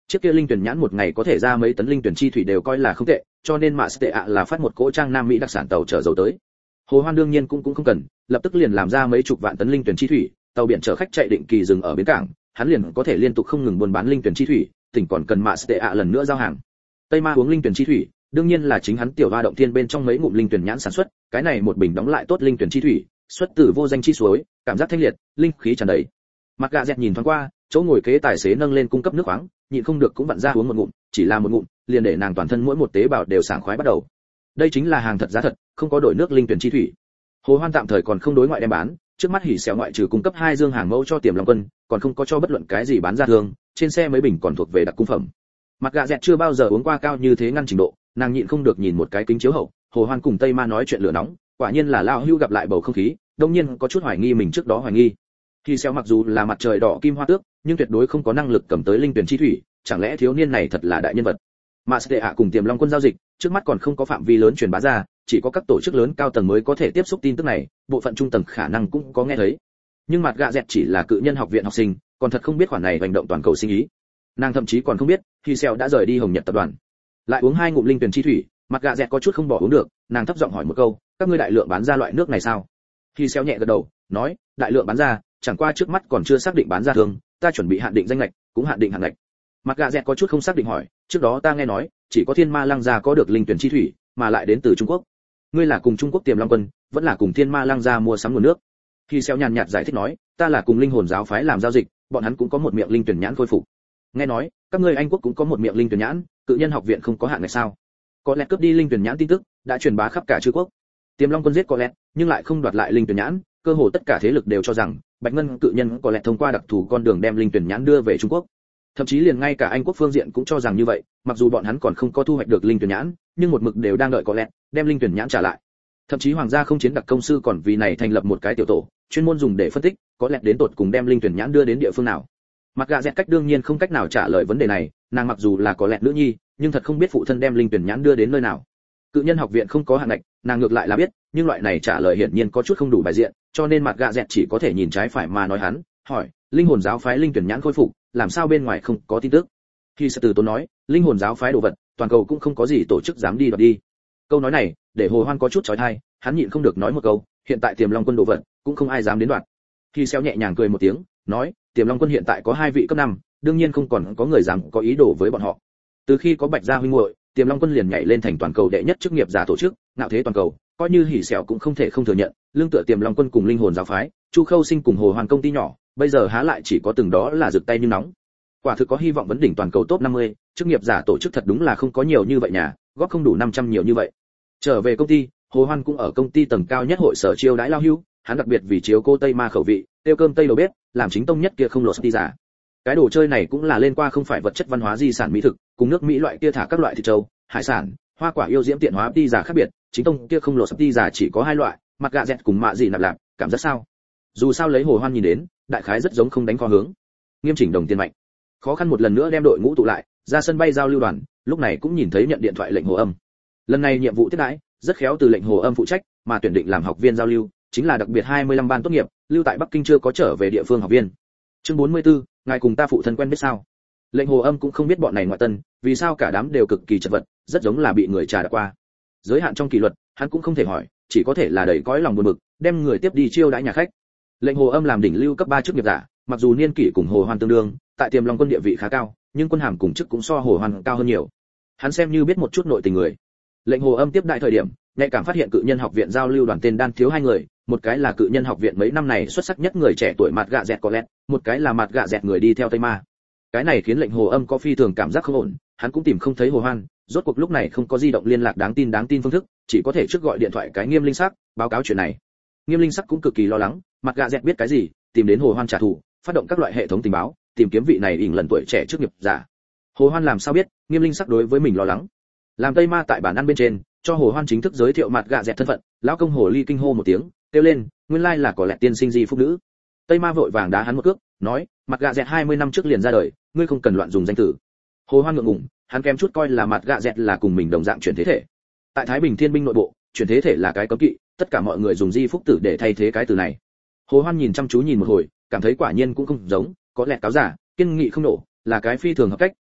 Chiếc kia linh tuyển nhãn một ngày có thể ra mấy tấn linh tuyển chi thủy đều coi là không tệ, cho nên mà tệ ạ là phát một cỗ trang Nam Mỹ đặc sản tàu chở dầu tới. Hồ Hoan đương nhiên cũng không cần, lập tức liền làm ra mấy chục vạn tấn linh tuyển chi thủy, tàu biển chở khách chạy định kỳ dừng ở bến cảng, hắn liền có thể liên tục không ngừng buôn bán linh tuyển chi thủy, tỉnh còn cần mà tệ ạ lần nữa giao hàng. Tây Ma uống linh tuyển chi thủy, đương nhiên là chính hắn tiểu hoa động thiên bên trong mấy ngụm linh tuyển nhãn sản xuất, cái này một bình đóng lại tốt linh tuyển chi thủy, xuất từ vô danh chi suối, cảm giác thanh liệt, linh khí tràn đầy. Mặt gạ dẹt nhìn thoáng qua, chỗ ngồi kế tài xế nâng lên cung cấp nước khoáng, nhịn không được cũng vặn ra uống một ngụm, chỉ là một ngụm, liền để nàng toàn thân mỗi một tế bào đều sảng khoái bắt đầu. Đây chính là hàng thật giá thật, không có đổi nước linh tuyển chi thủy. Hồ Hoan tạm thời còn không đối ngoại đem bán, trước mắt hỉ xẻo ngoại trừ cung cấp 2 dương hàng mẫu cho Tiềm Long Quân, còn không có cho bất luận cái gì bán ra thường, trên xe mấy bình còn thuộc về đặc cung phẩm. Mặt gạ dẹt chưa bao giờ uống qua cao như thế ngăn trình độ, nàng nhịn không được nhìn một cái kính chiếu hậu, Hồ Hoan cùng Tây Ma nói chuyện lửa nóng, quả nhiên là lao hưu gặp lại bầu không khí, đương nhiên có chút hoài nghi mình trước đó hoài nghi. Hỉ xẻo mặc dù là mặt trời đỏ kim hoa tước, nhưng tuyệt đối không có năng lực cầm tới linh tuyển chi thủy, chẳng lẽ thiếu niên này thật là đại nhân vật. Mà Tệ ạ cùng Tiềm Long Quân giao dịch, trước mắt còn không có phạm vi lớn truyền bá ra, chỉ có các tổ chức lớn cao tầng mới có thể tiếp xúc tin tức này, bộ phận trung tầng khả năng cũng có nghe thấy. Nhưng mặt gạ dẹt chỉ là cự nhân học viện học sinh, còn thật không biết khoản này hành động toàn cầu sinh ý. Nàng thậm chí còn không biết, khi Sẹo đã rời đi Hồng Nhật tập đoàn. Lại uống 2 ngụm linh tuyển chi thủy, mặt gạ dẹt có chút không bỏ uống được, nàng thấp giọng hỏi một câu, các ngươi đại lượng bán ra loại nước này sao? Khi Sẹo nhẹ gật đầu, nói, đại lượng bán ra, chẳng qua trước mắt còn chưa xác định bán ra thường, ta chuẩn bị hạn định danh ngạch, cũng hạn định hàng ngạch. Mặt gạ dẹt có chút không xác định hỏi, trước đó ta nghe nói, chỉ có Thiên Ma Lăng gia có được linh tuyển chi thủy, mà lại đến từ Trung Quốc. Ngươi là cùng Trung Quốc Tiềm Long Quân, vẫn là cùng Thiên Ma Lăng gia mua sắm nguồn nước? Khi Sẹo nhàn nhạt giải thích nói, ta là cùng linh hồn giáo phái làm giao dịch, bọn hắn cũng có một miệng linh tuyển nhãn khôi phục. Nghe nói, các ngươi Anh quốc cũng có một miệng linh tuyển nhãn, cự nhân học viện không có hạn ngạch sao? Có lẽ cướp đi linh tuyển nhãn tin tức đã truyền bá khắp cả chư quốc. Tiềm Long Quân giết có lẽ, nhưng lại không đoạt lại linh tuyển nhãn, cơ hồ tất cả thế lực đều cho rằng Bạch Ngân cự nhân có lẽ thông qua đặc thù con đường đem linh tuyển nhãn đưa về Trung Quốc. Thậm chí liền ngay cả Anh quốc phương diện cũng cho rằng như vậy, mặc dù bọn hắn còn không có thu hoạch được linh tuyển nhãn, nhưng một mực đều đang đợi có lẽ đem linh tuyển nhãn trả lại. Thậm chí hoàng gia không chiến đặc công sư còn vì này thành lập một cái tiểu tổ, chuyên môn dùng để phân tích có lẽ đến tột cùng đem linh tuyển nhãn đưa đến địa phương nào. Mặt gạ dẹt cách đương nhiên không cách nào trả lời vấn đề này, nàng mặc dù là có lẽ nữ nhi, nhưng thật không biết phụ thân đem linh tuyển nhãn đưa đến nơi nào. Cự nhân học viện không có hạn ngạch, nàng ngược lại là biết, nhưng loại này trả lời hiển nhiên có chút không đủ bài diện, cho nên mặt gạ dẹt chỉ có thể nhìn trái phải mà nói hắn, hỏi, linh hồn giáo phái linh tuyển nhãn khôi phục, làm sao bên ngoài không có tin tức? Khi sẽ từ tốn nói, linh hồn giáo phái đồ vật, toàn cầu cũng không có gì tổ chức dám đi đoạt đi. Câu nói này, để Hồ Hoan có chút chói tai, hắn nhịn không được nói một câu, hiện tại Tiềm Long Quân đồ vật, cũng không ai dám đến đoạt. Khi Xeo nhẹ nhàng cười một tiếng, nói, Tiềm Long Quân hiện tại có 2 vị cấp 5, đương nhiên không còn có người dám có ý đồ với bọn họ. Từ khi có Bạch Gia huynh muội, Tiềm Long Quân liền nhảy lên thành toàn cầu đệ nhất chức nghiệp giả tổ chức, ngạo thế toàn cầu, coi như Hỉ Xẻo cũng không thể không thừa nhận, lương tựa Tiềm Long Quân cùng linh hồn giáo phái, Chu Khâu Sinh cùng Hồ Hoàn công ty nhỏ, bây giờ há lại chỉ có từng đó là rực tay như nóng. Quả thực có hy vọng vấn đỉnh toàn cầu top 50, chức nghiệp giả tổ chức thật đúng là không có nhiều như vậy nhà, góp không đủ 500 nhiều như vậy. Trở về công ty, Hồ Hoan cũng ở công ty tầng cao nhất hội sở chiêu đãi lao hưu, hắn đặc biệt vì chiếu cô Tây Ma khẩu vị, tiêu cơm Tây đầu bếp, làm chính tông nhất kia không lột đi giả. Cái đồ chơi này cũng là lên qua không phải vật chất văn hóa di sản mỹ thực, cùng nước Mỹ loại kia thả các loại thịt trâu, hải sản, hoa quả yêu diễm tiện hóa đi giả khác biệt, chính tông kia không lột đi giả chỉ có 2 loại, mặt gạ dẹt cùng mạ gì nạp lạp, cảm giác sao? Dù sao lấy Hồ Hoan nhìn đến, đại khái rất giống không đánh kho hướng. Nghiêm chỉnh đồng tiền mạnh. Khó khăn một lần nữa đem đội ngũ tụ lại, ra sân bay giao lưu đoàn, lúc này cũng nhìn thấy nhận điện thoại lệnh Hồ Âm. Lần này nhiệm vụ tiếp đãi, rất khéo từ lệnh Hồ Âm phụ trách, mà tuyển định làm học viên giao lưu, chính là đặc biệt 25 ban tốt nghiệp, lưu tại Bắc Kinh chưa có trở về địa phương học viên. Chương 44, ngài cùng ta phụ thân quen biết sao? Lệnh Hồ Âm cũng không biết bọn này ngoại tân, vì sao cả đám đều cực kỳ chật vật, rất giống là bị người trà đạp qua. Giới hạn trong kỷ luật, hắn cũng không thể hỏi, chỉ có thể là đầy cõi lòng buồn bực, đem người tiếp đi chiêu đãi nhà khách. Lệnh Hồ Âm làm đỉnh lưu cấp 3 chức nghiệp giả, mặc dù niên kỷ cùng Hồ Hoan tương đương, tại Tiềm Long Quân địa vị khá cao, nhưng quân hàm cùng chức cũng so Hồ Hoan cao hơn nhiều. Hắn xem như biết một chút nội tình người. Lệnh Hồ Âm tiếp đại thời điểm, nhạy cảm phát hiện cự nhân học viện giao lưu đoàn tên đan thiếu 2 người, một cái là cự nhân học viện mấy năm này xuất sắc nhất người trẻ tuổi mặt gạ dẹt có lẽ, một cái là mặt gạ dẹt người đi theo Tây Ma. Cái này khiến lệnh Hồ Âm có phi thường cảm giác không ổn, hắn cũng tìm không thấy Hồ Hoan, rốt cuộc lúc này không có di động liên lạc đáng tin phương thức, chỉ có thể trước gọi điện thoại cái Nghiêm Linh Sắc, báo cáo chuyện này. Nghiêm Linh Sắc cũng cực kỳ lo lắng, mặt gạ dẹt biết cái gì, tìm đến Hồ Hoan trả thù, phát động các loại hệ thống tình báo, tìm kiếm vị này ỉn lần tuổi trẻ trước nghiệp giả. Hồ Hoan làm sao biết, Nghiêm Linh Sắc đối với mình lo lắng. Làm Tây Ma tại bản ăn bên trên, cho Hồ Hoan chính thức giới thiệu mặt gạ dẹt thân phận, lão công hồ ly kinh hô một tiếng, kêu lên, nguyên lai là có lẽ tiên sinh di phúc nữ. Tây Ma vội vàng đá hắn một cước, nói, mặt gạ dẹt 20 năm trước liền ra đời, ngươi không cần loạn dùng danh tử. Hồ Hoan ngượng ngùng, hắn kém chút coi là mặt gạ dẹt là cùng mình đồng dạng chuyển thế thể. Tại Thái Bình Thiên binh nội bộ, chuyển thế thể là cái cấm kỵ, tất cả mọi người dùng di phúc tử để thay thế cái từ này. Hồ Hoan nhìn chăm chú nhìn một hồi, cảm thấy quả nhiên cũng không giống, có lẽ cáo giả, kiên nghị không nổ, là cái phi thường hợp cách,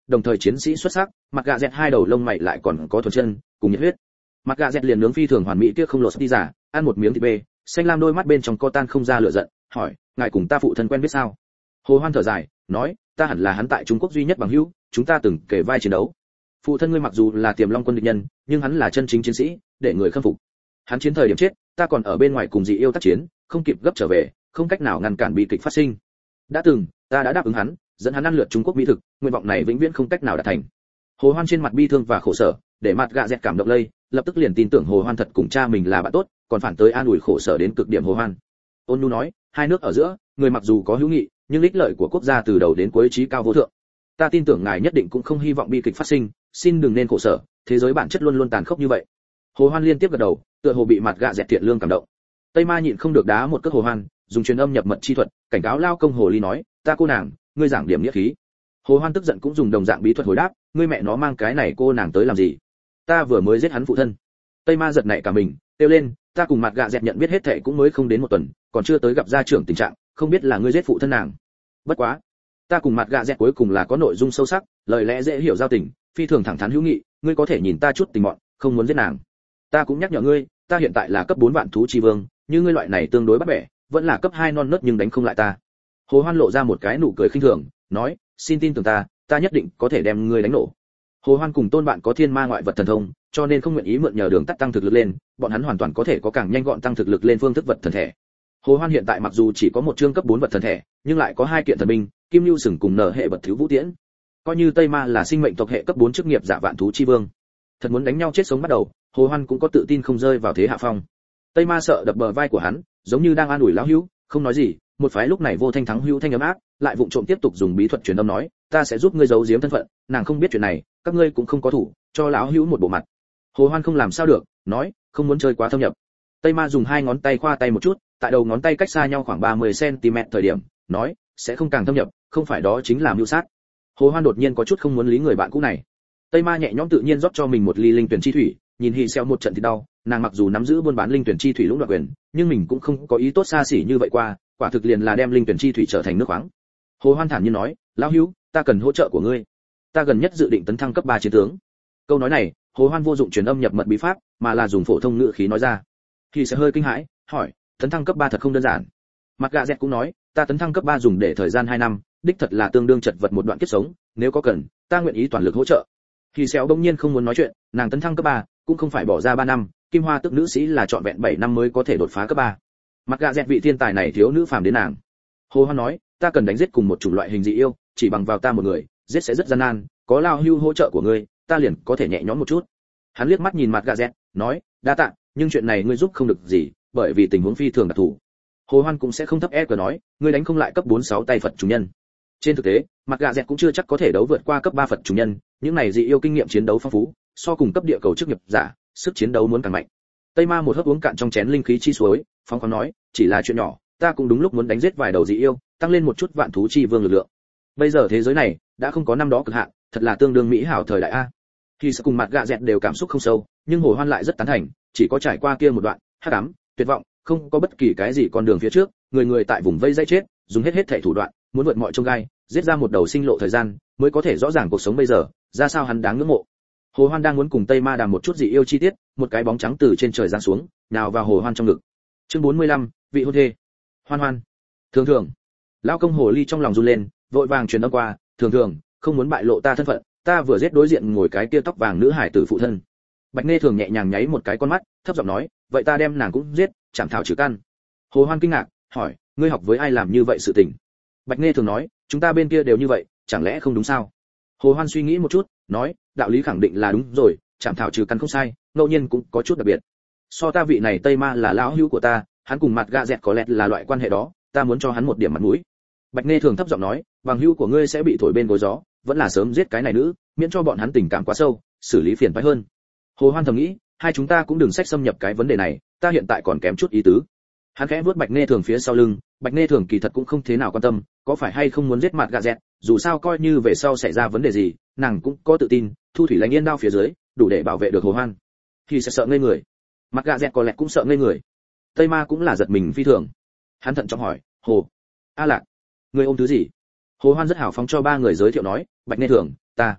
đồng thời chiến sĩ xuất sắc, mặt gà dẹt hai đầu lông mày lại còn có thuần chân cùng nhiệt huyết. Mặt gà dẹt liền nướng phi thường hoàn mỹ kia không lột đi giả, ăn một miếng thịt bê, xanh lam đôi mắt bên trong co tan không ra lửa giận, hỏi, ngài cùng ta phụ thân quen biết sao? Hồ Hoan thở dài, nói, ta hẳn là hắn tại Trung Quốc duy nhất bằng hữu, chúng ta từng kể vai chiến đấu. Phụ thân ngươi mặc dù là Tiềm Long quân địch nhân, nhưng hắn là chân chính chiến sĩ, để người khâm phục. Hắn chiến thời điểm chết, ta còn ở bên ngoài cùng dị yêu tác chiến, không kịp gấp trở về, không cách nào ngăn cản bi kịch phát sinh. Đã từng, ta đã đáp ứng hắn, dẫn hắn ăn lượt Trung Quốc mỹ thực, nguyện vọng này vĩnh viễn không cách nào đạt thành. Hồ Hoan trên mặt bi thương và khổ sở, để mặt gạ dẹt cảm động lây, lập tức liền tin tưởng Hồ Hoan thật cùng cha mình là bạn tốt, còn phản tới an ủi khổ sở đến cực điểm Hồ Hoan. Ôn Nhu nói, hai nước ở giữa, người mặc dù có hữu nghị, nhưng ích lợi của quốc gia từ đầu đến cuối chí cao vô thượng. Ta tin tưởng ngài nhất định cũng không hy vọng bi kịch phát sinh, xin đừng nên khổ sở, thế giới bản chất luôn luôn tàn khốc như vậy. Hồ Hoan liên tiếp gật đầu, tựa hồ bị mặt gạ dẹt thiện lương cảm động. Tây Ma nhịn không được đá một cước Hồ Hoan, dùng truyền âm nhập mật chi thuật, cảnh cáo lao công hồ ly nói, ta cô nàng, ngươi giảng điểm nghĩa khí. Hồ Hoan tức giận cũng dùng đồng dạng bí thuật hồi đáp, ngươi mẹ nó mang cái này cô nàng tới làm gì? Ta vừa mới giết hắn phụ thân. Tây Ma giật nảy cả mình, kêu lên, ta cùng mặt gạ dẹt nhận biết hết thảy cũng mới không đến một tuần, còn chưa tới gặp gia trưởng tình trạng, không biết là ngươi giết phụ thân nàng. Bất quá, ta cùng mặt gạ dẹt cuối cùng là có nội dung sâu sắc, lời lẽ dễ hiểu giao tình, phi thường thẳng thắn hữu nghị, ngươi có thể nhìn ta chút tình mọn, không muốn giết nàng. Ta cũng nhắc nhở ngươi, ta hiện tại là cấp 4 vạn thú chi vương, như ngươi loại này tương đối bắt bẻ, vẫn là cấp 2 non nớt nhưng đánh không lại ta. Hồ Hoan lộ ra một cái nụ cười khinh thường, nói, xin tin tưởng ta, ta nhất định có thể đem ngươi đánh nổ. Hồ Hoan cùng Tôn Bạn có thiên ma ngoại vật thần thông, cho nên không nguyện ý mượn nhờ đường tắt tăng thực lực lên, bọn hắn hoàn toàn có thể có càng nhanh gọn tăng thực lực lên phương thức vật thần thể. Hồ Hoan hiện tại mặc dù chỉ có một chương cấp 4 vật thần thể, nhưng lại có hai kiện thần binh, Kim Lưu Sừng cùng nở hệ bật thiếu vũ tiễn. Coi như Tây Ma là sinh mệnh tộc hệ cấp 4 chức nghiệp giả vạn thú chi vương. Thật muốn đánh nhau chết sống bắt đầu, Hồ Hoan cũng có tự tin không rơi vào thế hạ phong. Tây Ma sợ đập bờ vai của hắn, giống như đang an ủi lão hữu, không nói gì, một phái lúc này vô thanh thắng hữu thanh ấm áp, lại vụng trộm tiếp tục dùng bí thuật truyền âm nói, ta sẽ giúp ngươi giấu giếm thân phận, nàng không biết chuyện này, các ngươi cũng không có thủ, cho lão hữu một bộ mặt. Hồ Hoan không làm sao được, nói, không muốn chơi quá thâm nhập. Tây Ma dùng hai ngón tay khoa tay một chút, tại đầu ngón tay cách xa nhau khoảng 30 cm thời điểm, nói, sẽ không càng thâm nhập, không phải đó chính là mưu sát. Hồ Hoan đột nhiên có chút không muốn lý người bạn cũ này. Tây Ma nhẹ nhõm tự nhiên rót cho mình một ly linh tuyển chi thủy, nhìn Hỉ Xeo một trận thì đau, nàng mặc dù nắm giữ buôn bán linh tuyển chi thủy lũng đoạn quyền, nhưng mình cũng không có ý tốt xa xỉ như vậy qua, quả thực liền là đem linh tuyển chi thủy trở thành nước khoáng. Hồ Hoan thản nhiên nói, lão hữu, ta cần hỗ trợ của ngươi. Ta gần nhất dự định tấn thăng cấp 3 chiến tướng. Câu nói này, Hồ Hoan vô dụng truyền âm nhập mật bí pháp, mà là dùng phổ thông ngữ khí nói ra. Thì sẽ hơi kinh hãi, hỏi, tấn thăng cấp 3 thật không đơn giản. Mặt gạ dẹt cũng nói, ta tấn thăng cấp 3 dùng để thời gian 2 năm, đích thật là tương đương chật vật một đoạn kiếp sống, nếu có cần, ta nguyện ý toàn lực hỗ trợ. Thì Xéo đông nhiên không muốn nói chuyện, nàng tấn thăng cấp 3, cũng không phải bỏ ra 3 năm, Kim Hoa tức nữ sĩ là trọn vẹn 7 năm mới có thể đột phá cấp 3. Mặt gạ dẹt vị thiên tài này thiếu nữ phàm đến nàng. Hồ Hoan nói, ta cần đánh giết cùng một chủng loại hình dị yêu, chỉ bằng vào ta một người, giết sẽ rất gian nan, có lao hưu hỗ trợ của ngươi, ta liền có thể nhẹ nhõm một chút. Hắn liếc mắt nhìn mặt gạ dẹt, nói, đa tạ, nhưng chuyện này ngươi giúp không được gì, bởi vì tình huống phi thường đặc thù. Hồ Hoan cũng sẽ không thấp EQ nói, ngươi đánh không lại cấp 4-6 tay Phật chủ nhân. Trên thực tế, mặt gạ dẹt cũng chưa chắc có thể đấu vượt qua cấp 3 Phật chủ nhân, những này dị yêu kinh nghiệm chiến đấu phong phú, so cùng cấp địa cầu chức nghiệp giả, sức chiến đấu muốn càng mạnh. Tây Ma một hớp uống cạn trong chén linh khí chi suối, phóng khoáng nói, chỉ là chuyện nhỏ, ta cũng đúng lúc muốn đánh giết vài đầu dị yêu, tăng lên một chút vạn thú chi vương lực lượng. Bây giờ thế giới này đã không có năm đó cực hạn, thật là tương đương mỹ hảo thời đại a. Khi sẽ cùng mặt gạ dẹt đều cảm xúc không sâu, nhưng Hồ Hoan lại rất tán thành, chỉ có trải qua kia một đoạn hắc ám, tuyệt vọng, không có bất kỳ cái gì con đường phía trước, người người tại vùng vây dây chết, dùng hết thể thủ đoạn, muốn vượt mọi chông gai, giết ra một đầu sinh lộ thời gian, mới có thể rõ ràng cuộc sống bây giờ, ra sao hắn đáng ngưỡng mộ. Hồ Hoan đang muốn cùng Tây Ma đàm một chút dị yêu chi tiết, một cái bóng trắng từ trên trời giáng xuống, nào vào Hồ Hoan trong ngực. Chương 45, vị hôn thê. Hoan Hoan. Thường Thường. Lão công hồ ly trong lòng run lên, vội vàng truyền âm qua, Thường Thường, không muốn bại lộ ta thân phận, ta vừa giết đối diện ngồi cái kia tóc vàng nữ hải tử phụ thân. Bạch Nghe Thường nhẹ nhàng nháy một cái con mắt, thấp giọng nói, vậy ta đem nàng cũng giết, chảm thảo trừ căn. Hồ Hoan kinh ngạc, hỏi, ngươi học với ai làm như vậy sự tình? Bạch Nghe Thường nói, chúng ta bên kia đều như vậy, chẳng lẽ không đúng sao? Hồ Hoan suy nghĩ một chút, nói, đạo lý khẳng định là đúng rồi, chảm thảo trừ căn không sai, ngẫu nhiên cũng có chút đặc biệt. So ta vị này Tây Ma là lão hữu của ta, hắn cùng mặt gạ dẹt có lẽ là loại quan hệ đó, ta muốn cho hắn một điểm mặt mũi. Bạch Nghe Thường thấp giọng nói, bằng hữu của ngươi sẽ bị thổi bên gối gió, vẫn là sớm giết cái này nữ, miễn cho bọn hắn tình cảm quá sâu, xử lý phiền toái hơn. Hồ Hoan thầm nghĩ, hai chúng ta cũng đừng sách xâm nhập cái vấn đề này, ta hiện tại còn kém chút ý tứ. Hắn khẽ vuốt Bạch Nghe Thường phía sau lưng, Bạch Nghe Thường kỳ thật cũng không thế nào quan tâm, có phải hay không muốn giết mặt gạ dẹt, dù sao coi như về sau xảy ra vấn đề gì, nàng cũng có tự tin, thu thủy lãnh yên đao phía dưới, đủ để bảo vệ được Hồ Hoan. Thì sẽ sợ ngây người. Mặt gạ dẹt có lẽ cũng sợ ngây người. Tây Ma cũng là giật mình phi thường. Hắn thận trọng hỏi, Hồ, A Lạc, ngươi ôm thứ gì? Hồ Hoan rất hào phóng cho ba người giới thiệu nói, Bạch Nghe Thường, ta.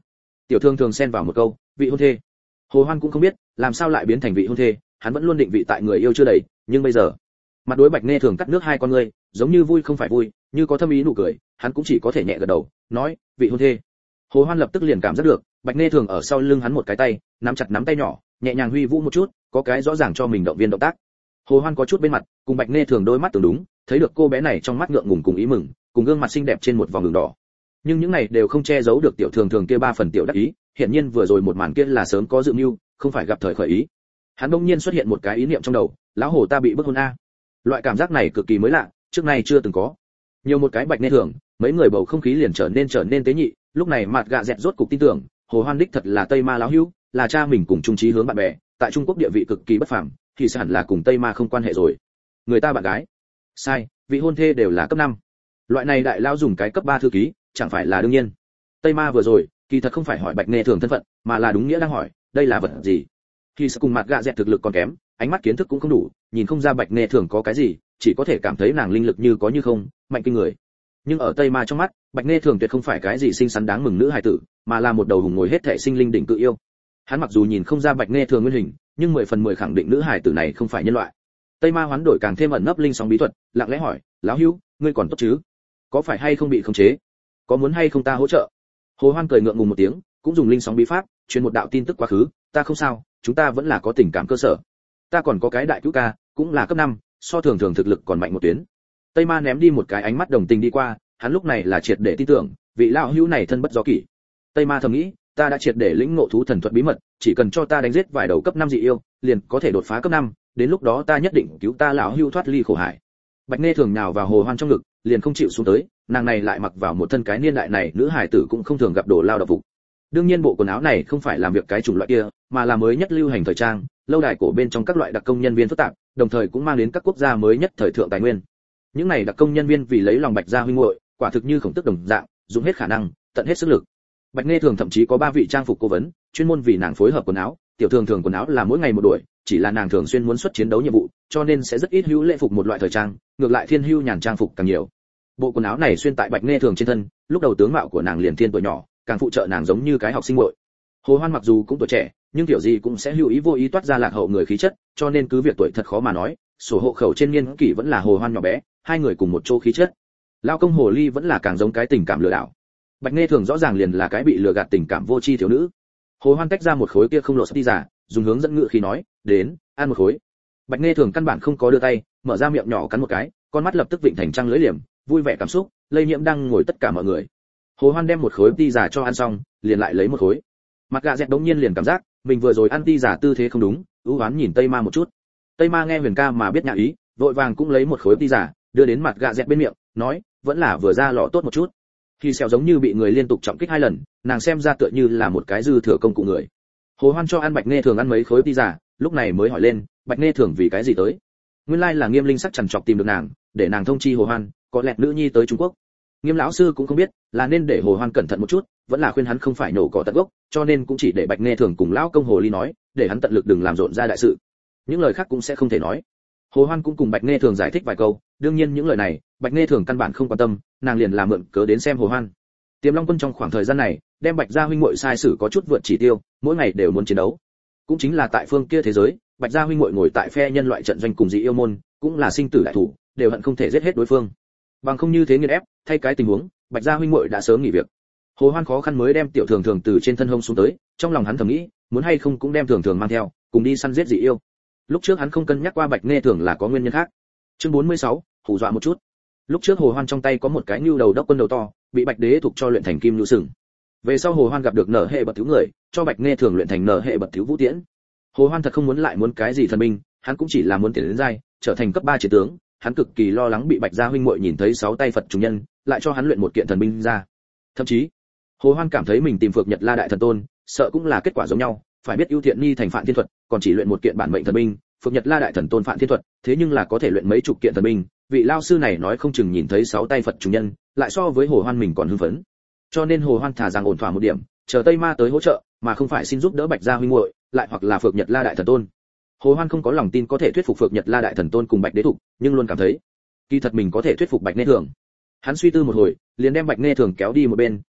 Tiểu Thương thường xen vào một câu, vị hôn thê. Hồ Hoan cũng không biết làm sao lại biến thành vị hôn thê, hắn vẫn luôn định vị tại người yêu chưa đầy, nhưng bây giờ mặt đối Bạch Nghe Thường cắt nước hai con ngươi, giống như vui không phải vui, như có thâm ý nụ cười, hắn cũng chỉ có thể nhẹ gật đầu, nói, vị hôn thê. Hồ Hoan lập tức liền cảm giác được, Bạch Nghe Thường ở sau lưng hắn một cái tay, nắm chặt nắm tay nhỏ, nhẹ nhàng huy vũ một chút, có cái rõ ràng cho mình động viên động tác. Hồ Hoan có chút bên mặt, cùng Bạch Nghe Thường đôi mắt tương đúng, thấy được cô bé này trong mắt ngượng ngùng cùng ý mừng, cùng gương mặt xinh đẹp trên một vòng đường đỏ. Nhưng những này đều không che giấu được Tiểu Thường Thường kia ba phần tiểu đắc ý, hiển nhiên vừa rồi một màn kia là sớm có dự mưu, không phải gặp thời khởi ý. Hắn đột nhiên xuất hiện một cái ý niệm trong đầu, lão hồ ta bị bức hôn a. Loại cảm giác này cực kỳ mới lạ, trước nay chưa từng có. Nhiều một cái Bạch Nghe Thường, mấy người bầu không khí liền trở nên tế nhị, lúc này mặt gạ dẹt rốt cục tin tưởng, Hồ Hoan đích thật là Tây Ma lão hữu, là cha mình cùng chung chí hướng bạn bè, tại Trung Quốc địa vị cực kỳ bất phàm, thì hẳn là cùng Tây Ma không quan hệ rồi. Người ta bạn gái. Sai, vị hôn thê đều là cấp 5. Loại này đại lao dùng cái cấp 3 thư ký, chẳng phải là đương nhiên. Tây Ma vừa rồi, kỳ thật không phải hỏi Bạch Nghe Thường thân phận, mà là đúng nghĩa đang hỏi, đây là vật gì? Khi sẽ cùng mặt gạ dẹt thực lực còn kém, ánh mắt kiến thức cũng không đủ, nhìn không ra Bạch Nghe Thường có cái gì, chỉ có thể cảm thấy nàng linh lực như có như không, mạnh kinh người. Nhưng ở Tây Ma trong mắt, Bạch Nghe Thường tuyệt không phải cái gì xinh xắn đáng mừng nữ hài tử, mà là một đầu hùng ngồi hết thể sinh linh đỉnh cự yêu. Hắn mặc dù nhìn không ra Bạch Nghe Thường nguyên hình, nhưng 10 phần 10 khẳng định nữ hài tử này không phải nhân loại. Tây Ma hoán đổi càng thêm ẩn nấp linh sóng bí thuật, lặng lẽ hỏi, lão hữu, ngươi còn tốt chứ? Có phải hay không bị khống chế? Có muốn hay không ta hỗ trợ? Hồ Hoan cười ngượng ngùng một tiếng, cũng dùng linh sóng bí pháp truyền một đạo tin tức quá khứ, ta không sao, chúng ta vẫn là có tình cảm cơ sở. Ta còn có cái đại cứu ca, cũng là cấp 5, so thường thường thực lực còn mạnh một tuyến. Tây Ma ném đi một cái ánh mắt đồng tình đi qua, hắn lúc này là triệt để tin tưởng, vị lão hữu này thân bất do kỷ. Tây Ma thầm nghĩ, ta đã triệt để lĩnh ngộ thú thần thuật bí mật, chỉ cần cho ta đánh giết vài đầu cấp 5 dị yêu, liền có thể đột phá cấp 5, đến lúc đó ta nhất định cứu ta lão hữu thoát ly khổ hải. Bạch Nghe Thường nhào vào Hồ Hoan trong ngực, liền không chịu xuống tới, nàng này lại mặc vào một thân cái niên đại này nữ hài tử cũng không thường gặp đồ lao động phục. Đương nhiên bộ quần áo này không phải làm việc cái chủng loại kia, mà là mới nhất lưu hành thời trang, lâu đài cổ bên trong các loại đặc công nhân viên phức tạp, đồng thời cũng mang đến các quốc gia mới nhất thời thượng tài nguyên. Những này đặc công nhân viên vì lấy lòng Bạch gia huynh muội, quả thực như khổng tức đồng dạng, dùng hết khả năng, tận hết sức lực. Bạch Nghe Thường thậm chí có 3 vị trang phục cố vấn, chuyên môn vì nàng phối hợp quần áo, Tiểu Thường Thường quần áo là mỗi ngày một đuổi, chỉ là nàng thường xuyên muốn xuất chiến đấu nhiệm vụ, cho nên sẽ rất ít hữu lễ phục một loại thời trang, ngược lại thiên hữu nhàn trang phục càng nhiều. Bộ quần áo này xuyên tại Bạch Nghe Thường trên thân, lúc đầu tướng mạo của nàng liền thiên tuổi nhỏ, càng phụ trợ nàng giống như cái học sinh muội. Hồ Hoan mặc dù cũng tuổi trẻ, nhưng kiểu gì cũng sẽ hữu ý vô ý toát ra lạc hậu người khí chất, cho nên cứ việc tuổi thật khó mà nói, sổ hộ khẩu trên niên kỷ vẫn là Hồ Hoan nhỏ bé, hai người cùng một chỗ khí chất. Lao công hồ ly vẫn là càng giống cái tình cảm lừa đảo. Bạch Nghe Thường rõ ràng liền là cái bị lừa gạt tình cảm vô tri thiếu nữ. Hồ Hoan tách ra một khối kia không lộ sắp đi giả, dùng hướng dẫn ngữ khí nói, đến, ăn một khối. Bạch Nghe Thường căn bản không có đưa tay, mở ra miệng nhỏ cắn một cái, con mắt lập tức vịnh thành trăng lưỡi liềm, vui vẻ cảm xúc, lây nhiễm đang ngồi tất cả mọi người. Hồ Hoan đem một khối ti giả cho ăn xong, liền lại lấy một khối. Mặt gạ dẹt đống nhiên liền cảm giác, mình vừa rồi ăn ti giả tư thế không đúng, ưu ám nhìn Tây Ma một chút. Tây Ma nghe Huyền ca mà biết nhã ý, vội vàng cũng lấy một khối ti giả, đưa đến mặt gạ dẹt bên miệng, nói, vẫn là vừa ra lọ tốt một chút. Khi xèo giống như bị người liên tục trọng kích 2 lần, nàng xem ra tựa như là một cái dư thừa công cụ người. Hồ Hoan cho ăn Bạch Nghe Thường ăn mấy khối ti giả, lúc này mới hỏi lên, Bạch Nghe Thường vì cái gì tới? Nguyên lai là Nghiêm Linh sắc chằn chọc tìm được nàng, để nàng thông chi Hồ Hoan, có lẹt nữ nhi tới Trung Quốc. Nghiêm lão sư cũng không biết, là nên để Hồ Hoan cẩn thận một chút, vẫn là khuyên hắn không phải nổ cỏ tận gốc, cho nên cũng chỉ để Bạch Nghe Thường cùng lão công hồ ly nói, để hắn tận lực đừng làm rộn ra đại sự. Những lời khác cũng sẽ không thể nói. Hồ Hoan cũng cùng Bạch Nghe Thường giải thích vài câu, đương nhiên những lời này, Bạch Nghe Thường căn bản không quan tâm, nàng liền làm mượn cớ đến xem Hồ Hoan. Tiềm Long Quân trong khoảng thời gian này, đem Bạch gia huynh muội sai sử có chút vượt chỉ tiêu, mỗi ngày đều muốn chiến đấu. Cũng chính là tại phương kia thế giới, Bạch gia huynh muội ngồi tại phe nhân loại trận doanh cùng dị yêu môn, cũng là sinh tử đại thủ, đều hận không thể giết hết đối phương. Bằng không như thế nghiền ép, thay cái tình huống, Bạch gia huynh muội đã sớm nghỉ việc. Hồ Hoan khó khăn mới đem Tiểu Thường Thường từ trên thân hông xuống tới, trong lòng hắn thầm nghĩ, muốn hay không cũng đem Thường Thường mang theo, cùng đi săn giết dị yêu. Lúc trước hắn không cân nhắc qua Bạch Nghe Thường là có nguyên nhân khác. Chương 46, hù dọa một chút. Lúc trước Hồ Hoan trong tay có một cái nưu đầu đốc quân đầu to, bị Bạch Đế thuộc cho luyện thành kim nhu sừng. Về sau Hồ Hoan gặp được nở hệ bật thiếu người, cho Bạch Nghe Thường luyện thành nở hệ bật thiếu vũ tiễn. Hồ Hoan thật không muốn lại muốn cái gì thần binh, hắn cũng chỉ là muốn tiến đến giai, trở thành cấp 3 chiến tướng, hắn cực kỳ lo lắng bị Bạch gia huynh muội nhìn thấy 6 tay Phật chủ nhân, lại cho hắn luyện một kiện thần binh ra. Thậm chí, Hồ Hoan cảm thấy mình tìm Phược Nhật La đại thần tôn, sợ cũng là kết quả giống nhau, phải biết ưu thiện ni thành Phạn Thiên thuật, còn chỉ luyện một kiện bản mệnh thần binh, Phược Nhật La đại thần tôn Phạn Thiên thuật, thế nhưng là có thể luyện mấy chục kiện thần binh, vị lao sư này nói không chừng nhìn thấy 6 tay Phật chủ nhân, lại so với Hồ Hoan mình còn hưng phấn. Cho nên Hồ Hoan thả rằng ổn thỏa một điểm, chờ Tây Ma tới hỗ trợ, mà không phải xin giúp đỡ Bạch gia huynh muội, lại hoặc là Phược Nhật La đại thần tôn. Hồ Hoan không có lòng tin có thể thuyết phục Phược Nhật La đại thần tôn cùng Bạch Đế Thục, nhưng luôn cảm thấy, kỳ thật mình có thể thuyết phục Bạch Nghe Thường. Hắn suy tư một hồi, liền đem Bạch Nghe Thường kéo đi một bên,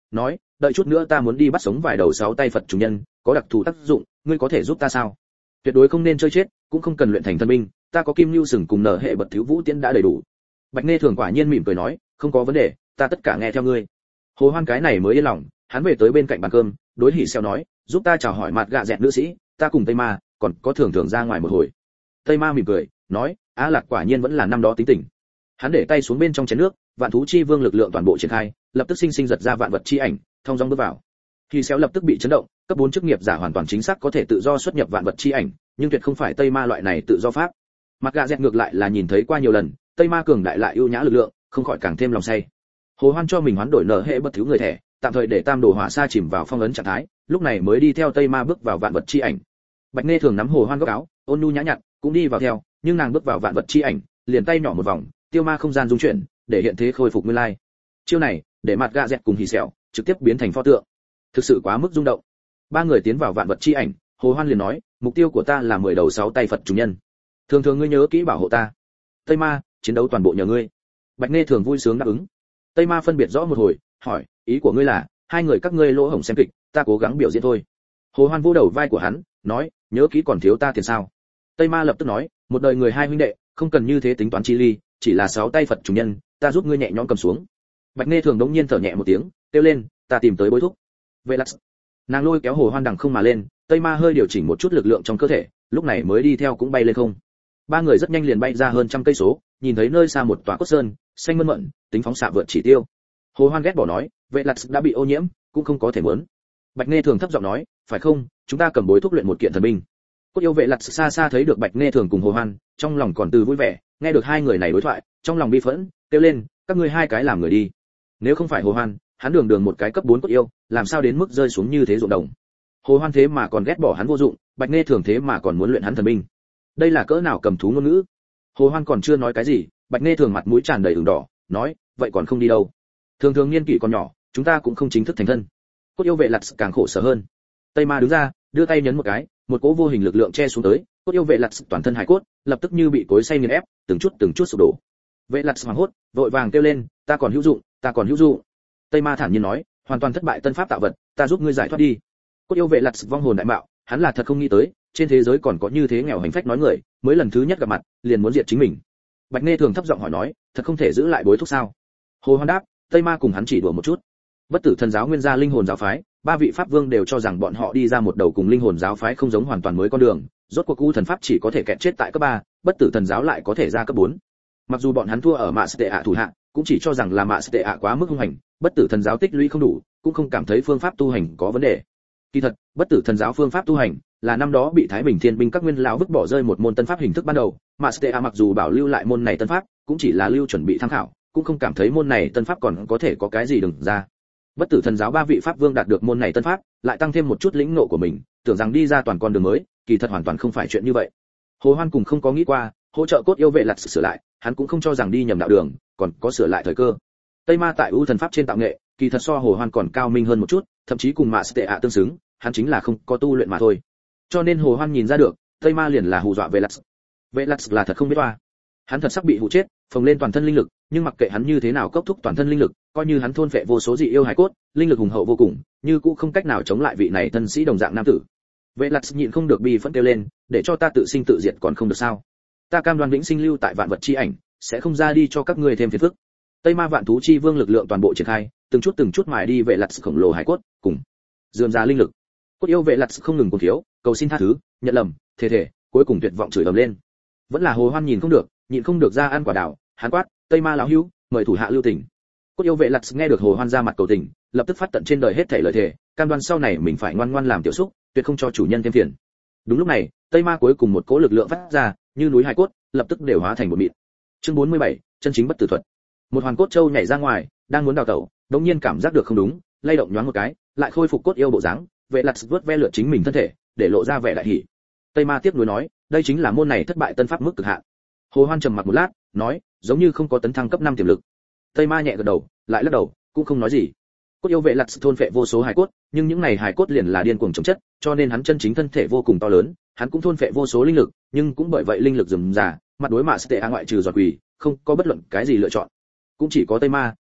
nói, đợi chút nữa ta muốn đi bắt sống vài đầu 6 tay Phật chủ nhân, có đặc thù tác dụng, ngươi có thể giúp ta sao? Tuyệt đối không nên chơi chết, cũng không cần luyện thành thần binh, ta có kim lưu sừng cùng nở hệ bật thiếu vũ tiễn đã đầy đủ. Bạch Nghe Thường quả nhiên mỉm cười nói, không có vấn đề, ta tất cả nghe theo ngươi. Hồ Hoan cái này mới yên lòng, hắn về tới bên cạnh bàn cơm, đối Hỉ Xeo nói, giúp ta chào hỏi mặt gạ dẹt nữ sĩ, ta cùng Tây Ma, còn có thường thường ra ngoài một hồi. Tây Ma mỉm cười, nói, Á Lạc quả nhiên vẫn là năm đó tính tình. Hắn để tay xuống bên trong chén nước, vạn thú chi vương lực lượng toàn bộ triển khai, lập tức sinh giật ra vạn vật chi ảnh, thông dong bước vào. Hỉ Xeo lập tức bị chấn động, cấp 4 chức nghiệp giả hoàn toàn chính xác có thể tự do xuất nhập vạn vật chi ảnh, nhưng tuyệt không phải Tây Ma loại này tự do pháp. Mặt gạ dẹt ngược lại là nhìn thấy qua nhiều lần, Tây Ma cường đại lại ưu nhã lực lượng, không khỏi càng thêm lòng say. Hồ Hoan cho mình hoán đổi nở hệ bất thiếu người thẻ, tạm thời để tam đồ hỏa sa chìm vào phong ấn trạng thái, lúc này mới đi theo Tây Ma bước vào vạn vật chi ảnh. Bạch Nghe Thường nắm Hồ Hoan góc áo, ôn nhu nhã nhặn, cũng đi vào theo, nhưng nàng bước vào vạn vật chi ảnh, liền tay nhỏ một vòng, tiêu ma không gian dung chuyển, để hiện thế khôi phục nguyên lai. Chiêu này, để mặt gạ dẹt cùng Hỉ Xẻo trực tiếp biến thành pho tượng. Thực sự quá mức rung động. Ba người tiến vào vạn vật chi ảnh, Hồ Hoan liền nói, mục tiêu của ta là 10 đầu 6 tay Phật chủ nhân. Thường thường ngươi nhớ kỹ bảo hộ ta. Tây Ma, chiến đấu toàn bộ nhờ ngươi. Bạch Nghe Thường vui sướng đáp ứng. Tây Ma phân biệt rõ một hồi, hỏi, ý của ngươi là, hai người các ngươi lỗ hổng xem kịch, ta cố gắng biểu diễn thôi. Hồ Hoan vỗ đầu vai của hắn, nói, nhớ kỹ còn thiếu ta tiền sao? Tây Ma lập tức nói, một đời người hai huynh đệ, không cần như thế tính toán chi ly, chỉ là 6 tay Phật chủ nhân, ta giúp ngươi nhẹ nhõm cầm xuống. Bạch Nghe Thường đống nhiên thở nhẹ một tiếng, kêu lên, ta tìm tới bối thúc. Vệ Lặc. Nàng lôi kéo Hồ Hoan đằng không mà lên, Tây Ma hơi điều chỉnh một chút lực lượng trong cơ thể, lúc này mới đi theo cũng bay lên không. Ba người rất nhanh liền bay ra hơn trăm cây số, nhìn thấy nơi xa một tòa cốt sơn, xanh mơn mởn, tính phóng xạ vượt chỉ tiêu. Hồ Hoan ghét bỏ nói, Vệ Lặc đã bị ô nhiễm, cũng không có thể muốn. Bạch Nghe Thường thấp giọng nói, phải không, chúng ta cầm bối thúc luyện một kiện thần binh. Cốt yêu Vệ Lặc xa xa thấy được Bạch Nghe Thường cùng Hồ Hoan, trong lòng còn từ vui vẻ, nghe được hai người này đối thoại, trong lòng bi phẫn, kêu lên, các ngươi hai cái làm người đi. Nếu không phải Hồ Hoan, hắn đường một cái cấp 4 cốt yêu, làm sao đến mức rơi xuống như thế ruộng đồng. Hồ Hoan thế mà còn ghét bỏ hắn vô dụng, Bạch Nghe Thường thế mà còn muốn luyện hắn thần binh. Đây là cỡ nào cầm thú ngôn ngữ. Hồ Hoan còn chưa nói cái gì, Bạch Nghe Thường mặt mũi tràn đầy ửng đỏ, nói, vậy còn không đi đâu. Thường thường niên kỷ còn nhỏ, chúng ta cũng không chính thức thành thân. Cốt yêu Vệ Lặc càng khổ sở hơn. Tây Ma đứng ra, đưa tay nhấn một cái, một cỗ vô hình lực lượng che xuống tới, cốt yêu Vệ Lặc toàn thân hải cốt, lập tức như bị cối xay nghiền ép, từng chút sụp đổ. Vệ Lặc hoảng hốt, vội vàng kêu lên, ta còn hữu dụng, ta còn hữu dụng. Tây Ma thản nhiên nói, hoàn toàn thất bại tân pháp tạo vật, ta giúp ngươi giải thoát đi. Cốt yêu Vệ Lặc vong hồn đại mạo, hắn là thật không nghĩ tới, trên thế giới còn có như thế nghèo hành phách nói người, mới lần thứ nhất gặp mặt, liền muốn diệt chính mình. Bạch Nghe Thường thấp giọng hỏi nói, thật không thể giữ lại bối thúc sao? Hồ Hoan đáp, Tây Ma cùng hắn chỉ đùa một chút. Bất Tử Thần giáo nguyên gia linh hồn giáo phái, ba vị pháp vương đều cho rằng bọn họ đi ra một đầu cùng linh hồn giáo phái không giống hoàn toàn mới con đường, rốt cuộc u thần pháp chỉ có thể kẹt chết tại cấp 3, Bất Tử Thần giáo lại có thể ra cấp 4. Mặc dù bọn hắn thua ở Mạ Tệ ạ thủ hạ, cũng chỉ cho rằng là Mạ Tệ ạ quá mức hung hành, Bất Tử Thần giáo tích lũy không đủ, cũng không cảm thấy phương pháp tu hành có vấn đề. Kỳ thật, Bất Tử Thần giáo phương pháp tu hành là năm đó bị Thái Bình Thiên binh các nguyên lão vứt bỏ rơi một môn tân pháp hình thức ban đầu, Mạ Tệ ạ mặc dù bảo lưu lại môn này tân pháp, cũng chỉ là lưu chuẩn bị tham khảo, cũng không cảm thấy môn này tân pháp còn có thể có cái gì đừng ra. Bất Tử Thần giáo ba vị pháp vương đạt được môn này tân pháp, lại tăng thêm một chút lĩnh ngộ của mình, tưởng rằng đi ra toàn con đường mới, kỳ thật hoàn toàn không phải chuyện như vậy. Hồ Hoan cùng không có nghĩ qua, hỗ trợ Cốt yêu Vệ Lặc sửa lại, hắn cũng không cho rằng đi nhầm đạo đường, còn có sửa lại thời cơ. Tây Ma tại ưu thần pháp trên tạo nghệ, kỳ thật so Hồ Hoan còn cao minh hơn một chút, thậm chí cùng Mạ Tệ ạ tương xứng, hắn chính là không có tu luyện mà thôi. Cho nên Hồ Hoan nhìn ra được, Tây Ma liền là hù dọa Vệ Lặc. Vệ Lặc là thật không biết oa. Hắn thật sắp bị hù chết, phồng lên toàn thân linh lực, nhưng mặc kệ hắn như thế nào cốc thúc toàn thân linh lực, coi như hắn thôn phệ vô số dị yêu hải cốt, linh lực hùng hậu vô cùng, như cũng không cách nào chống lại vị này thân sĩ đồng dạng nam tử. Vệ Lặc nhịn không được bi phẫn kêu lên, để cho ta tự sinh tự diệt còn không được sao? Ta cam đoan vĩnh sinh lưu tại vạn vật chi ảnh, sẽ không ra đi cho các ngươi thêm phiền phức. Tây Ma vạn thú chi vương lực lượng toàn bộ triển khai, từng chút mài đi Vệ Lặc khổng lồ hải cốt, cùng dườm ra linh lực. Cốt yêu Vệ Lặc không ngừng cuồng thiếu, cầu xin tha thứ, nhận lầm, thể, cuối cùng tuyệt vọng chửi ầm lên. Vẫn là Hồ Hoan nhìn không được ra ăn quả đào, hắn quát, Tây Ma lão hữu, mời thủ hạ lưu tình. Cốt yêu Vệ Lặc nghe được Hồ Hoan ra mặt cầu tình, lập tức phát tận trên đời hết thảy lời thề, cam đoan sau này mình phải ngoan ngoãn làm tiểu xúc, tuyệt không cho chủ nhân thêm phiền. Đúng lúc này, Tây Ma cuối cùng một cỗ lực lượng phát ra, như núi hải cốt, lập tức đều hóa thành một mịn. Chương 47, chân chính bất tử thuật. Một hoàn cốt châu nhảy ra ngoài, đang muốn đào tẩu, đột nhiên cảm giác được không đúng, lay động nhoáng một cái, lại khôi phục cốt yêu bộ dáng, Vệ Lặc vớt ve lượt chính mình thân thể, để lộ ra vẻ đại hỉ. Tây Ma tiếp nối nói, đây chính là môn này thất bại tân pháp mức cực hạn. Hồ Hoan trầm mặc một lát, nói, giống như không có tấn thăng cấp 5 tiềm lực. Tây Ma nhẹ gật đầu, lại lắc đầu, cũng không nói gì. Cốt yêu Vệ Lặc thôn phệ vô số hài cốt, nhưng những này hài cốt liền là điên cuồng chống chất, cho nên hắn chân chính thân thể vô cùng to lớn, hắn cũng thôn phệ vô số linh lực, nhưng cũng bởi vậy linh lực rườm rà, mặt đối Mạ Tệ A ngoại trừ giọt quỷ, không có bất luận cái gì lựa chọn. Cũng chỉ có Tây Ma,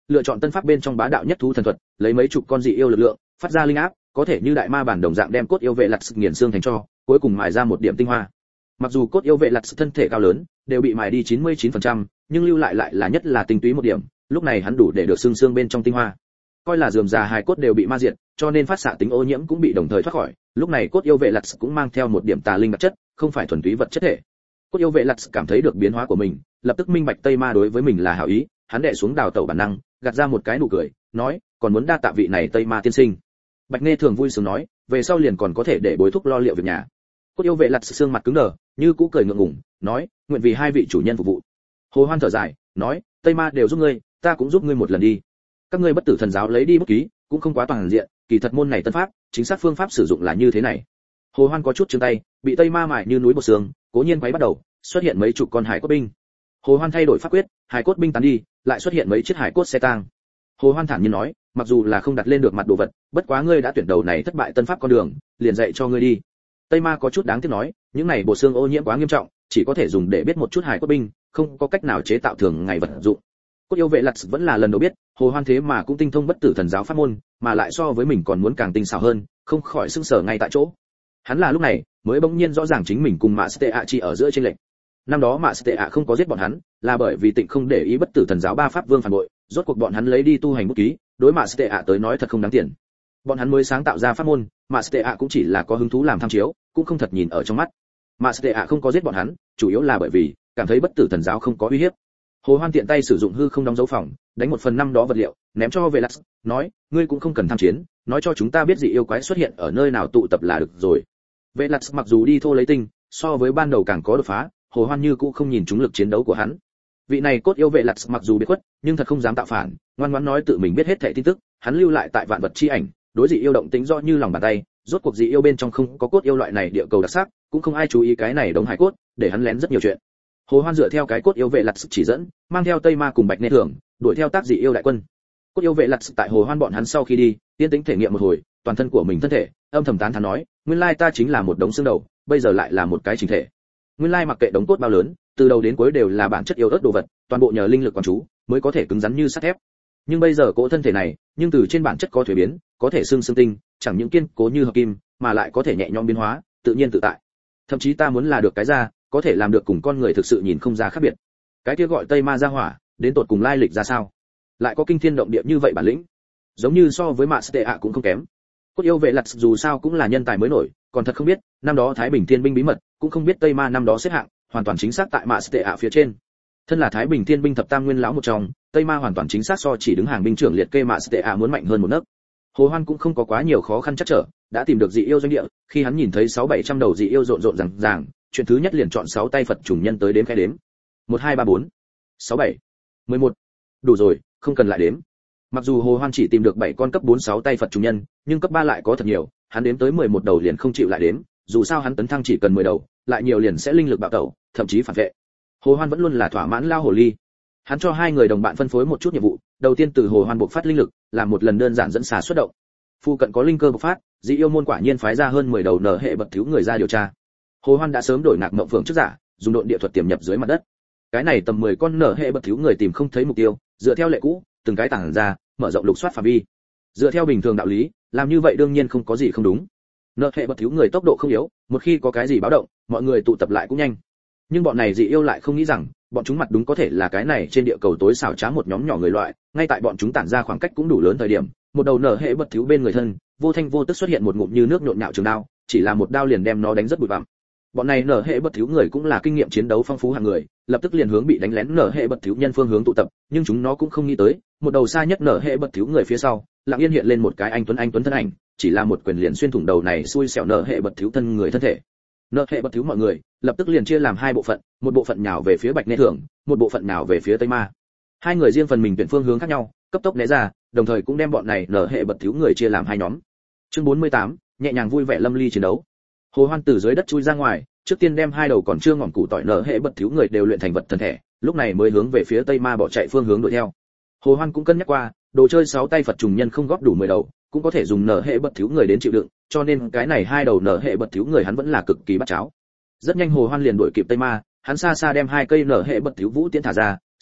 lựa chọn tân pháp bên trong bá đạo nhất thú thần thuật, lấy mấy chục con dị yêu lực lượng, phát ra linh áp, có thể như đại ma bản đồng dạng đem cốt yêu vệ lật nghiền xương thành tro, cuối cùng mài ra một điểm tinh hoa. Mặc dù cốt yêu vệ lật thân thể cao lớn, đều bị mài đi 99%, nhưng lưu lại lại là nhất là tinh túy một điểm, lúc này hắn đủ để được xương bên trong tinh hoa. Coi là rườm rà hài cốt đều bị ma diệt, cho nên phát xạ tính ô nhiễm cũng bị đồng thời thoát khỏi, lúc này cốt yêu vệ lật cũng mang theo một điểm tà linh đặc chất, không phải thuần túy vật chất thể. Cốt yêu vệ lật cảm thấy được biến hóa của mình, lập tức minh bạch Tây Ma đối với mình là hảo ý, hắn đè xuống đào tẩu bản năng, gạt ra một cái nụ cười, nói, còn muốn đa tạ vị này Tây Ma tiên sinh. Bạch Nghe Thường vui sướng nói, về sau liền còn có thể để bối thúc lo liệu việc nhà. Cốt yêu vệ lật xương mặt cứng đờ, như cũ cười ngượng ngùng, nói, nguyện vì hai vị chủ nhân phục vụ. Hồ Hoan thở dài, nói, Tây Ma đều giúp ngươi, ta cũng giúp ngươi một lần đi. Các ngươi bất tử thần giáo lấy đi bút ký, cũng không quá toàn diện, kỳ thật môn này tân pháp, chính xác phương pháp sử dụng là như thế này. Hồ Hoan có chút chừng tay, bị Tây Ma mại như núi bột xương, cố nhiên quấy bắt đầu, xuất hiện mấy chục con hải cốt binh. Hồ Hoan thay đổi pháp quyết, hải cốt binh tán đi, lại xuất hiện mấy chiếc hải cốt xe tang. Hồ Hoan thản nhiên nói, mặc dù là không đặt lên được mặt đồ vật, bất quá ngươi đã tuyển đầu này thất bại tân pháp con đường, liền dạy cho ngươi đi. Tây Ma có chút đáng tiếc nói, những này bộ xương ô nhiễm quá nghiêm trọng, chỉ có thể dùng để biết một chút hải cốt binh, không có cách nào chế tạo thường ngày vật dụng. Cốt yêu vệ lật vẫn là lần đầu biết, Hồ Hoan thế mà cũng tinh thông bất tử thần giáo pháp môn, mà lại so với mình còn muốn càng tinh xảo hơn, không khỏi sững sờ ngay tại chỗ. Hắn là lúc này mới bỗng nhiên rõ ràng chính mình cùng Mạ Stea chỉ ở giữa chênh lệch. Năm đó Mạ Stea không có giết bọn hắn, là bởi vì Tịnh không để ý bất tử thần giáo ba pháp vương phản bội, rốt cuộc bọn hắn lấy đi tu hành bút ký, đối Mạ Stea tới nói thật không đáng tiền. Bọn hắn mới sáng tạo ra pháp môn, Mạ Stea cũng chỉ là có hứng thú làm tham chiếu, cũng không thật nhìn ở trong mắt. Mạ Stea không có giết bọn hắn, chủ yếu là bởi vì cảm thấy bất tử thần giáo không có uy hiếp. Hồ Hoan tiện tay sử dụng hư không đóng dấu phòng, đánh 1/5 đó vật liệu, ném cho Velas, nói, ngươi cũng không cần tham chiến, nói cho chúng ta biết dị yêu quái xuất hiện ở nơi nào tụ tập là được rồi. Velas mặc dù đi thô lấy tinh, so với ban đầu càng có đột phá, Hồ Hoan như cũ không nhìn trúng lực chiến đấu của hắn. Vị này cốt yêu Velas mặc dù biết khuất, nhưng thật không dám tạo phản, ngoan ngoãn nói tự mình biết hết thảy tin tức, hắn lưu lại tại vạn vật chi ảnh, đối dị yêu động tính rõ như lòng bàn tay, rốt cuộc dị yêu bên trong không có cốt yêu loại này địa cầu đặc sắc, cũng không ai chú ý cái này đống hải cốt, để hắn lén rất nhiều chuyện. Hồ Hoan dựa theo cái cốt yêu vệ lật chỉ dẫn, mang theo Tây Ma cùng Bạch Nê Thường, đuổi theo tác dị yêu đại quân. Cốt yêu vệ lật tại Hồ Hoan bọn hắn sau khi đi, tiên tính thể nghiệm một hồi, toàn thân của mình thân thể, âm thầm tán thán nói, nguyên lai ta chính là một đống xương đầu, bây giờ lại là một cái chỉnh thể. Nguyên lai mặc kệ đống cốt bao lớn, từ đầu đến cuối đều là bản chất yếu ớt đồ vật, toàn bộ nhờ linh lực quán chú, mới có thể cứng rắn như sắt thép. Nhưng bây giờ cỗ thân thể này, nhưng từ trên bản chất có thuế biến, có thể xương tinh, chẳng những kiên cố như hợp kim, mà lại có thể nhẹ nhõm biến hóa, tự nhiên tự tại. Thậm chí ta muốn là được cái ra, có thể làm được cùng con người thực sự nhìn không ra khác biệt. Cái kia gọi Tây Ma gia hỏa, đến tột cùng lai lịch ra sao? Lại có kinh thiên động địa như vậy bản lĩnh, giống như so với Mạ Stea cũng không kém. Cốt yêu vệ lật dù sao cũng là nhân tài mới nổi, còn thật không biết, năm đó Thái Bình Thiên binh bí mật, cũng không biết Tây Ma năm đó xếp hạng, hoàn toàn chính xác tại Mạ Stea phía trên. Thân là Thái Bình Thiên binh thập tam nguyên lão một trong, Tây Ma hoàn toàn chính xác so chỉ đứng hàng binh trưởng liệt kê Mạ Stea muốn mạnh hơn một nấc. Hồ Hoan cũng không có quá nhiều khó khăn chắc trở, đã tìm được dị yêu doanh địa, khi hắn nhìn thấy 600-700 đầu dị yêu rộn rộn ràng, chuyện thứ nhất liền chọn 6 tay Phật trùng nhân tới đếm khai đếm. 1 2 3 4 6 7 11. Đủ rồi, không cần lại đếm. Mặc dù Hồ Hoan chỉ tìm được 7 con cấp 4 6 tay Phật trùng nhân, nhưng cấp 3 lại có thật nhiều, hắn đếm tới 11 đầu liền không chịu lại đếm, dù sao hắn tấn thăng chỉ cần 10 đầu, lại nhiều liền sẽ linh lực bạo tẩu, thậm chí phản vệ. Hồ Hoan vẫn luôn là thỏa mãn lao hồ ly. Hắn cho hai người đồng bạn phân phối một chút nhiệm vụ, đầu tiên từ Hồ Hoan bộc phát linh lực, làm một lần đơn giản dẫn xà xuất động. Phu cận có linh cơ bộc phát, dị yêu môn quả nhiên phái ra hơn 10 đầu nở hệ bậc thiếu người ra điều tra. Hồ Hoan đã sớm đổi nạc mộng phượng trước giả, dùng độn địa thuật tiềm nhập dưới mặt đất. Cái này tầm 10 con nở hệ bậc thiếu người tìm không thấy mục tiêu, dựa theo lệ cũ, từng cái tản ra, mở rộng lục soát phạm vi. Dựa theo bình thường đạo lý, làm như vậy đương nhiên không có gì không đúng. Nở hệ bậc thiếu người tốc độ không yếu, một khi có cái gì báo động, mọi người tụ tập lại cũng nhanh. Nhưng bọn này dị yêu lại không nghĩ rằng, bọn chúng mặt đúng có thể là cái này trên địa cầu tối xảo trá một nhóm nhỏ người loại, ngay tại bọn chúng tản ra khoảng cách cũng đủ lớn thời điểm, một đầu nở hệ bậc thiếu bên người thân, vô thanh vô tức xuất hiện một ngụm như nước nhộn nhạo trường đao, chỉ là một đao liền đem nó đánh rất bụi bặm. Bọn này nở hệ bậc thiếu người cũng là kinh nghiệm chiến đấu phong phú hạng người, lập tức liền hướng bị đánh lén nở hệ bậc thiếu nhân phương hướng tụ tập, nhưng chúng nó cũng không nghĩ tới, một đầu xa nhất nở hệ bậc thiếu người phía sau, lặng yên hiện lên một cái anh tuấn thân ảnh, chỉ là một quyền liền xuyên thủng đầu này xui xẻo nở hệ bậc thiếu thân người thân thể. Nở hệ bậc thiếu mọi người lập tức liền chia làm hai bộ phận, một bộ phận nhào về phía Bạch Nê Thường, một bộ phận nhào về phía Tây Ma. Hai người riêng phần mình tuyển phương hướng khác nhau, cấp tốc né ra, đồng thời cũng đem bọn này nở hệ bậc thiếu người chia làm hai nhóm. Chương 48, nhẹ nhàng vui vẻ lâm ly chiến đấu. Hồ Hoan từ dưới đất chui ra ngoài, trước tiên đem hai đầu còn chưa ngỏm củ tỏi nở hệ bậc thiếu người đều luyện thành vật thần thể, lúc này mới hướng về phía Tây Ma bỏ chạy phương hướng đuổi theo. Hồ Hoan cũng cân nhắc qua, đồ chơi 6 tay Phật trùng nhân không góp đủ 10 đầu, cũng có thể dùng nở hệ bậc thiếu người đến chịu đựng, cho nên cái này hai đầu nở hệ bậc thiếu người hắn vẫn là cực kỳ bắt cháo. Rất nhanh Hồ Hoan liền đuổi kịp Tây Ma, hắn xa xa đem hai cây nở hệ bậc thiếu vũ tiễn thả ra,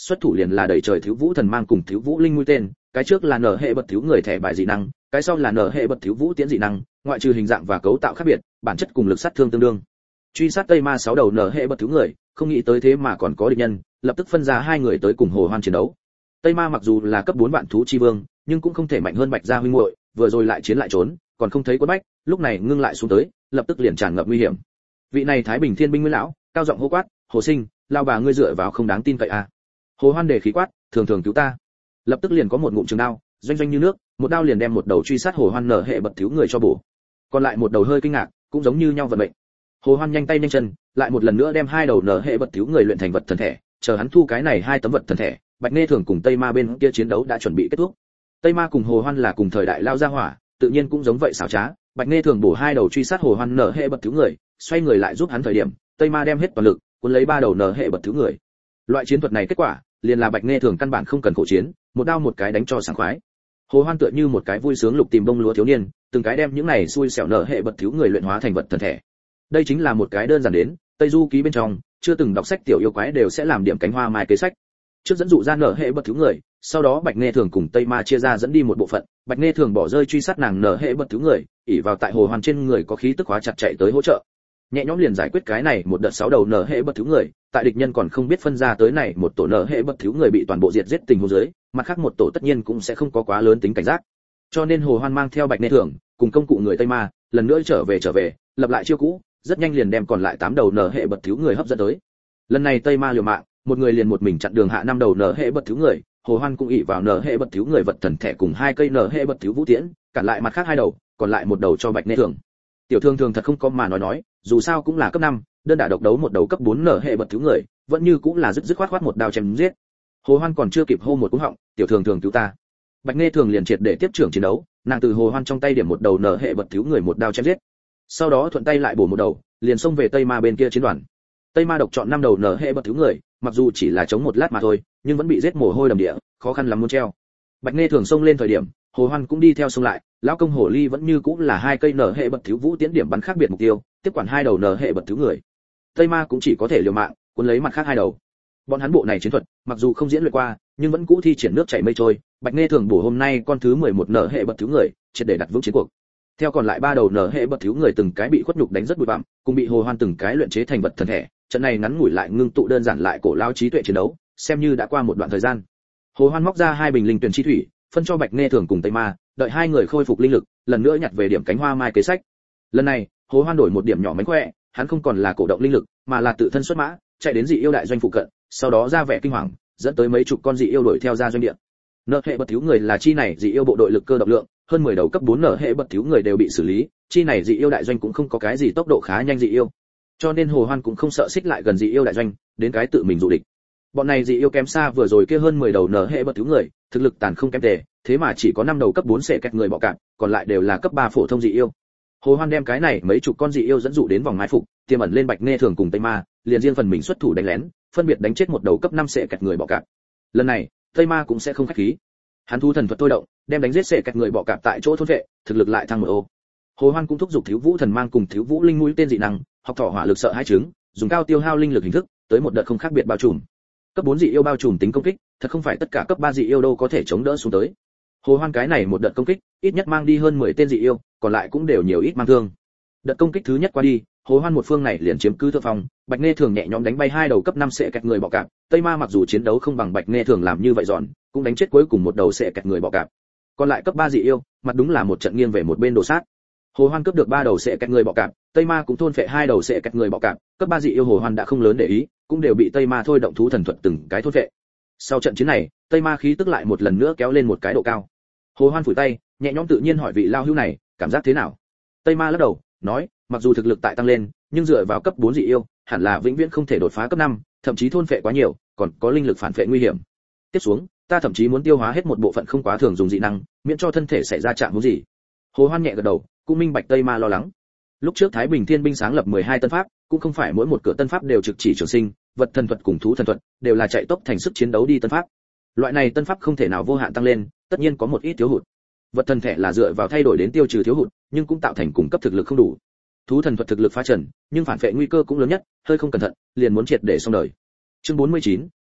xuất thủ liền là đẩy trời thiếu vũ thần mang cùng thiếu vũ linh mũi tên, cái trước là nở hệ bật thiếu người thẻ bài dị năng, cái sau là nở hệ bật thiếu vũ tiễn dị năng, ngoại trừ hình dạng và cấu tạo khác biệt, bản chất cùng lực sát thương tương đương. Truy sát Tây Ma 6 đầu nở hệ bật thiếu người, không nghĩ tới thế mà còn có địch nhân, lập tức phân ra hai người tới cùng Hồ Hoan chiến đấu. Tây Ma mặc dù là cấp 4 vạn thú chi vương, nhưng cũng không thể mạnh hơn Bạch gia huynh muội, vừa rồi lại chiến lại trốn, còn không thấy quất bách, lúc này ngưng lại xuống tới, lập tức liền tràn ngập nguy hiểm. Vị này Thái Bình Thiên binh Nguyên lão, cao giọng hô quát, "Hồ Sinh, lao bà ngươi dựa vào không đáng tin cậy à?" Hồ Hoan đề khí quát, "Thường thường cứu ta." Lập tức liền có một ngụm trường đao, doanh doanh như nước, một đao liền đem một đầu truy sát Hồ Hoan nở hệ bật thiếu người cho bổ. Còn lại một đầu hơi kinh ngạc, cũng giống như nhau vận mệnh. Hồ Hoan nhanh tay nhanh chân, lại một lần nữa đem hai đầu nở hệ bật thiếu người luyện thành vật thần thể, chờ hắn thu cái này hai tấm vật thần thể, Bạch Nghe Thường cùng Tây Ma bên kia chiến đấu đã chuẩn bị kết thúc. Tây Ma cùng Hồ Hoan là cùng thời đại lao ra hỏa, tự nhiên cũng giống vậy xảo trá, Bạch Nghe Thường bổ hai đầu truy sát Hồ Hoan nở hệ bật thiếu người, xoay người lại giúp hắn thời điểm, Tây Ma đem hết toàn lực, cuốn lấy ba đầu nở hệ bật thiếu người. Loại chiến thuật này kết quả, liền là Bạch Nghe Thường căn bản không cần khổ chiến, một đao một cái đánh cho sảng khoái. Hồ Hoan tựa như một cái vui sướng lục tìm bông lúa thiếu niên, từng cái đem những này xui xẻo nở hệ bật thiếu người luyện hóa thành vật thần thể. Đây chính là một cái đơn giản đến, Tây Du ký bên trong, chưa từng đọc sách tiểu yêu quái đều sẽ làm điểm cánh hoa mai kế sách. Trước dẫn dụ ra nở hệ bật thiếu người, sau đó Bạch Nghe Thường cùng Tây Ma chia ra dẫn đi một bộ phận, Bạch Nghe Thường bỏ rơi truy sát nàng nở hệ bật thiếu người, ỷ vào tại Hồ Hoan trên người có khí tức hóa chặt chạy tới hỗ trợ. Nhẹ nhõm liền giải quyết cái này một đợt 6 đầu nở hệ bật thiếu người, tại địch nhân còn không biết phân ra tới này một tổ nở hệ bật thiếu người bị toàn bộ diệt giết tình huống dưới, mặt khác một tổ tất nhiên cũng sẽ không có quá lớn tính cảnh giác. Cho nên Hồ Hoan mang theo Bạch Nghe Thường cùng công cụ người Tây Ma, lần nữa trở về, lập lại chiêu cũ, rất nhanh liền đem còn lại 8 đầu nở hệ bật thiếu người hấp dẫn tới. Lần này Tây Ma liều mạng, một người liền một mình chặn đường hạ 5 đầu nở hệ bật thiếu người, Hồ Hoan cũng ỷ vào nở hệ bật thiếu người vật thần thể cùng 2 cây nở hệ bật thiếu vũ tiễn, cản lại mặt khác 2 đầu, còn lại một đầu cho Bạch Nghe Thường. Tiểu Thương Thường thật không có mà nói, dù sao cũng là cấp 5, đơn đả độc đấu một đầu cấp 4 nở hệ bật thiếu người, vẫn như cũng là dứt khoát một đao chém giết. Hồ Hoan còn chưa kịp hô một cú họng, Tiểu Thương Thường cứu ta. Bạch Nghe Thường liền triệt để tiếp trưởng chiến đấu, nàng từ Hồ Hoan trong tay điểm một đầu nở hệ bật thiếu người một đao chém giết. Sau đó thuận tay lại bổ một đầu, liền xông về Tây Ma bên kia chiến đoàn. Tây Ma độc chọn 5 đầu nở hệ bật thiếu người, mặc dù chỉ là chống một lát mà thôi, nhưng vẫn bị giết mồ hôi đầm địa, khó khăn lắm muốn treo. Bạch Nghe Thường xông lên thời điểm, Hồ Hoan cũng đi theo xông lại, lão công hồ ly vẫn như cũng là 2 cây nở hệ bật thiếu vũ tiến điểm bắn khác biệt mục tiêu, tiếp quản 2 đầu nở hệ bật thiếu người. Tây Ma cũng chỉ có thể liều mạng, cuốn lấy mặt khác 2 đầu. Bọn hắn bộ này chiến thuật, mặc dù không diễn luyện qua, nhưng vẫn cũ thi triển nước chảy mây trôi, Bạch Nghe Thường bổ hôm nay con thứ 11 nở hệ bật thiếu người, triệt để đặt vững chiến cuộc. Theo còn lại 3 đầu nở hệ bật thiếu người từng cái bị khuất nhục đánh rất bụi bặm, cùng bị Hồ Hoan từng cái luyện chế thành vật thần thể, trận này ngắn ngủi lại ngưng tụ đơn giản lại cổ lao trí tuệ chiến đấu, xem như đã qua một đoạn thời gian. Hồ Hoan móc ra 2 bình linh tuyển chi thủy, phân cho Bạch Nghe Thường cùng Tây Ma, đợi 2 người khôi phục linh lực, lần nữa nhặt về điểm cánh hoa mai kế sách. Lần này, Hồ Hoan đổi một điểm nhỏ mánh khỏe, hắn không còn là cổ động linh lực, mà là tự thân xuất mã, chạy đến dị yêu đại doanh phụ cận, sau đó ra vẻ kinh hoàng, dẫn tới mấy chục con dị yêu đuổi theo ra doanh địa. Nợ hệ bật thiếu người là chi này dị yêu bộ đội lực cơ động lượng, hơn 10 đầu cấp 4 nợ hệ bật thiếu người đều bị xử lý, chi này dị yêu đại doanh cũng không có cái gì tốc độ khá nhanh dị yêu. Cho nên Hồ Hoan cũng không sợ xích lại gần dị yêu đại doanh, đến cái tự mình dụ địch. Bọn này dị yêu kém xa vừa rồi kia hơn 10 đầu nở hệ bật thiếu người, thực lực tàn không kém tệ, thế mà chỉ có 5 đầu cấp 4 sẽ kẹt người bọ cạp, còn lại đều là cấp 3 phổ thông dị yêu. Hồ Hoan đem cái này mấy chục con dị yêu dẫn dụ đến vòng mai phục, tiềm ẩn lên Bạch Nghe Thường cùng Tây Ma, liền riêng phần mình xuất thủ đánh lén, phân biệt đánh chết một đầu cấp 5 sẽ kẹt người bọ cạp. Lần này, Tây Ma cũng sẽ không khách khí. Hắn thu thần thuật thôi động, đem đánh giết sẽ kẹt người bọ cạp tại chỗ thôn vệ, thực lực lại thăng một ô. Hồ Hoan cũng thúc giục Thiếu Vũ Thần mang cùng Thiếu Vũ Linh mũi tên dị năng, học thỏ hỏa lực sợ hai trứng, dùng cao tiêu hao linh lực hình thức, tới một đợt không khác biệt bao trùm. Cấp 4 dị yêu bao trùm tính công kích, thật không phải tất cả cấp 3 dị yêu đâu có thể chống đỡ xuống tới. Hồ Hoan cái này một đợt công kích, ít nhất mang đi hơn 10 tên dị yêu, còn lại cũng đều nhiều ít mang thương. Đợt công kích thứ nhất qua đi, Hồ Hoan một phương này liền chiếm cứ thượng phòng, Bạch Nghe Thường nhẹ nhõm đánh bay 2 đầu cấp 5 sẽ kẹt người bọ cạp, Tây Ma mặc dù chiến đấu không bằng Bạch Nghe Thường làm như vậy giòn, cũng đánh chết cuối cùng một đầu sẽ kẹt người bọ cạp. Còn lại cấp 3 dị yêu, mặt đúng là một trận nghiêng về một bên đổ sát. Hồ Hoan cướp được 3 đầu sẽ kẹt người bọ cạp, Tây Ma cũng thôn phệ 2 đầu sẽ kẹt người bọ cạp, cấp 3 dị yêu Hồ Hoan đã không lớn để ý, cũng đều bị Tây Ma thôi động thú thần thuật từng cái thôn phệ. Sau trận chiến này, Tây Ma khí tức lại một lần nữa kéo lên một cái độ cao. Hồ Hoan phủi tay, nhẹ nhõm tự nhiên hỏi vị lao hữu này, cảm giác thế nào? Tây Ma lắc đầu, nói, mặc dù thực lực tại tăng lên, nhưng dựa vào cấp 4 dị yêu, hẳn là vĩnh viễn không thể đột phá cấp 5, thậm chí thôn phệ quá nhiều, còn có linh lực phản phệ nguy hiểm. Tiếp xuống, ta thậm chí muốn tiêu hóa hết một bộ phận không quá thường dùng dị năng, miễn cho thân thể xảy ra trạng huống gì. Hồ Hoan nhẹ gật đầu, cũng minh bạch Tây Ma lo lắng. Lúc trước Thái Bình Thiên binh sáng lập 12 tân pháp, cũng không phải mỗi một cửa tân pháp đều trực chỉ trường sinh, vật thần thuật cùng thú thần thuật đều là chạy tốc thành sức chiến đấu đi tân pháp. Loại này tân pháp không thể nào vô hạn tăng lên, tất nhiên có một ít thiếu hụt. Vật thần thể là dựa vào thay đổi đến tiêu trừ thiếu hụt, nhưng cũng tạo thành cung cấp thực lực không đủ. Thú thần thuật thực lực phá trần, nhưng phản phệ nguy cơ cũng lớn nhất, hơi không cẩn thận, liền muốn triệt để xong đời. Chương 49,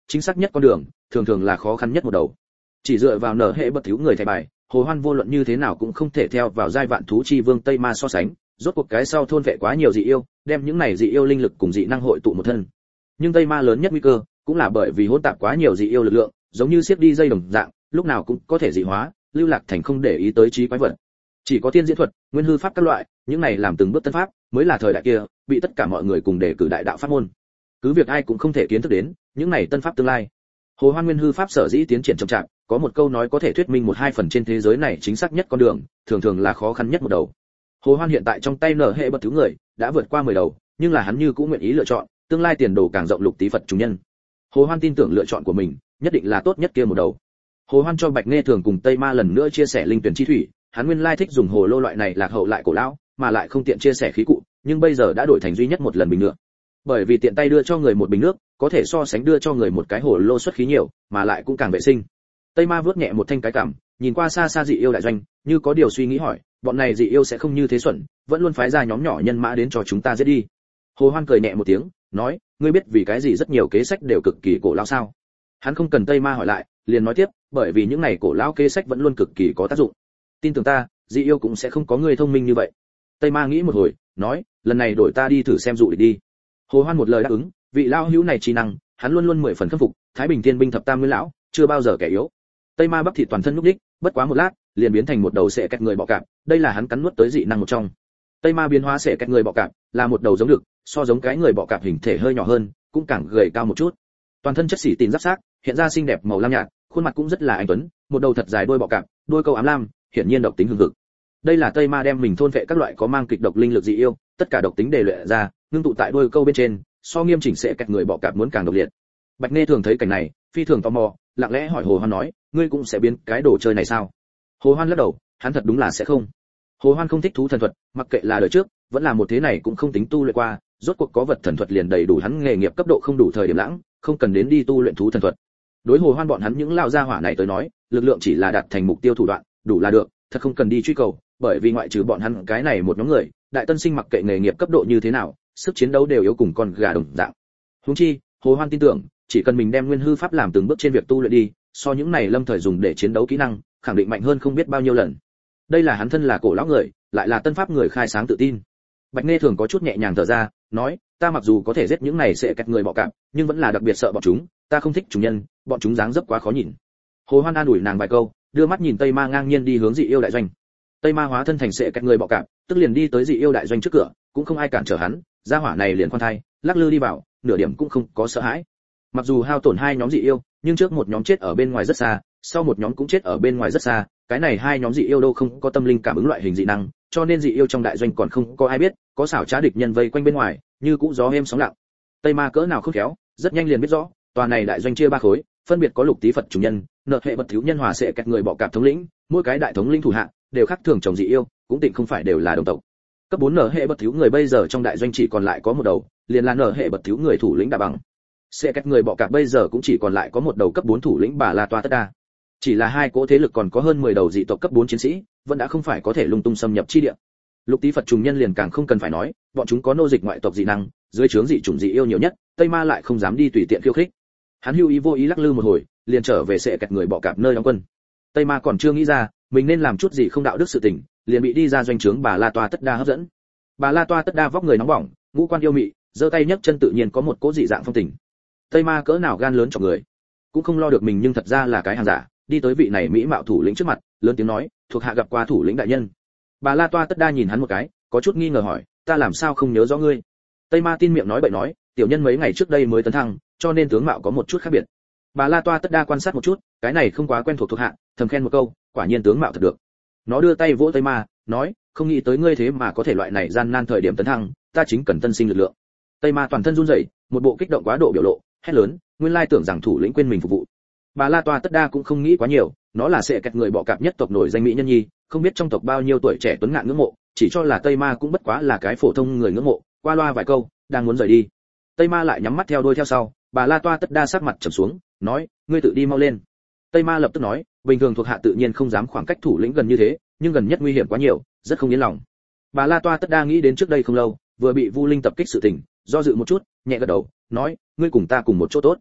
chính xác nhất con đường thường thường là khó khăn nhất một đầu. Chỉ dựa vào nở hệ bất thiếu người thầy bài, Hồ Hoan vô luận như thế nào cũng không thể theo vào giai vạn thú chi vương Tây Ma so sánh, rốt cuộc cái sau thôn vệ quá nhiều dị yêu, đem những này dị yêu linh lực cùng dị năng hội tụ một thân. Nhưng Tây Ma lớn nhất nguy cơ cũng là bởi vì hỗn tạp quá nhiều dị yêu lực lượng, giống như siết đi dây đồng dạng, lúc nào cũng có thể dị hóa, lưu lạc thành không để ý tới trí quái vật. Chỉ có tiên diễn thuật, nguyên hư pháp các loại, những này làm từng bước tân pháp, mới là thời đại kia bị tất cả mọi người cùng đề cử đại đạo pháp môn. Cứ việc ai cũng không thể kiến thức đến những này tân pháp tương lai. Hồ Hoan nguyên hư pháp sở dĩ tiến triển chậm chạp, có một câu nói có thể thuyết minh 1-2% trên thế giới này chính xác nhất con đường, thường thường là khó khăn nhất một đầu. Hồ Hoan hiện tại trong tay nở hệ bất thứ người, đã vượt qua 10 đầu, nhưng là hắn như cũng nguyện ý lựa chọn, tương lai tiền đồ càng rộng lục tí Phật chủ nhân. Hồ Hoan tin tưởng lựa chọn của mình, nhất định là tốt nhất kia một đầu. Hồ Hoan cho Bạch Nghe Thường cùng Tây Ma lần nữa chia sẻ linh tuyển chi thủy, hắn nguyên lai thích dùng hồ lô loại này lạc hậu lại cổ lão, mà lại không tiện chia sẻ khí cụ, nhưng bây giờ đã đổi thành duy nhất một lần bình nước. Bởi vì tiện tay đưa cho người một bình nước, có thể so sánh đưa cho người một cái hồ lô xuất khí nhiều, mà lại cũng càng vệ sinh. Tây Ma vớt nhẹ một thanh cái cằm, nhìn qua xa xa dị yêu đại doanh, như có điều suy nghĩ hỏi, bọn này dị yêu sẽ không như thế xuẩn, vẫn luôn phái ra nhóm nhỏ nhân mã đến cho chúng ta giết đi. Hồ Hoan cười nhẹ một tiếng, nói, ngươi biết vì cái gì rất nhiều kế sách đều cực kỳ cổ lão sao? Hắn không cần Tây Ma hỏi lại, liền nói tiếp, bởi vì những này cổ lão kế sách vẫn luôn cực kỳ có tác dụng. Tin tưởng ta, dị yêu cũng sẽ không có người thông minh như vậy. Tây Ma nghĩ một hồi, nói, lần này đổi ta đi thử xem dụ địch đi. Hồ Hoan một lời đáp ứng, vị lão hữu này trí năng, hắn luôn luôn 10 phần khâm phục, Thái Bình Tiên binh thập tam nguyên lão, chưa bao giờ kẻ yếu. Tây Ma bắp thịt toàn thân lúc đích, bất quá một lát, liền biến thành một đầu sệ kẹt người bọ cạp, đây là hắn cắn nuốt tới dị năng một trong. Tây Ma biến hóa sệ kẹt người bọ cạp, là một đầu giống được, so giống cái người bọ cạp hình thể hơi nhỏ hơn, cũng càng gầy cao một chút. Toàn thân chất xỉ tin giáp xác, hiện ra xinh đẹp màu lam nhạt, khuôn mặt cũng rất là anh tuấn, một đầu thật dài đuôi bọ cạp, đuôi câu ám lam, hiển nhiên độc tính hùng hực. Đây là Tây Ma đem mình thôn vệ các loại có mang kịch độc linh lực dị yêu, tất cả độc tính đều luyện ra, ngưng tụ tại đuôi câu bên trên, so nghiêm chỉnh sẽ kẹt người bọ cạp muốn càng độc liệt. Bạch Nghe Thường thấy cảnh này, phi thường tò mò, lặng lẽ hỏi Hồ Hoan nói, ngươi cũng sẽ biến cái đồ chơi này sao? Hồ Hoan lắc đầu, hắn thật đúng là sẽ không. Hồ Hoan không thích thú thần thuật, mặc kệ là đời trước, vẫn là một thế này cũng không tính tu luyện qua, rốt cuộc có vật thần thuật liền đầy đủ hắn nghề nghiệp cấp độ không đủ thời điểm lãng, không cần đến đi tu luyện thú thần thuật. Đối Hồ Hoan bọn hắn những lao gia hỏa này tới nói, lực lượng chỉ là đạt thành mục tiêu thủ đoạn, đủ là được, thật không cần đi truy cầu, bởi vì ngoại trừ bọn hắn cái này một nhóm người, đại tân sinh mặc kệ nghề nghiệp cấp độ như thế nào, sức chiến đấu đều yếu cùng con gà đồng dạng. Huống chi, Hồ Hoan tin tưởng, chỉ cần mình đem nguyên hư pháp làm từng bước trên việc tu luyện đi, so những này lâm thời dùng để chiến đấu kỹ năng, khẳng định mạnh hơn không biết bao nhiêu lần. Đây là hắn thân là cổ lão người, lại là tân pháp người khai sáng tự tin. Bạch Nghe Thường có chút nhẹ nhàng thở ra, nói, ta mặc dù có thể giết những này sẽ kẹt người bọ cạp, nhưng vẫn là đặc biệt sợ bọn chúng, ta không thích chủ nhân, bọn chúng dáng dấp quá khó nhìn. Hồ Hoan an ủi nàng vài câu, đưa mắt nhìn Tây Ma ngang nhiên đi hướng dị yêu đại doanh. Tây Ma hóa thân thành sẽ kẹt người bọ cạp, tức liền đi tới dị yêu đại doanh trước cửa, cũng không ai cản trở hắn, gia hỏa này liền khoan thai, lắc lư đi vào, nửa điểm cũng không có sợ hãi. Mặc dù hao tổn hai nhóm dị yêu, nhưng trước một nhóm chết ở bên ngoài rất xa, sau một nhóm cũng chết ở bên ngoài rất xa, cái này hai nhóm dị yêu đâu không có tâm linh cảm ứng loại hình dị năng, cho nên dị yêu trong đại doanh còn không có ai biết, có xảo trá địch nhân vây quanh bên ngoài, như cũ gió êm sóng lặng. Tây Ma cỡ nào khôn khéo, rất nhanh liền biết rõ, tòa này đại doanh chia ba khối, phân biệt có lục tí Phật chủ nhân, nợ hệ bật thiếu nhân hòa sẽ kẹt người bọ cạp thống lĩnh, mỗi cái đại thống lĩnh thủ hạ đều khác thường trồng dị yêu, cũng tịnh không phải đều là đồng tộc. Cấp 4 nợ hệ bật thiếu người bây giờ trong đại doanh chỉ còn lại có một đầu, liền là nợ hệ bật thiếu người thủ lĩnh Đà Bằng. Sẽ kẹt người bọ cạp bây giờ cũng chỉ còn lại có một đầu cấp 4 thủ lĩnh Bà La Toa Tất Đa. Chỉ là hai cỗ thế lực còn có hơn 10 đầu dị tộc cấp 4 chiến sĩ, vẫn đã không phải có thể lung tung xâm nhập chi địa. Lục tí Phật trùng nhân liền càng không cần phải nói, bọn chúng có nô dịch ngoại tộc dị năng, dưới trướng dị chủng dị yêu nhiều nhất, Tây Ma lại không dám đi tùy tiện khiêu khích. Hắn hưu ý vô ý lắc lư một hồi, liền trở về sẽ kẹt người bọ cạp nơi đóng quân. Tây Ma còn chưa nghĩ ra, mình nên làm chút gì không đạo đức sự tình, liền bị đi ra doanh trướng Bà La Toa Tất Đa hấp dẫn. Bà La Toa Tất Đa vóc người nóng bỏng, ngũ quan yêu mị, giơ tay nhấc chân tự nhiên có một cỗ dị dạng phong tình. Tây Ma cỡ nào gan lớn cho người, cũng không lo được mình nhưng thật ra là cái hàng giả, đi tới vị này mỹ mạo thủ lĩnh trước mặt, lớn tiếng nói, thuộc hạ gặp qua thủ lĩnh đại nhân. Bà La Toa Tất Đa nhìn hắn một cái, có chút nghi ngờ hỏi, ta làm sao không nhớ rõ ngươi? Tây Ma tin miệng nói bậy nói, tiểu nhân mấy ngày trước đây mới tấn thăng, cho nên tướng mạo có một chút khác biệt. Bà La Toa Tất Đa quan sát một chút, cái này không quá quen thuộc thuộc hạ, thầm khen một câu, quả nhiên tướng mạo thật được. Nó đưa tay vỗ Tây Ma, nói, không nghĩ tới ngươi thế mà có thể loại này gian nan thời điểm tấn thăng, ta chính cần tân sinh lực lượng. Tây Ma toàn thân run rẩy, một bộ kích động quá độ biểu lộ, hét lớn, nguyên lai tưởng rằng thủ lĩnh quên mình phục vụ. Bà La Toa Tất Đa cũng không nghĩ quá nhiều, nó là sẽ kẹt người bọ cạp nhất tộc nổi danh mỹ nhân nhi, không biết trong tộc bao nhiêu tuổi trẻ tuấn ngạn ngưỡng mộ, chỉ cho là Tây Ma cũng bất quá là cái phổ thông người ngưỡng mộ, qua loa vài câu, đang muốn rời đi. Tây Ma lại nhắm mắt theo đuôi theo sau, Bà La Toa Tất Đa sắc mặt trầm xuống, nói, ngươi tự đi mau lên. Tây Ma lập tức nói, bình thường thuộc hạ tự nhiên không dám khoảng cách thủ lĩnh gần như thế, nhưng gần nhất nguy hiểm quá nhiều, rất không yên lòng. Bà La Toa Tất Đa nghĩ đến trước đây không lâu, vừa bị Vu Linh tập kích sự tình, do dự một chút, nhẹ gật đầu, nói, ngươi cùng ta cùng một chỗ tốt.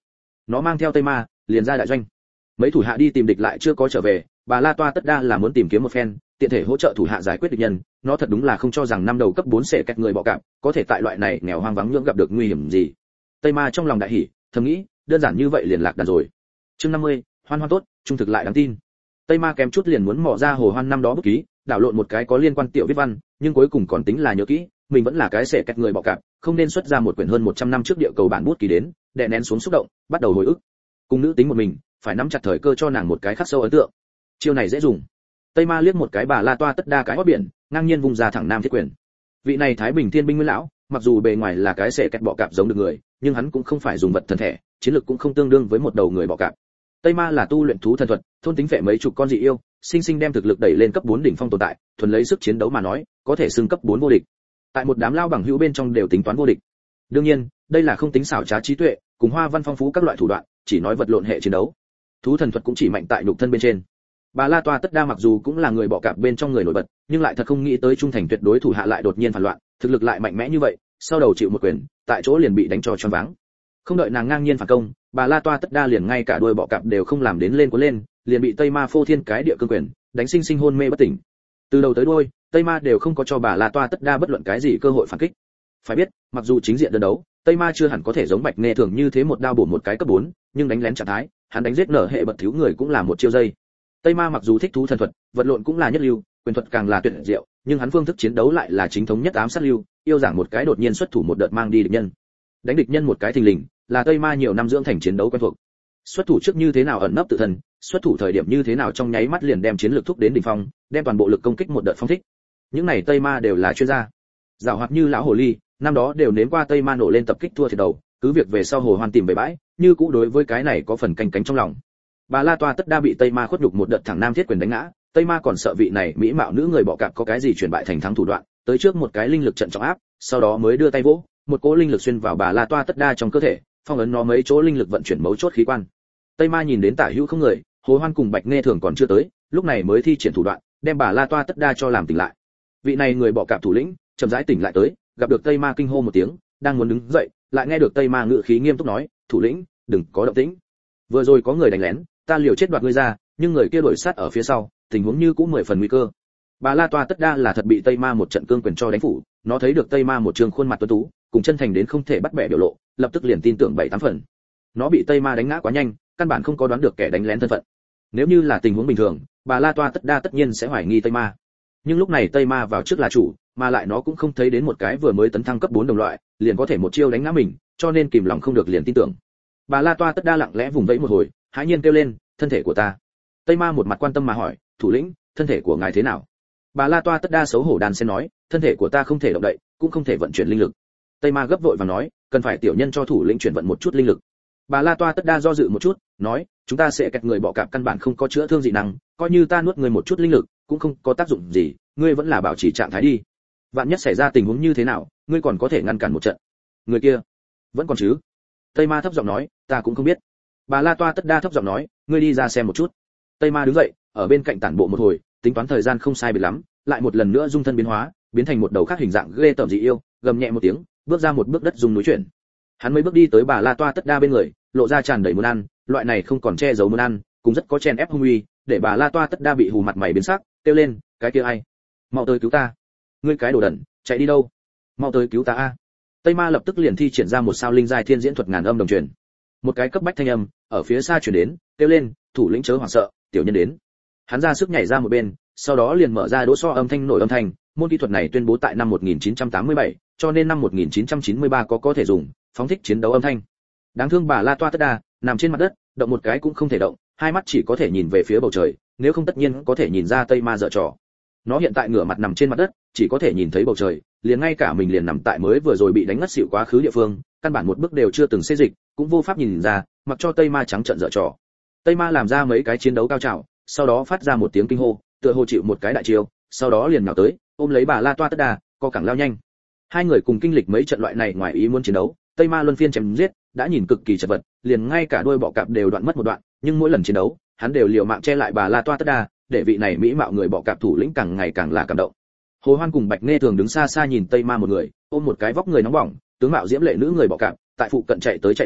Nó mang theo Tây Ma, liền ra đại doanh. Mấy thủ hạ đi tìm địch lại chưa có trở về, bà La Toa tất đa là muốn tìm kiếm một phen, tiện thể hỗ trợ thủ hạ giải quyết địch nhân. Nó thật đúng là không cho rằng năm đầu cấp 4 sẽ kẹt người bọ cạp, có thể tại loại này nghèo hoang vắng nhưỡng gặp được nguy hiểm gì. Tây Ma trong lòng đại hỉ, thầm nghĩ, đơn giản như vậy liền lạc đàn rồi. Chương 50, Hoan Hoan tốt, trung thực lại đáng tin. Tây Ma kém chút liền muốn mò ra Hồ Hoan năm đó bút ký, đảo lộn một cái có liên quan tiểu viết văn, nhưng cuối cùng còn tính là nhớ kỹ, mình vẫn là cái sẽ kẹt người bọ cạp, không nên xuất ra một quyển hơn 100 năm trước địa cầu bản bút ký đến, đè nén xuống xúc động, bắt đầu hồi ức. Cùng nữ tính một mình, phải nắm chặt thời cơ cho nàng một cái khắc sâu ấn tượng. Chiêu này dễ dùng. Tây Ma liếc một cái bà La Toa tất đa cái hót biển, ngang nhiên vùng ra thẳng Nam Thiết Quyền. Vị này Thái Bình Thiên binh nguyên lão, mặc dù bề ngoài là cái sẽ kẹt bọ cạp giống được người, nhưng hắn cũng không phải dùng vật thần thể, chiến lực cũng không tương đương với một đầu người bọ cạp. Tây Ma là tu luyện thú thần thuật, thôn tính phệ mấy chục con dị yêu, sinh sinh đem thực lực đẩy lên cấp 4 đỉnh phong tồn tại, thuần lấy sức chiến đấu mà nói, có thể xưng cấp 4 vô địch. Tại một đám lao bằng hữu bên trong đều tính toán vô địch. Đương nhiên, đây là không tính xảo trá trí tuệ, cùng hoa văn phong phú các loại thủ đoạn, chỉ nói vật lộn hệ chiến đấu. Thú thần thuật cũng chỉ mạnh tại nhục thân bên trên. Bà La Toa tất đa mặc dù cũng là người bọ cạp bên trong người nổi bật, nhưng lại thật không nghĩ tới trung thành tuyệt đối thủ hạ lại đột nhiên phản loạn, thực lực lại mạnh mẽ như vậy, sau đầu chịu một quyền, tại chỗ liền bị đánh cho choáng váng. Không đợi nàng ngang nhiên phản công, bà La Toa tất đa liền ngay cả đuôi bọ cạp đều không làm đến lên cuốn lên, liền bị Tây Ma phô thiên cái địa cương quyền, đánh sinh sinh hôn mê bất tỉnh. Từ đầu tới đuôi, Tây Ma đều không có cho bà La Toa tất đa bất luận cái gì cơ hội phản kích. Phải biết, mặc dù chính diện đơn đấu, Tây Ma chưa hẳn có thể giống Bạch Nghe thường như thế một đao bổ một cái cấp 4, nhưng đánh lén trạng thái, hắn đánh giết nở hệ bật thiếu người cũng là một chiêu dây. Tây Ma mặc dù thích thú thần thuật, vật lộn cũng là nhất lưu, quyền thuật càng là tuyệt diệu, nhưng hắn phương thức chiến đấu lại là chính thống nhất ám sát lưu, yêu giảng một cái đột nhiên xuất thủ một đợt mang đi địch nhân. Đánh địch nhân một cái thình lình, là Tây Ma nhiều năm dưỡng thành chiến đấu quen thuộc. Xuất thủ trước như thế nào ẩn nấp tự thân, xuất thủ thời điểm như thế nào trong nháy mắt liền đem chiến lược thúc đến đỉnh phong, đem toàn bộ lực công kích một đợt phong thích. Những này Tây Ma đều là chuyên gia. Giảo hoạt như lão hồ ly, năm đó đều nếm qua Tây Ma nổ lên tập kích thua thiệt đầu, cứ việc về sau Hồ Hoan tìm về bãi, như cũ đối với cái này có phần canh cánh trong lòng. Bà La Toa tất đa bị Tây Ma khuất nhục một đợt thẳng Nam Thiết Quyền đánh ngã, Tây Ma còn sợ vị này mỹ mạo nữ người bọ cạp có cái gì chuyển bại thành thắng thủ đoạn, tới trước một cái linh lực trận trọng áp, sau đó mới đưa tay vỗ, một cỗ linh lực xuyên vào bà La Toa tất đa trong cơ thể, phong ấn nó mấy chỗ linh lực vận chuyển mấu chốt khí quan. Tây Ma nhìn đến tả hữu không người, Hồ Hoan cùng Bạch Nghe thường còn chưa tới, lúc này mới thi triển thủ đoạn, đem bà La Toa tất đa cho làm tỉnh lại. Vị này người bọ cạp thủ lĩnh, chậm rãi tỉnh lại tới, gặp được Tây Ma kinh hô một tiếng, đang muốn đứng dậy, lại nghe được Tây Ma ngữ khí nghiêm túc nói, "Thủ lĩnh, đừng có động tĩnh. Vừa rồi có người đánh lén, ta liều chết đoạt ngươi ra, nhưng người kia đuổi sát ở phía sau, tình huống như cũng 10 phần nguy cơ." Bà La Toa tất đa là thật bị Tây Ma một trận cương quyền cho đánh phủ, nó thấy được Tây Ma một trường khuôn mặt tuấn tú, cùng chân thành đến không thể bắt bẻ biểu lộ, lập tức liền tin tưởng 7-8 phần. Nó bị Tây Ma đánh ngã quá nhanh, căn bản không có đoán được kẻ đánh lén thân phận. Nếu như là tình huống bình thường, bà La Toa tất đa tất nhiên sẽ hoài nghi Tây Ma. Nhưng lúc này Tây Ma vào trước là chủ, mà lại nó cũng không thấy đến một cái vừa mới tấn thăng cấp 4 đồng loại, liền có thể một chiêu đánh ngã mình, cho nên kìm lòng không được liền tin tưởng. Bà La Toa tất đa lặng lẽ vùng vẫy một hồi, hãi nhiên kêu lên, "Thân thể của ta." Tây Ma một mặt quan tâm mà hỏi, "Thủ lĩnh, thân thể của ngài thế nào?" Bà La Toa tất đa xấu hổ đàn sen nói, "Thân thể của ta không thể động đậy, cũng không thể vận chuyển linh lực." Tây Ma gấp vội và nói, "Cần phải tiểu nhân cho thủ lĩnh chuyển vận một chút linh lực." Bà La Toa tất đa do dự một chút, nói, "Chúng ta sẽ kẹt người bọ cạp căn bản không có chữa thương dị năng, coi như ta nuốt người một chút linh lực, cũng không có tác dụng gì, ngươi vẫn là bảo trì trạng thái đi. Vạn nhất xảy ra tình huống như thế nào, ngươi còn có thể ngăn cản một trận." "Người kia vẫn còn chứ?" Tây Ma thấp giọng nói, "Ta cũng không biết." Bà La Toa tất đa thấp giọng nói, "Ngươi đi ra xem một chút." Tây Ma đứng dậy, ở bên cạnh tản bộ một hồi, tính toán thời gian không sai biệt lắm, lại một lần nữa dung thân biến hóa, biến thành một đầu khác hình dạng ghê tởm dị yêu, gầm nhẹ một tiếng, bước ra một bước đất dung núi chuyển. Hắn mới bước đi tới bà La Toa tất đa bên người, lộ ra tràn đầy muốn ăn, loại này không còn che giấu muốn ăn, cũng rất có chen ép hung uy, để bà La Toa tất đa bị hù mặt mày biến sắc, kêu lên, "Cái kia ai? Mau tới cứu ta! Ngươi cái đồ đần, chạy đi đâu? Mau tới cứu ta a!" Tây Ma lập tức liền thi triển ra một sao linh giai thiên diễn thuật ngàn âm đồng truyền. Một cái cấp bách thanh âm ở phía xa truyền đến, kêu lên, "Thủ lĩnh chớ hoảng sợ, tiểu nhân đến." Hắn ra sức nhảy ra một bên, sau đó liền mở ra đỗ so âm thanh nổi âm thanh, môn kỹ thuật này tuyên bố tại năm 1987, cho nên năm 1993 có thể dùng, phóng thích chiến đấu âm thanh. Đáng thương bà La Toa tất đa, nằm trên mặt đất, động một cái cũng không thể động, hai mắt chỉ có thể nhìn về phía bầu trời, nếu không tất nhiên có thể nhìn ra Tây Ma giở trò. Nó hiện tại ngửa mặt nằm trên mặt đất, chỉ có thể nhìn thấy bầu trời, liền ngay cả mình liền nằm tại mới vừa rồi bị đánh ngất xỉu quá khứ địa phương, căn bản một bước đều chưa từng xê dịch, cũng vô pháp nhìn ra, mặc cho Tây Ma trắng trợn giở trò. Tây Ma làm ra mấy cái chiến đấu cao trào, sau đó phát ra một tiếng kinh hô, tựa hồ chịu một cái đại chiêu, sau đó liền nhào tới, ôm lấy bà La Toa tất đa, co cẳng lao nhanh. Hai người cùng kinh lịch mấy trận loại này ngoài ý muốn chiến đấu, Tây Ma luân phiên chém giết, đã nhìn cực kỳ chật vật, liền ngay cả đuôi bọ cạp đều đoạn mất một đoạn, nhưng mỗi lần chiến đấu, hắn đều liều mạng che lại bà La Toa tất đa, để vị này mỹ mạo người bọ cạp thủ lĩnh càng ngày càng là cảm động. Hồ Hoan cùng Bạch Nghe thường đứng xa xa nhìn Tây Ma một người, ôm một cái vóc người nóng bỏng, tướng mạo diễm lệ nữ người bọ cạp, tại phụ cận chạy tới chạy lui,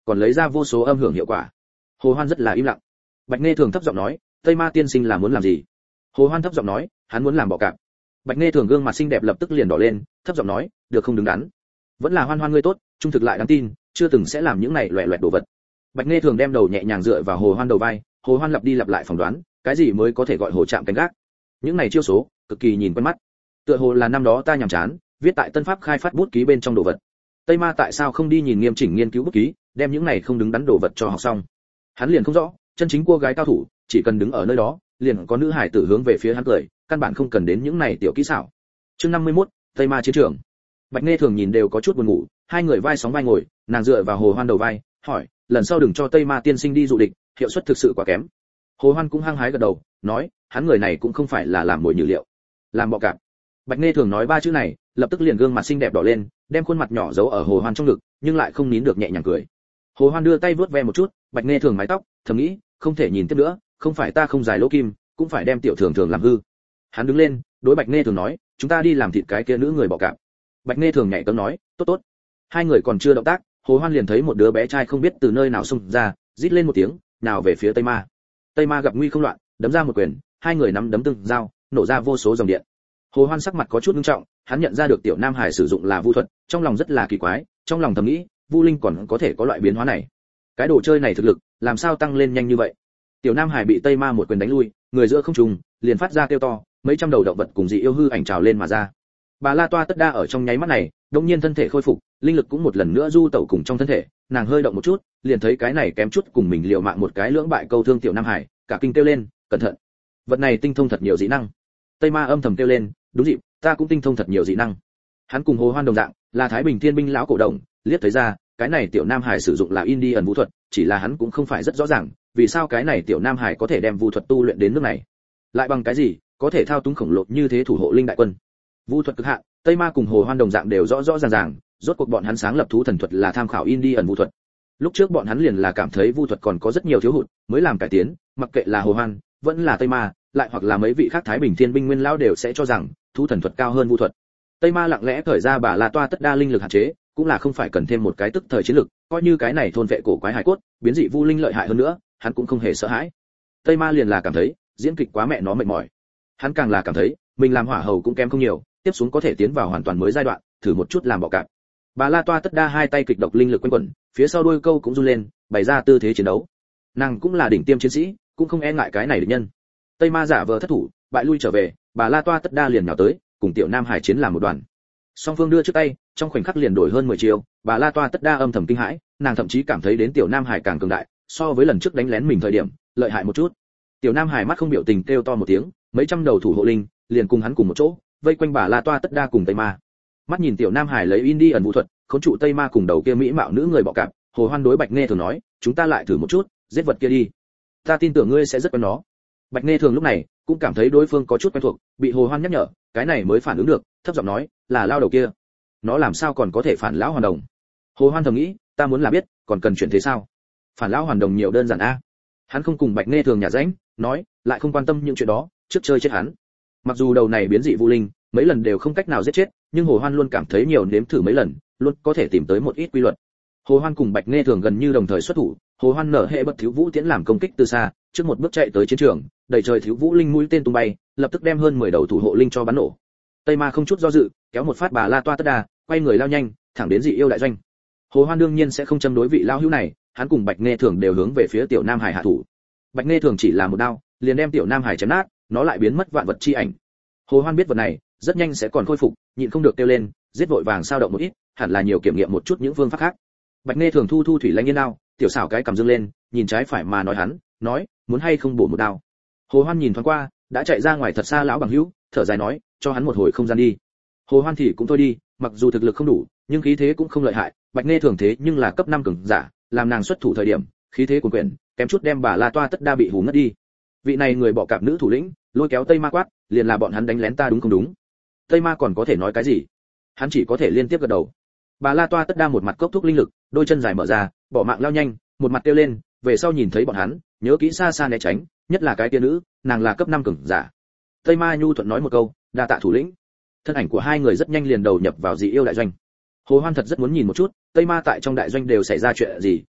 còn lấy ra vô số âm hưởng hiệu quả. Hồ Hoan rất là im lặng. Bạch Nghe Thường thấp giọng nói, Tây Ma tiên sinh là muốn làm gì? Hồ Hoan thấp giọng nói, hắn muốn làm bọ cạp. Bạch Nghe Thường gương mặt xinh đẹp lập tức liền đỏ lên, thấp giọng nói, được không đứng đắn. Vẫn là Hoan Hoan ngươi tốt, trung thực lại đáng tin, chưa từng sẽ làm những này loẻ loẹt đồ vật. Bạch Nghe Thường đem đầu nhẹ nhàng dựa vào Hồ Hoan đầu vai, Hồ Hoan lặp đi lặp lại phỏng đoán, cái gì mới có thể gọi hồ chạm cánh gác. Những này chiêu số, cực kỳ nhìn quen mắt. Tựa hồ là năm đó ta nhàm chán, viết tại Tân Pháp khai phát bút ký bên trong đồ vật. Tây Ma tại sao không đi nhìn nghiêm chỉnh nghiên cứu bút ký, đem những này không đứng đắn đồ vật cho học xong. Hắn liền không rõ, chân chính cua gái cao thủ, chỉ cần đứng ở nơi đó, liền có nữ hải tử hướng về phía hắn cười, căn bản không cần đến những này tiểu kỹ xảo. Chương 51, Tây Ma chiến trường. Bạch Nghe Thường nhìn đều có chút buồn ngủ, hai người vai sóng vai ngồi, nàng dựa vào Hồ Hoan đầu vai, hỏi, lần sau đừng cho Tây Ma tiên sinh đi dụ địch, hiệu suất thực sự quá kém. Hồ Hoan cũng hăng hái gật đầu, nói, hắn người này cũng không phải là làm mồi nhử liệu, làm bọ cạp. Bạch Nghe Thường nói ba chữ này, lập tức liền gương mặt xinh đẹp đỏ lên, đem khuôn mặt nhỏ giấu ở Hồ Hoan trong ngực, nhưng lại không nín được nhẹ nhàng cười. Hồ Hoan đưa tay vuốt ve một chút, Bạch Nghe Thường mái tóc, thầm nghĩ, không thể nhìn tiếp nữa, không phải ta không dài lỗ kim, cũng phải đem tiểu Thường Thường làm hư. Hắn đứng lên, đối Bạch Nghe Thường nói, chúng ta đi làm thịt cái kia nữ người bọ cạp. Bạch Nghe Thường nhảy cẫng nói, tốt tốt. Hai người còn chưa động tác, Hồ Hoan liền thấy một đứa bé trai không biết từ nơi nào xông ra, rít lên một tiếng, nào về phía Tây Ma. Tây Ma gặp nguy không loạn, đấm ra một quyền, hai người nắm đấm tương giao, nổ ra vô số dòng điện. Hồ Hoan sắc mặt có chút nghiêm trọng, hắn nhận ra được tiểu Nam Hải sử dụng là vu thuật, trong lòng rất là kỳ quái, trong lòng thầm nghĩ, Vu Linh còn có thể có loại biến hóa này. Cái đồ chơi này thực lực, làm sao tăng lên nhanh như vậy? Tiểu Nam Hải bị Tây Ma một quyền đánh lui, người giữa không trung, liền phát ra kêu to, mấy trăm đầu động vật cùng dị yêu hư ảnh trào lên mà ra. Bà La Toa Tất Đa ở trong nháy mắt này, đột nhiên thân thể khôi phục, linh lực cũng một lần nữa du tẩu cùng trong thân thể, nàng hơi động một chút, liền thấy cái này kém chút cùng mình liều mạng một cái lưỡng bại câu thương tiểu Nam Hải, cả kinh kêu lên, cẩn thận. Vật này tinh thông thật nhiều dị năng. Tây Ma âm thầm kêu lên, đúng dịp, ta cũng tinh thông thật nhiều dị năng. Hắn cùng Hồ Hoan đồng dạng, là Thái Bình Thiên binh lão cổ đồng, liếc thấy ra, cái này tiểu Nam Hải sử dụng là Indian vũ thuật, chỉ là hắn cũng không phải rất rõ ràng, vì sao cái này tiểu Nam Hải có thể đem vũ thuật tu luyện đến nước này, lại bằng cái gì có thể thao túng khổng lồ như thế thủ hộ linh đại quân. Vũ thuật cực hạn, Tây Ma cùng Hồ Hoan đồng dạng đều rõ rõ ràng ràng, rốt cuộc bọn hắn sáng lập thú thần thuật là tham khảo Indian vũ thuật. Lúc trước bọn hắn liền là cảm thấy vũ thuật còn có rất nhiều thiếu hụt, mới làm cải tiến, mặc kệ là Hồ Hoan, vẫn là Tây Ma, lại hoặc là mấy vị khác Thái Bình Thiên binh nguyên lão đều sẽ cho rằng thú thần thuật cao hơn vũ thuật. Tây Ma lặng lẽ khởi ra Bà La Toa Tất Đa linh lực hạn chế, cũng là không phải cần thêm một cái tức thời chiến lực, coi như cái này thôn vệ cổ quái hải cốt, biến dị vu linh lợi hại hơn nữa, hắn cũng không hề sợ hãi. Tây Ma liền là cảm thấy, diễn kịch quá mẹ nó mệt mỏi. Hắn càng là cảm thấy, mình làm hỏa hầu cũng kém không nhiều, tiếp xuống có thể tiến vào hoàn toàn mới giai đoạn, thử một chút làm bọ cạp. Bà La Toa Tất Đa hai tay kịch độc linh lực quanh quẩn, phía sau đuôi câu cũng run lên, bày ra tư thế chiến đấu. Nàng cũng là đỉnh tiêm chiến sĩ, cũng không e ngại cái này địch nhân. Tây Ma giả vờ thất thủ, bại lui trở về, Bà La Toa Tất Đa liền nhào tới, cùng tiểu Nam Hải chiến làm một đoàn. Song phương đưa trước tay, trong khoảnh khắc liền đổi hơn 10 chiêu, Bà La Toa Tất Đa âm thầm kinh hãi, nàng thậm chí cảm thấy đến tiểu Nam Hải càng cường đại, so với lần trước đánh lén mình thời điểm, lợi hại một chút. Tiểu Nam Hải mắt không biểu tình kêu to một tiếng, mấy trăm đầu thủ hộ linh liền cùng hắn cùng một chỗ, vây quanh Bà La Toa Tất Đa cùng Tây Ma. Mắt nhìn tiểu Nam Hải lấy Indian vũ thuật, khốn trụ Tây Ma cùng đầu kia mỹ mạo nữ người bọ cạp, Hồ Hoan đối Bạch Nghe Thường nói, chúng ta lại thử một chút, giết vật kia đi. Ta tin tưởng ngươi sẽ rất quen nó. Bạch Nghe Thường lúc này cũng cảm thấy đối phương có chút quen thuộc, bị Hồ Hoan nhắc nhở, cái này mới phản ứng được, thấp giọng nói, là lao đầu kia. Nó làm sao còn có thể phản lão hoàn đồng? Hồ Hoan thầm nghĩ, ta muốn là biết, còn cần chuyện thế sao? Phản lão hoàn đồng nhiều đơn giản a. Hắn không cùng Bạch Nghe Thường nhả rãnh, nói, lại không quan tâm những chuyện đó, trước chơi chết hắn. Mặc dù đầu này biến dị vu linh, mấy lần đều không cách nào giết chết, nhưng Hồ Hoan luôn cảm thấy nhiều nếm thử mấy lần, luôn có thể tìm tới một ít quy luật. Hồ Hoan cùng Bạch Nghe Thường gần như đồng thời xuất thủ, Hồ Hoan nở hệ bật thiếu vũ tiễn làm công kích từ xa, trước một bước chạy tới chiến trường, đẩy trời thiếu vũ linh mũi tên tung bay, lập tức đem hơn 10 đầu thủ hộ linh cho bắn nổ. Tây Ma không chút do dự, kéo một phát Bà La Toa Tất Đa, quay người lao nhanh, thẳng đến dị yêu đại doanh. Hồ Hoan đương nhiên sẽ không châm đối vị lao hữu này, hắn cùng Bạch Nghe Thường đều hướng về phía tiểu Nam Hải hạ thủ. Bạch Nghe Thường chỉ là một đao, liền đem tiểu Nam Hải chém nát, nó lại biến mất vạn vật chi ảnh. Hồ Hoan biết vật này, rất nhanh sẽ còn khôi phục, nhịn không được kêu lên, giết vội vàng sao động một ít, hẳn là nhiều kiểm nghiệm một chút những phương pháp khác. Bạch Nghe Thường thu thủy lãnh yên đao, tiểu xảo cái cầm dương lên, nhìn trái phải mà nói hắn, nói, muốn hay không bổ một đao. Hồ Hoan nhìn thoáng qua, đã chạy ra ngoài thật xa lão bằng hữu, thở dài nói, cho hắn một hồi không gian đi. Hồ Hoan thì cũng thôi đi, mặc dù thực lực không đủ, nhưng khí thế cũng không lợi hại, Bạch Nghe Thường thế nhưng là cấp 5 cường giả, làm nàng xuất thủ thời điểm, khí thế cuồn quyển, kém chút đem Bà La Toa Tất Đa bị hù ngất đi. Vị này người bọ cạp nữ thủ lĩnh, lôi kéo Tây Ma quát, liền là bọn hắn đánh lén ta đúng không đúng? Tây Ma còn có thể nói cái gì? Hắn chỉ có thể liên tiếp gật đầu. Bà La Toa Tất Đa một mặt cốc thúc linh lực, đôi chân dài mở ra, bỏ mạng lao nhanh, một mặt kêu lên, về sau nhìn thấy bọn hắn, nhớ kỹ xa xa né tránh, nhất là cái kia nữ, nàng là cấp 5 cường giả. Tây Ma nhu thuận nói một câu, đa tạ thủ lĩnh. Thân ảnh của hai người rất nhanh liền đầu nhập vào dị yêu đại doanh. Hồ Hoan thật rất muốn nhìn một chút, Tây Ma tại trong đại doanh đều xảy ra chuyện gì,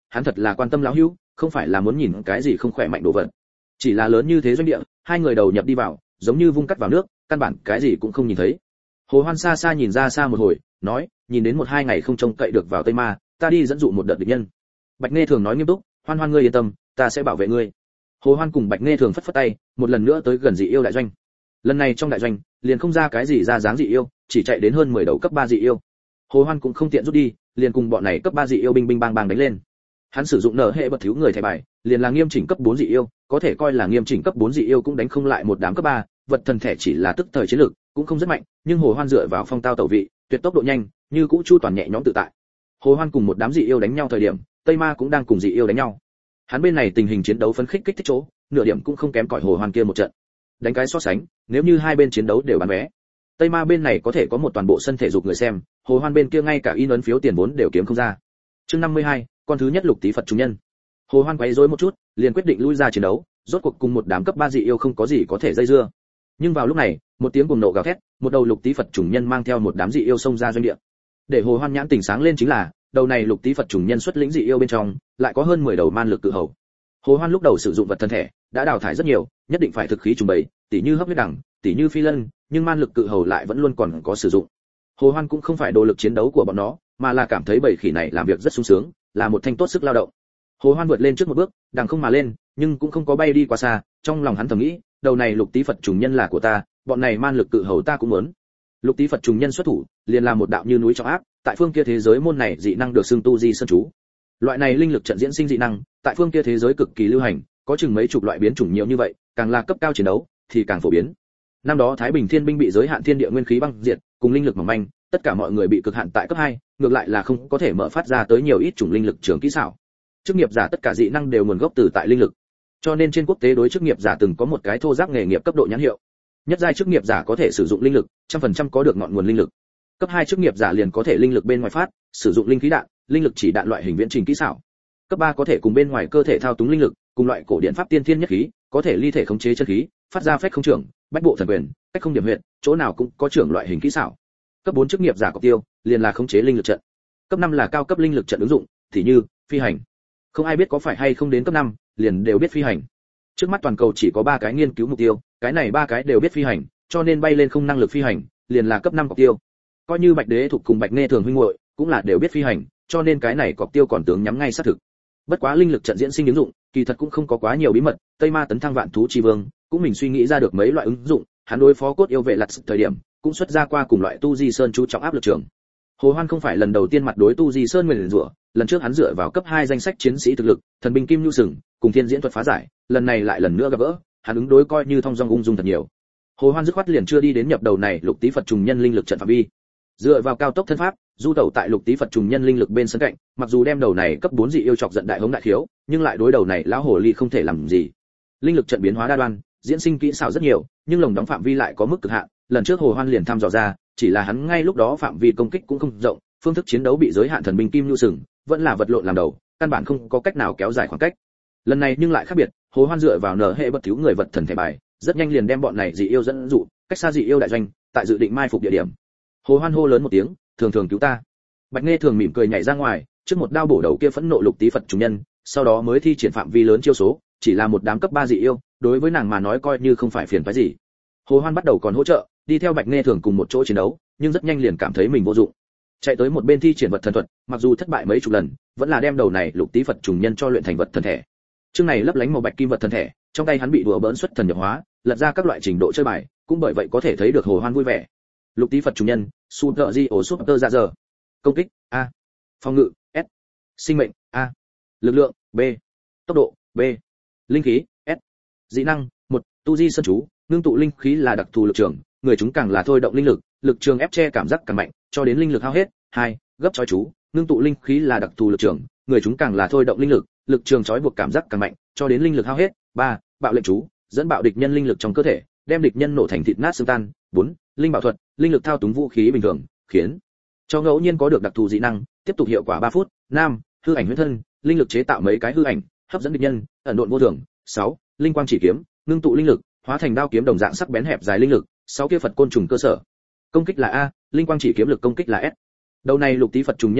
hắn thật là quan tâm lão hữu, không phải là muốn nhìn cái gì không khỏe mạnh đồ vật. Chỉ là lớn như thế doanh địa, hai người đầu nhập đi vào, giống như vung cắt vào nước, căn bản cái gì cũng không nhìn thấy. Hồ Hoan xa xa nhìn ra xa một hồi, nói, nhìn đến 1-2 ngày không trông cậy được vào Tây Ma, ta đi dẫn dụ một đợt địch nhân. Bạch Nghe Thường nói nghiêm túc, Hoan Hoan ngươi yên tâm, ta sẽ bảo vệ ngươi. Hồ Hoan cùng Bạch Nghe Thường phất phất tay, một lần nữa tới gần dị yêu đại doanh. Lần này trong đại doanh, liền không ra cái gì ra dáng dị yêu, chỉ chạy đến hơn 10 đầu cấp 3 dị yêu. Hồ Hoan cũng không tiện rút đi, liền cùng bọn này cấp 3 dị yêu binh bang bang đánh lên. Hắn sử dụng nở hệ bật thiếu người thẻ bài, liền là nghiêm chỉnh cấp 4 dị yêu, có thể coi là nghiêm chỉnh cấp 4 dị yêu cũng đánh không lại một đám cấp 3, vật thần thể chỉ là tức thời chiến lược, cũng không rất mạnh, nhưng Hồ Hoan dựa vào phong tao tẩu vị, tuyệt tốc độ nhanh, như cũ chu toàn nhẹ nhõm tự tại. Hồ Hoan cùng một đám dị yêu đánh nhau thời điểm, Tây Ma cũng đang cùng dị yêu đánh nhau. Hắn bên này tình hình chiến đấu phấn khích kích thích chỗ, nửa điểm cũng không kém cỏi Hồ Hoan kia một trận. Đánh cái so sánh, nếu như hai bên chiến đấu đều bán vé, Tây Ma bên này có thể có một toàn bộ sân thể dục người xem, Hồ Hoan bên kia ngay cả in ấn phiếu tiền vốn đều kiếm không ra. Chương 52, con thứ nhất lục tí Phật chủ nhân. Hồ Hoan quấy rối một chút, liền quyết định lui ra chiến đấu, rốt cuộc cùng một đám cấp 3 dị yêu không có gì có thể dây dưa. Nhưng vào lúc này, một tiếng cuồng nộ gào thét, một đầu lục tí Phật chủng nhân mang theo một đám dị yêu xông ra doanh địa. Để Hồ Hoan nhãn tỉnh sáng lên chính là, đầu này lục tí Phật chủng nhân xuất lĩnh dị yêu bên trong, lại có hơn 10 đầu man lực cự hầu. Hồ Hoan lúc đầu sử dụng vật thân thể, đã đào thải rất nhiều, nhất định phải thực khí trùng bày, tỉ như hấp huyết đẳng, tỉ như phi lân, nhưng man lực cự hầu lại vẫn luôn còn có sử dụng. Hồ Hoan cũng không phải đồ lực chiến đấu của bọn nó, mà là cảm thấy bầy khỉ này làm việc rất sung sướng, là một thanh tốt sức lao động. Hồ Hoan vượt lên trước một bước, đằng không mà lên, nhưng cũng không có bay đi quá xa, trong lòng hắn thầm nghĩ, đầu này lục tí Phật trùng nhân là của ta, bọn này man lực cự hầu ta cũng muốn. Lục tí Phật trùng nhân xuất thủ, liền làm một đạo như núi trọng áp, tại phương kia thế giới môn này dị năng được xưng tu di sơn chú. Loại này linh lực trận diễn sinh dị năng, tại phương kia thế giới cực kỳ lưu hành, có chừng mấy chục loại biến chủng nhiều như vậy, càng là cấp cao chiến đấu thì càng phổ biến. Năm đó Thái Bình Thiên binh bị giới hạn thiên địa nguyên khí băng diệt, cùng linh lực mỏng manh, tất cả mọi người bị cực hạn tại cấp 2, ngược lại là không có thể mở phát ra tới nhiều ít chủng linh lực trường kỹ xảo. Chức nghiệp giả tất cả dị năng đều nguồn gốc từ tại linh lực. Cho nên trên quốc tế đối chức nghiệp giả từng có một cái thô ráp nghề nghiệp cấp độ nhãn hiệu. Nhất giai chức nghiệp giả có thể sử dụng linh lực, 100% có được ngọn nguồn linh lực. Cấp 2 chức nghiệp giả liền có thể linh lực bên ngoài phát, sử dụng linh khí đạn, linh lực chỉ đạn loại hình viễn trình kỹ xảo. Cấp 3 có thể cùng bên ngoài cơ thể thao túng linh lực, cùng loại cổ điện pháp tiên thiên nhất khí, có thể ly thể khống chế chân khí, phát ra phách không trưởng, bách bộ thần quyền, cách không điểm huyệt, chỗ nào cũng có trưởng loại hình kỹ xảo. Cấp 4 chức nghiệp giả cọc tiêu, liền là khống chế linh lực trận. Cấp 5 là cao cấp linh lực trận ứng dụng, thì như phi hành. Không ai biết có phải hay không đến cấp 5, liền đều biết phi hành. Trước mắt toàn cầu chỉ có 3 cái nghiên cứu mục tiêu, cái này 3 cái đều biết phi hành, cho nên bay lên không năng lực phi hành, liền là cấp 5 cọc tiêu. Coi như Bạch Đế thuộc cùng Bạch Nghe Thường huynh muội, cũng là đều biết phi hành, cho nên cái này cọc tiêu còn tướng nhắm ngay sát thực. Bất quá linh lực trận diễn sinh ứng dụng, kỳ thật cũng không có quá nhiều bí mật, Tây Ma tấn thăng vạn thú chi vương, cũng mình suy nghĩ ra được mấy loại ứng dụng, hắn đối phó cốt yêu vệ lật thời điểm, cũng xuất ra qua cùng loại tu di sơn chú trọng áp lực trường. Hồ Hoan không phải lần đầu tiên mặt đối tu di sơn nguyền rủa, lần trước hắn dựa vào cấp 2 danh sách chiến sĩ thực lực, thần binh kim nhu sừng, cùng thiên diễn thuật phá giải, lần này lại lần nữa gặp gỡ, hắn ứng đối coi như thông dong ung dung thật nhiều. Hồ Hoan dứt khoát liền chưa đi đến nhập đầu này lục tí Phật trùng nhân linh lực trận phạm vi. Dựa vào cao tốc thân pháp, du tẩu tại lục tí Phật trùng nhân linh lực bên sân cạnh, mặc dù đem đầu này cấp 4 dị yêu chọc giận đại hống đại khiếu, nhưng lại đối đầu này lão hồ ly không thể làm gì. Linh lực trận biến hóa đa đoan, diễn sinh kỹ xảo rất nhiều, nhưng lồng đóng phạm vi lại có mức cực hạn, lần trước Hồ Hoan liền thăm dò ra, chỉ là hắn ngay lúc đó phạm vi công kích cũng không rộng, phương thức chiến đấu bị giới hạn thần binh kim nhu sừng, vẫn là vật lộn làm đầu, căn bản không có cách nào kéo dài khoảng cách. Lần này nhưng lại khác biệt, Hồ Hoan dựa vào nở hệ bất thiếu người vật thần thể bài, rất nhanh liền đem bọn này dị yêu dẫn dụ, cách xa dị yêu đại doanh, tại dự định mai phục địa điểm. Hồ Hoan hô lớn một tiếng, thường thường cứu ta. Bạch Nghe Thường mỉm cười nhảy ra ngoài, trước một đao bổ đầu kia phẫn nộ lục tí Phật chủ nhân, sau đó mới thi triển phạm vi lớn chiêu số, chỉ là một đám cấp 3 dị yêu, đối với nàng mà nói coi như không phải phiền phức gì. Hồ Hoan bắt đầu còn hỗ trợ, đi theo Bạch Nghe Thường cùng một chỗ chiến đấu, nhưng rất nhanh liền cảm thấy mình vô dụng. Chạy tới một bên thi triển vật thần thuật, mặc dù thất bại mấy chục lần, vẫn là đem đầu này lục tí Phật trùng nhân cho luyện thành vật thần thể. Chương này lấp lánh màu bạch kim vật thần thể, trong tay hắn bị đùa bỡn xuất thần nhập hóa, lật ra các loại trình độ chơi bài, cũng bởi vậy có thể thấy được Hồ Hoan vui vẻ. Lục tí Phật trùng nhân, Super Di ổ Super ra giờ. Công kích A, phòng ngự S, sinh mệnh A, lực lượng B, tốc độ B, linh khí S. Dị năng 1, tu di sơn chú, ngưng tụ linh khí là đặc thù lực trường, người chúng càng là thôi động linh lực, lực trường ép che cảm giác càng mạnh, cho đến linh lực hao hết. 2, gấp chói chú, ngưng tụ linh khí là đặc thù lực trường, người chúng càng là thôi động linh lực, lực trường chói buộc cảm giác càng mạnh, cho đến linh lực hao hết. 3, bạo lệnh chú, dẫn bạo địch nhân linh lực trong cơ thể, đem địch nhân nổ thành thịt nát xương tan. 4, linh bảo thuật, linh lực thao túng vũ khí bình thường, khiến cho ngẫu nhiên có được đặc thù dị năng, tiếp tục hiệu quả 3 phút. 5, hư ảnh huyễn thân, linh lực chế tạo mấy cái hư ảnh, hấp dẫn địch nhân, ẩn độn vô thường. 6, linh quang chỉ kiếm, ngưng tụ linh lực, hóa thành đao kiếm đồng dạng sắc bén hẹp dài linh lực. 6 kia Phật côn trùng cơ sở. Công kích là A, linh quang chỉ kiếm lực công kích là S. Đầu này lục tí Phật trùng nhân thực lực,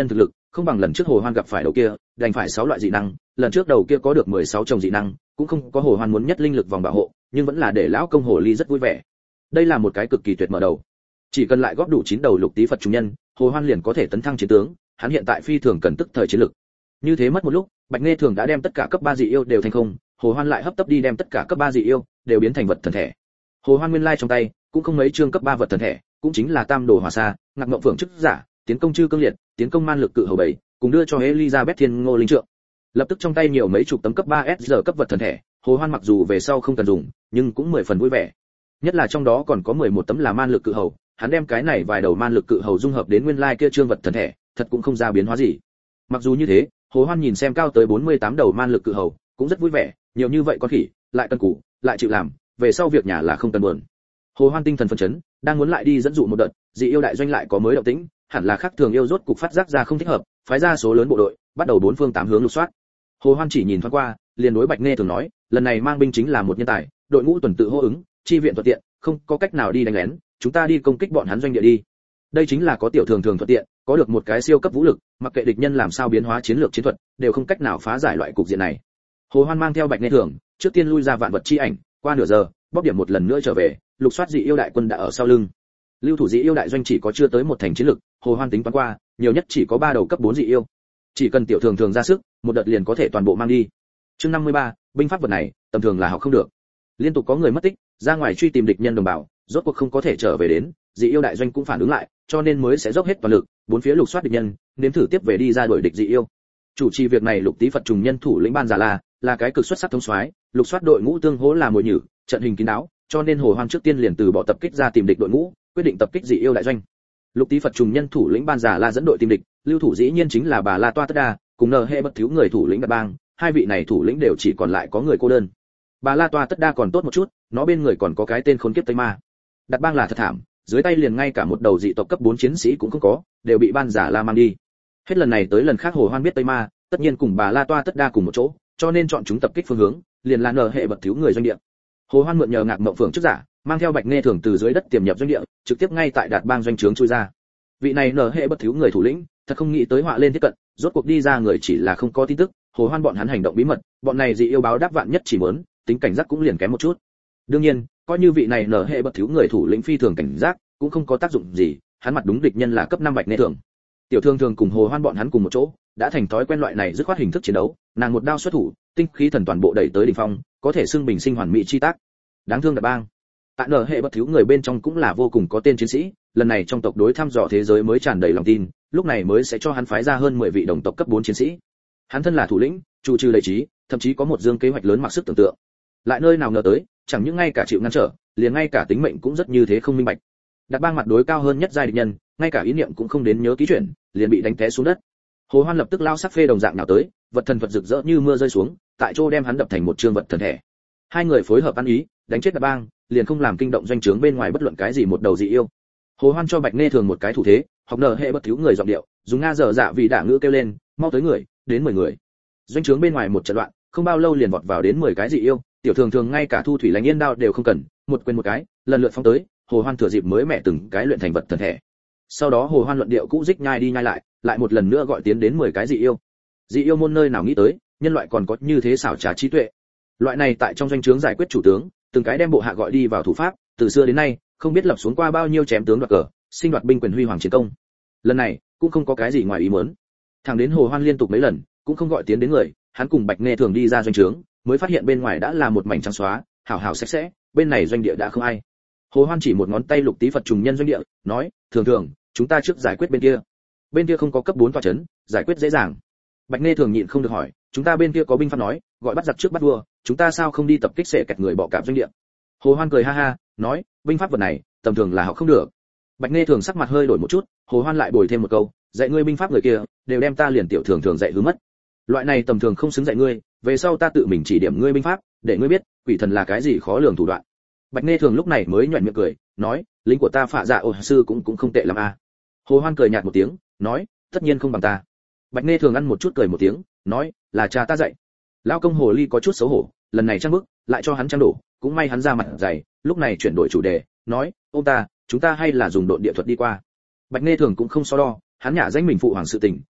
không bằng lần trước Hồ Hoan gặp phải đầu kia, đành phải 6 loại dị năng, lần trước đầu kia có được 16 chồng dị năng, cũng không có Hồ Hoan muốn nhất linh lực vòng bảo hộ, nhưng vẫn là để lão công hồ ly rất vui vẻ. Đây là một cái cực kỳ tuyệt mở đầu. Chỉ cần lại góp đủ 9 đầu lục tí Phật trùng nhân, Hồ Hoan liền có thể tấn thăng chiến tướng, hắn hiện tại phi thường cần tức thời chiến lực. Như thế mất một lúc, Bạch Nghe Thường đã đem tất cả cấp 3 dị yêu đều thành không, Hồ Hoan lại hấp tấp đi đem tất cả cấp 3 dị yêu đều biến thành vật thần thể. Hồ Hoan nguyên lai trong tay cũng không mấy chương cấp 3 vật thần thể, cũng chính là Tam Đồ Hỏa Sa, Ngạc Ngộng Phượng chức giả, tiến công Chư Cương Liệt, tiến công Man Lực Cự Hầu Bảy, cùng đưa cho Elizabeth Thiên Ngô Linh Trượng. Lập tức trong tay nhiều mấy chục tấm cấp 3 SR cấp vật thần thể, Hồ Hoan mặc dù về sau không cần dùng, nhưng cũng 10 phần vui vẻ. Nhất là trong đó còn có 11 tấm là Man Lực Cự Hầu, hắn đem cái này vài đầu Man Lực Cự Hầu dung hợp đến nguyên lai kia chương vật thần thể, thật cũng không ra biến hóa gì. Mặc dù như thế, Hồ Hoan nhìn xem cao tới 48 đầu Man Lực Cự Hầu, cũng rất vui vẻ, nhiều như vậy con khỉ, lại cần cù, lại chịu làm, về sau việc nhà là không cần buồn. Hồ Hoan tinh thần phấn chấn, đang muốn lại đi dẫn dụ một đợt, dị yêu đại doanh lại có mới động tĩnh, hẳn là khác thường yêu rốt cục phát giác ra không thích hợp, phái ra số lớn bộ đội, bắt đầu bốn phương tám hướng lục soát. Hồ Hoan chỉ nhìn thoáng qua, liền đối Bạch Nghe Thường nói, lần này mang binh chính là một nhân tài, đội ngũ tuần tự hô ứng, chi viện thuận tiện, không có cách nào đi đánh lén, chúng ta đi công kích bọn hắn doanh địa đi. Đây chính là có tiểu thường thường thuận tiện, có được một cái siêu cấp vũ lực, mặc kệ địch nhân làm sao biến hóa chiến lược chiến thuật, đều không cách nào phá giải loại cục diện này. Hồ Hoan mang theo Bạch Nghe Thường, trước tiên lui ra vạn vật chi ảnh, qua nửa giờ, bóc điểm một lần nữa trở về, lục soát dị yêu đại quân đã ở sau lưng. Lưu thủ dị yêu đại doanh chỉ có chưa tới một thành chiến lực, Hồ Hoan tính toán qua, nhiều nhất chỉ có 3 đầu cấp 4 dị yêu. Chỉ cần tiểu thường thường ra sức, một đợt liền có thể toàn bộ mang đi. Chương 53, binh pháp vật này, tầm thường là học không được. Liên tục có người mất tích, ra ngoài truy tìm địch nhân đồng bào, rốt cuộc không có thể trở về đến, dị yêu đại doanh cũng phản ứng lại, cho nên mới sẽ dốc hết toàn lực, bốn phía lục soát địch nhân, nếm thử tiếp về đi ra đuổi địch dị yêu. Chủ trì việc này Lục Tý Phật trùng nhân thủ lĩnh Ban Già là cái cực xuất sắc thống soái, lục soát đội ngũ tương hỗ là mồi nhử, trận hình kín đáo, cho nên Hồ Hoan trước tiên liền từ bỏ tập kích ra tìm địch đội ngũ, quyết định tập kích dị yêu đại doanh. Lục Tý Phật trùng nhân thủ lĩnh Ban Già dẫn đội tìm địch, lưu thủ dĩ nhiên chính là Bà La Toa Tất Đa, cùng nợ hệ bất thiếu người thủ lĩnh Đạt Bang, hai vị này thủ lĩnh đều chỉ còn lại có người cô đơn. Bà La Toa Tất Đa còn tốt một chút, nó bên người còn có cái tên khốn kiếp Tây Ma. Đạt Bang là thật thảm, dưới tay liền ngay cả một đầu dị tộc cấp 4 chiến sĩ cũng không có, đều bị Ban Già mang đi. Hết lần này tới lần khác Hồ Hoan biết Tây Ma, tất nhiên cùng Bà La Toa Tất Đa cùng một chỗ, cho nên chọn chúng tập kích phương hướng, liền là nợ hệ bất thiếu người doanh địa. Hồ Hoan mượn nhờ Ngạc Mộng Phượng trước giả, mang theo Bạch Nghe Thường từ dưới đất tiềm nhập doanh địa, trực tiếp ngay tại Đạt Bang doanh trướng chui ra. Vị này nợ hệ bất thiếu người thủ lĩnh, thật không nghĩ tới họa lên tiếp cận, rốt cuộc đi ra người chỉ là không có tin tức, Hồ Hoan bọn hắn hành động bí mật, bọn này dị yêu báo đáp vạn nhất chỉ muốn, tính cảnh giác cũng liền kém một chút. Đương nhiên, coi như vị này nợ hệ bất thiếu người thủ lĩnh phi thường cảnh giác, cũng không có tác dụng gì, hắn mặt đúng địch nhân là cấp 5 Bạch Nghe Thường. Tiểu Thương Thường cùng Hồ Hoan bọn hắn cùng một chỗ, đã thành thói quen loại này dứt khoát hình thức chiến đấu, nàng một đao xuất thủ, tinh khí thần toàn bộ đẩy tới đỉnh phong, có thể xưng bình sinh hoàn mỹ chi tác. Đáng thương Đạt Bang. Tại nợ hệ bất thiếu người bên trong cũng là vô cùng có tên chiến sĩ, lần này trong tộc đối thăm dò thế giới mới tràn đầy lòng tin, lúc này mới sẽ cho hắn phái ra hơn 10 vị đồng tộc cấp 4 chiến sĩ. Hắn thân là thủ lĩnh, chủ trừ đầy trí, thậm chí có một dương kế hoạch lớn mặc sức tưởng tượng. Lại nơi nào ngờ tới, chẳng những ngay cả chịu ngăn trở, liền ngay cả tính mệnh cũng rất như thế không minh bạch. Đạt Bang mặt đối cao hơn nhất giai địch nhân, ngay cả ý niệm cũng không đến nhớ ký chuyện, liền bị đánh té xuống đất. Hồ Hoan lập tức lao sắc phê đồng dạng nào tới, vật thần thuật rực rỡ như mưa rơi xuống, tại chỗ đem hắn đập thành một trương vật thần thể. Hai người phối hợp ăn ý, đánh chết Đạt Bang, liền không làm kinh động doanh trướng bên ngoài bất luận cái gì một đầu dị yêu. Hồ Hoan cho Bạch Nghe Thường một cái thủ thế, học nợ hệ bất thiếu người giọng điệu, dùng nga dở dạ vì đả ngữ kêu lên, mau tới người, đến 10 người. Doanh trướng bên ngoài một trận loạn, không bao lâu liền vọt vào đến 10 cái dị yêu, tiểu thường thường ngay cả thu thủy lãnh yên đao đều không cần, một quyền một cái, lần lượt phóng tới, Hồ Hoan thừa dịp mới mẹ từng cái luyện thành vật thần thể. Sau đó Hồ Hoan luận điệu cũ dích nhai đi nhai lại một lần nữa gọi tiến đến 10 cái dị yêu. Dị yêu môn nơi nào nghĩ tới, nhân loại còn có như thế xảo trá trí tuệ. Loại này tại trong doanh trướng giải quyết chủ tướng, từng cái đem bộ hạ gọi đi vào thủ pháp, từ xưa đến nay, không biết lập xuống qua bao nhiêu chém tướng đoạt cờ, sinh đoạt binh quyền huy hoàng chiến công. Lần này, cũng không có cái gì ngoài ý muốn. Thẳng đến Hồ Hoan liên tục mấy lần, cũng không gọi tiến đến người, hắn cùng Bạch Nghe Thường đi ra doanh trướng, mới phát hiện bên ngoài đã là một mảnh trắng xóa, hảo hảo sạch sẽ, bên này doanh địa đã không ai. Hồ Hoan chỉ một ngón tay Lục Tý Phật trùng nhân doanh địa, nói, thường thường, chúng ta trước giải quyết bên kia. Bên kia không có cấp 4 tọa chấn, giải quyết dễ dàng. Bạch Nghe Thường nhịn không được hỏi, chúng ta bên kia có binh pháp nói, gọi bắt giặc trước bắt vua, chúng ta sao không đi tập kích xẻ kẹt người bọ cạp doanh địa? Hồ Hoan cười ha ha, nói, binh pháp vật này, tầm thường là học không được. Bạch Nghe Thường sắc mặt hơi đổi một chút, Hồ Hoan lại bồi thêm một câu, dạy ngươi binh pháp người kia, đều đem ta liền tiểu thường thường dạy hư mất. Loại này tầm thường không xứng dạy ngươi, về sau ta tự mình chỉ điểm ngươi binh pháp, để ngươi biết, quỷ thần là cái gì khó lường thủ đoạn. Bạch Nghe Thường lúc này mới nhuyễn miệng cười, nói, lính của ta Phạ Dạ Ổ sư cũng không tệ lắm a. Hồ Hoan cười nhạt một tiếng, nói, tất nhiên không bằng ta. Bạch Nghe Thường ăn một chút cười một tiếng, nói, là cha ta dạy. Lão công hồ ly có chút xấu hổ, lần này trang bức, lại cho hắn trang đổ, cũng may hắn ra mặt dày, lúc này chuyển đổi chủ đề, nói, ông ta, chúng ta hay là dùng độn địa thuật đi qua. Bạch Nghe Thường cũng không so đo, hắn nhả danh mình phụ hoàng sự tình,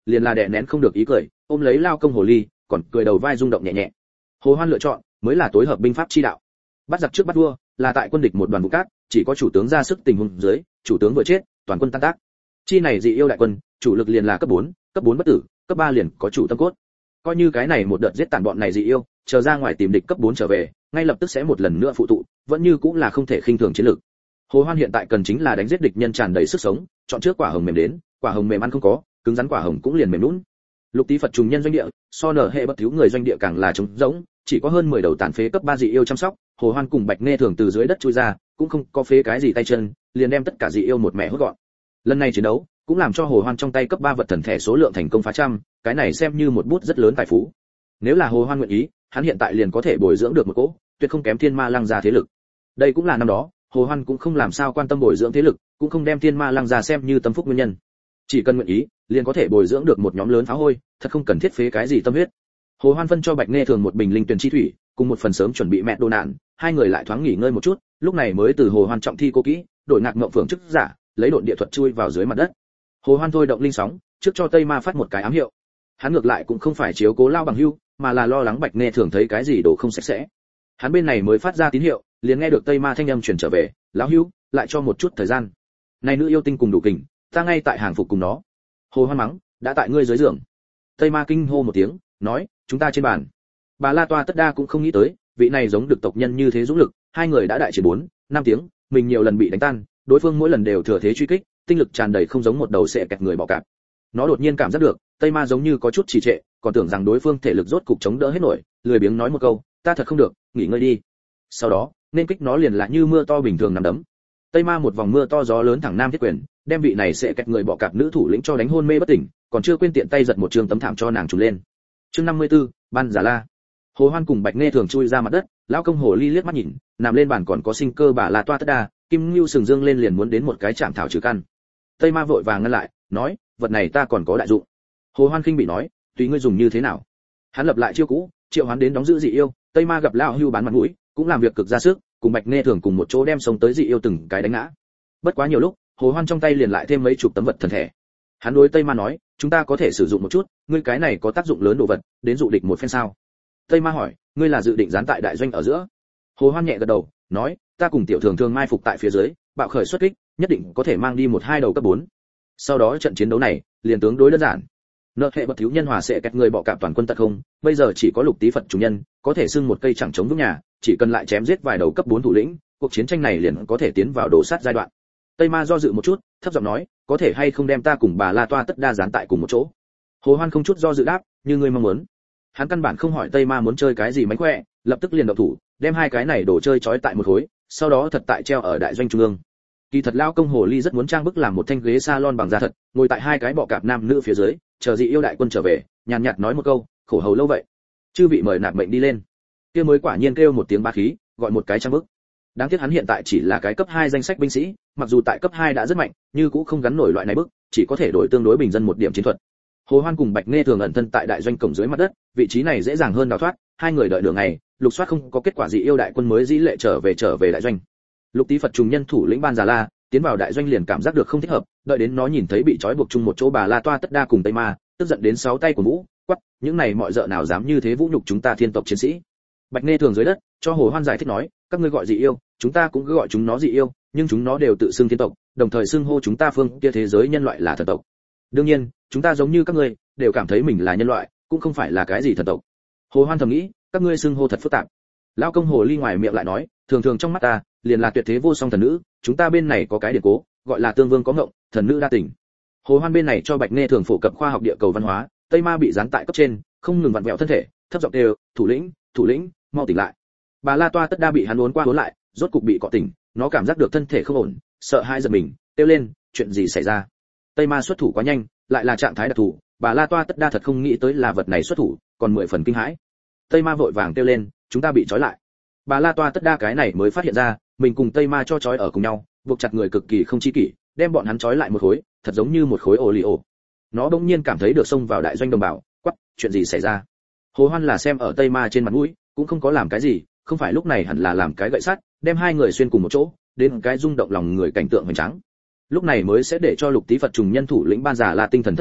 liền là đè nén không được ý cười, ôm lấy lao công hồ ly, còn cười đầu vai rung động nhẹ nhẹ. Hồ Hoan lựa chọn mới là tối hợp binh pháp chi đạo. Bắt giặc trước bắt vua, là tại quân địch một đoàn vụ cát, chỉ có chủ tướng ra sức tình huống dưới, chủ tướng vừa chết, toàn quân tan tác. Chi này dị yêu đại quân, chủ lực liền là cấp 4 bất tử, cấp 3 liền có chủ tâm cốt. Coi như cái này một đợt giết tàn bọn này dị yêu, chờ ra ngoài tìm địch cấp 4 trở về, ngay lập tức sẽ một lần nữa phụ tụ, vẫn như cũng là không thể khinh thường chiến lược. Hồ Hoan hiện tại cần chính là đánh giết địch nhân tràn đầy sức sống, chọn trước quả hồng mềm đến, quả hồng mềm ăn không có, cứng rắn quả hồng cũng liền mềm nhũn. Lục Tý Phật trùng nhân doanh địa, so nở hệ bất thiếu người doanh địa càng là trống rỗng, chỉ có hơn 10 đầu tàn phế cấp 3 dị yêu chăm sóc, Hồ Hoan cùng Bạch Nghe Thường từ dưới đất chui ra, cũng không có phế cái gì tay chân, liền đem tất cả dị yêu một mẹ hốt gọn. Lần này chiến đấu, cũng làm cho Hồ Hoan trong tay cấp 3 vật thần thể số lượng thành công phá trăm, cái này xem như một bút rất lớn tài phú. Nếu là Hồ Hoan nguyện ý, hắn hiện tại liền có thể bồi dưỡng được một cỗ, tuyệt không kém Thiên Ma Lăng gia thế lực. Đây cũng là năm đó, Hồ Hoan cũng không làm sao quan tâm bồi dưỡng thế lực, cũng không đem Thiên Ma Lăng gia xem như tâm phúc nguyên nhân. Chỉ cần nguyện ý, liền có thể bồi dưỡng được một nhóm lớn phá hôi, thật không cần thiết phế cái gì tâm huyết. Hồ Hoan phân cho Bạch Nghe Thường một bình linh tuyển chi thủy, cùng một phần sớm chuẩn bị mẹ đồ nạn, hai người lại thoáng nghỉ ngơi một chút, lúc này mới từ Hồ Hoan trọng thi cô kỹ, đổi ngạc mộng phượng chức giả, lấy độn địa thuật chui vào dưới mặt đất. Hồ Hoan thôi động linh sóng, trước cho Tây Ma phát một cái ám hiệu. Hắn ngược lại cũng không phải chiếu cố lao bằng hưu, mà là lo lắng Bạch Nghe Thường thấy cái gì đồ không sạch sẽ. Hắn bên này mới phát ra tín hiệu, liền nghe được Tây Ma thanh âm truyền trở về, lão hưu, lại cho một chút thời gian. Này nữ yêu tinh cùng đủ kình, ta ngay tại hàng phục cùng nó. Hồ Hoan mắng, đã tại ngươi dưới giường. Tây Ma kinh hô một tiếng, nói, chúng ta trên bàn. Bà La Toa Tất Đa cũng không nghĩ tới, vị này giống được tộc nhân như thế dũng lực, hai người đã đại chiến 4-5 tiếng, mình nhiều lần bị đánh tan, đối phương mỗi lần đều thừa thế truy kích, tinh lực tràn đầy không giống một đầu sẽ kẹt người bọ cạp. Nó đột nhiên cảm giác được, Tây Ma giống như có chút trì trệ, còn tưởng rằng đối phương thể lực rốt cục chống đỡ hết nổi, lười biếng nói một câu, ta thật không được, nghỉ ngơi đi. Sau đó, nên kích nó liền là như mưa to bình thường nằm đấm. Tây Ma một vòng mưa to gió lớn thẳng nam thiết quyền, đem vị này sẽ kẹt người bọ cạp nữ thủ lĩnh cho đánh hôn mê bất tỉnh, còn chưa quên tiện tay giật một trường tấm thảm cho nàng trùm lên. Chương 54, Ban Giả La. Hồ Hoan cùng Bạch Nghe Thường chui ra mặt đất, lão công hồ ly liếc mắt nhìn, nằm lên bàn còn có sinh cơ bà La Toa Tất Đa, Kim Nưu sừng dương lên liền muốn đến một cái chạm thảo trừ căn. Tây Ma vội vàng ngăn lại, nói, vật này ta còn có đại dụng. Hồ Hoan khinh bị nói, tùy ngươi dùng như thế nào. Hắn lập lại chiêu cũ, triệu hoán đến đóng giữ dị yêu, Tây Ma gặp lão hưu bán mặt mũi, cũng làm việc cực ra sức, cùng Bạch Nghe Thường cùng một chỗ đem sống tới dị yêu từng cái đánh ngã. Bất quá nhiều lúc, Hồ Hoan trong tay liền lại thêm mấy chục tấm vật thần thể. Hắn đối Tây Ma nói, chúng ta có thể sử dụng một chút, ngươi cái này có tác dụng lớn đồ vật, đến dụ địch một phen sao? Tây Ma hỏi, ngươi là dự định gián tại đại doanh ở giữa? Hồ Hoan nhẹ gật đầu, nói, ta cùng tiểu thường thường mai phục tại phía dưới, bạo khởi xuất kích, nhất định có thể mang đi 1-2 đầu cấp 4. Sau đó trận chiến đấu này, liền tướng đối đơn giản. Nợ hệ bất thiếu nhân hòa sẽ kẹt người bọ cạp toàn quân tận không, bây giờ chỉ có Lục Tý Phật chủ nhân, có thể xưng một cây chẳng chống vững nhà, chỉ cần lại chém giết vài đầu cấp 4 thủ lĩnh, cuộc chiến tranh này liền có thể tiến vào đổ sát giai đoạn. Tây Ma do dự một chút, thấp giọng nói, có thể hay không đem ta cùng bà La Toa Tất Đa dán tại cùng một chỗ? Hồ Hoan không chút do dự đáp, như ngươi mong muốn. Hắn căn bản không hỏi Tây Ma muốn chơi cái gì mánh khỏe, lập tức liền động thủ, đem hai cái này đồ chơi trói tại một khối, sau đó thật tại treo ở đại doanh trung ương. Kỳ thật lao công hồ ly rất muốn trang bức làm một thanh ghế salon bằng da thật, ngồi tại hai cái bọ cạp nam nữ phía dưới, chờ dị yêu đại quân trở về, nhàn nhạt nói một câu, khổ hầu lâu vậy, chư vị mời nạp mệnh đi lên. Kia mới quả nhiên kêu một tiếng bá khí, gọi một cái trang bức. Đáng tiếc hắn hiện tại chỉ là cái cấp 2 danh sách binh sĩ, mặc dù tại cấp 2 đã rất mạnh, nhưng cũng không gắn nổi loại này bức, chỉ có thể đổi tương đối bình dân một điểm chiến thuật. Hồ Hoan cùng Bạch Nghe Thường ẩn thân tại đại doanh cổng dưới mặt đất, vị trí này dễ dàng hơn đào thoát, hai người đợi đường ngày, lục soát không có kết quả gì yêu đại quân mới dĩ lệ trở về đại doanh. Lục Tý Phật trùng nhân thủ lĩnh Ban Già La, tiến vào đại doanh liền cảm giác được không thích hợp, đợi đến nó nhìn thấy bị trói buộc chung một chỗ bà La Toa Tất Đa cùng Tây Ma, tức giận đến 6 tay của vũ, quắc, những này mọi dợ nào dám như thế vũ nhục chúng ta thiên tộc chiến sĩ. Bạch Nghe Thường dưới đất, cho Hồ Hoan giải thích nói, các ngươi gọi dị yêu, chúng ta cũng cứ gọi chúng nó dị yêu, nhưng chúng nó đều tự xưng thiên tộc, đồng thời xưng hô chúng ta phương kia thế giới nhân loại là thần tộc. Đương nhiên, chúng ta giống như các ngươi, đều cảm thấy mình là nhân loại, cũng không phải là cái gì thần tộc. Hồ Hoan thầm nghĩ, các ngươi xưng hô thật phức tạp. Lão công hồ ly ngoài miệng lại nói, thường thường trong mắt ta, liền là tuyệt thế vô song thần nữ, chúng ta bên này có cái điển cố, gọi là tương vương có ngộng, thần nữ đa tình. Hồ Hoan bên này cho Bạch Nghe Thường phổ cập khoa học địa cầu văn hóa, Tây Ma bị gián tại cấp trên, không ngừng vặn vẹo thân thể, thấp giọng đều, thủ lĩnh, mau tỉnh lại. Bà La Toa Tất Đa bị hắn uốn qua uốn lại, rốt cục bị cọ tỉnh, nó cảm giác được thân thể không ổn, sợ hãi giật mình, kêu lên, chuyện gì xảy ra? Tây Ma xuất thủ quá nhanh, lại là trạng thái đặc thù, bà La Toa Tất Đa thật không nghĩ tới là vật này xuất thủ, còn 10 phần kinh hãi. Tây Ma vội vàng kêu lên, chúng ta bị trói lại. Bà La Toa Tất Đa cái này mới phát hiện ra, mình cùng Tây Ma cho trói ở cùng nhau, buộc chặt người cực kỳ không chi kỷ, đem bọn hắn trói lại một khối, thật giống như một khối ổ lì ổ. Nó bỗng nhiên cảm thấy được xông vào đại doanh đồng bào, quắc, chuyện gì xảy ra? Hồ Hoan là xem ở Tây Ma trên mặt mũi, cũng không có làm cái gì, không phải lúc này hẳn là làm cái gậy sắt, đem hai người xuyên cùng một chỗ, đến cái rung động lòng người cảnh tượng hoành tráng. Lúc này mới sẽ để cho Lục Tý Phật trùng nhân thủ lĩnh Ban Già La tinh thần thất thủ,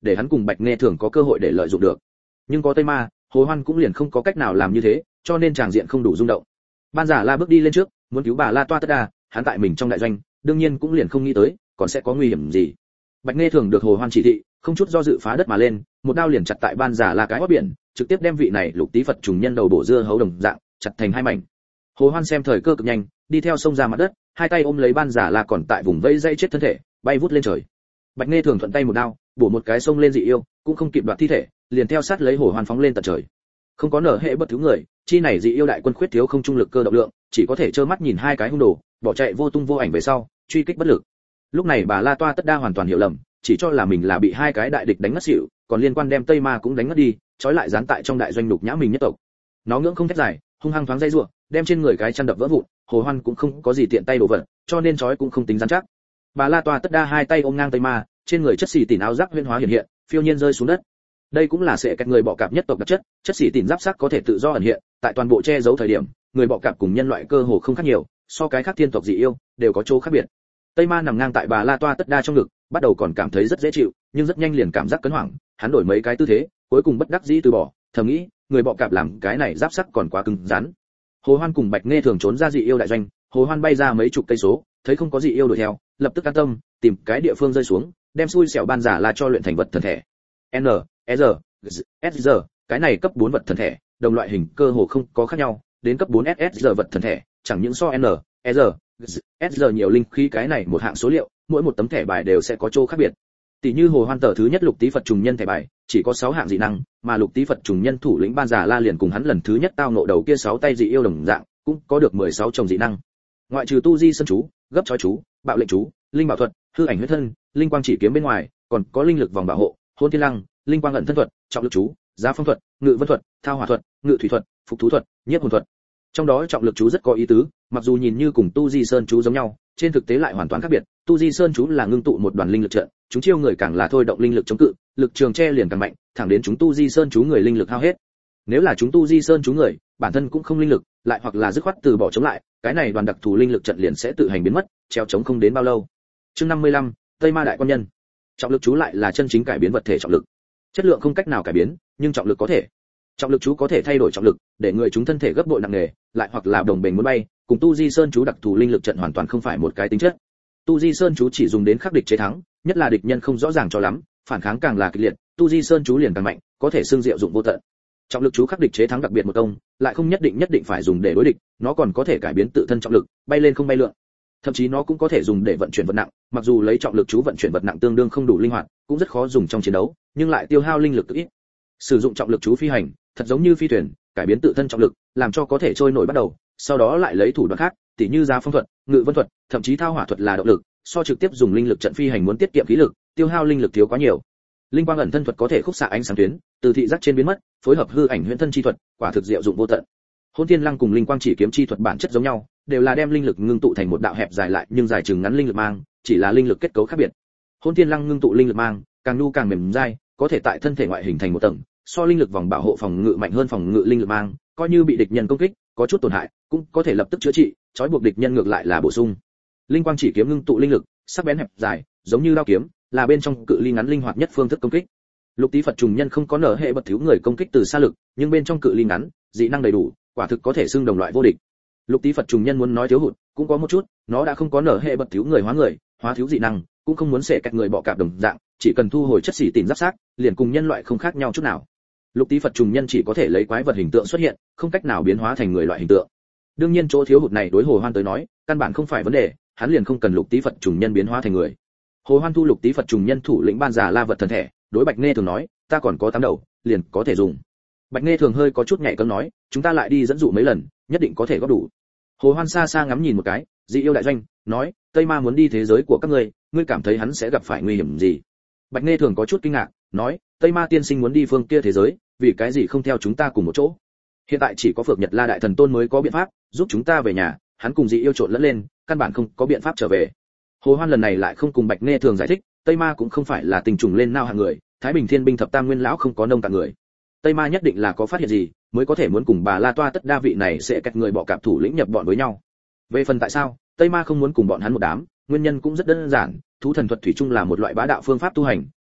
để hắn cùng Bạch Nghe Thường có cơ hội để lợi dụng được. Nhưng có Tây Ma, Hồ Hoan cũng liền không có cách nào làm như thế, cho nên tràng diện không đủ rung động. Ban Giả La bước đi lên trước, muốn cứu bà La Toa Tất Đa, hắn tại mình trong đại doanh, đương nhiên cũng liền không nghĩ tới, còn sẽ có nguy hiểm gì. Bạch Nghe Thường được Hồ Hoan chỉ thị, không chút do dự phá đất mà lên, một đao liền chặt tại Ban Giả La cái hót biển, trực tiếp đem vị này lục tí Phật trùng nhân đầu bổ dưa hấu đồng dạng, chặt thành hai mảnh. Hồ Hoan xem thời cơ cực nhanh, đi theo sông ra mặt đất, hai tay ôm lấy Ban Giả La còn tại vùng vây dây chết thân thể, bay vút lên trời. Bạch Nghe Thường thuận tay một đao, bổ một cái sông lên dị yêu, cũng không kịp đoạt thi thể, liền theo sát lấy Hồ Hoan phóng lên tận trời. Không có nở hệ bất thứ người, chi này dị yêu đại quân khuyết thiếu không trung lực cơ động lượng, chỉ có thể trơ mắt nhìn hai cái hung đồ bỏ chạy vô tung vô ảnh về sau, truy kích bất lực. Lúc này bà La Toa Tất Đa hoàn toàn hiểu lầm, chỉ cho là mình là bị hai cái đại địch đánh ngất xỉu, còn liên quan đem Tây Ma cũng đánh ngất đi, trói lại dán tại trong đại doanh nhục nhã mình nhất tộc. Nó ngưỡng không thét dài, hung hăng thoáng dây rủa, đem trên người cái chăn đập vỡ vụn, Hồ Hoan cũng không có gì tiện tay đồ vật, cho nên trói cũng không tính rắn chắc. Bà La Toa Tất Đa hai tay ôm ngang Tây Ma, trên người chất xỉ tỉn áo giáp huyễn hóa hiện hiện, phiêu nhiên rơi xuống đất. Đây cũng là sẽ các người bọ cạp nhất tộc đặc chất, chất xỉ tỉn giáp sắc có thể tự do ẩn hiện, tại toàn bộ che giấu thời điểm, người bọ cạp cùng nhân loại cơ hồ không khác nhiều, so cái khác thiên tộc dị yêu đều có chỗ khác biệt. Tây Ma nằm ngang tại bà La Toa Tất Đa trong ngực, bắt đầu còn cảm thấy rất dễ chịu, nhưng rất nhanh liền cảm giác cấn hoảng, hắn đổi mấy cái tư thế, cuối cùng bất đắc dĩ từ bỏ, thầm nghĩ, người bọ cạp làm cái này giáp sắc còn quá cứng rắn. Hồ Hoan cùng Bạch Nghe Thường trốn ra dị yêu đại doanh, Hồ Hoan bay ra mấy chục cây số, thấy không có dị yêu đuổi theo, lập tức an tâm, tìm cái địa phương rơi xuống, đem xui xẻo Ban Giả La cho luyện thành vật thần thể. N, R, S, cái này cấp 4 vật thần thể, đồng loại hình cơ hồ không có khác nhau, đến cấp 4 SSR vật thần thể, chẳng những so N, R, SR nhiều linh khí cái này một hạng số liệu, mỗi một tấm thẻ bài đều sẽ có chỗ khác biệt. Tỷ như Hồ Hoan tờ thứ nhất lục tí Phật trùng nhân thẻ bài, chỉ có 6 hạng dị năng, mà lục tí Phật trùng nhân thủ lĩnh Ban Giả La liền cùng hắn lần thứ nhất tao ngộ đầu kia 6 tay dị yêu đồng dạng, cũng có được 16 chồng dị năng. Ngoại trừ tu di sơn chú, gấp chói chú, bạo lệnh chú, linh bảo thuật, hư ảnh huyết thân, linh quang chỉ kiếm bên ngoài, còn có linh lực vòng bảo hộ, hôn thiên lăng, linh quang ẩn thân thuật, trọng lực chú, giá phong thuật, ngự vân thuật, thao hỏa thuật, ngự thủy thuật, phục thú thuật, nhiếp hồn thuật. Trong đó trọng lực chú rất có ý tứ, mặc dù nhìn như cùng tu di sơn chú giống nhau, trên thực tế lại hoàn toàn khác biệt. Tu di sơn chú là ngưng tụ một đoàn linh lực trận, chúng chiêu người càng là thôi động linh lực chống cự, lực trường che liền càng mạnh, thẳng đến chúng tu di sơn chú người linh lực hao hết. Nếu là chúng tu di sơn chú người, bản thân cũng không linh lực, lại hoặc là dứt khoát từ bỏ chống lại, cái này đoàn đặc thù linh lực trận liền sẽ tự hành biến mất, treo chống không đến bao lâu. Chương 55, Tây Ma đại quan nhân. Trọng lực chú lại là chân chính cải biến vật thể trọng lực. Chất lượng không cách nào cải biến, nhưng trọng lực có thể. Trọng lực chú có thể thay đổi trọng lực, để người chúng thân thể gấp bội nặng nề, lại hoặc là đồng bền muốn bay, cùng tu di sơn chú đặc thù linh lực trận hoàn toàn không phải một cái tính chất. Tu di sơn chú chỉ dùng đến khắc địch chế thắng, nhất là địch nhân không rõ ràng cho lắm, phản kháng càng là kịch liệt, tu di sơn chú liền càng mạnh, có thể xương diệu dụng vô tận. Trọng lực chú khắc địch chế thắng đặc biệt một công, lại không nhất định phải dùng để đối địch, nó còn có thể cải biến tự thân trọng lực, bay lên không bay lượn. Thậm chí nó cũng có thể dùng để vận chuyển vật nặng, mặc dù lấy trọng lực chú vận chuyển vật nặng tương đương không đủ linh hoạt, cũng rất khó dùng trong chiến đấu, nhưng lại tiêu hao linh lực cực ít. Sử dụng trọng lực chú phi hành, thật giống như phi thuyền, cải biến tự thân trọng lực, làm cho có thể trôi nổi bắt đầu, sau đó lại lấy thủ đoạn khác, tỉ như giá phong thuật, ngự vân thuật, thậm chí thao hỏa thuật là động lực, so trực tiếp dùng linh lực trận phi hành muốn tiết kiệm khí lực, tiêu hao linh lực thiếu quá nhiều. Linh quang ẩn thân thuật có thể khúc xạ ánh sáng tuyến, từ thị giác trên biến mất, phối hợp hư ảnh huyễn thân chi thuật, quả thực diệu dụng vô tận. Hôn Thiên Lăng cùng linh quang chỉ kiếm chi thuật bản chất giống nhau, đều là đem linh lực ngưng tụ thành một đạo hẹp dài lại nhưng dài chừng ngắn linh lực mang, chỉ là linh lực kết cấu khác biệt. Hôn Thiên Lăng ngưng tụ linh lực mang, càng nhu càng mềm dai, có thể tại thân thể ngoại hình thành một tầng, so linh lực vòng bảo hộ phòng ngự mạnh hơn phòng ngự linh lực mang, coi như bị địch nhân công kích, có chút tổn hại, cũng có thể lập tức chữa trị, trói buộc địch nhân ngược lại là bổ sung. Linh quang chỉ kiếm ngưng tụ linh lực, sắc bén hẹp dài, giống như đao kiếm, là bên trong cự ly ngắn linh hoạt nhất phương thức công kích. Lục tí Phật trùng nhân không có nở hệ bất thiếu người công kích từ xa lực, nhưng bên trong cự ly ngắn, dị năng đầy đủ, quả thực có thể xưng đồng loại vô địch. Lục tí Phật trùng nhân muốn nói thiếu hụt, cũng có một chút, nó đã không có nở hệ bất thiếu người, hóa thiếu dị năng, cũng không muốn xẻ cách người bọ cạp đồng dạng, chỉ cần thu hồi chất xỉ tỉn giáp xác, liền cùng nhân loại không khác nhau chút nào. Lục tí Phật trùng nhân chỉ có thể lấy quái vật hình tượng xuất hiện, không cách nào biến hóa thành người loại hình tượng. Đương nhiên chỗ thiếu hụt này đối Hồ Hoan tới nói, căn bản không phải vấn đề, hắn liền không cần lục tí Phật trùng nhân biến hóa thành người. Hồ Hoan thu lục tí Phật trùng nhân thủ lĩnh Ban Giả La vật thần thể, đối Bạch Nghe Thường nói, ta còn có 8 đầu, liền có thể dùng. Bạch Nghe Thường hơi có chút nhạy cẫng nói, chúng ta lại đi dẫn dụ mấy lần, nhất định có thể góp đủ. Hồ Hoan xa xa ngắm nhìn một cái, dị yêu đại doanh, nói, Tây Ma muốn đi thế giới của các ngươi cảm thấy hắn sẽ gặp phải nguy hiểm gì? Bạch Nghe Thường có chút kinh ngạc, nói, Tây Ma tiên sinh muốn đi phương kia thế giới, vì cái gì không theo chúng ta cùng một chỗ? Hiện tại chỉ có Phượng Nhật La đại thần tôn mới có biện pháp giúp chúng ta về nhà, hắn cùng dị yêu trộn lẫn lên, căn bản không có biện pháp trở về. Hồ Hoan lần này lại không cùng Bạch Nghe Thường giải thích, Tây Ma cũng không phải là tình trùng lên nao hạng người, Thái Bình Thiên binh thập tam nguyên lão không có nông tạng người. Tây Ma nhất định là có phát hiện gì, mới có thể muốn cùng bà La Toa Tất Đa vị này sẽ cách người bọ cạp thủ lĩnh nhập bọn với nhau. Về phần tại sao, Tây Ma không muốn cùng bọn hắn một đám, nguyên nhân cũng rất đơn giản, thú thần thuật thủy chung là một loại bá đạo phương pháp tu hành,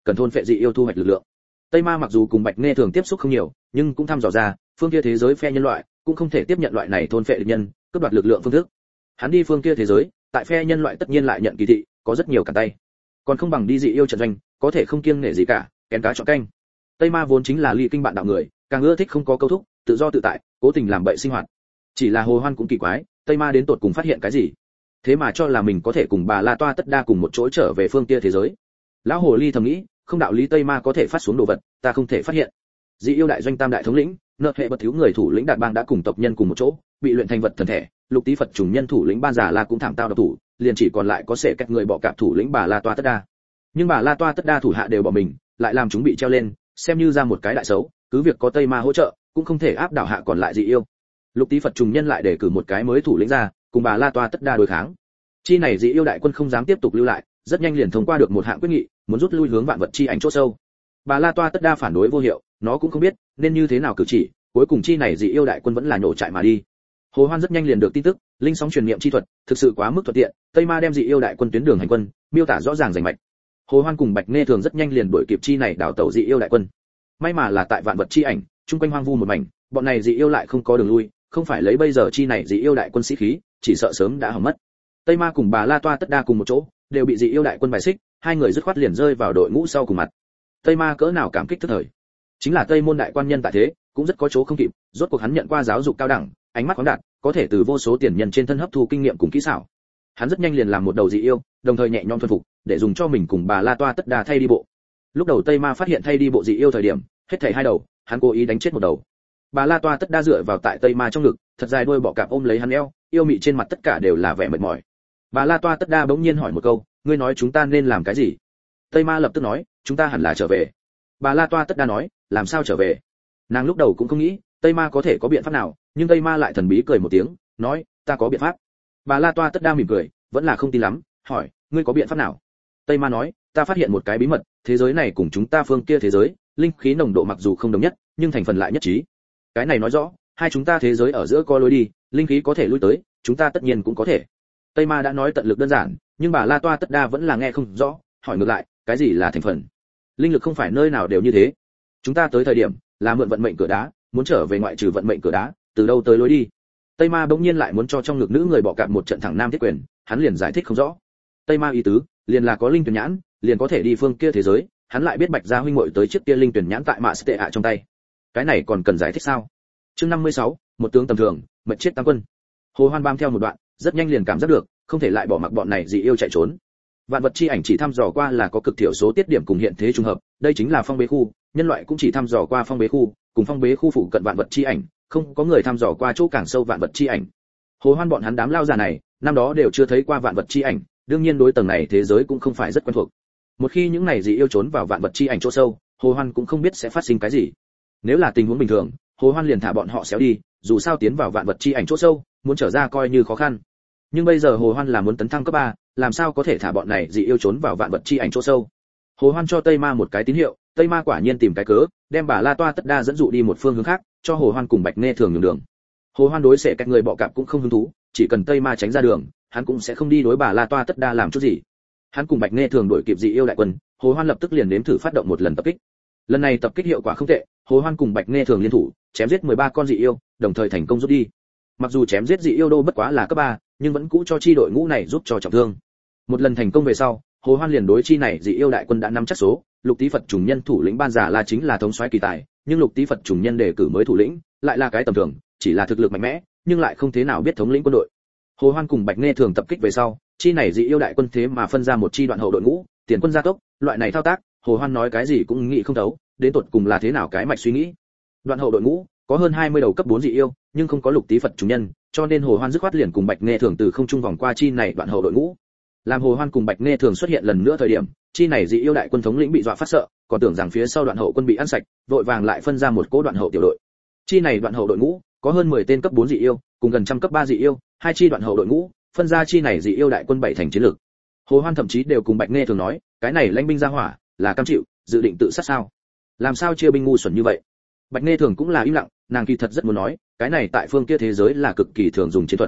cần thôn phệ dị yêu thu hoạch lực lượng. Tây Ma mặc dù cùng Bạch Nghe Thường tiếp xúc không nhiều, nhưng cũng thăm dò ra, phương kia thế giới phe nhân loại cũng không thể tiếp nhận loại này thôn phệ địch nhân, cướp đoạt lực lượng phương thức. Hắn đi phương kia thế giới, tại phe nhân loại tất nhiên lại nhận kỳ thị, có rất nhiều cản tay. Còn không bằng đi dị yêu trận doanh, có thể không kiêng nể gì cả, kén cá chọn canh. Tây Ma vốn chính là ly kinh bạn đạo người, càng ưa thích không có câu thúc, tự do tự tại, cố tình làm bậy sinh hoạt. Chỉ là Hồ Hoan cũng kỳ quái, Tây Ma đến tột cùng phát hiện cái gì? Thế mà cho là mình có thể cùng bà La Toa Tất Đa cùng một chỗ trở về phương kia thế giới. Lão hồ ly thầm nghĩ, không đạo lý Tây Ma có thể phát xuống đồ vật, ta không thể phát hiện. Dị yêu đại doanh tam đại thống lĩnh, nợ hệ bất thiếu người thủ lĩnh Đạt Bang đã cùng tộc nhân cùng một chỗ, bị luyện thành vật thần thể, Lục Tý Phật trùng nhân thủ lĩnh Ban Giả La cũng thảm tao độc thủ, liền chỉ còn lại có sẽ cách người bọ cạp thủ lĩnh bà La Toa Tất Đa. Nhưng bà La Toa Tất Đa thủ hạ đều bỏ mình, lại làm chúng bị treo lên, xem như ra một cái đại xấu, cứ việc có Tây Ma hỗ trợ, cũng không thể áp đảo hạ còn lại dị yêu. Lục Tý Phật trùng nhân lại để cử một cái mới thủ lĩnh ra, cùng bà La Toa Tất Đa đối kháng. Chi này dị yêu đại quân không dám tiếp tục lưu lại, rất nhanh liền thông qua được một hạng quyết nghị, muốn rút lui hướng vạn vật chi ảnh chỗ sâu. Bà La Toa Tất Đa phản đối vô hiệu, nó cũng không biết nên như thế nào cử chỉ, cuối cùng chi này dị yêu đại quân vẫn là nhổ trại mà đi. Hồ Hoan rất nhanh liền được tin tức, linh sóng truyền niệm chi thuật, thực sự quá mức thuận tiện, Tây Ma đem dị yêu đại quân tuyến đường hành quân, miêu tả rõ ràng rành mạch. Hồ Hoan cùng Bạch Nghe Thường rất nhanh liền đuổi kịp chi này đảo tàu dị yêu đại quân. May mà là tại vạn vật chi ảnh, trung quanh hoang vu một mảnh, bọn này dị yêu lại không có đường lui, không phải lấy bây giờ chi này dị yêu đại quân sĩ khí, chỉ sợ sớm đã hỏng mất. Tây Ma cùng bà La Toa Tất Đa cùng một chỗ, đều bị dị yêu đại quân bài xích, hai người dứt khoát liền rơi vào đội ngũ sau cùng mặt. Tây Ma cỡ nào cảm kích tức thời. Chính là Tây môn đại quan nhân tại thế, cũng rất có chỗ không kịp, rốt cuộc hắn nhận qua giáo dục cao đẳng, ánh mắt khoáng đạt, có thể từ vô số tiền nhân trên thân hấp thu kinh nghiệm cùng kỹ xảo. Hắn rất nhanh liền làm một đầu dị yêu, đồng thời nhẹ nhõm thuần phục, để dùng cho mình cùng bà La Toa Tất Đa thay đi bộ. Lúc đầu Tây Ma phát hiện thay đi bộ dị yêu thời điểm, hết thảy hai đầu, hắn cố ý đánh chết một đầu. Bà La Toa Tất Đa dựa vào tại Tây Ma trong ngực, thật dài đuôi bọ cạp ôm lấy hắn eo, yêu mị trên mặt tất cả đều là vẻ mệt mỏi. Bà La Toa Tất Đa bỗng nhiên hỏi một câu, ngươi nói chúng ta nên làm cái gì? Tây Ma lập tức nói, chúng ta hẳn là trở về. Bà La Toa Tất Đa nói, làm sao trở về? Nàng lúc đầu cũng không nghĩ Tây Ma có thể có biện pháp nào, nhưng Tây Ma lại thần bí cười một tiếng, nói, ta có biện pháp. Bà La Toa Tất Đa mỉm cười, vẫn là không tin lắm, hỏi, ngươi có biện pháp nào? Tây Ma nói, ta phát hiện một cái bí mật, thế giới này cùng chúng ta phương kia thế giới, linh khí nồng độ mặc dù không đồng nhất, nhưng thành phần lại nhất trí. Cái này nói rõ, hai chúng ta thế giới ở giữa có lối đi, linh khí có thể lui tới, chúng ta tất nhiên cũng có thể. Tây Ma đã nói tận lực đơn giản, nhưng bà La Toa Tất Đa vẫn là nghe không rõ, hỏi ngược lại, cái gì là thành phần? Linh lực không phải nơi nào đều như thế. Chúng ta tới thời điểm là mượn vận mệnh cửa đá, muốn trở về ngoại trừ vận mệnh cửa đá, từ đâu tới lối đi? Tây Ma bỗng nhiên lại muốn cho trong ngực nữ người bỏ cạp một trận thẳng nam thiết quyền, hắn liền giải thích không rõ. Tây Ma ý tứ, liền là có linh tuyển nhãn, liền có thể đi phương kia thế giới, hắn lại biết Bạch gia huynh muội tới trước kia linh tuyển nhãn tại mạ tệ hạ trong tay. Cái này còn cần giải thích sao? Chương 56, một tướng tầm thường, mệt chết tam quân. Hồ Hoan bám theo một đoạn, rất nhanh liền cảm giác được, không thể lại bỏ mặc bọn này dị yêu chạy trốn. Vạn vật chi ảnh chỉ thăm dò qua là có cực thiểu số tiết điểm cùng hiện thế trùng hợp, đây chính là phong bế khu, nhân loại cũng chỉ thăm dò qua phong bế khu, cùng phong bế khu phụ cận vạn vật chi ảnh, không có người thăm dò qua chỗ càng sâu vạn vật chi ảnh. Hồ Hoan bọn hắn đám lao già này, năm đó đều chưa thấy qua vạn vật chi ảnh, đương nhiên đối tầng này thế giới cũng không phải rất quen thuộc. Một khi những này dị yêu trốn vào vạn vật chi ảnh chỗ sâu, Hồ Hoan cũng không biết sẽ phát sinh cái gì. Nếu là tình huống bình thường, Hồ Hoan liền thả bọn họ xéo đi, dù sao tiến vào vạn vật chi ảnh chỗ sâu, muốn trở ra coi như khó khăn. Nhưng bây giờ Hồ Hoan là muốn tấn thăng cấp 3, làm sao có thể thả bọn này dị yêu trốn vào vạn vật chi ảnh chỗ sâu. Hồ Hoan cho Tây Ma một cái tín hiệu, Tây Ma quả nhiên tìm cái cớ, đem bà La Toa Tất Đa dẫn dụ đi một phương hướng khác, cho Hồ Hoan cùng Bạch Nghe Thường nhường đường. Hồ Hoan đối sẽ các người bọ cạp cũng không hứng thú, chỉ cần Tây Ma tránh ra đường, hắn cũng sẽ không đi đối bà La Toa Tất Đa làm chút gì. Hắn cùng Bạch Nghe Thường đuổi kịp dị yêu đại quân, Hồ Hoan lập tức liền nếm thử phát động một lần tập kích. Lần này tập kích hiệu quả không tệ, Hồ Hoan cùng Bạch Nghe Thường liên thủ, chém giết 13 con dị yêu, đồng thời thành công rút đi. Mặc dù chém giết dị yêu đô bất quá là cấp 3, nhưng vẫn cũ cho chi đội ngũ này giúp cho trọng thương. Một lần thành công về sau, Hồ Hoan liền đối chi này dị yêu đại quân đã nắm chắc số, Lục Tý Phật trùng nhân thủ lĩnh Ban Giả La chính là thống soái kỳ tài, nhưng Lục Tý Phật trùng nhân đề cử mới thủ lĩnh, lại là cái tầm thường, chỉ là thực lực mạnh mẽ, nhưng lại không thế nào biết thống lĩnh quân đội. Hồ Hoan cùng Bạch Nghe Thường tập kích về sau, chi này dị yêu đại quân thế mà phân ra một chi đoạn hậu đội ngũ, tiền quân gia tốc, loại này thao tác, Hồ Hoan nói cái gì cũng nghĩ không thấu, đến tột cùng là thế nào cái mạch suy nghĩ. Đoạn hậu đội ngũ có hơn 20 đầu cấp 4 dị yêu, nhưng không có Lục Tý Phật trùng nhân, cho nên Hồ Hoan dứt khoát liền cùng Bạch Nghe Thường từ không trung vòng qua chi này đoạn hậu đội ngũ. Làm Hồ Hoan cùng Bạch Nghe Thường xuất hiện lần nữa thời điểm, chi này dị yêu đại quân thống lĩnh bị dọa phát sợ, còn tưởng rằng phía sau đoạn hậu quân bị ăn sạch, vội vàng lại phân ra một cỗ đoạn hậu tiểu đội. Chi này đoạn hậu đội ngũ có hơn 10 tên cấp 4 dị yêu, cùng gần trăm cấp 3 dị yêu, hai chi đoạn hậu đội ngũ, phân ra chi này dị yêu đại quân bảy thành chiến lược. Hồ Hoan thậm chí đều cùng Bạch Nghe Thường nói, cái này lãnh binh ra hỏa, là cam chịu, dự định tự sát sao? Làm sao chia binh ngu xuẩn như vậy? Bạch Nghe Thường cũng là im lặng, nàng kỳ thật rất muốn nói, cái này tại phương kia thế giới là cực kỳ thường dùng chiến thuật.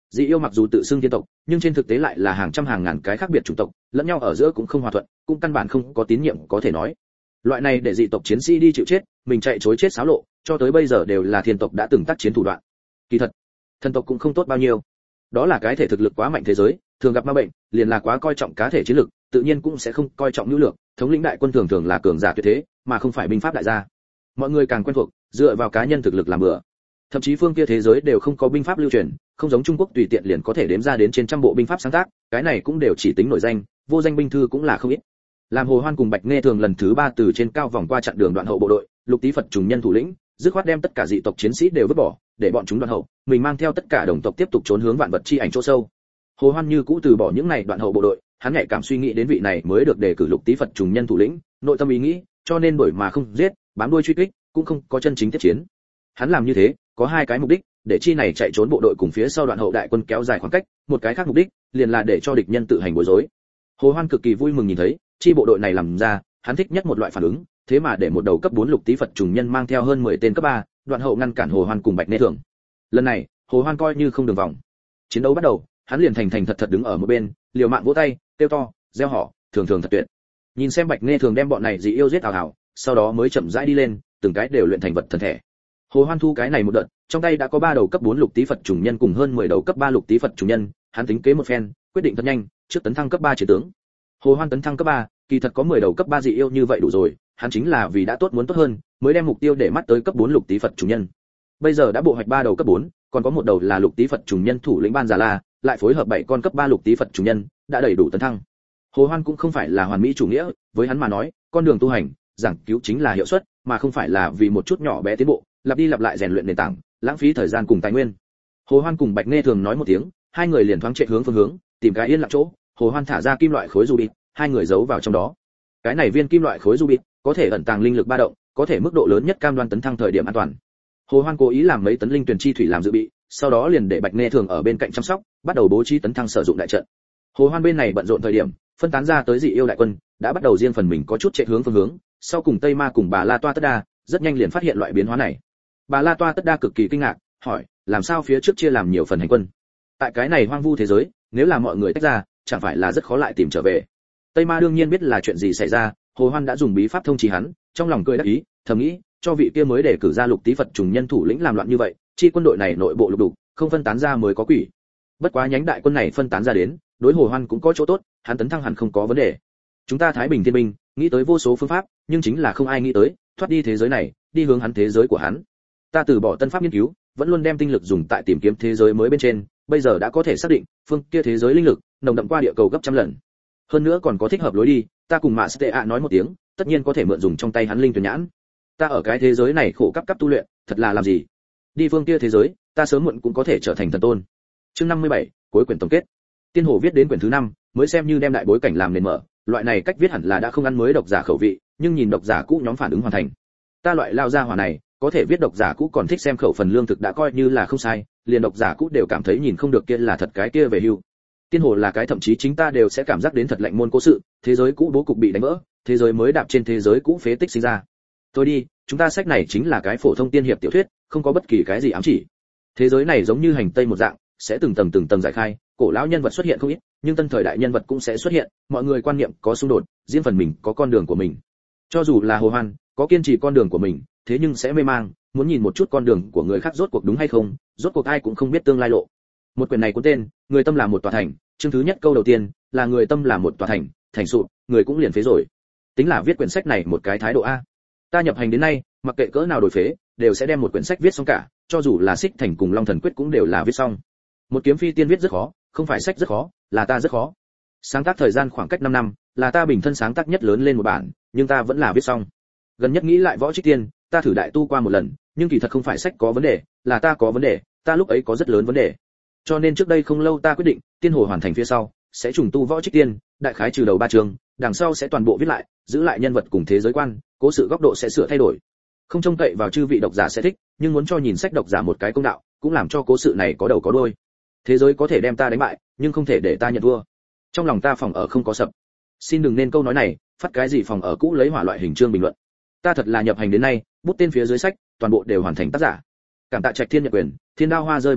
Dị yêu mặc dù tự xưng thiên tộc, nhưng trên thực tế lại là hàng trăm hàng ngàn cái khác biệt chủng tộc, lẫn nhau ở giữa cũng không hòa thuận, cũng căn bản không có tín nhiệm có thể nói. Loại này để dị tộc chiến sĩ đi chịu chết, mình chạy chối chết xáo lộ, cho tới bây giờ đều là thiên tộc đã từng tác chiến thủ đoạn. Kỳ thật, thần tộc cũng không tốt bao nhiêu. Đó là cái thể thực lực quá mạnh thế giới, thường gặp ma bệnh, liền là quá coi trọng cá thể chiến lực, tự nhiên cũng sẽ không coi trọng nhu lược, thống lĩnh đại quân thường thường là cường giả tuyệt thế, mà không phải binh pháp đại gia. Mọi người càng quen thuộc, dựa vào cá nhân thực lực làm bữa. Thậm chí phương kia thế giới đều không có binh pháp lưu truyền, không giống Trung Quốc tùy tiện liền có thể đếm ra đến trên trăm bộ binh pháp sáng tác, cái này cũng đều chỉ tính nổi danh, vô danh binh thư cũng là không ít. Làm Hồ Hoan cùng Bạch Nghe Thường lần thứ 3 từ trên cao vòng qua chặn đường đoạn hậu bộ đội, Lục Tý Phật trùng nhân thủ lĩnh, dứt khoát đem tất cả dị tộc chiến sĩ đều vứt bỏ, để bọn chúng đoạn hậu, mình mang theo tất cả đồng tộc tiếp tục trốn hướng vạn vật chi ảnh chỗ sâu. Hồ Hoan như cũ từ bỏ những này đoạn hậu bộ đội, hắn nhạy cảm suy nghĩ đến vị này mới được đề cử Lục Tý Phật trùng nhân thủ lĩnh, nội tâm ý nghĩ, cho nên đổi mà không giết, bám đuôi truy kích, cũng không có chân chính tiếp chiến. Hắn làm như thế, có hai cái mục đích, để chi này chạy trốn bộ đội cùng phía sau đoạn hậu đại quân kéo dài khoảng cách, một cái khác mục đích, liền là để cho địch nhân tự hành bối rối. Hồ Hoan cực kỳ vui mừng nhìn thấy, chi bộ đội này làm ra, hắn thích nhất một loại phản ứng, thế mà để một đầu cấp 4 Lục Tý Phật trùng nhân mang theo hơn 10 tên cấp 3, đoạn hậu ngăn cản Hồ Hoan cùng Bạch Nê Thường. Lần này, Hồ Hoan coi như không đường vòng. Chiến đấu bắt đầu, hắn liền thành thật thật đứng ở một bên, liều mạng vỗ tay, kêu to, reo hò, thường thật tuyệt. Nhìn xem Bạch Nê Thường đem bọn này dị yêu giết ảo ảo, sau đó mới chậm rãi đi lên, từng cái đều luyện thành vật thần thể. Hồ Hoan thu cái này một đợt, trong tay đã có 3 đầu cấp 4 Lục Tý Phật trùng nhân cùng hơn 10 đầu cấp 3 Lục Tý Phật trùng nhân, hắn tính kế một phen, quyết định thật nhanh, trước tấn thăng cấp 3 chiến tướng. Hồ Hoan tấn thăng cấp 3, kỳ thật có 10 đầu cấp 3 dị yêu như vậy đủ rồi, hắn chính là vì đã tốt muốn tốt hơn, mới đem mục tiêu để mắt tới cấp 4 Lục Tý Phật trùng nhân. Bây giờ đã bộ hoạch 3 đầu cấp 4, còn có một đầu là Lục Tý Phật trùng nhân thủ lĩnh Ban Già La, lại phối hợp 7 con cấp 3 Lục Tý Phật trùng nhân, đã đầy đủ tấn thăng. Hồ Hoan cũng không phải là hoàn mỹ chủ nghĩa, với hắn mà nói, con đường tu hành, giảng cứu chính là hiệu suất, mà không phải là vì một chút nhỏ bé tiến bộ, lặp đi lặp lại rèn luyện nền tảng, lãng phí thời gian cùng tài nguyên. Hồ Hoan cùng Bạch Nghe Thường nói một tiếng, hai người liền thoáng chạy hướng phương hướng, tìm cái yên lặng chỗ, Hồ Hoan thả ra kim loại khối ruby, hai người giấu vào trong đó. Cái này viên kim loại khối ruby có thể ẩn tàng linh lực ba động, có thể mức độ lớn nhất cam đoan tấn thăng thời điểm an toàn. Hồ Hoan cố ý làm mấy tấn linh tuyển chi thủy làm dự bị, sau đó liền để Bạch Nghe Thường ở bên cạnh chăm sóc, bắt đầu bố trí tấn thăng sử dụng đại trận. Hồ Hoan bên này bận rộn thời điểm, phân tán ra tới dị yêu đại quân, đã bắt đầu riêng phần mình có chút chạy hướng phương hướng, sau cùng Tây Ma cùng Bà La Toa Tất Đa, rất nhanh liền phát hiện loại biến hóa này. Bà La Toa Tất Đa cực kỳ kinh ngạc, hỏi, làm sao phía trước chia làm nhiều phần hành quân? Tại cái này hoang vu thế giới, nếu là mọi người tách ra, chẳng phải là rất khó lại tìm trở về. Tây Ma đương nhiên biết là chuyện gì xảy ra, Hồ Hoan đã dùng bí pháp thông trì hắn, trong lòng cười đắc ý, thầm nghĩ, cho vị kia mới để cử ra Lục Tý Phật trùng nhân thủ lĩnh làm loạn như vậy, chi quân đội này nội bộ lục đục, không phân tán ra mới có quỷ. Bất quá nhánh đại quân này phân tán ra đến, đối Hồ Hoan cũng có chỗ tốt, hắn tấn thăng hẳn không có vấn đề. Chúng ta Thái Bình Thiên Binh, nghĩ tới vô số phương pháp, nhưng chính là không ai nghĩ tới, thoát đi thế giới này, đi hướng hắn thế giới của hắn. Ta từ bỏ tân pháp nghiên cứu, vẫn luôn đem tinh lực dùng tại tìm kiếm thế giới mới bên trên, bây giờ đã có thể xác định, phương kia thế giới linh lực nồng đậm qua địa cầu gấp trăm lần. Hơn nữa còn có thích hợp lối đi, ta cùng Mã Stea nói một tiếng, tất nhiên có thể mượn dùng trong tay hắn linh tuyển nhãn. Ta ở cái thế giới này khổ cấp tu luyện, thật là làm gì? Đi phương kia thế giới, ta sớm muộn cũng có thể trở thành thần tôn. Chương 57, cuối quyển tổng kết. Tiên Hồ viết đến quyển thứ 5, mới xem như đem đại bối cảnh làm nền mở, loại này cách viết hẳn là đã không ăn mới độc giả khẩu vị, nhưng nhìn độc giả cũ nhóm phản ứng hoàn thành. Ta loại lao ra hỏa này, có thể viết độc giả cũ còn thích xem khẩu phần lương thực đã coi như là không sai, liền độc giả cũ đều cảm thấy nhìn không được kia là thật cái kia về hưu. Tiên Hồ là cái thậm chí chính ta đều sẽ cảm giác đến thật lạnh môn cố sự, thế giới cũ bố cục bị đánh vỡ, thế giới mới đạp trên thế giới cũ phế tích sinh ra. Thôi đi, chúng ta sách này chính là cái phổ thông tiên hiệp tiểu thuyết, không có bất kỳ cái gì ám chỉ. Thế giới này giống như hành tây một dạng, sẽ từng tầng giải khai, cổ lão nhân vật xuất hiện không ít, nhưng tân thời đại nhân vật cũng sẽ xuất hiện, mọi người quan niệm có xung đột, riêng phần mình có con đường của mình. Cho dù là Hồ Hoan, có kiên trì con đường của mình, thế nhưng sẽ mê mang, muốn nhìn một chút con đường của người khác rốt cuộc đúng hay không, rốt cuộc ai cũng không biết tương lai lộ. Một quyển này có tên, người tâm là một tòa thành, chương thứ nhất câu đầu tiên là người tâm là một tòa thành, thành sụp, người cũng liền phế rồi. Tính là viết quyển sách này một cái thái độ a. Ta nhập hành đến nay, mặc kệ cỡ nào đổi phế, đều sẽ đem một quyển sách viết xong cả, cho dù là Xích Thành cùng Long Thần Quyết cũng đều là viết xong. Một kiếm phi tiên viết rất khó, không phải sách rất khó, là ta rất khó. Sáng tác thời gian khoảng cách 5 năm, là ta bình thân sáng tác nhất lớn lên một bản, nhưng ta vẫn là viết xong. Gần nhất nghĩ lại Võ Trích Tiên, ta thử đại tu qua một lần, nhưng kỳ thật không phải sách có vấn đề, là ta có vấn đề, ta lúc ấy có rất lớn vấn đề. Cho nên trước đây không lâu ta quyết định, Tiên Hồ hoàn thành phía sau, sẽ trùng tu Võ Trích Tiên, đại khái trừ đầu 3 chương, đằng sau sẽ toàn bộ viết lại, giữ lại nhân vật cùng thế giới quan, cố sự góc độ sẽ sửa thay đổi. Không trông cậy vào chư vị độc giả sẽ thích, nhưng muốn cho nhìn sách độc giả một cái công đạo, cũng làm cho cố sự này có đầu có đuôi. Thế giới có thể đem ta đánh bại, nhưng không thể để ta nhận thua. Trong lòng ta phòng ở không có sập. Xin đừng nên câu nói này, phát cái gì phòng ở cũ lấy hỏa loại hình chương bình luận. Ta thật là nhập hành đến nay, bút tên phía dưới sách, toàn bộ đều hoàn thành tác giả. Cảm tạ Trạch Thiên Nhật Quyền, Thiên Đao Hoa rơi bản tôn,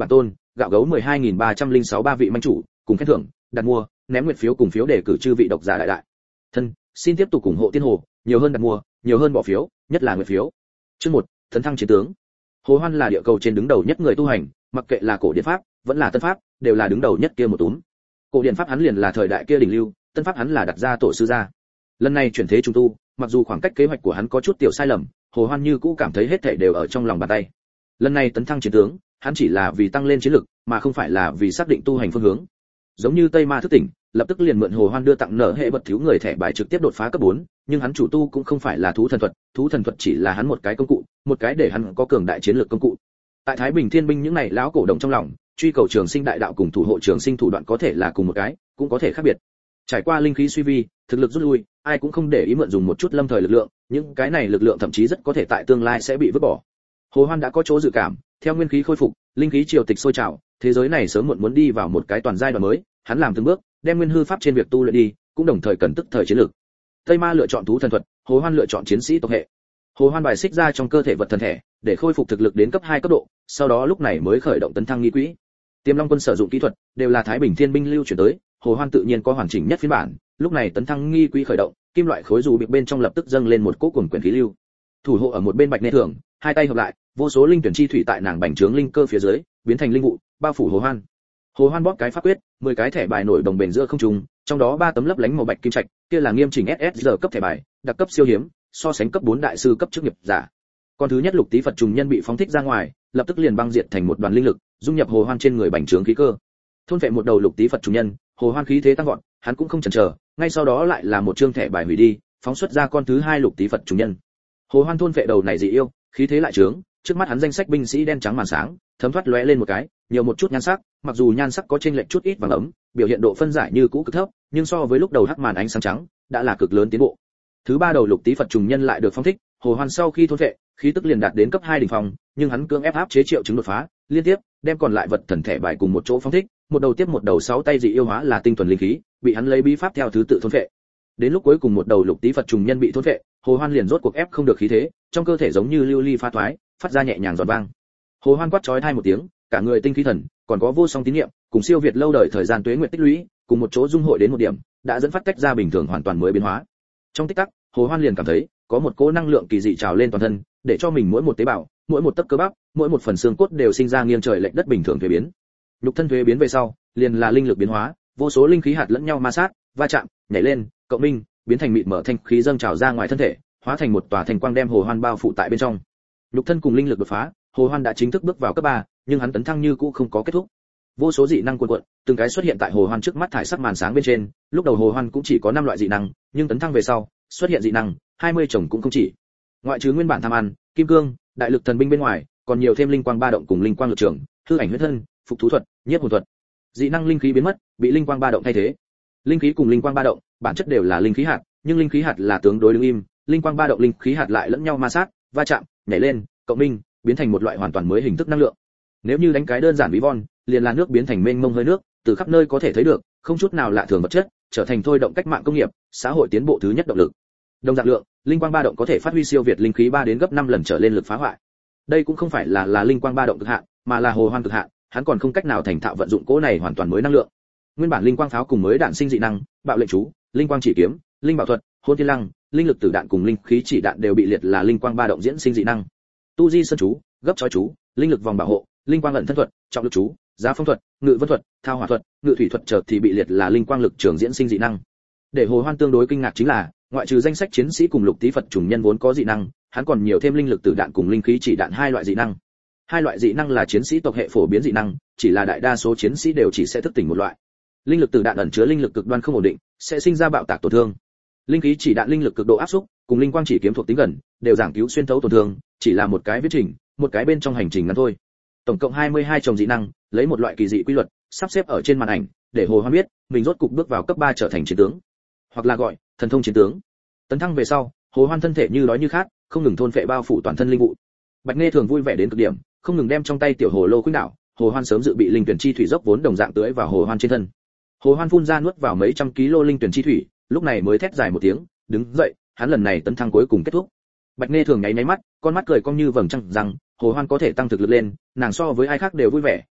gạo gấu 12.306 ba vị manh chủ, cùng khen thưởng, đặt mua, ném nguyệt phiếu cùng phiếu để cử chư vị độc giả đại đại. Thân, xin tiếp tục ủng hộ Tiên Hồ, nhiều hơn đặt mua, nhiều hơn bỏ phiếu, nhất là nguyệt phiếu. Chương 1, Tấn thăng chiến tướng. Hồ Hoan là địa cầu trên đứng đầu nhất người tu hành, mặc kệ là cổ điển pháp, vẫn là tân pháp, đều là đứng đầu nhất kia một túm. Cổ điển pháp hắn liền là thời đại kia đỉnh lưu, tân pháp hắn là đặt ra tổ sư gia. Lần này chuyển thế trùng tu, mặc dù khoảng cách kế hoạch của hắn có chút tiểu sai lầm, Hồ Hoan như cũ cảm thấy hết thảy đều ở trong lòng bàn tay. Lần này tấn thăng chiến tướng, hắn chỉ là vì tăng lên chiến lực, mà không phải là vì xác định tu hành phương hướng. Giống như Tây Ma thức tỉnh, lập tức liền mượn Hồ Hoan đưa tặng nở hệ bật thiếu người thẻ bài trực tiếp đột phá cấp 4, nhưng hắn chủ tu cũng không phải là thú thần thuật chỉ là hắn một cái công cụ, một cái để hắn có cường đại chiến lược công cụ. Tại Thái Bình Thiên binh những này lão cổ đồng trong lòng, truy cầu trường sinh đại đạo cùng thủ hộ trường sinh thủ đoạn có thể là cùng một cái, cũng có thể khác biệt. Trải qua linh khí suy vi, thực lực rút lui, ai cũng không để ý mượn dùng một chút lâm thời lực lượng, những cái này lực lượng thậm chí rất có thể tại tương lai sẽ bị vứt bỏ. Hồ Hoan đã có chỗ dự cảm, theo nguyên khí khôi phục, linh khí triều tịch sôi trào, thế giới này sớm muộn muốn đi vào một cái toàn giai đoạn mới, hắn làm từng bước, đem nguyên hư pháp trên việc tu luyện đi, cũng đồng thời cần tức thời chiến lược. Tây Ma lựa chọn thú thần thuật, Hồ Hoan lựa chọn chiến sĩ tộc hệ. Hồ Hoan bài xích ra trong cơ thể vật thần thể, để khôi phục thực lực đến cấp 2 cấp độ, sau đó lúc này mới khởi động tấn thăng nghi quỹ. Tiềm Long quân sử dụng kỹ thuật đều là Thái Bình Thiên binh lưu chuyển tới, Hồ Hoan tự nhiên có hoàn chỉnh nhất phiên bản, lúc này tấn thăng nghi quỹ khởi động, kim loại khối dù bị bên trong lập tức dâng lên một cỗ cuồng quyển khí lưu. Thủ hộ ở một bên Bạch Nê Thường, hai tay hợp lại, vô số linh tuyển chi thủy tại nàng bành trướng linh cơ phía dưới, biến thành linh vụ, bao phủ Hồ Hoan. Hồ Hoan bóp cái pháp quyết, 10 cái thẻ bài nổi đồng bền giữa không trung, trong đó 3 tấm lấp lánh màu bạch kim trạch, kia là nghiêm chỉnh SSR cấp thẻ bài, đặc cấp siêu hiếm, so sánh cấp 4 đại sư cấp chức nghiệp giả. Con thứ nhất lục tí Phật trùng nhân bị phóng thích ra ngoài, lập tức liền băng diệt thành một đoàn linh lực, dung nhập Hồ Hoan trên người bành trướng khí cơ. Thôn vệ một đầu lục tí Phật trùng nhân, Hồ Hoan khí thế tăng vọt, hắn cũng không chần chờ, ngay sau đó lại là một chương thẻ bài hủy đi, phóng xuất ra con thứ hai lục tí Phật trùng nhân. Hồ Hoan thôn vệ đầu này dị yêu, khí thế lại trướng, trước mắt hắn danh sách binh sĩ đen trắng màn sáng, thấm thoát lóe lên một cái, nhiều một chút nhan sắc, mặc dù nhan sắc có chênh lệch chút ít vàng ấm, biểu hiện độ phân giải như cũ cực thấp, nhưng so với lúc đầu hắc màn ánh sáng trắng, đã là cực lớn tiến bộ. Thứ ba đầu lục tí Phật trùng nhân lại được phóng thích, Hồ Hoan sau khi thôn vệ, khí tức liền đạt đến cấp 2 đỉnh phong, nhưng hắn cưỡng ép áp chế triệu chứng đột phá, liên tiếp đem còn lại vật thần thể bài cùng một chỗ phóng thích, một đầu tiếp một đầu 6 tay dị yêu hóa là tinh thuần linh khí, bị hắn lấy bí pháp theo thứ tự thôn vệ. Đến lúc cuối cùng một đầu lục tí Phật trùng nhân bị thôn vệ, Hồ Hoan liền rốt cuộc ép không được khí thế, trong cơ thể giống như lưu ly phá thoái, phát ra nhẹ nhàng giòn vang. Hồ Hoan quát chói tai một tiếng, cả người tinh khí thần, còn có vô song tín niệm, cùng siêu việt lâu đời thời gian tuế nguyệt tích lũy, cùng một chỗ dung hội đến một điểm, đã dẫn phát cách ra bình thường hoàn toàn mới biến hóa. Trong tích tắc, Hồ Hoan liền cảm thấy có một cỗ năng lượng kỳ dị trào lên toàn thân, để cho mình mỗi một tế bào, mỗi một tấc cơ bắp, mỗi một phần xương cốt đều sinh ra nghiêng trời lệch đất bình thường thuế biến. Nhục thân thuế biến về sau, liền là linh lực biến hóa, vô số linh khí hạt lẫn nhau ma sát, va chạm, nhảy lên, cộng minh, biến thành mịt mở thanh khí dâng trào ra ngoài thân thể, hóa thành một tòa thành quang đem Hồ Hoan bao phủ tại bên trong. Nhục thân cùng linh lực đột phá, Hồ Hoan đã chính thức bước vào cấp 3, nhưng hắn tấn thăng như cũ không có kết thúc. Vô số dị năng cuồn cuộn, từng cái xuất hiện tại Hồ Hoan trước mắt thải sắc màn sáng bên trên, lúc đầu Hồ Hoan cũng chỉ có 5 loại dị năng, nhưng tấn thăng về sau, xuất hiện dị năng 20 chồng cũng không chỉ. Ngoại trừ nguyên bản tham ăn, kim cương, đại lực thần binh bên ngoài, còn nhiều thêm linh quang ba động cùng linh quang lực trường, hư ảnh huyết thân, phục thú thuật, nhiếp hồn thuật. Dị năng linh khí biến mất, bị linh quang ba động thay thế. Linh khí cùng linh quang ba động, bản chất đều là linh khí hạt, nhưng linh khí hạt là tương đối đứng im, linh quang ba động linh khí hạt lại lẫn nhau ma sát, va chạm, nhảy lên, cộng minh, biến thành một loại hoàn toàn mới hình thức năng lượng. Nếu như đánh cái đơn giản ví von, liền là nước biến thành mênh mông hơi nước, từ khắp nơi có thể thấy được, không chút nào lạ thường vật chất, trở thành thôi động cách mạng công nghiệp, xã hội tiến bộ thứ nhất động lực. Đồng dạng lượng, linh quang ba động có thể phát huy siêu việt linh khí 3 đến gấp 5 lần trở lên lực phá hoại. Đây cũng không phải là linh quang ba động cực hạn, mà là Hồ Hoan cực hạn, hắn còn không cách nào thành thạo vận dụng cỗ này hoàn toàn mới năng lượng. Nguyên bản linh quang pháo cùng mới đạn sinh dị năng, bạo lệnh chú, linh quang chỉ kiếm, linh bảo thuật, hôn thiên lăng, linh lực tử đạn cùng linh khí chỉ đạn đều bị liệt là linh quang ba động diễn sinh dị năng. Tu di sơn chú, gấp chói chú, linh lực vòng bảo hộ, linh quang ẩn thân thuật, trọng lực chú, giá phong thuật, ngự vân thuật, thao hỏa thuật, ngự thủy thuật chợt thì bị liệt là linh quang lực trường diễn sinh dị năng. Để Hồ Hoan tương đối kinh ngạc chính là, ngoại trừ danh sách chiến sĩ cùng lục tí Phật trùng nhân vốn có dị năng, hắn còn nhiều thêm linh lực tử đạn cùng linh khí chỉ đạn 2 loại dị năng. 2 loại dị năng là chiến sĩ tộc hệ phổ biến dị năng, chỉ là đại đa số chiến sĩ đều chỉ sẽ thức tỉnh một loại. Linh lực tử đạn ẩn chứa linh lực cực đoan không ổn định, sẽ sinh ra bạo tạc tổn thương. Linh khí chỉ đạn linh lực cực độ áp xúc, cùng linh quang chỉ kiếm thuộc tính gần, đều giảng cứu xuyên thấu tổn thương, chỉ là một cái viết trình, một cái bên trong hành trình ngắn thôi. Tổng cộng 22 chồng dị năng, lấy một loại kỳ dị quy luật, sắp xếp ở trên màn ảnh, để Hồ Hoan biết, mình rốt cục bước vào cấp 3 trở thành chiến tướng, hoặc là gọi thần thông chiến tướng. Tấn thăng về sau, Hồ Hoan thân thể như đói như khát, không ngừng thôn phệ bao phủ toàn thân linh vụ. Bạch Nghe Thường vui vẻ đến cực điểm, không ngừng đem trong tay tiểu hồ lô khuynh đảo, Hồ Hoan sớm dự bị linh tuyển chi thủy dốc vốn đồng dạng tưới vào Hồ Hoan trên thân. Hồ Hoan phun ra nuốt vào mấy trăm ký lô linh tuyển chi thủy, lúc này mới thét dài một tiếng, đứng dậy, hắn lần này tấn thăng cuối cùng kết thúc. Bạch Nghe Thường nháy nháy mắt, con mắt cười cong như vầng trăng rằng, Hồ Hoan có thể tăng thực lực lên, nàng so với ai khác đều vui vẻ,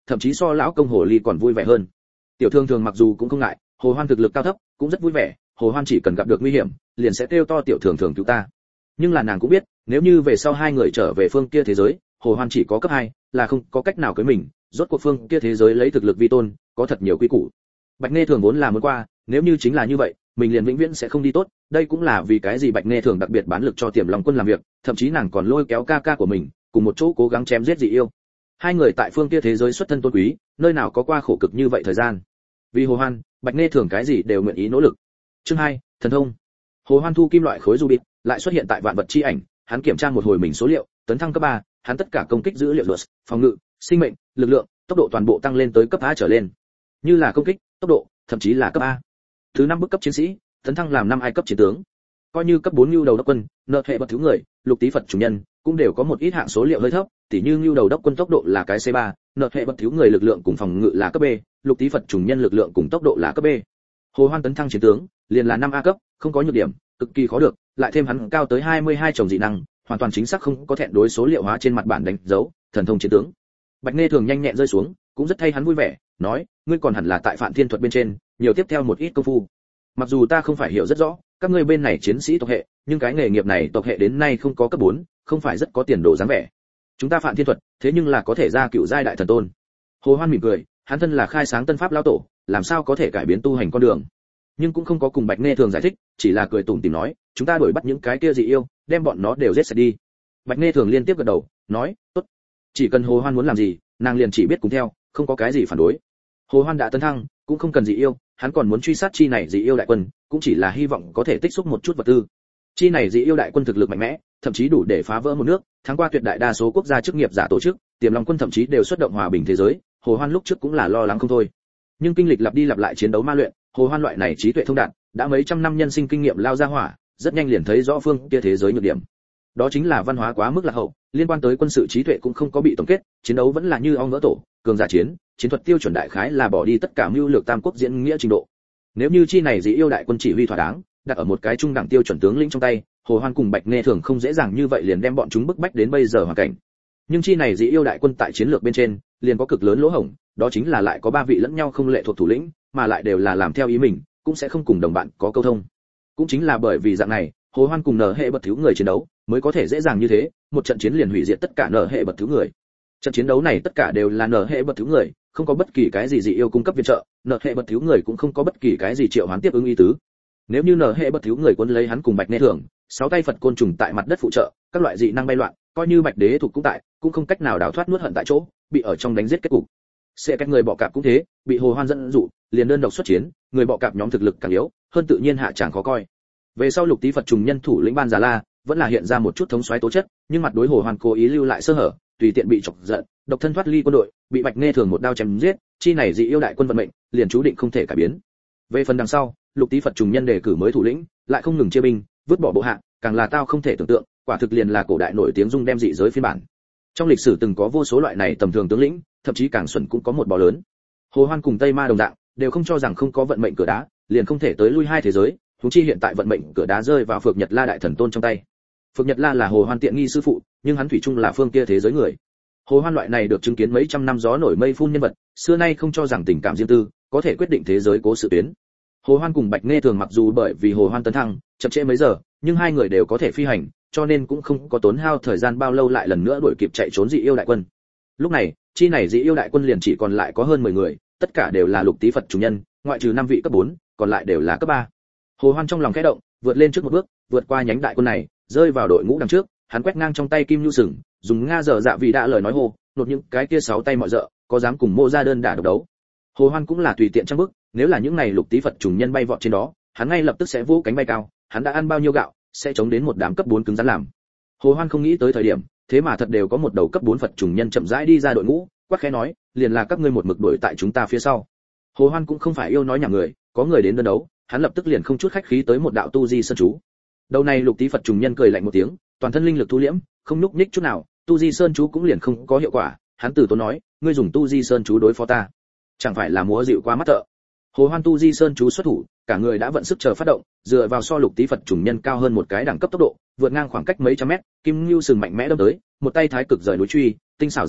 thậm chí so lão công hồ ly còn vui vẻ hơn. Tiểu Thương Thường mặc dù cũng không ngại, Hồ Hoan thực lực cao thấp, cũng rất vui vẻ, Hồ Hoan chỉ cần gặp được nguy hiểm, liền sẽ kêu to Tiểu Thường Thường cứu ta. Nhưng là nàng cũng biết, nếu như về sau hai người trở về phương kia thế giới, Hồ Hoan chỉ có cấp 2, là không có cách nào cưới mình, rốt cuộc phương kia thế giới lấy thực lực vi tôn, có thật nhiều quy củ. Bạch Nghe Thường vốn là muốn qua, nếu như chính là như vậy, mình liền vĩnh viễn sẽ không đi tốt, đây cũng là vì cái gì Bạch Nghe Thường đặc biệt bán lực cho Tiềm Long Quân làm việc, thậm chí nàng còn lôi kéo ca ca của mình, cùng một chỗ cố gắng chém giết dị yêu. Hai người tại phương kia thế giới xuất thân tôn quý, nơi nào có qua khổ cực như vậy thời gian. Vì Hồ Hoan, Bạch Nghe Thường cái gì đều nguyện ý nỗ lực. Chương 2, thần thông. Hồ Hoan thu kim loại khối rubik, lại xuất hiện tại vạn vật chi ảnh, hắn kiểm tra một hồi mình số liệu, tấn thăng cấp 3, hắn tất cả công kích dữ liệu luật, phòng ngự, sinh mệnh, lực lượng, tốc độ toàn bộ tăng lên tới cấp A trở lên. Như là công kích, tốc độ, thậm chí là cấp A. Thứ 5 bức cấp chiến sĩ, tấn thăng làm 5 ai cấp chiến tướng. Coi như cấp 4 nhu đầu đốc quân, nợ hệ bậc thứ người, lục tí Phật chủ nhân, cũng đều có một ít hạng số liệu hơi thấp, tỉ như nhu đầu đốc quân tốc độ là cái C3, nợ hệ bậc thứ người lực lượng cùng phòng ngự là cấp B, lục tí Phật chủ nhân lực lượng cùng tốc độ là cấp B. Hồ Hoan tấn thăng chiến tướng, liền là 5A cấp, không có nhược điểm, cực kỳ khó được, lại thêm hắn cao tới 22 chồng dị năng, hoàn toàn chính xác không có thẹn đối số liệu hóa trên mặt bản đánh dấu, thần thông chiến tướng. Bạch Nghe Thường nhanh nhẹn rơi xuống, cũng rất thay hắn vui vẻ, nói, ngươi còn hẳn là tại Phạn Thiên thuật bên trên, nhiều tiếp theo một ít công phu. Mặc dù ta không phải hiểu rất rõ, các ngươi bên này chiến sĩ tộc hệ, nhưng cái nghề nghiệp này tộc hệ đến nay không có cấp 4, không phải rất có tiền đồ dáng vẻ. Chúng ta Phạn Thiên thuật, thế nhưng là có thể ra cựu giai đại thần tôn. Hồ Hoan mỉm cười, hắn thân là khai sáng tân pháp lão tổ, làm sao có thể cải biến tu hành con đường. Nhưng cũng không có cùng Bạch Nghe Thường giải thích, chỉ là cười tủm tỉm nói, chúng ta đuổi bắt những cái kia dị yêu, đem bọn nó đều giết sạch đi. Bạch Nghe Thường liên tiếp gật đầu, nói, tốt. Chỉ cần Hồ Hoan muốn làm gì, nàng liền chỉ biết cùng theo, không có cái gì phản đối. Hồ Hoan đã tấn thăng, cũng không cần dị yêu, hắn còn muốn truy sát chi này dị yêu đại quân, cũng chỉ là hy vọng có thể tích xúc một chút vật tư. Chi này dị yêu đại quân thực lực mạnh mẽ, thậm chí đủ để phá vỡ một nước, thắng qua tuyệt đại đa số quốc gia chức nghiệp giả tổ chức, Tiềm Long Quân thậm chí đều xuất động hòa bình thế giới, Hồ Hoan lúc trước cũng là lo lắng không thôi. Nhưng kinh lịch lặp đi lặp lại chiến đấu ma luyện, Hồ Hoan loại này trí tuệ thông đạt, đã mấy trăm năm nhân sinh kinh nghiệm lao ra hỏa, rất nhanh liền thấy rõ phương kia thế giới nhược điểm. Đó chính là văn hóa quá mức lạc hậu, liên quan tới quân sự trí tuệ cũng không có bị tổng kết, chiến đấu vẫn là như ong vỡ tổ, cường giả chiến thuật tiêu chuẩn đại khái là bỏ đi tất cả mưu lược tam quốc diễn nghĩa trình độ. Nếu như chi này dị yêu đại quân chỉ huy thỏa đáng, đặt ở một cái trung đẳng tiêu chuẩn tướng lĩnh trong tay, Hồ Hoan cùng Bạch Nghe Thường không dễ dàng như vậy liền đem bọn chúng bức bách đến bây giờ hoàn cảnh. Nhưng chi này dị yêu đại quân tại chiến lược bên trên, liền có cực lớn lỗ hổng, đó chính là lại có 3 vị lẫn nhau không lệ thuộc thủ lĩnh, mà lại đều là làm theo ý mình, cũng sẽ không cùng đồng bạn có câu thông. Cũng chính là bởi vì dạng này, Hồ Hoan cùng nở hệ bật thiếu người chiến đấu, mới có thể dễ dàng như thế, một trận chiến liền hủy diệt tất cả nở hệ bật thiếu người. Trận chiến đấu này tất cả đều là nở hệ bật thiếu người, không có bất kỳ cái gì dị yêu cung cấp viện trợ, nở hệ bật thiếu người cũng không có bất kỳ cái gì triệu hoán tiếp ứng ý tứ. Nếu như nở hệ bật thiếu người quân lấy hắn cùng Bạch Nghe Thường, 6 tay Phật côn trùng tại mặt đất phụ trợ, các loại dị năng bay loạn, coi như Bạch Đế thuộc cũng tại, cũng không cách nào đào thoát nuốt hận tại chỗ, bị ở trong đánh giết kết cục. Sẽ các người bọ cạp cũng thế, bị Hồ Hoan dẫn dụ, liền đơn độc xuất chiến, người bọ cạp nhóm thực lực càng yếu, hơn tự nhiên hạ tràng khó coi. Về sau Lục Tí Phật trùng nhân thủ lĩnh Ban Già La, vẫn là hiện ra một chút thống soái tố chất, nhưng mặt đối Hồ Hoan cố ý lưu lại sơ hở, tùy tiện bị chọc giận, độc thân thoát ly quân đội, bị Bạch Nghe Thường một đao chém giết, chi này dị yêu đại quân vận mệnh, liền chú định không thể cải biến. Về phần đằng sau, Lục Tí Phật trùng nhân đề cử mới thủ lĩnh, lại không ngừng chia binh, vứt bỏ bộ hạ, càng là tao không thể tưởng tượng, quả thực liền là cổ đại nổi tiếng dung đem dị giới phiên bản. Trong lịch sử từng có vô số loại này tầm thường tướng lĩnh, thậm chí càng xuẩn cũng có một bò lớn. Hồ Hoan cùng Tây Ma đồng dạng, đều không cho rằng không có vận mệnh cửa đá, liền không thể tới lui hai thế giới, huống chi hiện tại vận mệnh cửa đá rơi vào Phược Nhật La đại thần tôn trong tay. Phược Nhật La là Hồ Hoan tiện nghi sư phụ, nhưng hắn thủy chung là phương kia thế giới người. Hồ Hoan loại này được chứng kiến mấy trăm năm gió nổi mây phun nhân vật, xưa nay không cho rằng tình cảm riêng tư có thể quyết định thế giới cố sự tuyến. Hồ Hoan cùng Bạch Nghe Thường mặc dù bởi vì Hồ Hoan tấn thăng, chậm trễ mấy giờ, nhưng hai người đều có thể phi hành, cho nên cũng không có tốn hao thời gian bao lâu lại lần nữa đuổi kịp chạy trốn dị yêu đại quân. Lúc này, chi này dị yêu đại quân liền chỉ còn lại có hơn 10 người, tất cả đều là Lục Tí Phật chủ nhân, ngoại trừ 5 vị cấp 4, còn lại đều là cấp 3. Hồ Hoan trong lòng khẽ động, vượt lên trước một bước, vượt qua nhánh đại quân này, rơi vào đội ngũ đằng trước, hắn quét ngang trong tay kim nhu sừng, dùng nga dở dạ vì đã lời nói hô, nột những cái kia 6 tay mọi dợ, có dám cùng Mộ Gia đơn đả độc đấu. Hồ Hoan cũng là tùy tiện trong bước, nếu là những này Lục Tí Phật trùng nhân bay vọt trên đó, hắn ngay lập tức sẽ vỗ cánh bay cao, hắn đã ăn bao nhiêu gạo, sẽ chống đến một đám cấp 4 cứng rắn làm. Hồ Hoan không nghĩ tới thời điểm, thế mà thật đều có một đầu cấp 4 Phật trùng nhân chậm rãi đi ra đội ngũ, quát khẽ nói, liền là các ngươi một mực đuổi tại chúng ta phía sau. Hồ Hoan cũng không phải yêu nói nhảm người, có người đến đơn đấu, hắn lập tức liền không chút khách khí tới một đạo tu di sơn chú. Đầu này Lục Tí Phật trùng nhân cười lạnh một tiếng, toàn thân linh lực thu liễm, không nhúc nhích chút nào, tu di sơn chú cũng liền không có hiệu quả, hắn từ tốn nói, ngươi dùng tu di sơn chú đối phó ta, chẳng phải là múa dịu qua mắt thợ. Hồ Hoan tu di sơn chú xuất thủ, cả người đã vận sức chờ phát động, dựa vào so Lục Tí Phật trùng nhân cao hơn một cái đẳng cấp tốc độ, vượt ngang khoảng cách mấy trăm mét, kim lưu sừng mạnh mẽ đâm tới, một tay thái cực rời núi truy, tinh xảo dây đặc,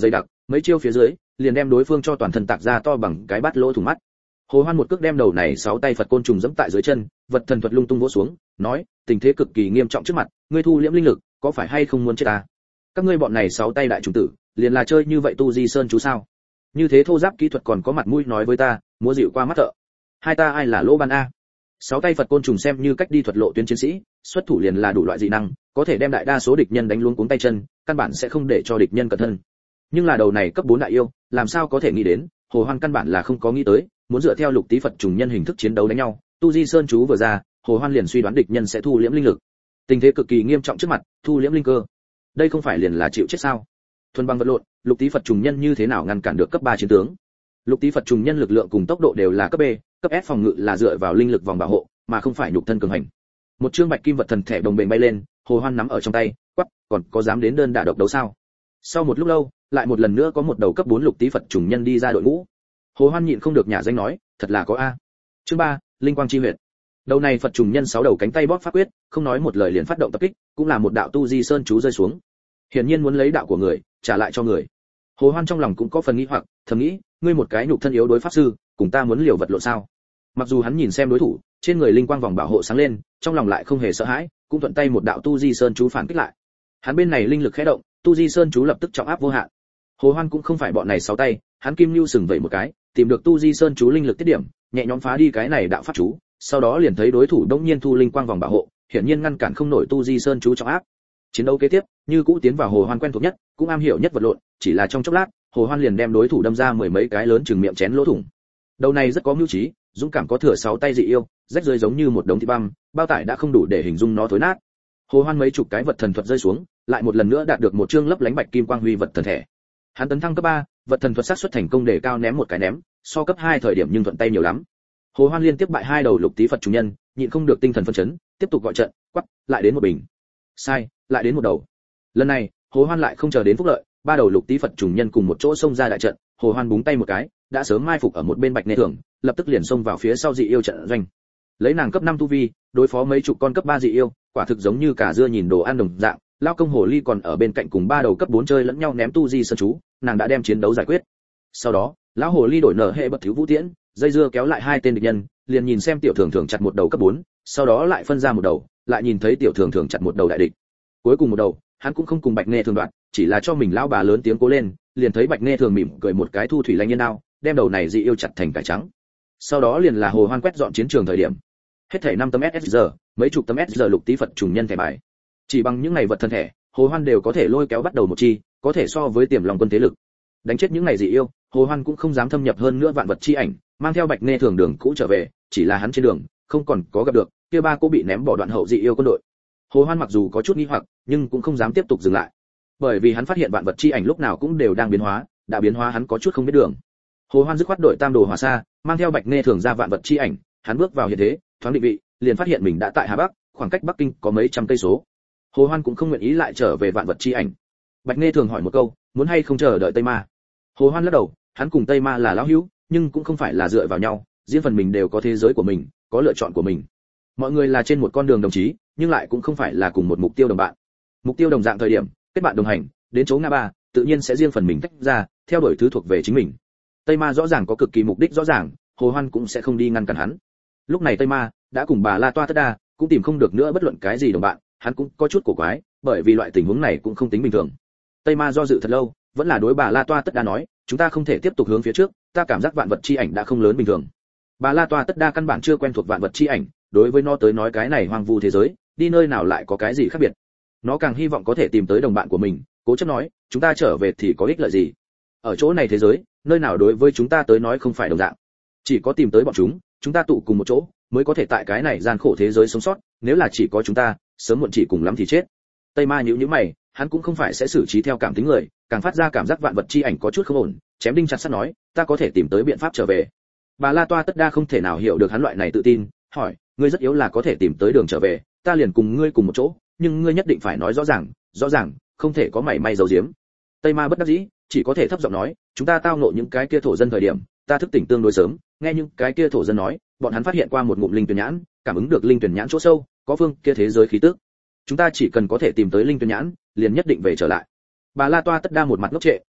mấy chiêu phía dưới liền đem đối phương cho toàn thân tạc ra to bằng cái bát lỗ thủng mắt. Hồ Hoan một cước đem đầu này 6 tay Phật côn trùng giẫm tại dưới chân, vật thần thuật lung tung vỗ xuống, nói, tình thế cực kỳ nghiêm trọng trước mặt, ngươi thu liễm linh lực, có phải hay không muốn chết ta? Các ngươi bọn này 6 tay đại trùng tử, liền là chơi như vậy tu di sơn chú sao? Như thế thô giáp kỹ thuật còn có mặt mũi nói với ta, múa dịu qua mắt thợ. Hai ta ai là lỗ ban a? 6 tay Phật côn trùng xem như cách đi thuật lộ tuyến chiến sĩ, xuất thủ liền là đủ loại dị năng, có thể đem đại đa số địch nhân đánh luống cuống tay chân, căn bản sẽ không để cho địch nhân cẩn thân. Nhưng là đầu này cấp 4 đại yêu, làm sao có thể nghĩ đến, Hồ Hoan căn bản là không có nghĩ tới, muốn dựa theo lục tí Phật trùng nhân hình thức chiến đấu đánh nhau, tu di sơn chú vừa ra, Hồ Hoan liền suy đoán địch nhân sẽ thu liễm linh lực. Tình thế cực kỳ nghiêm trọng trước mặt, thu liễm linh cơ. Đây không phải liền là chịu chết sao? Thuần bằng vật lộn, lục tí Phật trùng nhân như thế nào ngăn cản được cấp 3 chiến tướng? Lục tí Phật trùng nhân lực lượng cùng tốc độ đều là cấp B, cấp S phòng ngự là dựa vào linh lực vòng bảo hộ, mà không phải nhục thân cường hành. Một chương bạch kim vật thần thẻ đồng bền bay lên, Hồ Hoan nắm ở trong tay, quắc, còn có dám đến đơn đả độc đấu sao? Sau một lúc lâu, lại một lần nữa có một đầu cấp 4 lục tí Phật trùng nhân đi ra đội ngũ. Hồ Hoan nhịn không được nhả danh nói, thật là có a. Chương 3, linh quang chi huyệt. Đầu này Phật trùng nhân 6 đầu cánh tay bóp pháp quyết, không nói một lời liền phát động tập kích, cũng là một đạo tu di sơn chú rơi xuống. Hiển nhiên muốn lấy đạo của người, trả lại cho người. Hồ Hoan trong lòng cũng có phần nghi hoặc, thầm nghĩ, ngươi một cái nhục thân yếu đối pháp sư, cùng ta muốn liều vật lộn sao? Mặc dù hắn nhìn xem đối thủ, trên người linh quang vòng bảo hộ sáng lên, trong lòng lại không hề sợ hãi, cũng thuận tay một đạo tu di sơn chú phản kích lại. Hắn bên này linh lực khẽ động, tu di sơn chú lập tức trọng áp vô hạn. Hồ Hoan cũng không phải bọn này 6 tay, hắn kim lưu sừng vẩy một cái, tìm được tu di sơn chú linh lực tiết điểm, nhẹ nhõm phá đi cái này đạo pháp chú, sau đó liền thấy đối thủ đống nhiên thu linh quang vòng bảo hộ, hiển nhiên ngăn cản không nổi tu di sơn chú trọng áp. Chiến đấu kế tiếp, như cũ tiến vào Hồ Hoan quen thuộc nhất, cũng am hiểu nhất vật lộn, chỉ là trong chốc lát, Hồ Hoan liền đem đối thủ đâm ra mười mấy cái lớn chừng miệng chén lỗ thủng. Đầu này rất có mưu trí, dũng cảm có thừa 6 tay dị yêu, rách rơi giống như một đống thịt băm, bao tải đã không đủ để hình dung nó thối nát. Hồ Hoan mấy chục cái vật thần thuật rơi xuống, lại một lần nữa đạt được một chương lấp lánh bạch kim quang huy vật thần thể. Hắn tấn thăng cấp 3, vật thần thuật xác suất thành công để cao ném một cái ném, so cấp 2 thời điểm nhưng thuận tay nhiều lắm. Hồ Hoan liên tiếp bại 2 đầu lục tí Phật chủ nhân, nhịn không được tinh thần phân chấn, tiếp tục gọi trận, quắc, lại đến một bình. Sai, lại đến một đầu. Lần này, Hồ Hoan lại không chờ đến phúc lợi, 3 đầu lục tí Phật chủ nhân cùng một chỗ xông ra đại trận, Hồ Hoan búng tay một cái, đã sớm mai phục ở một bên Bạch Nê Thường, lập tức liền xông vào phía sau dị yêu trận doanh. Lấy nàng cấp 5 tu vi, đối phó mấy chục con cấp 3 dị yêu, quả thực giống như cả dưa nhìn đồ ăn đồng dạng. Lao công hồ ly còn ở bên cạnh cùng 3 đầu cấp 4 chơi lẫn nhau ném tu di sơn chú, nàng đã đem chiến đấu giải quyết. Sau đó, lão hồ ly đổi nở hệ bật thiếu vũ tiễn, dây dưa kéo lại 2 tên địch nhân, liền nhìn xem tiểu thường thường chặt một đầu cấp 4, sau đó lại phân ra một đầu, lại nhìn thấy tiểu thường thường chặt một đầu đại địch. Cuối cùng một đầu, hắn cũng không cùng Bạch Nê Thường đoạn, chỉ là cho mình lão bà lớn tiếng cố lên, liền thấy Bạch Nê Thường mỉm cười một cái thu thủy lanh nhân đao, đem đầu này dị yêu chặt thành cải trắng. Sau đó liền là Hồ Hoan quét dọn chiến trường thời điểm. Hết thảy 5 tấm SSR, mấy chục tấm SSR lục tí Phật trùng nhân thẻ bài. Chỉ bằng những này vật thân thể, Hồ Hoan đều có thể lôi kéo bắt đầu một chi, có thể so với tiềm lòng quân thế lực. Đánh chết những này dị yêu, Hồ Hoan cũng không dám thâm nhập hơn nữa vạn vật chi ảnh, mang theo Bạch Nê Thường đường cũ trở về, chỉ là hắn trên đường không còn có gặp được kia 3 cô bị ném bỏ đoạn hậu dị yêu quân đội. Hồ Hoan mặc dù có chút nghi hoặc, nhưng cũng không dám tiếp tục dừng lại, bởi vì hắn phát hiện vạn vật chi ảnh lúc nào cũng đều đang biến hóa, đã biến hóa hắn có chút không biết đường. Hồ Hoan dứt khoát đội tam đồ hỏa xa, mang theo Bạch Nê Thường ra vạn vật chi ảnh, hắn bước vào hiện thế, thoáng định vị, liền phát hiện mình đã tại Hà Bắc, khoảng cách Bắc Kinh có mấy trăm cây số. Hồ Hoan cũng không nguyện ý lại trở về vạn vật chi ảnh. Bạch Nê Thường hỏi một câu, muốn hay không chờ đợi Tây Ma? Hồ Hoan lắc đầu, hắn cùng Tây Ma là lão hữu, nhưng cũng không phải là dựa vào nhau, riêng phần mình đều có thế giới của mình, có lựa chọn của mình. Mọi người là trên một con đường đồng chí, nhưng lại cũng không phải là cùng một mục tiêu đồng bạn. Mục tiêu đồng dạng thời điểm, kết bạn đồng hành, đến chỗ ngã ba, tự nhiên sẽ riêng phần mình tách ra, theo đuổi thứ thuộc về chính mình. Tây Ma rõ ràng có cực kỳ mục đích rõ ràng, Hồ Hoan cũng sẽ không đi ngăn cản hắn. Lúc này Tây Ma đã cùng bà La Toa Tất Đa, cũng tìm không được nữa bất luận cái gì đồng bạn, hắn cũng có chút cổ quái, bởi vì loại tình huống này cũng không tính bình thường. Tây Ma do dự thật lâu, vẫn là đối bà La Toa Tất Đa nói, chúng ta không thể tiếp tục hướng phía trước, ta cảm giác vạn vật chi ảnh đã không lớn bình thường. Bà La Toa Tất Đa căn bản chưa quen thuộc vạn vật chi ảnh, đối với nó tới nói cái này hoang vu thế giới, đi nơi nào lại có cái gì khác biệt. Nó càng hy vọng có thể tìm tới đồng bạn của mình, cố chấp nói, chúng ta trở về thì có ích lợi gì? Ở chỗ này thế giới, nơi nào đối với chúng ta tới nói không phải đồng dạng. Chỉ có tìm tới bọn chúng ta tụ cùng một chỗ, mới có thể tại cái này gian khổ thế giới sống sót, nếu là chỉ có chúng ta, sớm muộn chỉ cùng lắm thì chết. Tây Ma nhíu mày, hắn cũng không phải sẽ xử trí theo cảm tính người, càng phát ra cảm giác vạn vật chi ảnh có chút không ổn, chém đinh chặt sắt nói, ta có thể tìm tới biện pháp trở về. Bà La Toa Tất Đa không thể nào hiểu được hắn loại này tự tin, hỏi, ngươi rất yếu là có thể tìm tới đường trở về, ta liền cùng ngươi cùng một chỗ, nhưng ngươi nhất định phải nói rõ ràng, không thể có mảy may giấu giếm. Tây Ma bất đắc dĩ, chỉ có thể thấp giọng nói, chúng ta tao ngộ những cái kia thổ dân thời điểm, ta thức tỉnh tương đối sớm, nghe những cái kia thổ dân nói, bọn hắn phát hiện qua một ngụm linh tuyển nhãn, cảm ứng được linh tuyển nhãn chỗ sâu, có phương kia thế giới khí tức. Chúng ta chỉ cần có thể tìm tới linh tuyển nhãn, liền nhất định về trở lại. Bà La Toa Tất Đa một mặt ngốc trệ,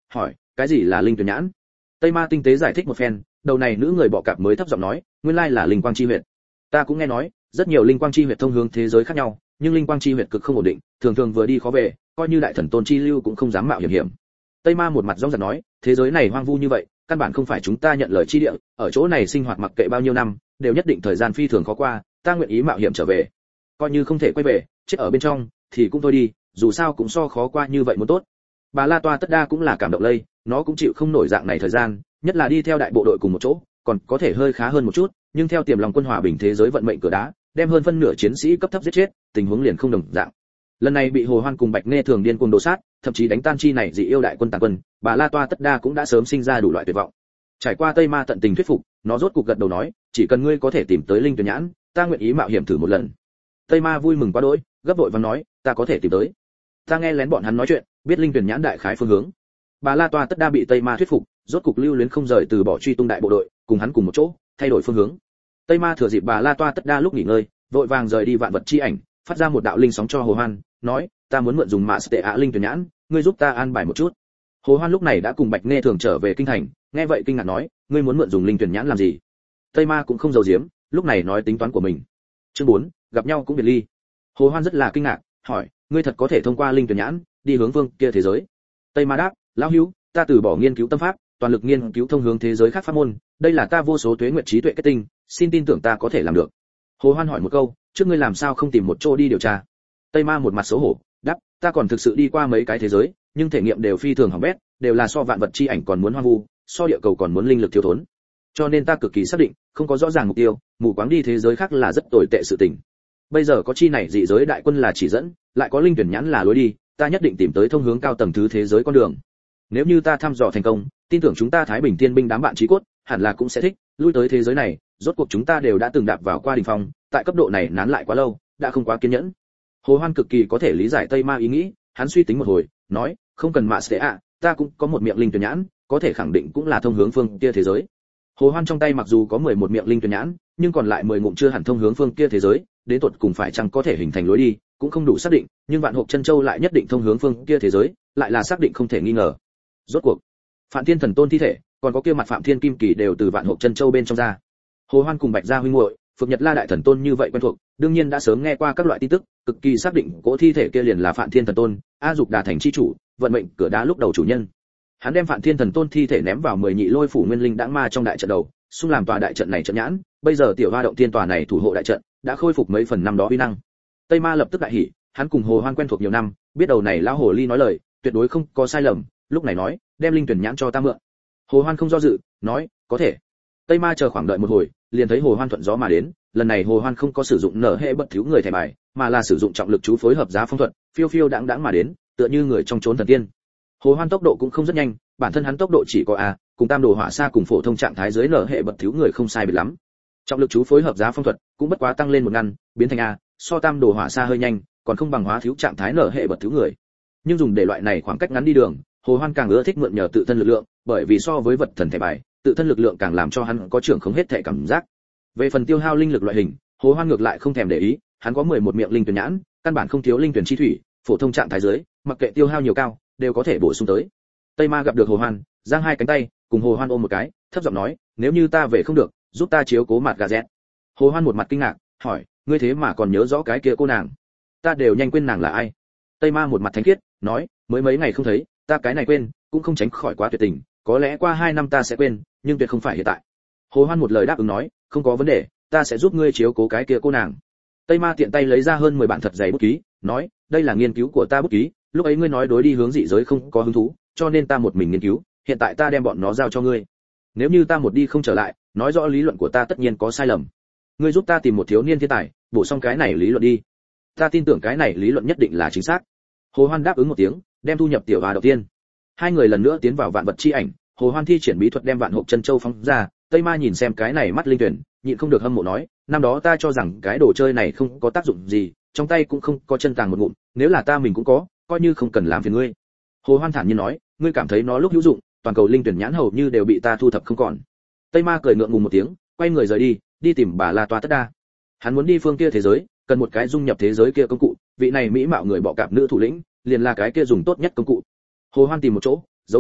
hỏi cái gì là linh tuyển nhãn. Tây Ma tinh tế giải thích một phen, đầu này nữ người bọ cạp mới thấp giọng nói, nguyên lai là linh quang chi huyệt. Ta cũng nghe nói, rất nhiều linh quang chi huyệt thông hướng thế giới khác nhau, nhưng linh quang chi huyệt cực không ổn định, thường thường vừa đi khó về, coi như đại thần tôn chi lưu cũng không dám mạo hiểm. Tây Ma một mặt rong rạc nói, thế giới này hoang vu như vậy, căn bản không phải chúng ta nhận lời chi địa, ở chỗ này sinh hoạt mặc kệ bao nhiêu năm, đều nhất định thời gian phi thường khó qua, ta nguyện ý mạo hiểm trở về. Coi như không thể quay về, chết ở bên trong thì cũng thôi đi, dù sao cũng so khó qua như vậy muốn tốt. Bà La Toa tất đa cũng là cảm động lây, nó cũng chịu không nổi dạng này thời gian, nhất là đi theo đại bộ đội cùng một chỗ, còn có thể hơi khá hơn một chút, nhưng theo tiềm lòng quân hòa bình thế giới vận mệnh cửa đá, đem hơn phân nửa chiến sĩ cấp thấp giết chết, tình huống liền không đồng dạng. Lần này bị Hồ Hoan cùng Bạch Nghe thường điên cuồng đổ sát, thậm chí đánh tan chi này dị yêu đại quân tàn quân, bà La Toa tất đa cũng đã sớm sinh ra đủ loại tuyệt vọng. Trải qua Tây Ma tận tình thuyết phục, nó rốt cuộc gật đầu nói, chỉ cần ngươi có thể tìm tới linh tuyển nhãn, ta nguyện ý mạo hiểm thử một lần. Tây Ma vui mừng quá đỗi, gấp vội vàng nói, ta có thể tìm tới. Ta nghe lén bọn hắn nói chuyện, biết linh tuyển nhãn đại khái phương hướng. Bà La Toa tất đa bị Tây Ma thuyết phục, rốt cục lưu luyến không rời từ bỏ truy tung đại bộ đội, cùng hắn cùng một chỗ, thay đổi phương hướng. Tây Ma thừa dịp bà La Toa tất đa lúc nghỉ ngơi, vội vàng rời đi vạn vật chi ảnh, phát ra một đạo linh sóng cho Hồ Hoan, nói, ta muốn mượn dùng mạ tệ ạ linh tuyển nhãn, ngươi giúp ta an bài một chút. Hồ Hoan lúc này đã cùng Bạch Nghe thường trở về kinh thành, nghe vậy kinh ngạc nói, ngươi muốn mượn dùng linh tuyển nhãn làm gì? Tây Ma cũng không giấu giếm, lúc này nói tính toán của mình. Chương 4, gặp nhau cũng biệt ly. Hồ Hoan rất là kinh ngạc, hỏi, ngươi thật có thể thông qua linh tuyển nhãn đi hướng vương kia thế giới? Tây Ma đáp, lão hữu, ta từ bỏ nghiên cứu tâm pháp, toàn lực nghiên cứu thông hướng thế giới khác pháp môn, đây là ta vô số tuế nguyệt trí tuệ kết tinh, xin tin tưởng ta có thể làm được. Hồ Hoan hỏi một câu, trước ngươi làm sao không tìm một chỗ đi điều tra? Tây Ma một mặt xấu hổ, đáp, ta còn thực sự đi qua mấy cái thế giới, nhưng thể nghiệm đều phi thường hỏng bét, đều là so vạn vật chi ảnh còn muốn hoang vu, so địa cầu còn muốn linh lực thiếu thốn. Cho nên ta cực kỳ xác định, không có rõ ràng mục tiêu, mù quáng đi thế giới khác là rất tồi tệ sự tình. Bây giờ có chi này dị giới đại quân là chỉ dẫn, lại có linh tuyển nhãn là lối đi, ta nhất định tìm tới thông hướng cao tầng thứ thế giới con đường. Nếu như ta thăm dò thành công, tin tưởng chúng ta Thái Bình Thiên binh đám bạn chí cốt, hẳn là cũng sẽ thích, lui tới thế giới này, rốt cuộc chúng ta đều đã từng đạp vào qua đỉnh phong, tại cấp độ này nán lại quá lâu, đã không quá kiên nhẫn. Hồ Hoan cực kỳ có thể lý giải Tây Ma ý nghĩ, hắn suy tính một hồi, nói, không cần mạ sẽ ạ, ta cũng có một miệng linh tuyển nhãn, có thể khẳng định cũng là thông hướng phương kia thế giới. Hồ Hoan trong tay mặc dù có 11 miệng linh tuyển nhãn, nhưng còn lại 10 ngụm chưa hẳn thông hướng phương kia thế giới, đến tột cùng phải chăng có thể hình thành lối đi, cũng không đủ xác định, nhưng Vạn Hộp Chân Châu lại nhất định thông hướng phương kia thế giới, lại là xác định không thể nghi ngờ. Rốt cuộc, Phạm Thiên Thần Tôn thi thể, còn có kia mặt Phạm Thiên Kim Kỳ đều từ Vạn Hộp Chân Châu bên trong ra. Hồ Hoan cùng Bạch Gia huynh muội, Phượng Nhật La đại thần tôn như vậy quen thuộc, đương nhiên đã sớm nghe qua các loại tin tức, cực kỳ xác định cỗ thi thể kia liền là Phạm Thiên Thần Tôn, A Dục Đà thành chi chủ, vận mệnh cửa đá lúc đầu chủ nhân. Hắn đem Phạm Thiên Thần Tôn thi thể ném vào 10 nhị lôi phủ nguyên linh đãng ma trong đại trận đầu, xung làm tòa đại trận này trận nhãn, bây giờ tiểu hoa động tiên tòa này thủ hộ đại trận đã khôi phục mấy phần năm đó uy năng. Tây Ma lập tức đại hỉ, hắn cùng Hồ Hoan quen thuộc nhiều năm, biết đầu này lão hồ ly nói lời, tuyệt đối không có sai lầm, lúc này nói, đem linh tuyển nhãn cho ta mượn. Hồ Hoan không do dự, nói, có thể. Tây Ma chờ khoảng đợi một hồi, liền thấy Hồ Hoan thuận gió mà đến, lần này Hồ Hoan không có sử dụng nở hệ bất thiếu người thẻ bài, mà là sử dụng trọng lực chú phối hợp giá phong thuật, phiêu phiêu đãng đãng mà đến, tựa như người trong chốn thần tiên. Hồ Hoan tốc độ cũng không rất nhanh, bản thân hắn tốc độ chỉ có A, cùng tam đồ hỏa xa cùng phổ thông trạng thái dưới nở hệ bật thiếu người không sai biệt lắm. Trọng lực chú phối hợp giá phong thuật cũng bất quá tăng lên một ngăn, biến thành A, so tam đồ hỏa xa hơi nhanh, còn không bằng hóa thiếu trạng thái nở hệ bật thiếu người. Nhưng dùng để loại này khoảng cách ngắn đi đường, Hồ Hoan càng ưa thích mượn nhờ tự thân lực lượng, bởi vì so với vật thần thẻ bài, tự thân lực lượng càng làm cho hắn có trưởng không hết thể cảm giác. Về phần tiêu hao linh lực loại hình, Hồ Hoan ngược lại không thèm để ý, hắn có 11 miệng linh tuyển nhãn, căn bản không thiếu linh tuyển chi thủy, phổ thông trạng thái dưới, mặc kệ tiêu hao nhiều cao, đều có thể bổ sung tới. Tây Ma gặp được Hồ Hoan, giang hai cánh tay, cùng Hồ Hoan ôm một cái, thấp giọng nói, nếu như ta về không được, giúp ta chiếu cố mặt gà dẹt. Hồ Hoan một mặt kinh ngạc, hỏi, ngươi thế mà còn nhớ rõ cái kia cô nàng? Ta đều nhanh quên nàng là ai. Tây Ma một mặt thánh khiết, nói, mới mấy ngày không thấy, ta cái này quên, cũng không tránh khỏi quá tuyệt tình, có lẽ qua 2 năm ta sẽ quên, nhưng tuyệt không phải hiện tại. Hồ Hoan một lời đáp ứng nói, không có vấn đề, ta sẽ giúp ngươi chiếu cố cái kia cô nàng. Tây Ma tiện tay lấy ra hơn 10 bản thật dày bút ký, nói, đây là nghiên cứu của ta bút ký, lúc ấy ngươi nói đối đi hướng dị giới không có hứng thú, cho nên ta một mình nghiên cứu, hiện tại ta đem bọn nó giao cho ngươi. Nếu như ta một đi không trở lại, nói rõ lý luận của ta tất nhiên có sai lầm. Ngươi giúp ta tìm một thiếu niên thiên tài, bổ xong cái này lý luận đi. Ta tin tưởng cái này lý luận nhất định là chính xác. Hồ Hoan đáp ứng một tiếng, đem thu nhập tiểu Hoa đầu tiên. Hai người lần nữa tiến vào vạn vật chi ảnh, Hồ Hoan thi triển bí thuật đem vạn hộp chân châu phóng ra, Tây Ma nhìn xem cái này mắt linh tuyển, nhịn không được hâm mộ nói, năm đó ta cho rằng cái đồ chơi này không có tác dụng gì, trong tay cũng không có chân tàng một ngụm, nếu là ta mình cũng có, coi như không cần làm phiền ngươi. Hồ Hoan thản nhiên nói, ngươi cảm thấy nó lúc hữu dụng, toàn cầu linh tuyển nhãn hầu như đều bị ta thu thập không còn. Tây Ma cười ngượng ngùng một tiếng, quay người rời đi, đi tìm bà La Toa tất đa. Hắn muốn đi phương kia thế giới, cần một cái dung nhập thế giới kia công cụ, vị này mỹ mạo người bọ cạp nữ thủ lĩnh, liền là cái kia dùng tốt nhất công cụ. Hồ Hoan tìm một chỗ, giấu đi,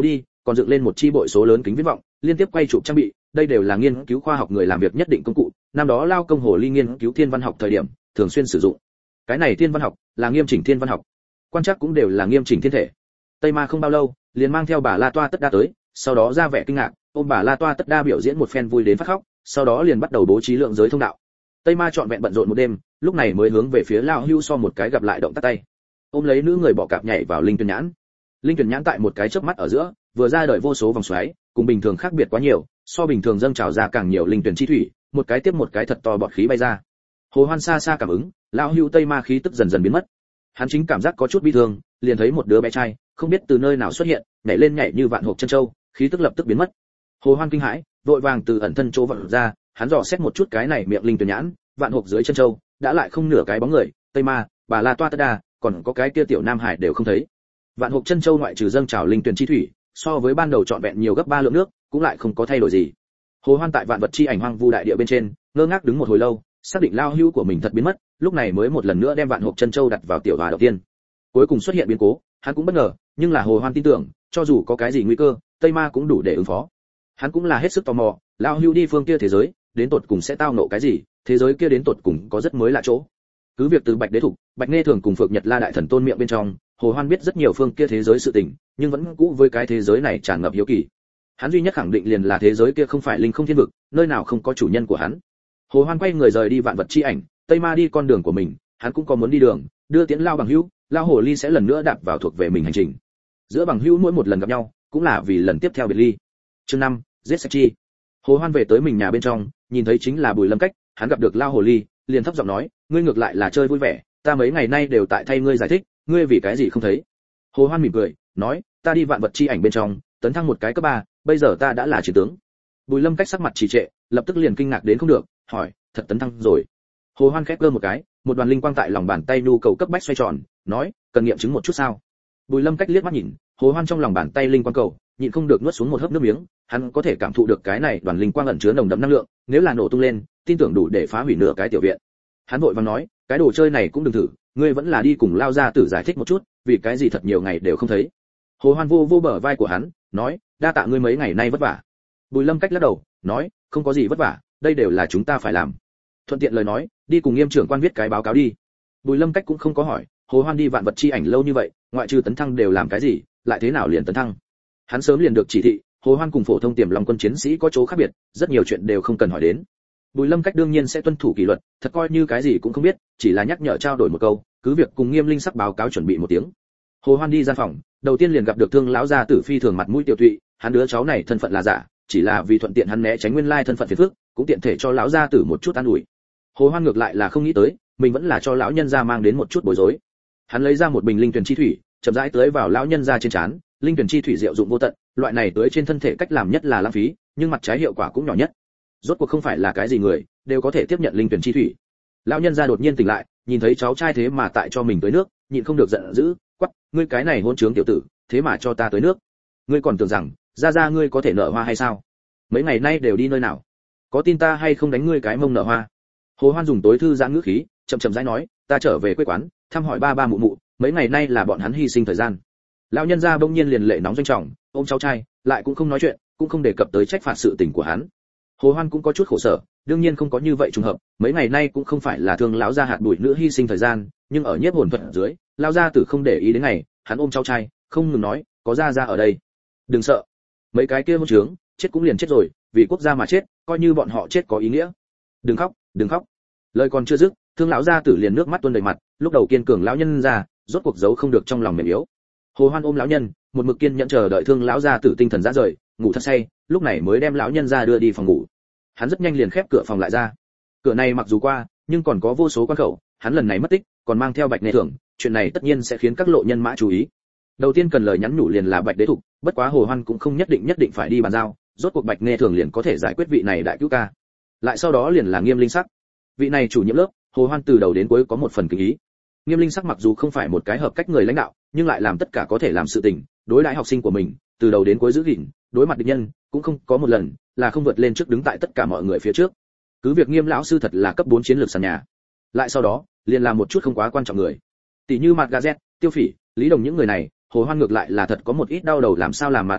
còn dựng lên một chi bội số lớn kính viễn vọng, liên tiếp quay chụp trang bị, đây đều là nghiên cứu khoa học người làm việc nhất định công cụ, năm đó Lao Công Hồ Ly nghiên cứu thiên văn học thời điểm, thường xuyên sử dụng. Cái này thiên văn học là nghiêm chỉnh thiên văn học, quan trắc cũng đều là nghiêm chỉnh thiên thể. Tây Ma không bao lâu, liền mang theo bà La Toa Tất Đa tới, sau đó ra vẻ kinh ngạc, ôm bà La Toa Tất Đa biểu diễn một phen vui đến phát khóc, sau đó liền bắt đầu bố trí lượng giới thông đạo. Tây Ma trọn vẹn bận rộn một đêm, lúc này mới hướng về phía Lão Hưu so một cái gặp lại động tác tay. Ôm lấy nữ người bọ cạp nhảy vào linh tuyển nhãn. Linh tuyển nhãn tại một cái chớp mắt ở giữa, vừa ra đời vô số vòng xoáy, cùng bình thường khác biệt quá nhiều, so bình thường dâng trào ra càng nhiều linh tuyển chi thủy, một cái tiếp một cái thật to bọt khí bay ra. Hồ Hoan xa xa cảm ứng, Lão Hưu Tây Ma khí tức dần dần biến mất. Hắn chính cảm giác có chút bi thương, liền thấy một đứa bé trai, không biết từ nơi nào xuất hiện, nhảy lên nhảy như vạn hộp chân châu, khí tức lập tức biến mất. Hồ Hoan kinh hãi, vội vàng từ ẩn thân chỗ vọt ra, hắn dò xét một chút cái này miệng linh tuyển nhãn, vạn hộp dưới chân châu, đã lại không nửa cái bóng người, Tây Ma, bà La Toa Tất Đa, còn có cái kia tiểu Nam Hải đều không thấy. Vạn hộp chân châu ngoại trừ dâng trào linh tuyển chi thủy, so với ban đầu trọn vẹn nhiều gấp 3 lượng nước, cũng lại không có thay đổi gì. Hồ Hoan tại vạn vật chi ảnh hoang vu đại địa bên trên, ngơ ngác đứng một hồi lâu, xác định Lao Hưu của mình thật biến mất, lúc này mới một lần nữa đem vạn hộp chân châu đặt vào tiểu hòa đầu tiên. Cuối cùng xuất hiện biến cố, hắn cũng bất ngờ, nhưng là Hồ Hoan tin tưởng, cho dù có cái gì nguy cơ, Tây Ma cũng đủ để ứng phó. Hắn cũng là hết sức tò mò, Lao Hưu đi phương kia thế giới, đến tột cùng sẽ tao ngộ cái gì, thế giới kia đến tột cùng có rất mới lạ chỗ. Cứ việc từ Bạch Đế Thục, Bạch Nghe Thường cùng Phượng Nhật La đại thần tôn miệng bên trong, Hồ Hoan biết rất nhiều phương kia thế giới sự tình, nhưng vẫn cũ với cái thế giới này tràn ngập hiếu kỳ. Hắn duy nhất khẳng định liền là thế giới kia không phải linh không thiên vực, nơi nào không có chủ nhân của hắn. Hồ Hoan quay người rời đi vạn vật chi ảnh, Tây Ma đi con đường của mình, hắn cũng có muốn đi đường, đưa tiễn Lao bằng hữu, Lao Hồ Ly sẽ lần nữa đạp vào thuộc về mình hành trình. Giữa bằng hữu mỗi một lần gặp nhau, cũng là vì lần tiếp theo biệt ly. Chương 5, giết sạch chi. Hồ Hoan về tới mình nhà bên trong, nhìn thấy chính là Bùi Lâm Cách, hắn gặp được Lao Hồ Ly, liền thấp giọng nói, ngươi ngược lại là chơi vui vẻ, ta mấy ngày nay đều tại thay ngươi giải thích, ngươi vì cái gì không thấy? Hồ Hoan mỉm cười, nói, ta đi vạn vật chi ảnh bên trong, tấn thăng một cái cấp 3, bây giờ ta đã là chiến tướng. Bùi Lâm Cách sắc mặt trì trệ, lập tức liền kinh ngạc đến không được, hỏi, thật tấn thăng rồi? Hồ Hoan khép cơ một cái, một đoàn linh quang tại lòng bàn tay nhu cầu cấp bách xoay tròn, nói, cần nghiệm chứng một chút sao? Bùi Lâm Cách liếc mắt nhìn, Hồ Hoan trong lòng bàn tay linh quang cầu, nhịn không được nuốt xuống một hớp nước miếng, hắn có thể cảm thụ được cái này đoàn linh quang ẩn chứa nồng đậm năng lượng, nếu là nổ tung lên, tin tưởng đủ để phá hủy nửa cái tiểu viện. Hắn vội vàng nói, cái đồ chơi này cũng đừng thử, ngươi vẫn là đi cùng Lao gia tử giải thích một chút, vì cái gì thật nhiều ngày đều không thấy. Hồ Hoan vô vô bờ vai của hắn, nói, đa tạ ngươi mấy ngày nay vất vả. Bùi Lâm Cách lắc đầu, nói, không có gì vất vả, đây đều là chúng ta phải làm. Thuận tiện lời nói, đi cùng Nghiêm trưởng quan viết cái báo cáo đi. Bùi Lâm Cách cũng không có hỏi, Hồ Hoan đi vạn vật chi ảnh lâu như vậy, ngoại trừ tấn thăng đều làm cái gì, lại thế nào liền tấn thăng? Hắn sớm liền được chỉ thị, Hồ Hoan cùng phổ thông tiềm long quân chiến sĩ có chỗ khác biệt, rất nhiều chuyện đều không cần hỏi đến. Bùi Lâm Cách đương nhiên sẽ tuân thủ kỷ luật, thật coi như cái gì cũng không biết, chỉ là nhắc nhở trao đổi một câu, cứ việc cùng Nghiêm Linh sắc báo cáo chuẩn bị một tiếng. Hồ Hoan đi gian phòng, đầu tiên liền gặp được Thương lão gia tử phi thường mặt mũi tiểu tụy, hắn đứa cháu này thân phận là giả, chỉ là vì thuận tiện hắn né tránh nguyên lai thân phận phiền phức, cũng tiện thể cho lão gia tử một chút an ủi. Hồ Hoan ngược lại là không nghĩ tới, mình vẫn là cho lão nhân gia mang đến một chút bối rối. Hắn lấy ra một bình linh tuyển chi thủy, chậm rãi tưới vào lão nhân gia trên trán, linh tuyển chi thủy diệu dụng vô tận, loại này tưới trên thân thể cách làm nhất là lãng phí, nhưng mặt trái hiệu quả cũng nhỏ nhất. Rốt cuộc không phải là cái gì người đều có thể tiếp nhận linh tuyển chi thủy. Lão nhân gia đột nhiên tỉnh lại, nhìn thấy cháu trai thế mà tại cho mình tưới nước, nhịn không được giận dữ, quắc, ngươi cái này hôn trướng tiểu tử, thế mà cho ta tưới nước. Ngươi còn tưởng rằng gia ngươi có thể nở hoa hay sao? Mấy ngày nay đều đi nơi nào? Có tin ta hay không đánh ngươi cái mông nở hoa? Hồ Hoan dùng tối thư giãn ngữ khí, chậm chậm rãi nói, ta trở về quê quán, thăm hỏi ba mụ mụ, mấy ngày nay là bọn hắn hy sinh thời gian. Lão nhân gia bỗng nhiên liền lệ nóng doanh trọng, ôm cháu trai, lại cũng không nói chuyện, cũng không đề cập tới trách phạt sự tình của hắn. Hồ Hoan cũng có chút khổ sở, đương nhiên không có như vậy trùng hợp, mấy ngày nay cũng không phải là thương lão gia hạt bụi nữa hy sinh thời gian, nhưng ở nhiếp hồn thuật dưới, lão gia tử không để ý đến ngày, hắn ôm cháu trai, không ngừng nói, có gia ở đây, đừng sợ, mấy cái kia hôn trướng, chết cũng liền chết rồi, vì quốc gia mà chết, coi như bọn họ chết có ý nghĩa. Đừng khóc, đừng khóc. Lời còn chưa dứt, thương lão gia tử liền nước mắt tuôn đầy mặt, lúc đầu kiên cường lão nhân ra, rốt cuộc giấu không được trong lòng mềm yếu. Hồ Hoan ôm lão nhân, một mực kiên nhẫn chờ đợi thương lão gia tử tinh thần rã rời, ngủ thật say, lúc này mới đem lão nhân ra đưa đi phòng ngủ. Hắn rất nhanh liền khép cửa phòng lại ra. Cửa này mặc dù qua, nhưng còn có vô số quan khẩu, hắn lần này mất tích, còn mang theo Bạch Nghe Thường, chuyện này tất nhiên sẽ khiến các lộ nhân mã chú ý. Đầu tiên cần lời nhắn nhủ liền là Bạch Đế Thục, bất quá Hồ Hoan cũng không nhất định phải đi bàn giao, rốt cuộc Bạch Nghe Thường liền có thể giải quyết vị này đại cứu ca. Lại sau đó liền là Nghiêm Linh Sắc. Vị này chủ nhiệm lớp, Hồ Hoan từ đầu đến cuối có một phần kính ý. Nghiêm Linh Sắc mặc dù không phải một cái hợp cách người lãnh đạo, nhưng lại làm tất cả có thể làm sự tình, đối đãi học sinh của mình, từ đầu đến cuối giữ gìn, đối mặt địch nhân, cũng không có một lần là không vượt lên trước đứng tại tất cả mọi người phía trước. Cứ việc Nghiêm lão sư thật là cấp 4 chiến lược sàn nhà. Lại sau đó, liền làm một chút không quá quan trọng người. Tỷ như Mạt Gazet, Tiêu Phỉ, Lý Đồng những người này, Hồ Hoan ngược lại là thật có một ít đau đầu làm sao làm Mạt Gazet,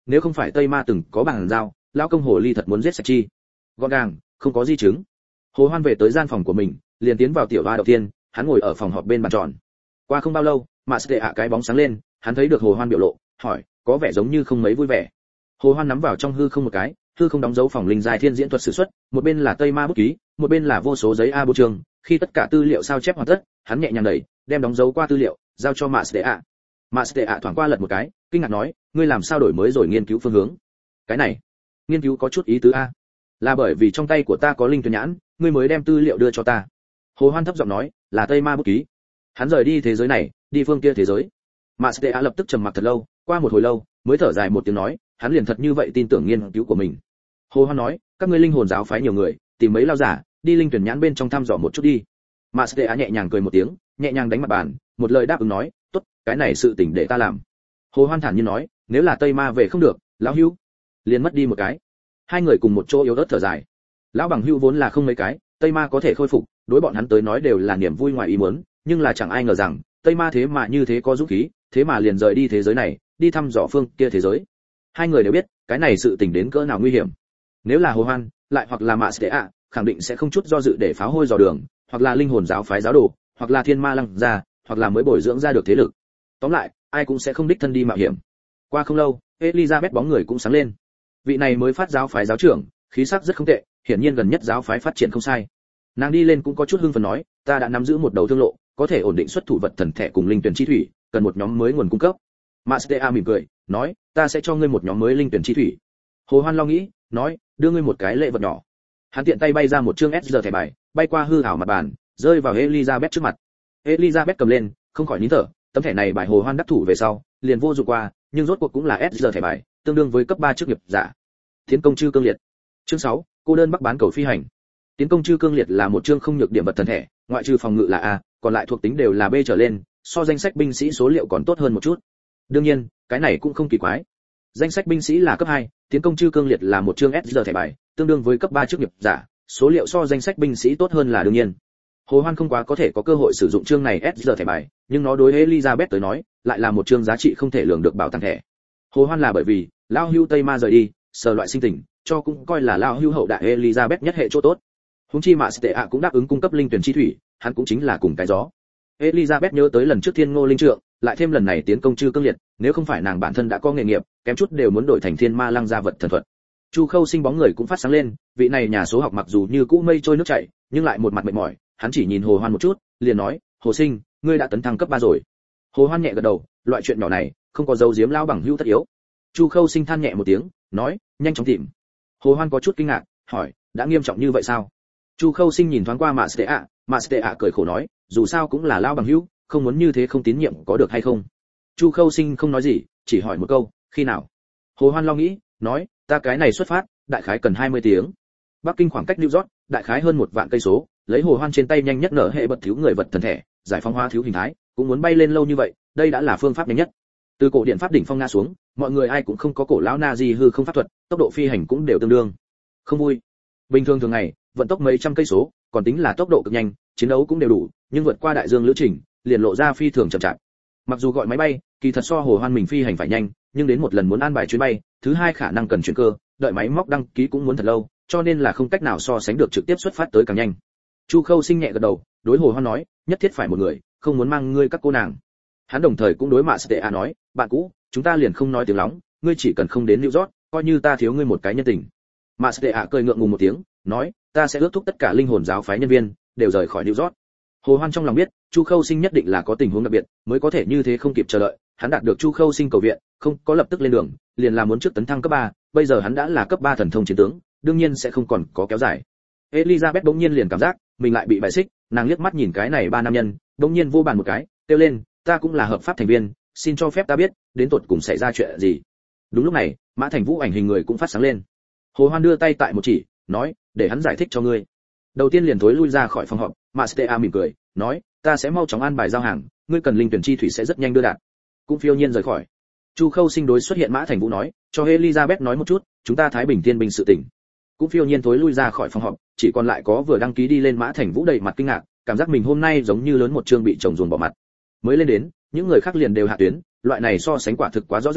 nếu không phải Tây Ma từng có bàn giao, lão công hồ ly thật muốn giết sạch chi. Gọn gàng, không có di chứng. Hồ Hoan về tới gian phòng của mình, liền tiến vào tiểu hoa đầu tiên, hắn ngồi ở phòng họp bên bàn tròn. Qua không bao lâu, Mã Tệ ạ cái bóng sáng lên, hắn thấy được Hồ Hoan biểu lộ, hỏi, có vẻ giống như không mấy vui vẻ. Hồ Hoan nắm vào trong hư không một cái, hư không đóng dấu phòng linh giai thiên diễn thuật sử xuất, một bên là Tây Ma bút ký, một bên là vô số giấy A4 trường, khi tất cả tư liệu sao chép hoàn tất, hắn nhẹ nhàng đẩy, đem đóng dấu qua tư liệu, giao cho Mã Tệ ạ. Mã Tệ ạ thoáng qua lật một cái, kinh ngạc nói, ngươi làm sao đổi mới rồi nghiên cứu phương hướng? Cái này, nghiên cứu có chút ý tứ a. Là bởi vì trong tay của ta có linh tuyển nhãn, ngươi mới đem tư liệu đưa cho ta. Hồ Hoan thấp giọng nói, là Tây Ma bút ký. Hắn rời đi thế giới này, đi phương kia thế giới. Mã Tệ ạ lập tức trầm mặc thật lâu, qua một hồi lâu, mới thở dài một tiếng nói, hắn liền thật như vậy tin tưởng nghiên cứu của mình. Hồ Hoan nói, các ngươi linh hồn giáo phái nhiều người, tìm mấy lao giả, đi linh tuyển nhãn bên trong thăm dò một chút đi. Mã Tệ ạ nhẹ nhàng cười một tiếng, nhẹ nhàng đánh mặt bàn, một lời đáp ứng nói, tốt, cái này sự tình để ta làm. Hồ Hoan thản nhiên nói, nếu là Tây Ma về không được, lão hữu liền mất đi một cái. Hai người cùng một chỗ yếu ớt thở dài. Lão bằng hữu vốn là không mấy cái, Tây Ma có thể khôi phục, đối bọn hắn tới nói đều là niềm vui ngoài ý muốn, nhưng là chẳng ai ngờ rằng, Tây Ma thế mà như thế có dũng khí, thế mà liền rời đi thế giới này, đi thăm dò phương kia thế giới. Hai người đều biết, cái này sự tình đến cỡ nào nguy hiểm. Nếu là Hồ Hoan, lại hoặc là Mã Tệ ạ, khẳng định sẽ không chút do dự để phá hôi dò đường, hoặc là linh hồn giáo phái giáo đồ, hoặc là thiên ma lăng gia, hoặc là mới bồi dưỡng ra được thế lực. Tóm lại, ai cũng sẽ không đích thân đi mạo hiểm. Qua không lâu, Elizabeth bóng người cũng sáng lên. Vị này mới phát giáo phái giáo trưởng, khí sắc rất không tệ, hiển nhiên gần nhất giáo phái phát triển không sai. Nàng đi lên cũng có chút hưng phấn nói, ta đã nắm giữ một đầu thương lộ, có thể ổn định xuất thủ vật thần thẻ cùng linh tuyển chi thủy, cần một nhóm mới nguồn cung cấp. Mastea mỉm cười, nói, ta sẽ cho ngươi một nhóm mới linh tuyển chi thủy. Hồ Hoan lo nghĩ, nói, đưa ngươi một cái lễ vật nhỏ. Hắn tiện tay bay ra một chương SR thẻ bài, bay qua hư ảo mặt bàn, rơi vào Elizabeth trước mặt. Elizabeth cầm lên, không khỏi nín thở, tấm thẻ này bài Hồ Hoan đắc thủ về sau, liền vô dụng qua, nhưng rốt cuộc cũng là SR thẻ bài, tương đương với cấp 3 chức nghiệp giả. Tiến công chư cương liệt. Chương 6, cô đơn bắc bán cầu phi hành. Tiến công chư cương liệt là một chương không nhược điểm vật thần thẻ, ngoại trừ phòng ngự là A, còn lại thuộc tính đều là B trở lên, so danh sách binh sĩ số liệu còn tốt hơn một chút. Đương nhiên, cái này cũng không kỳ quái. Danh sách binh sĩ là cấp 2, tiến công chư cương liệt là một chương SR thẻ bài, tương đương với cấp 3 chức nghiệp giả, số liệu so danh sách binh sĩ tốt hơn là đương nhiên. Hồ Hoan không quá có thể có cơ hội sử dụng chương này SR thẻ bài, nhưng nó đối Elizabeth tới nói, lại là một chương giá trị không thể lường được bảo tàng thẻ. Hồ Hoan là bởi vì lão hưu Tây Ma rời đi, sở loại sinh tình, cho cũng coi là lão hưu hậu đại Elizabeth nhất hệ chỗ tốt. Huống chi Mã Tệ ạ cũng đáp ứng cung cấp linh tuyển chi thủy, hắn cũng chính là cùng cái gió. Elizabeth nhớ tới lần trước Thiên Ngô linh trượng, lại thêm lần này tiến công chư cương liệt, nếu không phải nàng bản thân đã có nghề nghiệp, kém chút đều muốn đổi thành Thiên Ma Lăng gia vật thần thuật. Chu Khâu Sinh bóng người cũng phát sáng lên, vị này nhà số học mặc dù như cũ mây trôi nước chảy, nhưng lại một mặt mệt mỏi, hắn chỉ nhìn Hồ Hoan một chút, liền nói, "Hồ Sinh, ngươi đã tấn thăng cấp 3 rồi." Hồ Hoan nhẹ gật đầu, loại chuyện nhỏ này, không có dấu giếm lão bằng hữu tất yếu. Chu Khâu Sinh than nhẹ một tiếng, nói, "Nhanh chóng tìm." Hồ Hoan có chút kinh ngạc, hỏi, "Đã nghiêm trọng như vậy sao?" Chu Khâu Sinh nhìn thoáng qua Mã Tệ ạ cười khổ nói, "Dù sao cũng là lão bằng hữu, không muốn như thế không tín nhiệm có được hay không?" Chu Khâu Sinh không nói gì, chỉ hỏi một câu, "Khi nào?" Hồ Hoan lo nghĩ, nói, "Ta cái này xuất phát, đại khái cần 20 tiếng." Bắc Kinh khoảng cách New York, đại khái hơn 1 vạn cây số, lấy Hồ Hoan trên tay nhanh nhất nở hệ bật thiếu người vật thần thể, giải phóng hóa thiếu hình thái, cũng muốn bay lên lâu như vậy, đây đã là phương pháp nhanh nhất. Từ cổ điện pháp đỉnh phong nga xuống, mọi người ai cũng không có cổ lão Nazi hư không pháp thuật, tốc độ phi hành cũng đều tương đương. Không vui. Bình thường thường ngày, vận tốc mấy trăm cây số, còn tính là tốc độ cực nhanh, chiến đấu cũng đều đủ, nhưng vượt qua đại dương lữ trình, liền lộ ra phi thường chậm chạp. Mặc dù gọi máy bay, kỳ thật so Hồ Hoan mình phi hành phải nhanh, nhưng đến một lần muốn an bài chuyến bay, thứ hai khả năng cần chuyển cơ, đợi máy móc đăng ký cũng muốn thật lâu, cho nên là không cách nào so sánh được trực tiếp xuất phát tới càng nhanh. Chu Khâu Sinh nhẹ gật đầu, đối Hồ Hoan nói, nhất thiết phải một người, không muốn mang ngươi các cô nàng. Hắn đồng thời cũng đối Mã Tệ ạ nói, bạn cũ, chúng ta liền không nói tiếng lóng, ngươi chỉ cần không đến New York, coi như ta thiếu ngươi một cái nhân tình. Mã Tệ ạ cười ngượng ngùng một tiếng, nói, ta sẽ ước thúc tất cả linh hồn giáo phái nhân viên đều rời khỏi New York. Hồ Hoan trong lòng biết, Chu Khâu Sinh nhất định là có tình huống đặc biệt, mới có thể như thế không kịp chờ đợi, hắn đạt được Chu Khâu Sinh cầu viện, không có lập tức lên đường, liền là muốn trước tấn thăng cấp 3, bây giờ hắn đã là cấp 3 thần thông chiến tướng, đương nhiên sẽ không còn có kéo dài. Elizabeth bỗng nhiên liền cảm giác mình lại bị bại xích, nàng liếc mắt nhìn cái này ba nam nhân, bỗng nhiên vô bàn một cái, kêu lên, ta cũng là hợp pháp thành viên, xin cho phép ta biết, đến tột cùng xảy ra chuyện gì. Đúng lúc này, Mã Thành Vũ ảnh hình người cũng phát sáng lên. Hồ Hoan đưa tay tại một chỉ, nói, để hắn giải thích cho ngươi. Đầu tiên liền thối lui ra khỏi phòng họp, Mastea mỉm cười, nói, ta sẽ mau chóng an bài giao hàng, ngươi cần linh tuyển chi thủy sẽ rất nhanh đưa đạt. Cũng phiêu nhiên rời khỏi. Chu Khâu Sinh đối xuất hiện Mã Thành Vũ nói, cho Elizabeth nói một chút, chúng ta Thái Bình Thiên binh sự tình. Cũng phiêu nhiên thối lui ra khỏi phòng họp, chỉ còn lại có vừa đăng ký đi lên Mã Thành Vũ đầy mặt kinh ngạc, cảm giác mình hôm nay giống như lớn một chương bị chồng ruồng bỏ mặt. Mới lên đến, những người khác liền đều hạ tuyến, loại này so sánh quả thực quá rõ ràng,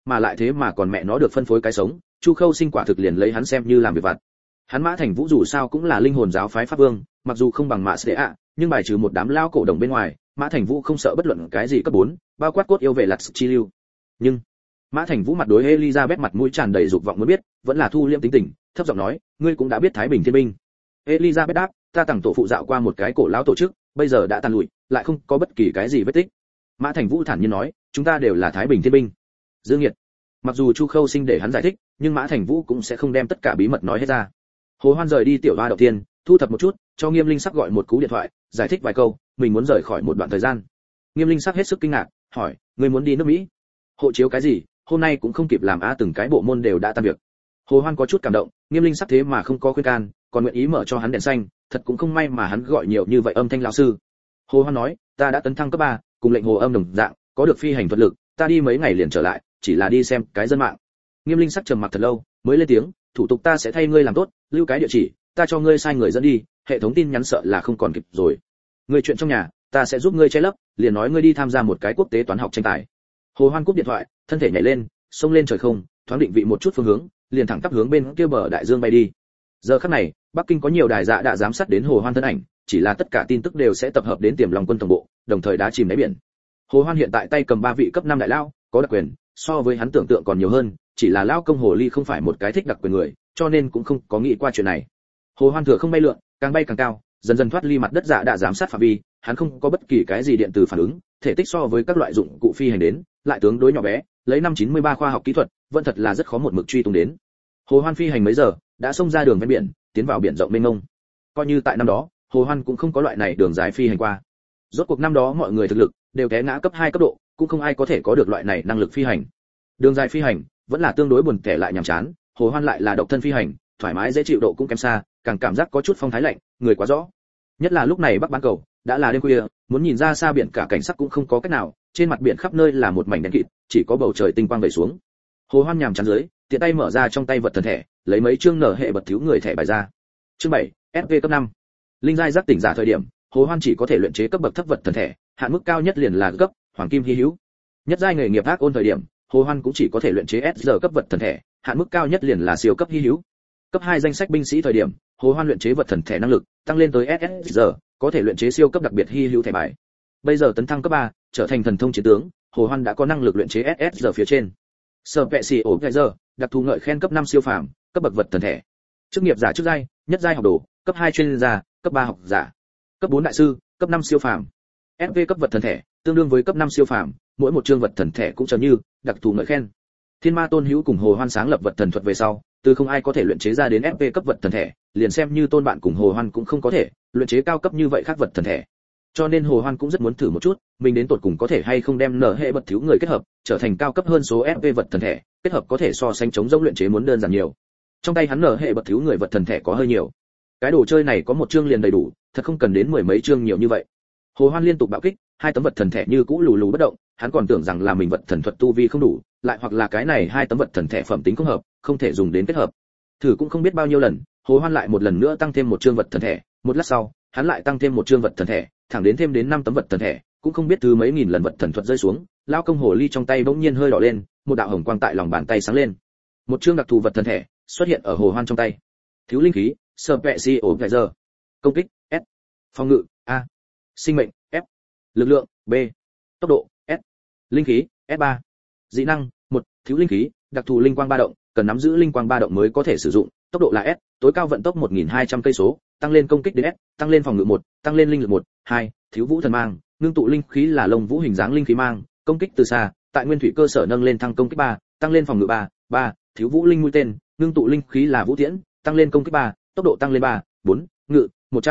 mà lại thế mà còn mẹ nó được phân phối cái sống, Chu Khâu Sinh quả thực liền lấy hắn xem như làm việc vặt. Hắn Mã Thành Vũ dù sao cũng là linh hồn giáo phái pháp vương, mặc dù không bằng Mã Sệ ạ, nhưng bài trừ một đám lao cổ đồng bên ngoài, Mã Thành Vũ không sợ bất luận cái gì cấp 4, bao quát cốt yêu vệ lật chi lưu. Nhưng Mã Thành Vũ mặt đối Elizabeth mặt mũi tràn đầy dục vọng muốn biết, vẫn là thu liễm tính tình, thấp giọng nói, ngươi cũng đã biết Thái Bình Thiên binh. Elizabeth đáp, ta tặng tổ phụ dạo qua một cái cổ lão tổ chức, bây giờ đã tàn lụi, lại không có bất kỳ cái gì vết tích. Mã Thành Vũ thản nhiên nói, chúng ta đều là Thái Bình Thiên binh. Dương Nghiệt. Mặc dù Chu Khâu Sinh để hắn giải thích, nhưng Mã Thành Vũ cũng sẽ không đem tất cả bí mật nói hết ra. Hồ Hoan rời đi tiểu hoa đầu tiên, thu thập một chút, cho Nghiêm Linh Sắc gọi một cú điện thoại, giải thích vài câu, mình muốn rời khỏi một đoạn thời gian. Nghiêm Linh Sắc hết sức kinh ngạc, hỏi, ngươi muốn đi nước Mỹ? Hộ chiếu cái gì? Hôm nay cũng không kịp làm từng cái bộ môn đều đã tan việc. Hồ Hoan có chút cảm động, Nghiêm Linh Sắc thế mà không có khuyên can, còn nguyện ý mở cho hắn đèn xanh, thật cũng không may mà hắn gọi nhiều như vậy âm thanh lão sư. Hồ Hoan nói, ta đã tấn thăng cấp 3, cùng lệnh Hồ Âm đồng dạng, có được phi hành thuật lực, ta đi mấy ngày liền trở lại, chỉ là đi xem cái dân mạng. Nghiêm Linh Sắc trầm mặc thật lâu, mới lên tiếng, thủ tục ta sẽ thay ngươi làm tốt, lưu cái địa chỉ, ta cho ngươi sai người dẫn đi, hệ thống tin nhắn sợ là không còn kịp rồi. Ngươi chuyện trong nhà, ta sẽ giúp ngươi che lấp, liền nói ngươi đi tham gia một cái quốc tế toán học tranh tài. Hồ Hoan cúp điện thoại, thân thể nhảy lên, xông lên trời không, thoáng định vị một chút phương hướng, liền thẳng tắp hướng bên kia bờ đại dương bay đi. Giờ khắc này, Bắc Kinh có nhiều đài dạ đã giám sát đến Hồ Hoan thân ảnh, chỉ là tất cả tin tức đều sẽ tập hợp đến Tiềm Long quân tổng bộ, đồng thời đá chìm đáy biển. Hồ Hoan hiện tại tay cầm 3 vị cấp 5 đại lao, có đặc quyền, so với hắn tưởng tượng còn nhiều hơn, chỉ là lao công hồ ly không phải một cái thích đặc quyền người, cho nên cũng không có nghĩ qua chuyện này. Hồ Hoan thừa không bay lượn, càng bay càng cao, dần dần thoát ly mặt đất dạ đã giám sát phạm vi, hắn không có bất kỳ cái gì điện từ phản ứng, thể tích so với các loại dụng cụ phi hành đến, lại tương đối nhỏ bé, lấy năm 93 khoa học kỹ thuật, vẫn thật là rất khó một mực truy tung đến. Hồ Hoan phi hành mấy giờ, đã xông ra đường ven biển, tiến vào biển rộng mênh mông. Coi như tại năm đó, Hồ Hoan cũng không có loại này đường dài phi hành qua. Rốt cuộc năm đó mọi người thực lực đều té ngã cấp 2 cấp độ, cũng không ai có thể có được loại này năng lực phi hành. Đường dài phi hành vẫn là tương đối buồn tẻ lại nhàm chán, Hồ Hoan lại là độc thân phi hành, thoải mái dễ chịu độ cũng kém xa, càng cảm giác có chút phong thái lạnh, người quá rõ. Nhất là lúc này Bắc bán cầu, đã là đêm khuya, muốn nhìn ra xa biển cả cảnh sắc cũng không có cách nào, trên mặt biển khắp nơi là một mảnh đen kịt, chỉ có bầu trời tinh quang vẩy xuống. Hồ Hoan nhàm chán dưới, tiện tay mở ra trong tay vật thần thẻ, lấy mấy chương nở hệ bật thiếu người thẻ bài ra. Chương 7, SV cấp 5. Linh giai giác tỉnh giả thời điểm, Hồ Hoan chỉ có thể luyện chế cấp bậc thấp vật thần thẻ, hạn mức cao nhất liền là cấp hoàng kim hi hữu. Nhất giai nghề nghiệp ác ôn thời điểm, Hồ Hoan cũng chỉ có thể luyện chế SR cấp vật thần thẻ, hạn mức cao nhất liền là siêu cấp hi hữu. Cấp 2 danh sách binh sĩ thời điểm, Hồ Hoan luyện chế vật thần thẻ năng lực tăng lên tới SSR, có thể luyện chế siêu cấp đặc biệt hi hữu thẻ bài. Bây giờ tấn thăng cấp 3, trở thành thần thông chiến tướng, Hồ Hoan đã có năng lực luyện chế SSR phía trên. Sở vệ sĩ ổ giờ, đặc thù ngợi khen cấp 5 siêu phàm, cấp bậc vật thần thẻ. Chức nghiệp giả chức giai, nhất giai học đồ, cấp 2 chuyên gia, cấp 3 học giả, cấp 4 đại sư, cấp 5 siêu phàm. SV cấp vật thần thẻ, tương đương với cấp 5 siêu phàm, mỗi một chương vật thần thẻ cũng chờ như đặc thù ngợi khen. Thiên Ma Tôn Hữu cùng Hồ Hoan sáng lập vật thần thuật về sau, từ không ai có thể luyện chế ra đến FP cấp vật thần thể, liền xem như Tôn bạn cùng Hồ Hoan cũng không có thể luyện chế cao cấp như vậy khác vật thần thể. Cho nên Hồ Hoan cũng rất muốn thử một chút, mình đến tột cùng có thể hay không đem nở hệ bật thiếu người kết hợp, trở thành cao cấp hơn số FP vật thần thể, kết hợp có thể so sánh chống giống luyện chế muốn đơn giản nhiều. Trong tay hắn nở hệ bật thiếu người vật thần thể có hơi nhiều. Cái đồ chơi này có một chương liền đầy đủ, thật không cần đến mười mấy chương nhiều như vậy. Hồ Hoan liên tục bạo kích, 2 tấm vật thần thể như cũ lù lù bất động, hắn còn tưởng rằng là mình vật thần thuật tu vi không đủ, lại hoặc là cái này 2 tấm vật thần thể phẩm tính không hợp, không thể dùng đến kết hợp. Thử cũng không biết bao nhiêu lần, Hồ Hoan lại một lần nữa tăng thêm một chương vật thần thể, một lát sau, hắn lại tăng thêm một chương vật thần thể, thẳng đến thêm đến 5 tấm vật thần thể, cũng không biết thứ mấy nghìn lần vật thần thuật rơi xuống, lão công hồ ly trong tay bỗng nhiên hơi đỏ lên, một đạo hồng quang tại lòng bàn tay sáng lên. Một chương đặc thù vật thần thể xuất hiện ở Hồ Hoan trong tay. Thiếu linh khí, Superpsycho, công kích S, phòng ngự A, sinh mệnh F, lực lượng B, tốc độ S, linh khí S3. Dị năng 1, thiếu linh khí, đặc thù linh quang ba động, cần nắm giữ linh quang ba động mới có thể sử dụng, tốc độ là S, tối cao vận tốc 1200 cây số, tăng lên công kích đến S, tăng lên phòng ngự 1, tăng lên linh lực 1, 2, thiếu vũ thần mang, ngưng tụ linh khí là lông vũ hình dáng linh khí mang, công kích từ xa, tại nguyên thủy cơ sở nâng lên thăng công kích 3, tăng lên phòng ngự 3, thiếu vũ linh mũi tên, ngưng tụ linh khí là vũ tiễn, tăng lên công kích 3, tốc độ tăng lên 3, 4, ngự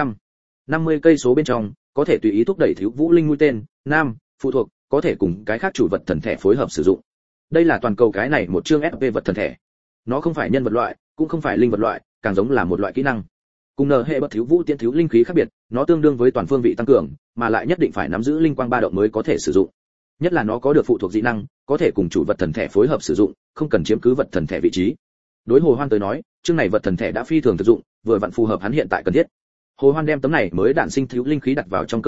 150 cây số bên trong, có thể tùy ý thúc đẩy thiếu vũ linh mũi tên, nam, phụ thuộc, có thể cùng cái khác chủ vật thần thể phối hợp sử dụng. Đây là toàn cầu cái này một chương FP vật thần thể. Nó không phải nhân vật loại, cũng không phải linh vật loại, càng giống là một loại kỹ năng. Cùng nở hệ bất thiếu vũ tiễn thiếu linh khí khác biệt, nó tương đương với toàn phương vị tăng cường, mà lại nhất định phải nắm giữ linh quang ba động mới có thể sử dụng. Nhất là nó có được phụ thuộc dị năng, có thể cùng chủ vật thần thể phối hợp sử dụng, không cần chiếm cứ vật thần thể vị trí. Đối Hồ Hoan tới nói, chương này vật thần thể đã phi thường thực dụng, vừa vặn phù hợp hắn hiện tại cần thiết. Hồ Hoan đem tấm này mới đạn sinh thiếu linh khí đặt vào trong cơ thể,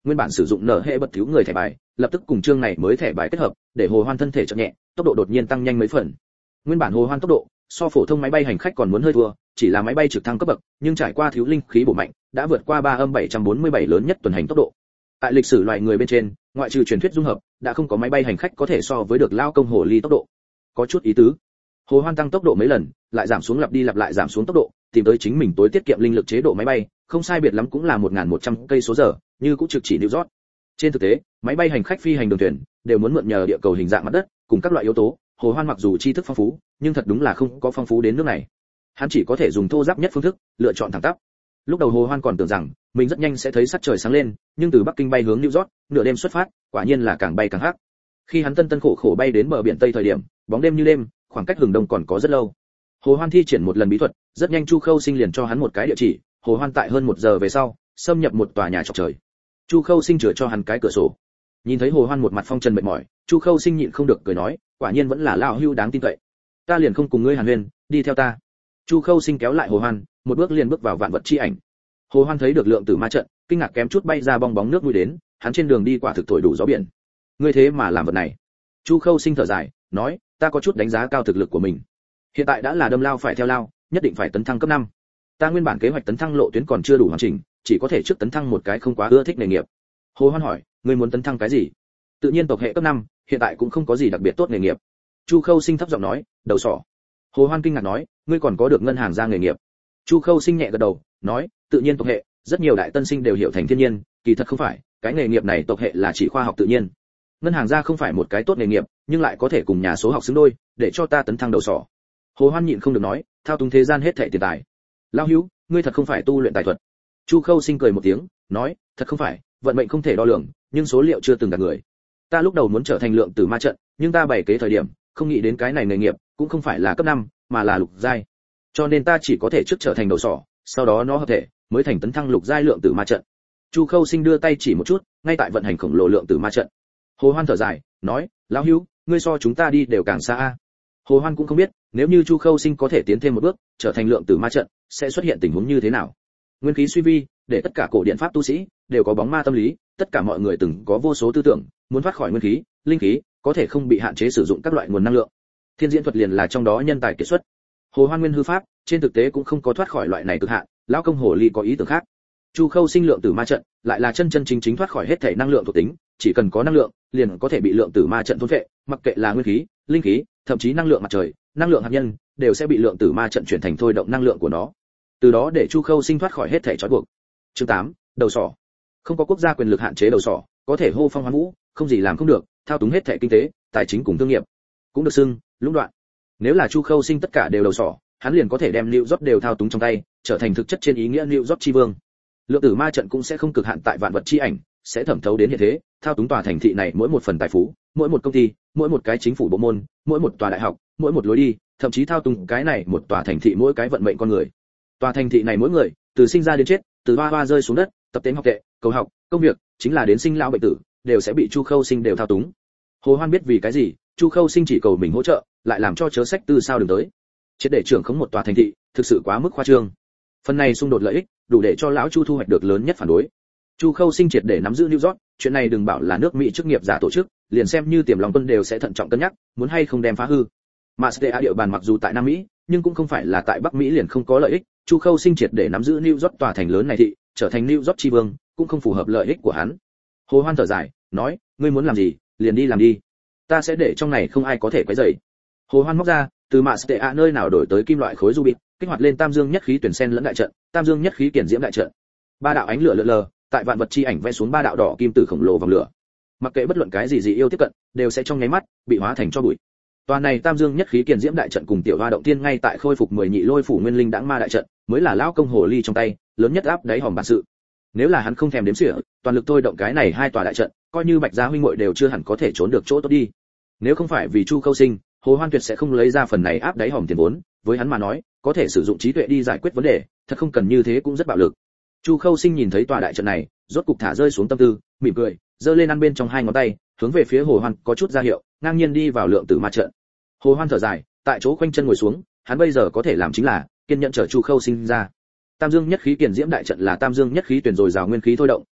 nguyên bản sử dụng nở hệ bật thiếu người thẻ bài, lập tức cùng chương này mới thẻ bài kết hợp, để Hồ Hoan thân thể chậm nhẹ, tốc độ đột nhiên tăng nhanh mấy phần. Nguyên bản Hồ Hoan tốc độ so phổ thông máy bay hành khách còn muốn hơi thua, chỉ là máy bay trực thăng cấp bậc, nhưng trải qua thiếu linh khí bổ mạnh, đã vượt qua 3-747 lớn nhất tuần hành tốc độ. Tại lịch sử loài người bên trên, ngoại trừ truyền thuyết dung hợp, đã không có máy bay hành khách có thể so với được lao công hồ ly tốc độ. Có chút ý tứ. Hồ Hoan tăng tốc độ mấy lần, lại giảm xuống lặp đi lặp lại giảm xuống tốc độ, tìm tới chính mình tối tiết kiệm linh lực chế độ máy bay, không sai biệt lắm cũng là 1100 cây số giờ, như cũng trực chỉ New York. Trên thực tế, máy bay hành khách phi hành đường thuyền đều muốn mượn nhờ địa cầu hình dạng mặt đất, cùng các loại yếu tố, Hồ Hoan mặc dù tri thức phong phú, nhưng thật đúng là không có phong phú đến nước này. Hắn chỉ có thể dùng thô ráp nhất phương thức, lựa chọn thẳng tắp. Lúc đầu Hồ Hoan còn tưởng rằng mình rất nhanh sẽ thấy sắc trời sáng lên, nhưng từ Bắc Kinh bay hướng New York, nửa đêm xuất phát, quả nhiên là càng bay càng hắc. Khi hắn tân tân khổ khổ bay đến bờ biển Tây thời điểm, bóng đêm như đêm, khoảng cách hừng đông còn có rất lâu. Hồ Hoan thi triển một lần bí thuật, rất nhanh Chu Khâu Sinh liền cho hắn một cái địa chỉ. Hồ Hoan tại hơn 1 giờ về sau, xâm nhập một tòa nhà chọc trời. Chu Khâu Sinh chừa cho hắn cái cửa sổ. Nhìn thấy Hồ Hoan một mặt phong trần mệt mỏi, Chu Khâu Sinh nhịn không được cười nói, quả nhiên vẫn là lão hưu đáng tin cậy. Ta liền không cùng ngươi hàn huyên, đi theo ta. Chu Khâu Sinh kéo lại Hồ Hoan, một bước liền bước vào vạn vật chi ảnh. Hồ Hoan thấy được lượng tử ma trận, kinh ngạc kém chút bay ra bong bóng nước mũi đến, hắn trên đường đi quả thực thổi đủ gió biển. Ngươi thế mà làm vật này? Chu Khâu Sinh thở dài, nói, ta có chút đánh giá cao thực lực của mình. Hiện tại đã là đâm lao phải theo lao, nhất định phải tấn thăng cấp 5. Ta nguyên bản kế hoạch tấn thăng lộ tuyến còn chưa đủ hoàn chỉnh, chỉ có thể trước tấn thăng một cái không quá ưa thích nghề nghiệp. Hồ Hoan hỏi, ngươi muốn tấn thăng cái gì? Tự nhiên tộc hệ cấp 5, hiện tại cũng không có gì đặc biệt tốt nghề nghiệp. Chu Khâu Sinh thấp giọng nói, đầu sỏ. Hồ Hoan kinh ngạc nói, ngươi còn có được ngân hàng ra nghề nghiệp? Chu Khâu Sinh nhẹ gật đầu, nói, tự nhiên tộc hệ, rất nhiều đại tân sinh đều hiểu thành thiên nhiên, kỳ thật không phải, cái nghề nghiệp này tộc hệ là chỉ khoa học tự nhiên. Ngân hàng ra không phải một cái tốt nghề nghiệp, nhưng lại có thể cùng nhà số học xứng đôi, để cho ta tấn thăng đầu sỏ. Hồ Hoan nhịn không được nói, thao túng thế gian hết thảy tiền tài. Lão hữu, ngươi thật không phải tu luyện tài thuật. Chu Khâu Sinh cười một tiếng, nói, thật không phải, vận mệnh không thể đo lường, nhưng số liệu chưa từng đạt người. Ta lúc đầu muốn trở thành lượng tử ma trận, nhưng ta bày kế thời điểm, không nghĩ đến cái này nghề nghiệp, cũng không phải là cấp 5, mà là lục giai. Cho nên ta chỉ có thể trước trở thành đầu sỏ, sau đó nó hợp thể, mới thành tấn thăng lục giai lượng tử ma trận. Chu Khâu Sinh đưa tay chỉ một chút, ngay tại vận hành khổng lồ lượng tử ma trận. Hồ Hoan thở dài, nói, lão hữu, ngươi so chúng ta đi đều càng xa a. Hồ Hoan cũng không biết, nếu như Chu Khâu Sinh có thể tiến thêm một bước, trở thành lượng tử ma trận, sẽ xuất hiện tình huống như thế nào. Nguyên khí suy vi, để tất cả cổ điện pháp tu sĩ đều có bóng ma tâm lý, tất cả mọi người từng có vô số tư tưởng, muốn thoát khỏi nguyên khí, linh khí, có thể không bị hạn chế sử dụng các loại nguồn năng lượng. Thiên diễn thuật liền là trong đó nhân tài kiệt xuất. Hồ Hoan nguyên hư pháp, trên thực tế cũng không có thoát khỏi loại này cực hạn, lão công hồ ly có ý tưởng khác. Chu Khâu Sinh lượng tử ma trận, lại là chân chân chính chính thoát khỏi hết thể năng lượng thuộc tính, chỉ cần có năng lượng, liền có thể bị lượng tử ma trận thôn phệ, mặc kệ là nguyên khí, linh khí, thậm chí năng lượng mặt trời, năng lượng hạt nhân, đều sẽ bị lượng tử ma trận chuyển thành thôi động năng lượng của nó. Từ đó để Chu Khâu Sinh thoát khỏi hết thể trói buộc. Chương 8, đầu sỏ. Không có quốc gia quyền lực hạn chế đầu sỏ, có thể hô phong hoán vũ, không gì làm không được, thao túng hết thể kinh tế, tài chính cùng thương nghiệp, cũng được xưng lũng đoạn. Nếu là Chu Khâu Sinh tất cả đều đầu sỏ, hắn liền có thể đem New York đều thao túng trong tay, trở thành thực chất trên ý nghĩa New York chi vương. Lượng tử ma trận cũng sẽ không cực hạn tại vạn vật chi ảnh, sẽ thẩm thấu đến hiện thế, thao túng tòa thành thị này mỗi một phần tài phú, mỗi một công ty, mỗi một cái chính phủ bộ môn, mỗi một tòa đại học, mỗi một lối đi, thậm chí thao túng cái này một tòa thành thị mỗi cái vận mệnh con người. Tòa thành thị này mỗi người, từ sinh ra đến chết, từ hoa hoa rơi xuống đất, tập tễnh học tệ, cầu học, công việc, chính là đến sinh lão bệnh tử, đều sẽ bị Chu Khâu Sinh đều thao túng. Hồ Hoan biết vì cái gì, Chu Khâu Sinh chỉ cầu mình hỗ trợ, lại làm cho chớ sách tư sao đừng tới. Chết để trưởng khống một tòa thành thị, thực sự quá mức khoa trương. Phần này xung đột lợi ích, đủ để cho lão Chu thu hoạch được lớn nhất phản đối. Chu Khâu Sinh triệt để nắm giữ New York, chuyện này đừng bảo là nước Mỹ chức nghiệp giả tổ chức, liền xem như Tiềm Long quân đều sẽ thận trọng cân nhắc, muốn hay không đem phá hư. Mastea địa bàn mặc dù tại Nam Mỹ, nhưng cũng không phải là tại Bắc Mỹ liền không có lợi ích, Chu Khâu Sinh triệt để nắm giữ New York tòa thành lớn này thị, trở thành New York chi vương, cũng không phù hợp lợi ích của hắn. Hồ Hoan thở dài, nói, ngươi muốn làm gì, liền đi làm đi. Ta sẽ để trong này không ai có thể quấy rầy. Hồ Hoan móc ra, từ Mastea nơi nào đổi tới kim loại khối ruby, kích hoạt lên Tam Dương nhất khí tuyển sen lẫn đại trận, Tam Dương nhất khí kiển diễm đại trận. Ba đạo ánh lửa lờ lờ, tại vạn vật chi ảnh vẽ xuống ba đạo đỏ kim tử khổng lồ vòng lửa. Mặc kệ bất luận cái gì dị yêu tiếp cận, đều sẽ trong nháy mắt bị hóa thành cho bụi. Toàn này Tam Dương nhất khí kiền diễm đại trận cùng tiểu hoa động tiên ngay tại khôi phục 10 nhị lôi phủ nguyên linh đãng ma đại trận, mới là lão công hồ ly trong tay, lớn nhất áp đáy hòm bản sự. Nếu là hắn không thèm đếm xỉa, toàn lực thôi động cái này hai tòa đại trận, coi như Bạch Gia huynh muội đều chưa hẳn có thể trốn được chỗ tốt đi. Nếu không phải vì Chu Khâu Sinh, Hồ Hoan tuyệt sẽ không lấy ra phần này áp đáy hòm tiền vốn, với hắn mà nói, có thể sử dụng trí tuệ đi giải quyết vấn đề, thật không cần như thế cũng rất bạo lực. Chu Khâu Sinh nhìn thấy tòa đại trận này, rốt cục thả rơi xuống tâm tư, mỉm cười, giơ lên ăn bên trong hai ngón tay, hướng về phía Hồ Hoan có chút ra hiệu, ngang nhiên đi vào lượng tử ma trận. Hồ Hoan thở dài, tại chỗ khoanh chân ngồi xuống, hắn bây giờ có thể làm chính là kiên nhẫn chờ Chu Khâu Sinh ra. Tam Dương nhất khí kiền diễm đại trận là Tam Dương nhất khí tuyển rồi rào nguyên khí thôi động,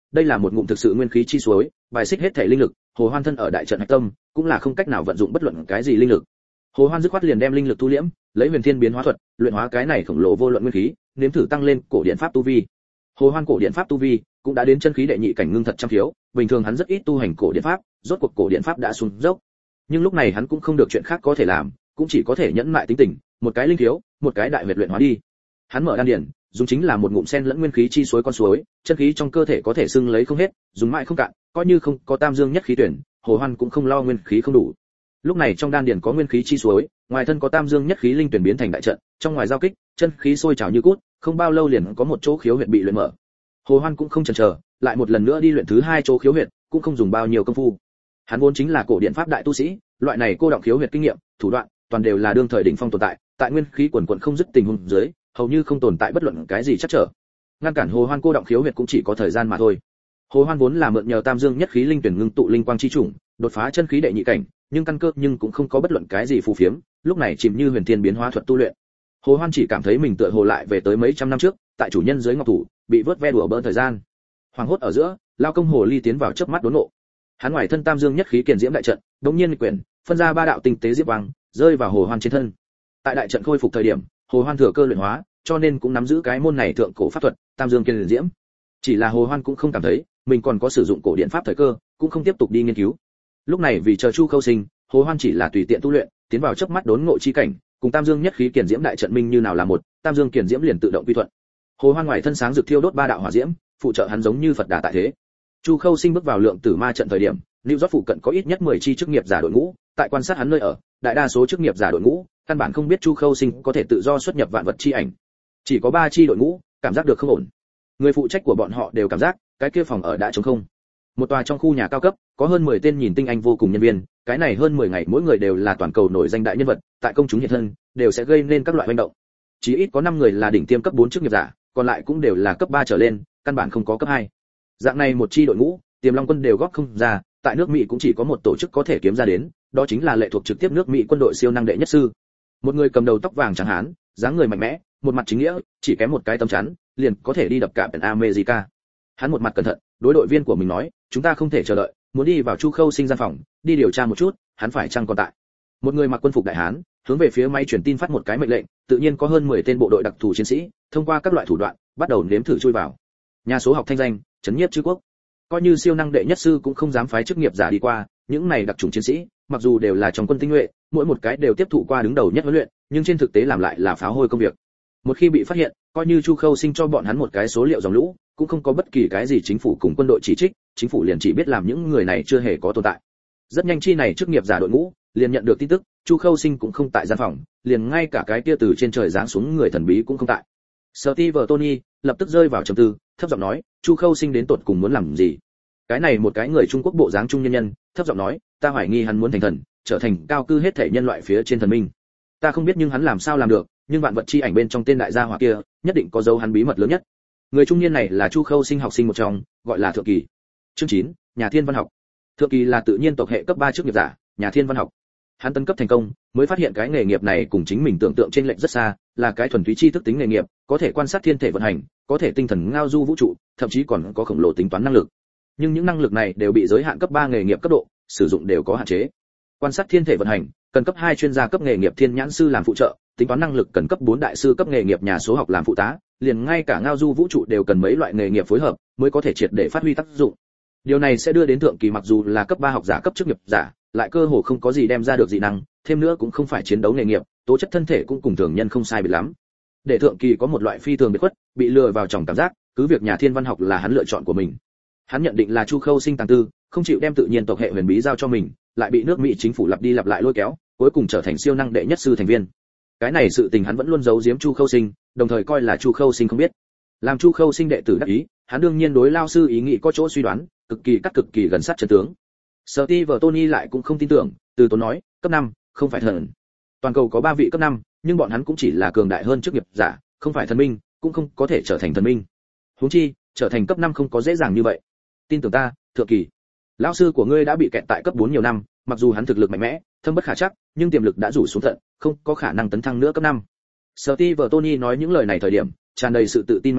đây là một ngụm thực sự nguyên khí chi suối, bài xích hết thể linh lực, Hồ Hoan thân ở đại trận hạch tâm, cũng là không cách nào vận dụng bất luận cái gì linh lực. Hồ Hoan dứt khoát liền đem linh lực thu liễm, lấy huyền thiên biến hóa thuật, luyện hóa cái này khổng lồ vô luận nguyên khí, nếm thử tăng lên cổ điện pháp tu vi. Hồ Hoan cổ điện pháp tu vi cũng đã đến chân khí đệ nhị cảnh ngưng thật trăm khiếu, bình thường hắn rất ít tu hành cổ điện pháp, rốt cuộc cổ điện pháp đã xuống dốc. Nhưng lúc này hắn cũng không được chuyện khác có thể làm, cũng chỉ có thể nhẫn mại tính tình, một cái linh thiếu, một cái đại huyệt luyện hóa đi. Hắn mở đan điển, dùng chính là một ngụm sen lẫn nguyên khí chi suối con suối, chân khí trong cơ thể có thể xưng lấy không hết, dùng mãi không cạn, coi như không có tam dương nhất khí tuyển, Hồ Hoan cũng không lo nguyên khí không đủ. Lúc này trong đan điển có nguyên khí chi suối, ngoài thân có tam dương nhất khí linh tuyển biến thành đại trận, trong ngoài giao kích, chân khí sôi trào như cút, không bao lâu liền có một chỗ khiếu huyệt bị luyện mở. Hồ Hoan cũng không chần chờ, lại một lần nữa đi luyện thứ hai chỗ khiếu huyệt, cũng không dùng bao nhiêu công phu. Hắn vốn chính là cổ điện pháp đại tu sĩ, loại này cô động khiếu huyệt kinh nghiệm, thủ đoạn, toàn đều là đương thời đỉnh phong tồn tại, tại nguyên khí quần quần không dứt tình huống dưới, hầu như không tồn tại bất luận cái gì chắc trở. Ngăn cản Hồ Hoan cô động khiếu huyệt cũng chỉ có thời gian mà thôi. Hồ Hoan vốn là mượn nhờ tam dương nhất khí linh tuyển ngưng tụ linh quang chi chủng, đột phá chân khí đệ nhị cảnh, nhưng căn cơ nhưng cũng không có bất luận cái gì phù phiếm, lúc này chìm như huyền thiên biến hóa thuật tu luyện. Hồ Hoan chỉ cảm thấy mình tựa hồ lại về tới mấy trăm năm trước, tại chủ nhân dưới ngọc thủ, bị vớt ve đùa bỡn thời gian. Hoàng hốt ở giữa, lao công hồ ly tiến vào chớp mắt đốn nộ. Hắn ngoài thân tam dương nhất khí kiền diễm đại trận, đột nhiên quyển, phân ra ba đạo tinh tế diệp quang, rơi vào Hồ Hoan trên thân. Tại đại trận khôi phục thời điểm, Hồ Hoan thừa cơ luyện hóa, cho nên cũng nắm giữ cái môn này thượng cổ pháp thuật, tam dương kiền diễm. Chỉ là Hồ Hoan cũng không cảm thấy mình còn có sử dụng cổ điện pháp thời cơ, cũng không tiếp tục đi nghiên cứu. Lúc này vì chờ Chu Khâu Sinh, Hồ Hoan chỉ là tùy tiện tu luyện, tiến vào chớp mắt đốn ngộ chi cảnh, cùng tam dương nhất khí kiền diễm đại trận minh như nào là một, tam dương kiền diễm liền tự động quy thuận. Hồ Hoan ngoài thân sáng rực thiêu đốt ba đạo hỏa diễm, phụ trợ hắn giống như Phật đà tại thế. Chu Khâu Sinh bước vào lượng tử ma trận thời điểm, Lưu Giót phụ cận có ít nhất 10 chi chức nghiệp giả đội ngũ, tại quan sát hắn nơi ở, đại đa số chức nghiệp giả đội ngũ, căn bản không biết Chu Khâu Sinh có thể tự do xuất nhập vạn vật chi ảnh. Chỉ có 3 chi đội ngũ, cảm giác được không ổn. Người phụ trách của bọn họ đều cảm giác, cái kia phòng ở đã trống không. Một tòa trong khu nhà cao cấp, có hơn 10 tên nhìn tinh anh vô cùng nhân viên, cái này hơn 10 ngày mỗi người đều là toàn cầu nổi danh đại nhân vật, tại công chúng hiện thân, đều sẽ gây nên các loại hành động. Chỉ ít có 5 người là đỉnh tiêm cấp 4 chức nghiệp giả, còn lại cũng đều là cấp 3 trở lên, căn bản không có cấp 2. Dạng này một chi đội ngũ, Tiềm Long quân đều góp không ra, tại nước Mỹ cũng chỉ có một tổ chức có thể kiếm ra đến, đó chính là lệ thuộc trực tiếp nước Mỹ quân đội siêu năng đệ nhất sư. Một người cầm đầu tóc vàng trắng hán, dáng người mạnh mẽ, một mặt chính nghĩa, chỉ kém một cái tấm chắn, liền có thể đi đập cả Penn America. Hắn một mặt cẩn thận, đối đội viên của mình nói, chúng ta không thể chờ đợi, muốn đi vào Chu Khâu Sinh gian phòng, đi điều tra một chút, hắn phải chăng còn tại. Một người mặc quân phục đại hán, hướng về phía máy truyền tin phát một cái mệnh lệnh, tự nhiên có hơn 10 tên bộ đội đặc thù chiến sĩ, thông qua các loại thủ đoạn, bắt đầu nếm thử chui vào. Nhà số học thanh danh, chấn nhiếp chư quốc. Coi như siêu năng đệ nhất sư cũng không dám phái chức nghiệp giả đi qua, những này đặc chủng chiến sĩ, mặc dù đều là trong quân tinh nhuệ, mỗi một cái đều tiếp thụ qua đứng đầu nhất huấn luyện, nhưng trên thực tế làm lại là pháo hôi công việc. Một khi bị phát hiện, coi như Chu Khâu Sinh cho bọn hắn một cái số liệu dòng lũ, cũng không có bất kỳ cái gì chính phủ cùng quân đội chỉ trích, chính phủ liền chỉ biết làm những người này chưa hề có tồn tại. Rất nhanh chi này chức nghiệp giả đội ngũ, liền nhận được tin tức, Chu Khâu Sinh cũng không tại gian phòng, liền ngay cả cái kia từ trên trời giáng xuống người thần bí cũng không tại. Steve Tony lập tức rơi vào trầm tư, thấp giọng nói, Chu Khâu Sinh đến tột cùng muốn làm gì? Cái này một cái người Trung Quốc bộ dáng trung nhân nhân, thấp giọng nói, ta hoài nghi hắn muốn thành thần, trở thành cao cư hết thể nhân loại phía trên thần minh. Ta không biết nhưng hắn làm sao làm được, nhưng vạn vật chi ảnh bên trong tên đại gia hỏa kia, nhất định có dấu hắn bí mật lớn nhất. Người trung niên này là Chu Khâu Sinh học sinh một trong, gọi là Thượng Kỳ. Chương 9, nhà thiên văn học. Thượng Kỳ là tự nhiên tộc hệ cấp 3 chức nghiệp giả, nhà thiên văn học. Hắn tấn cấp thành công, mới phát hiện cái nghề nghiệp này cùng chính mình tưởng tượng trên lệch rất xa, là cái thuần túy tri thức tính nghề nghiệp, có thể quan sát thiên thể vận hành, có thể tinh thần ngao du vũ trụ, thậm chí còn có khổng lồ tính toán năng lực. Nhưng những năng lực này đều bị giới hạn cấp 3 nghề nghiệp cấp độ, sử dụng đều có hạn chế. Quan sát thiên thể vận hành, cần cấp 2 chuyên gia cấp nghề nghiệp thiên nhãn sư làm phụ trợ, tính toán năng lực cần cấp 4 đại sư cấp nghề nghiệp nhà số học làm phụ tá, liền ngay cả ngao du vũ trụ đều cần mấy loại nghề nghiệp phối hợp mới có thể triệt để phát huy tác dụng. Điều này sẽ đưa đến Thượng Kỳ mặc dù là cấp 3 học giả cấp chức nghiệp giả, lại cơ hồ không có gì đem ra được dị năng, thêm nữa cũng không phải chiến đấu nghề nghiệp, tố chất thân thể cũng cùng thường nhân không sai biệt lắm. Để Thượng Kỳ có một loại phi thường biệt khuất, bị lừa vào trong cảm giác, cứ việc nhà thiên văn học là hắn lựa chọn của mình. Hắn nhận định là Chu Khâu Sinh tàng tư, không chịu đem tự nhiên tộc hệ huyền bí giao cho mình, lại bị nước Mỹ chính phủ lặp đi lặp lại lôi kéo, cuối cùng trở thành siêu năng đệ nhất sư thành viên. Cái này sự tình hắn vẫn luôn giấu giếm Chu Khâu Sinh, đồng thời coi là Chu Khâu Sinh không biết. Làm Chu Khâu Sinh đệ tử đắc ý, hắn đương nhiên đối lao sư ý nghĩ có chỗ suy đoán, cực kỳ gần sát chân tướng. Steve Tony lại cũng không tin tưởng, từ tốn nói, cấp 5, không phải thần. Toàn cầu có 3 vị cấp 5, nhưng bọn hắn cũng chỉ là cường đại hơn chức nghiệp giả, không phải thần minh, cũng không có thể trở thành thần minh. Huống chi, trở thành cấp 5 không có dễ dàng như vậy. Tin tưởng ta, Thượng Kỳ. Lão sư của ngươi đã bị kẹt tại cấp 4 nhiều năm, mặc dù hắn thực lực mạnh mẽ, thâm bất khả trắc, nhưng tiềm lực đã rủ xuống tận, không có khả năng tấn thăng nữa cấp 5. Steve Tony nói những lời này thời điểm, tràn đầy sự tự tin mạnh mẽ,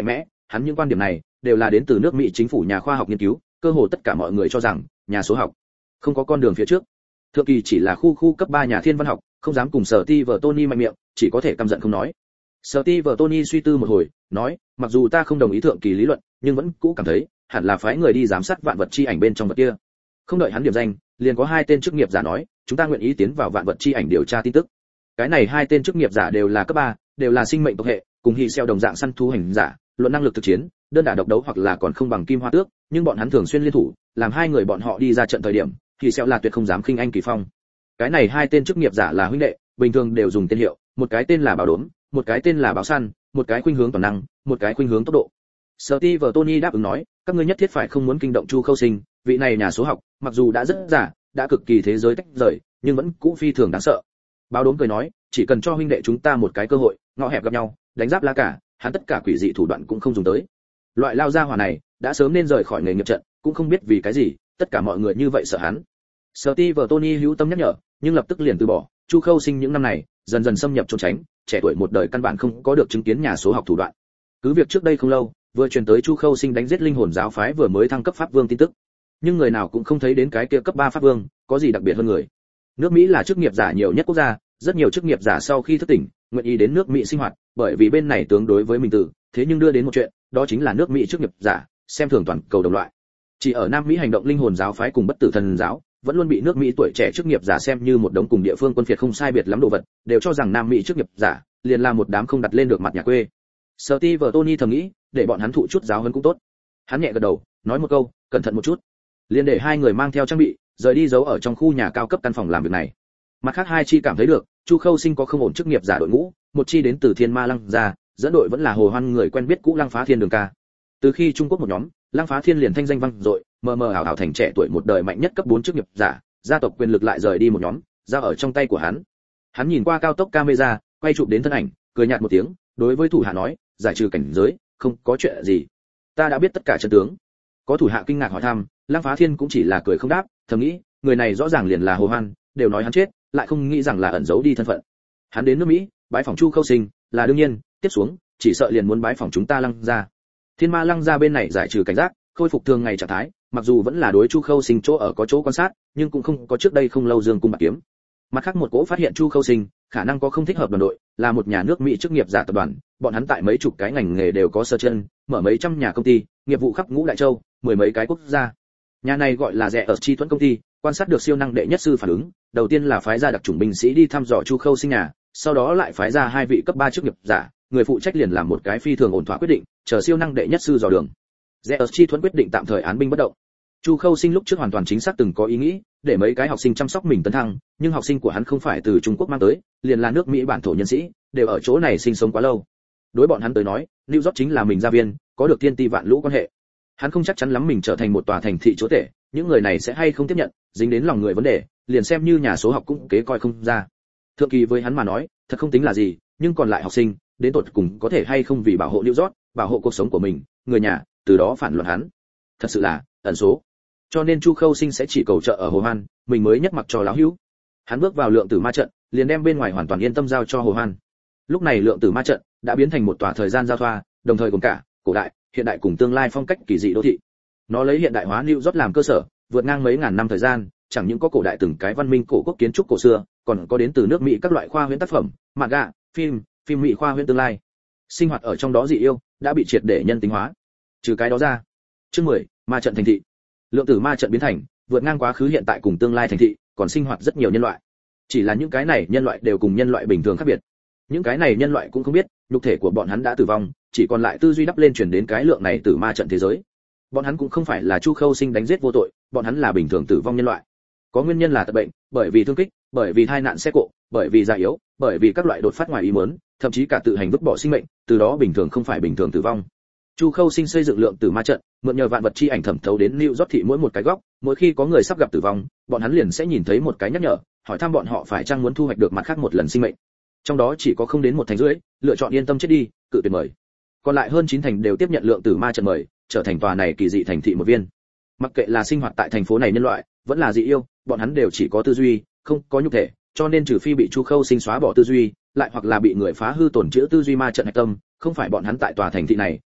hắn những quan điểm này đều là đến từ nước Mỹ chính phủ nhà khoa học nghiên cứu, cơ hồ tất cả mọi người cho rằng nhà số học không có con đường phía trước. Thượng kỳ chỉ là khu cấp 3 nhà thiên văn học, không dám cùng Steve Tony mạnh miệng, chỉ có thể căm giận không nói. Steve Tony suy tư một hồi, nói, mặc dù ta không đồng ý thượng kỳ lý luận, nhưng vẫn cũ cảm thấy hẳn là phái người đi giám sát vạn vật chi ảnh bên trong vật kia. Không đợi hắn điểm danh, liền có hai tên chức nghiệp giả nói, chúng ta nguyện ý tiến vào vạn vật chi ảnh điều tra tin tức. Cái này hai tên chức nghiệp giả đều là cấp 3, đều là sinh mệnh tộc hệ, cùng Hy Xeo đồng dạng săn thú hành giả, luận năng lực thực chiến, đơn đả độc đấu hoặc là còn không bằng Kim Hoa Tước, nhưng bọn hắn thường xuyên liên thủ, làm hai người bọn họ đi ra trận thời điểm, Hy Xeo là tuyệt không dám khinh anh Kỳ Phong. Cái này hai tên chức nghiệp giả là huynh đệ, bình thường đều dùng tên hiệu, một cái tên là Bảo Đốn, một cái tên là Báo Săn, một cái khuynh hướng toàn năng, một cái khuynh hướng tốc độ. Steve Tony đáp ứng nói, các ngươi nhất thiết phải không muốn kinh động Chu Khâu Sinh, vị này nhà số học, mặc dù đã rất già, đã cực kỳ thế giới tách rời, nhưng vẫn cũ phi thường đáng sợ. Báo Đốn cười nói, chỉ cần cho huynh đệ chúng ta một cái cơ hội, ngõ hẹp gặp nhau, đánh giáp lá cả, hắn tất cả quỷ dị thủ đoạn cũng không dùng tới. Loại lao gia hỏa này, đã sớm nên rời khỏi nghề nghiệp trận, cũng không biết vì cái gì, tất cả mọi người như vậy sợ hắn. Steve Tony hữu tâm nhắc nhở, nhưng lập tức liền từ bỏ. Chu Khâu Sinh những năm này dần dần xâm nhập trốn tránh, trẻ tuổi một đời căn bản không có được chứng kiến nhà số học thủ đoạn. Cứ việc trước đây không lâu, vừa truyền tới Chu Khâu Sinh đánh giết linh hồn giáo phái vừa mới thăng cấp pháp vương tin tức, nhưng người nào cũng không thấy đến cái kia cấp 3 pháp vương có gì đặc biệt hơn người. Nước Mỹ là chức nghiệp giả nhiều nhất quốc gia, rất nhiều chức nghiệp giả sau khi thức tỉnh, nguyện ý đến nước Mỹ sinh hoạt, bởi vì bên này tương đối với mình tử, thế nhưng đưa đến một chuyện, đó chính là nước Mỹ chức nghiệp giả xem thường toàn cầu đồng loại. Chỉ ở Nam Mỹ hành động linh hồn giáo phái cùng bất tử thần giáo, vẫn luôn bị nước Mỹ tuổi trẻ chức nghiệp giả xem như một đống cùng địa phương quân phiệt không sai biệt lắm đồ vật, đều cho rằng Nam Mỹ chức nghiệp giả liền là một đám không đặt lên được mặt nhà quê. Steve Tony thầm nghĩ, để bọn hắn thụ chút giáo huấn cũng tốt. Hắn nhẹ gật đầu, nói một câu, cẩn thận một chút. Liền để hai người mang theo trang bị, rời đi giấu ở trong khu nhà cao cấp căn phòng làm việc này. Mặt khác hai chi cảm thấy được, Chu Khâu Sinh có không ổn chức nghiệp giả đội ngũ, một chi đến từ Thiên Ma Lăng gia, dẫn đội vẫn là Hồ Hoan người quen biết cũ Lăng Phá Thiên Đường ca. Từ khi Trung Quốc một nhóm, Lăng Phá Thiên liền thanh danh vang dội, mờ mờ ảo ảo thành trẻ tuổi một đời mạnh nhất cấp 4 chức nghiệp giả, gia tộc quyền lực lại rời đi một nhóm, giao ở trong tay của hắn. Hắn nhìn qua cao tốc camera, quay chụp đến thân ảnh, cười nhạt một tiếng, đối với thủ hạ nói, giải trừ cảnh giới, không có chuyện gì. Ta đã biết tất cả chân tướng. Có thủ hạ kinh ngạc hỏi thăm, Lăng Phá Thiên cũng chỉ là cười không đáp, thầm nghĩ, người này rõ ràng liền là Hồ Hoan, đều nói hắn chết, lại không nghĩ rằng là ẩn giấu đi thân phận. Hắn đến nước Mỹ, bái phỏng Chu Khâu Sinh, là đương nhiên, tiếp xuống, chỉ sợ liền muốn bái phỏng chúng ta Lăng gia. Thiên Ma Lăng gia bên này giải trừ cảnh giác, khôi phục thường ngày trạng thái, mặc dù vẫn là đối Chu Khâu Sinh chỗ ở có chỗ quan sát, nhưng cũng không có trước đây không lâu dương cung bạc kiếm. Mặt khác một cỗ phát hiện Chu Khâu Sinh khả năng có không thích hợp đoàn đội, là một nhà nước Mỹ chức nghiệp giả tập đoàn, bọn hắn tại mấy chục cái ngành nghề đều có sơ chân, mở mấy trăm nhà công ty, nghiệp vụ khắp ngũ đại châu, mười mấy cái quốc gia. Nhà này gọi là Rẻ ở Chi Thuẫn công ty, quan sát được siêu năng đệ nhất sư phản ứng, đầu tiên là phái ra đặc chủng binh sĩ đi thăm dò Chu Khâu Sinh nhà, sau đó lại phái ra hai vị cấp 3 chức nghiệp giả, người phụ trách liền làm một cái phi thường ổn thỏa quyết định, chờ siêu năng đệ nhất sư dò đường. Rẻ ở Chi Thuẫn quyết định tạm thời án binh bất động. Chu Khâu Sinh lúc trước hoàn toàn chính xác từng có ý nghĩ, để mấy cái học sinh chăm sóc mình tấn thăng, nhưng học sinh của hắn không phải từ Trung Quốc mang tới, liền là nước Mỹ bản thổ nhân sĩ, đều ở chỗ này sinh sống quá lâu. Đối bọn hắn tới nói, New York chính là mình gia viên, có được thiên ti vạn lũ quan hệ. Hắn không chắc chắn lắm mình trở thành một tòa thành thị chúa tể, những người này sẽ hay không tiếp nhận, dính đến lòng người vấn đề, liền xem như nhà số học cũng kế coi không ra. Thượng kỳ với hắn mà nói, thật không tính là gì, nhưng còn lại học sinh, đến tột cùng có thể hay không vì bảo hộ New York, bảo hộ cuộc sống của mình, người nhà, từ đó phản luận hắn. Thật sự là ẩn số. Cho nên Chu Khâu Sinh sẽ chỉ cầu trợ ở Hồ Hoan, mình mới nhất mặc cho láo hữu. Hắn bước vào lượng tử ma trận, liền đem bên ngoài hoàn toàn yên tâm giao cho Hồ Hoan. Lúc này lượng tử ma trận đã biến thành một tòa thời gian giao thoa, đồng thời gồm cả cổ đại, hiện đại cùng tương lai phong cách kỳ dị đô thị. Nó lấy hiện đại hóa New York làm cơ sở, vượt ngang mấy ngàn năm thời gian, chẳng những có cổ đại từng cái văn minh cổ quốc kiến trúc cổ xưa, còn có đến từ nước Mỹ các loại khoa huyễn tác phẩm, manga, phim Mỹ khoa huyễn tương lai. Sinh hoạt ở trong đó dị yêu đã bị triệt để nhân tính hóa. Trừ cái đó ra, chương 10, ma trận thành thị. Lượng tử ma trận biến thành, vượt ngang quá khứ hiện tại cùng tương lai thành thị, còn sinh hoạt rất nhiều nhân loại. Chỉ là những cái này nhân loại đều cùng nhân loại bình thường khác biệt. Những cái này nhân loại cũng không biết, nhục thể của bọn hắn đã tử vong, chỉ còn lại tư duy đắp lên truyền đến cái lượng này tử ma trận thế giới. Bọn hắn cũng không phải là Chu Khâu Sinh đánh giết vô tội, bọn hắn là bình thường tử vong nhân loại. Có nguyên nhân là tật bệnh, bởi vì thương kích, bởi vì tai nạn xe cộ, bởi vì già yếu, bởi vì các loại đột phát ngoài ý muốn, thậm chí cả tự hành vứt bỏ sinh mệnh, từ đó bình thường không phải bình thường tử vong. Chu Khâu Sinh xây dựng lượng tử ma trận, mượn nhờ vạn vật chi ảnh thẩm thấu đến New York thị mỗi một cái góc, mỗi khi có người sắp gặp tử vong, bọn hắn liền sẽ nhìn thấy một cái nhắc nhở, hỏi thăm bọn họ phải chăng muốn thu hoạch được mặt khác một lần sinh mệnh. Trong đó chỉ có không đến một thành rưỡi, lựa chọn yên tâm chết đi, cự tuyệt mời. Còn lại hơn 9 thành đều tiếp nhận lượng tử ma trận mời, trở thành tòa này kỳ dị thành thị một viên. Mặc kệ là sinh hoạt tại thành phố này nhân loại, vẫn là dị yêu, bọn hắn đều chỉ có tư duy, không có nhục thể, cho nên trừ phi bị Chu Khâu Sinh xóa bỏ tư duy, lại hoặc là bị người phá hư tổn chữa tư duy ma trận hạch tâm, không phải bọn hắn tại tòa thành thị này,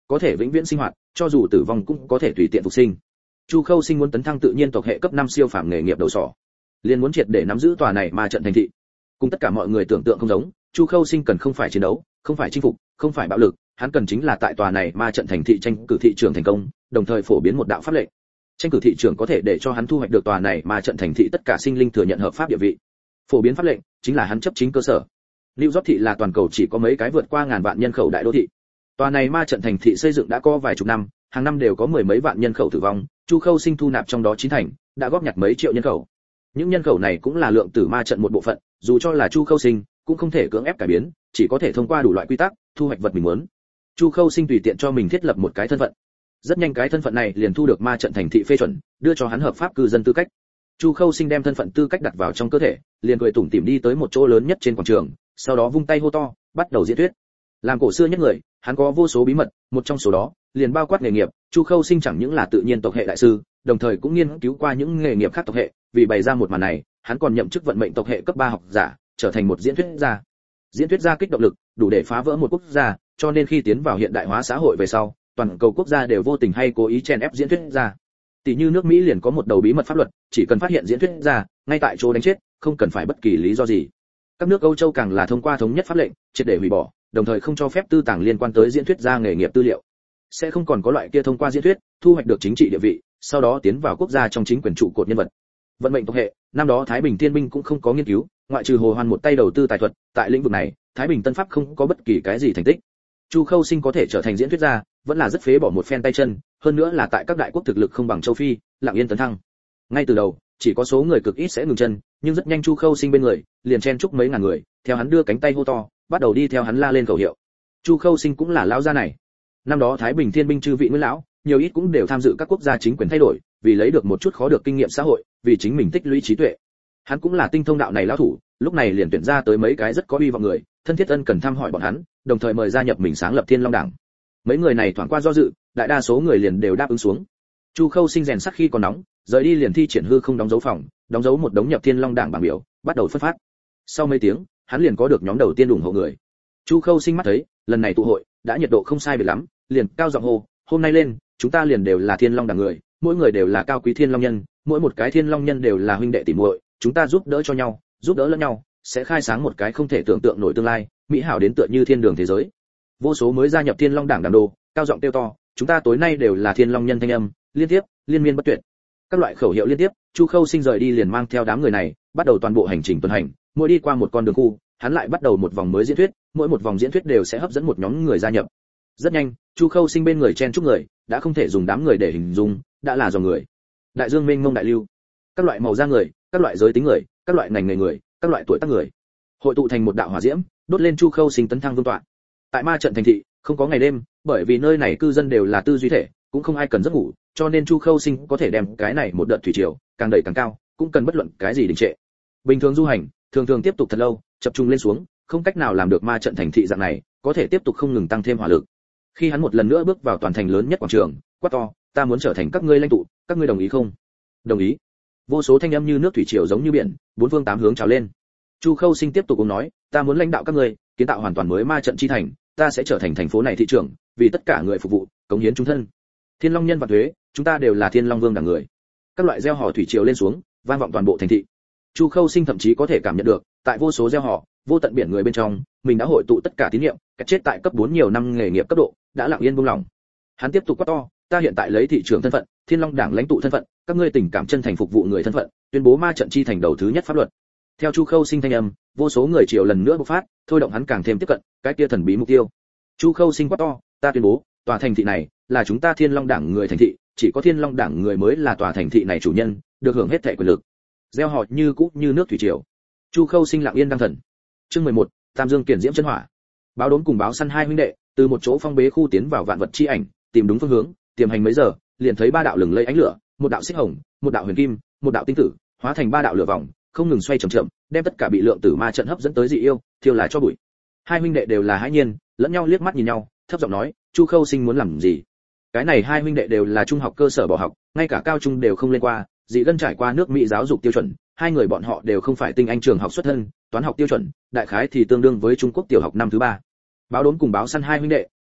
có thể vĩnh viễn sinh hoạt, cho dù tử vong cũng có thể tùy tiện phục sinh. Chu Khâu Sinh muốn tấn thăng tự nhiên tộc hệ cấp 5 siêu phàm nghề nghiệp đầu sỏ, liền muốn triệt để nắm giữ tòa này ma trận thành thị. Cùng tất cả mọi người tưởng tượng không giống, Chu Khâu Sinh cần không phải chiến đấu, không phải chinh phục, không phải bạo lực, hắn cần chính là tại tòa này ma trận thành thị tranh cử thị trường thành công, đồng thời phổ biến một đạo pháp lệnh. Tranh cử thị trường có thể để cho hắn thu hoạch được tòa này ma trận thành thị tất cả sinh linh thừa nhận hợp pháp địa vị. Phổ biến pháp lệnh chính là hắn chấp chính cơ sở. New York thị là toàn cầu chỉ có mấy cái vượt qua ngàn vạn nhân khẩu đại đô thị. Tòa này ma trận thành thị xây dựng đã có vài chục năm, hàng năm đều có mười mấy vạn nhân khẩu tử vong, Chu Khâu Sinh thu nạp trong đó 9 thành, đã góp nhặt mấy triệu nhân khẩu. Những nhân khẩu này cũng là lượng tử ma trận một bộ phận, dù cho là Chu Khâu Sinh, cũng không thể cưỡng ép cải biến, chỉ có thể thông qua đủ loại quy tắc, thu hoạch vật mình muốn. Chu Khâu Sinh tùy tiện cho mình thiết lập một cái thân phận. Rất nhanh cái thân phận này liền thu được ma trận thành thị phê chuẩn, đưa cho hắn hợp pháp cư dân tư cách. Chu Khâu Sinh đem thân phận tư cách đặt vào trong cơ thể, liền cười tủm tỉm đi tới một chỗ lớn nhất trên quảng trường, sau đó vung tay hô to, bắt đầu diễn thuyết. Làm cổ xưa nhất người, hắn có vô số bí mật, một trong số đó liền bao quát nghề nghiệp. Chu Khâu Sinh chẳng những là tự nhiên tộc hệ đại sư, đồng thời cũng nghiên cứu qua những nghề nghiệp khác tộc hệ, vì bày ra một màn này, hắn còn nhậm chức vận mệnh tộc hệ cấp 3 học giả, trở thành một diễn thuyết gia. Diễn thuyết gia kích động lực, đủ để phá vỡ một quốc gia, cho nên khi tiến vào hiện đại hóa xã hội về sau, toàn cầu quốc gia đều vô tình hay cố ý chen ép diễn thuyết gia. Tỷ như nước Mỹ liền có một đầu bí mật pháp luật, chỉ cần phát hiện diễn thuyết gia, ngay tại chỗ đánh chết, không cần phải bất kỳ lý do gì. Các nước Âu Châu càng là thông qua thống nhất pháp lệnh, triệt để hủy bỏ, đồng thời không cho phép tư tàng liên quan tới diễn thuyết gia nghề nghiệp tư liệu. Sẽ không còn có loại kia thông qua diễn thuyết, thu hoạch được chính trị địa vị, sau đó tiến vào quốc gia trong chính quyền trụ cột nhân vật. Vận mệnh tộc hệ, năm đó Thái Bình Thiên binh cũng không có nghiên cứu, ngoại trừ Hồ Hoan một tay đầu tư tài thuật, tại lĩnh vực này, Thái Bình Tân Pháp không có bất kỳ cái gì thành tích. Chu Khâu Sinh có thể trở thành diễn thuyết gia, vẫn là rất phế bỏ một phen tay chân, hơn nữa là tại các đại quốc thực lực không bằng châu Phi, lặng yên tấn thăng. Ngay từ đầu, chỉ có số người cực ít sẽ ngừng chân, nhưng rất nhanh Chu Khâu Sinh bên người liền chen chúc mấy ngàn người, theo hắn đưa cánh tay hô to, bắt đầu đi theo hắn la lên khẩu hiệu. Chu Khâu Sinh cũng là lão gia này. Năm đó Thái Bình Thiên binh chư vị nguyên lão, nhiều ít cũng đều tham dự các quốc gia chính quyền thay đổi, vì lấy được một chút khó được kinh nghiệm xã hội, vì chính mình tích lũy trí tuệ. Hắn cũng là tinh thông đạo này lão thủ, lúc này liền tuyển ra tới mấy cái rất có uy vọng người, thân thiết ân cần thăm hỏi bọn hắn, đồng thời mời gia nhập mình sáng lập Thiên Long Đảng. Mấy người này thoáng qua do dự, đại đa số người liền đều đáp ứng xuống. Chu Khâu Sinh rèn sắt khi còn nóng, rời đi liền thi triển hư không đóng dấu phòng, đóng dấu một đống nhập Thiên Long Đảng bảng biểu, bắt đầu phân phát. Sau mấy tiếng, hắn liền có được nhóm đầu tiên ủng hộ người. Chu Khâu Sinh mắt thấy, lần này tụ hội đã nhiệt độ không sai biệt lắm, liền cao giọng hô, hôm nay lên, chúng ta liền đều là Thiên Long Đảng người, mỗi người đều là cao quý Thiên Long nhân, mỗi một cái Thiên Long nhân đều là huynh đệ tỷ muội, chúng ta giúp đỡ cho nhau, giúp đỡ lẫn nhau, sẽ khai sáng một cái không thể tưởng tượng nổi tương lai, mỹ hảo đến tựa như thiên đường thế giới. Vô số mới gia nhập Thiên Long Đảng đảng đồ, cao giọng kêu to, chúng ta tối nay đều là Thiên Long nhân thanh âm, liên tiếp, liên miên bất tuyệt. Các loại khẩu hiệu liên tiếp, Chu Khâu Sinh rời đi liền mang theo đám người này, bắt đầu toàn bộ hành trình tuần hành, mỗi đi qua một con đường khu, hắn lại bắt đầu một vòng mới diễn thuyết, mỗi một vòng diễn thuyết đều sẽ hấp dẫn một nhóm người gia nhập. Rất nhanh, Chu Khâu Sinh bên người chen chúc người, đã không thể dùng đám người để hình dung, đã là dòng người. Đại dương mênh mông đại lưu, các loại màu da người, các loại giới tính người, các loại ngành nghề người, các loại tuổi tác người, hội tụ thành một đạo hỏa diễm, đốt lên Chu Khâu Sinh tấn thăng vương tọa. Tại ma trận thành thị, không có ngày đêm, bởi vì nơi này cư dân đều là tư duy thể, cũng không ai cần giấc ngủ, cho nên Chu Khâu Sinh có thể đem cái này một đợt thủy triều, càng đẩy càng cao, cũng cần bất luận cái gì đình trệ. Bình thường du hành, thường thường tiếp tục thật lâu, chập trung lên xuống, không cách nào làm được ma trận thành thị dạng này, có thể tiếp tục không ngừng tăng thêm hỏa lực. Khi hắn một lần nữa bước vào toàn thành lớn nhất quảng trường, quát to, ta muốn trở thành các ngươi lãnh tụ, các ngươi đồng ý không? Đồng ý. Vô số thanh âm như nước thủy triều giống như biển, bốn phương tám hướng trào lên. Chu Khâu Sinh tiếp tục cũng nói, ta muốn lãnh đạo các ngươi, kiến tạo hoàn toàn mới ma trận chi thành, ta sẽ trở thành thành phố này thị trưởng, vì tất cả người phục vụ, cống hiến chúng thân. Thiên Long nhân và thuế, chúng ta đều là Thiên Long Vương đảng người. Các loại gieo hò thủy triều lên xuống, vang vọng toàn bộ thành thị. Chu Khâu Sinh thậm chí có thể cảm nhận được, tại vô số gieo hò, vô tận biển người bên trong, mình đã hội tụ tất cả tín niệm, cái chết tại cấp 4 nhiều năm nghề nghiệp cấp độ, đã lặng yên buông lỏng. Hắn tiếp tục quát to, ta hiện tại lấy thị trưởng thân phận, Thiên Long Đảng lãnh tụ thân phận, các ngươi tình cảm chân thành phục vụ người thân phận, tuyên bố ma trận chi thành đầu thứ nhất pháp luật. Theo Chu Khâu Sinh thanh âm, vô số người triều lần nữa bộc phát, thôi động hắn càng thêm tiếp cận cái kia thần bí mục tiêu. Chu Khâu Sinh quát to, ta tuyên bố, tòa thành thị này là chúng ta Thiên Long Đảng người thành thị, chỉ có Thiên Long Đảng người mới là tòa thành thị này chủ nhân, được hưởng hết thảy quyền lực. Gieo họ như cũ như nước thủy triều. Chu Khâu Sinh lặng yên đăng thần. Chương 11, Tam Dương Kiển Diễm chân hỏa. Báo đốn cùng báo săn hai huynh đệ, từ một chỗ phong bế khu tiến vào vạn vật chi ảnh, tìm đúng phương hướng, tiềm hành mấy giờ, liền thấy ba đạo lừng lây ánh lửa, một đạo xích hồng, một đạo huyền kim, một đạo tinh tử, hóa thành ba đạo lửa vòng, không ngừng xoay chậm chậm, đem tất cả bị lượng tử ma trận hấp dẫn tới dị yêu, thiêu là cho bụi. Hai huynh đệ đều là hãi nhiên, lẫn nhau liếc mắt nhìn nhau, thấp giọng nói, Chu Khâu Sinh muốn làm gì? Cái này hai huynh đệ đều là trung học cơ sở bỏ học, ngay cả cao trung đều không lên qua, dị gân trải qua nước Mỹ giáo dục tiêu chuẩn, hai người bọn họ đều không phải tinh anh trường học xuất thân, toán học tiêu chuẩn, đại khái thì tương đương với Trung Quốc tiểu học năm thứ 3. Báo đốn cùng báo săn hai huynh đệ,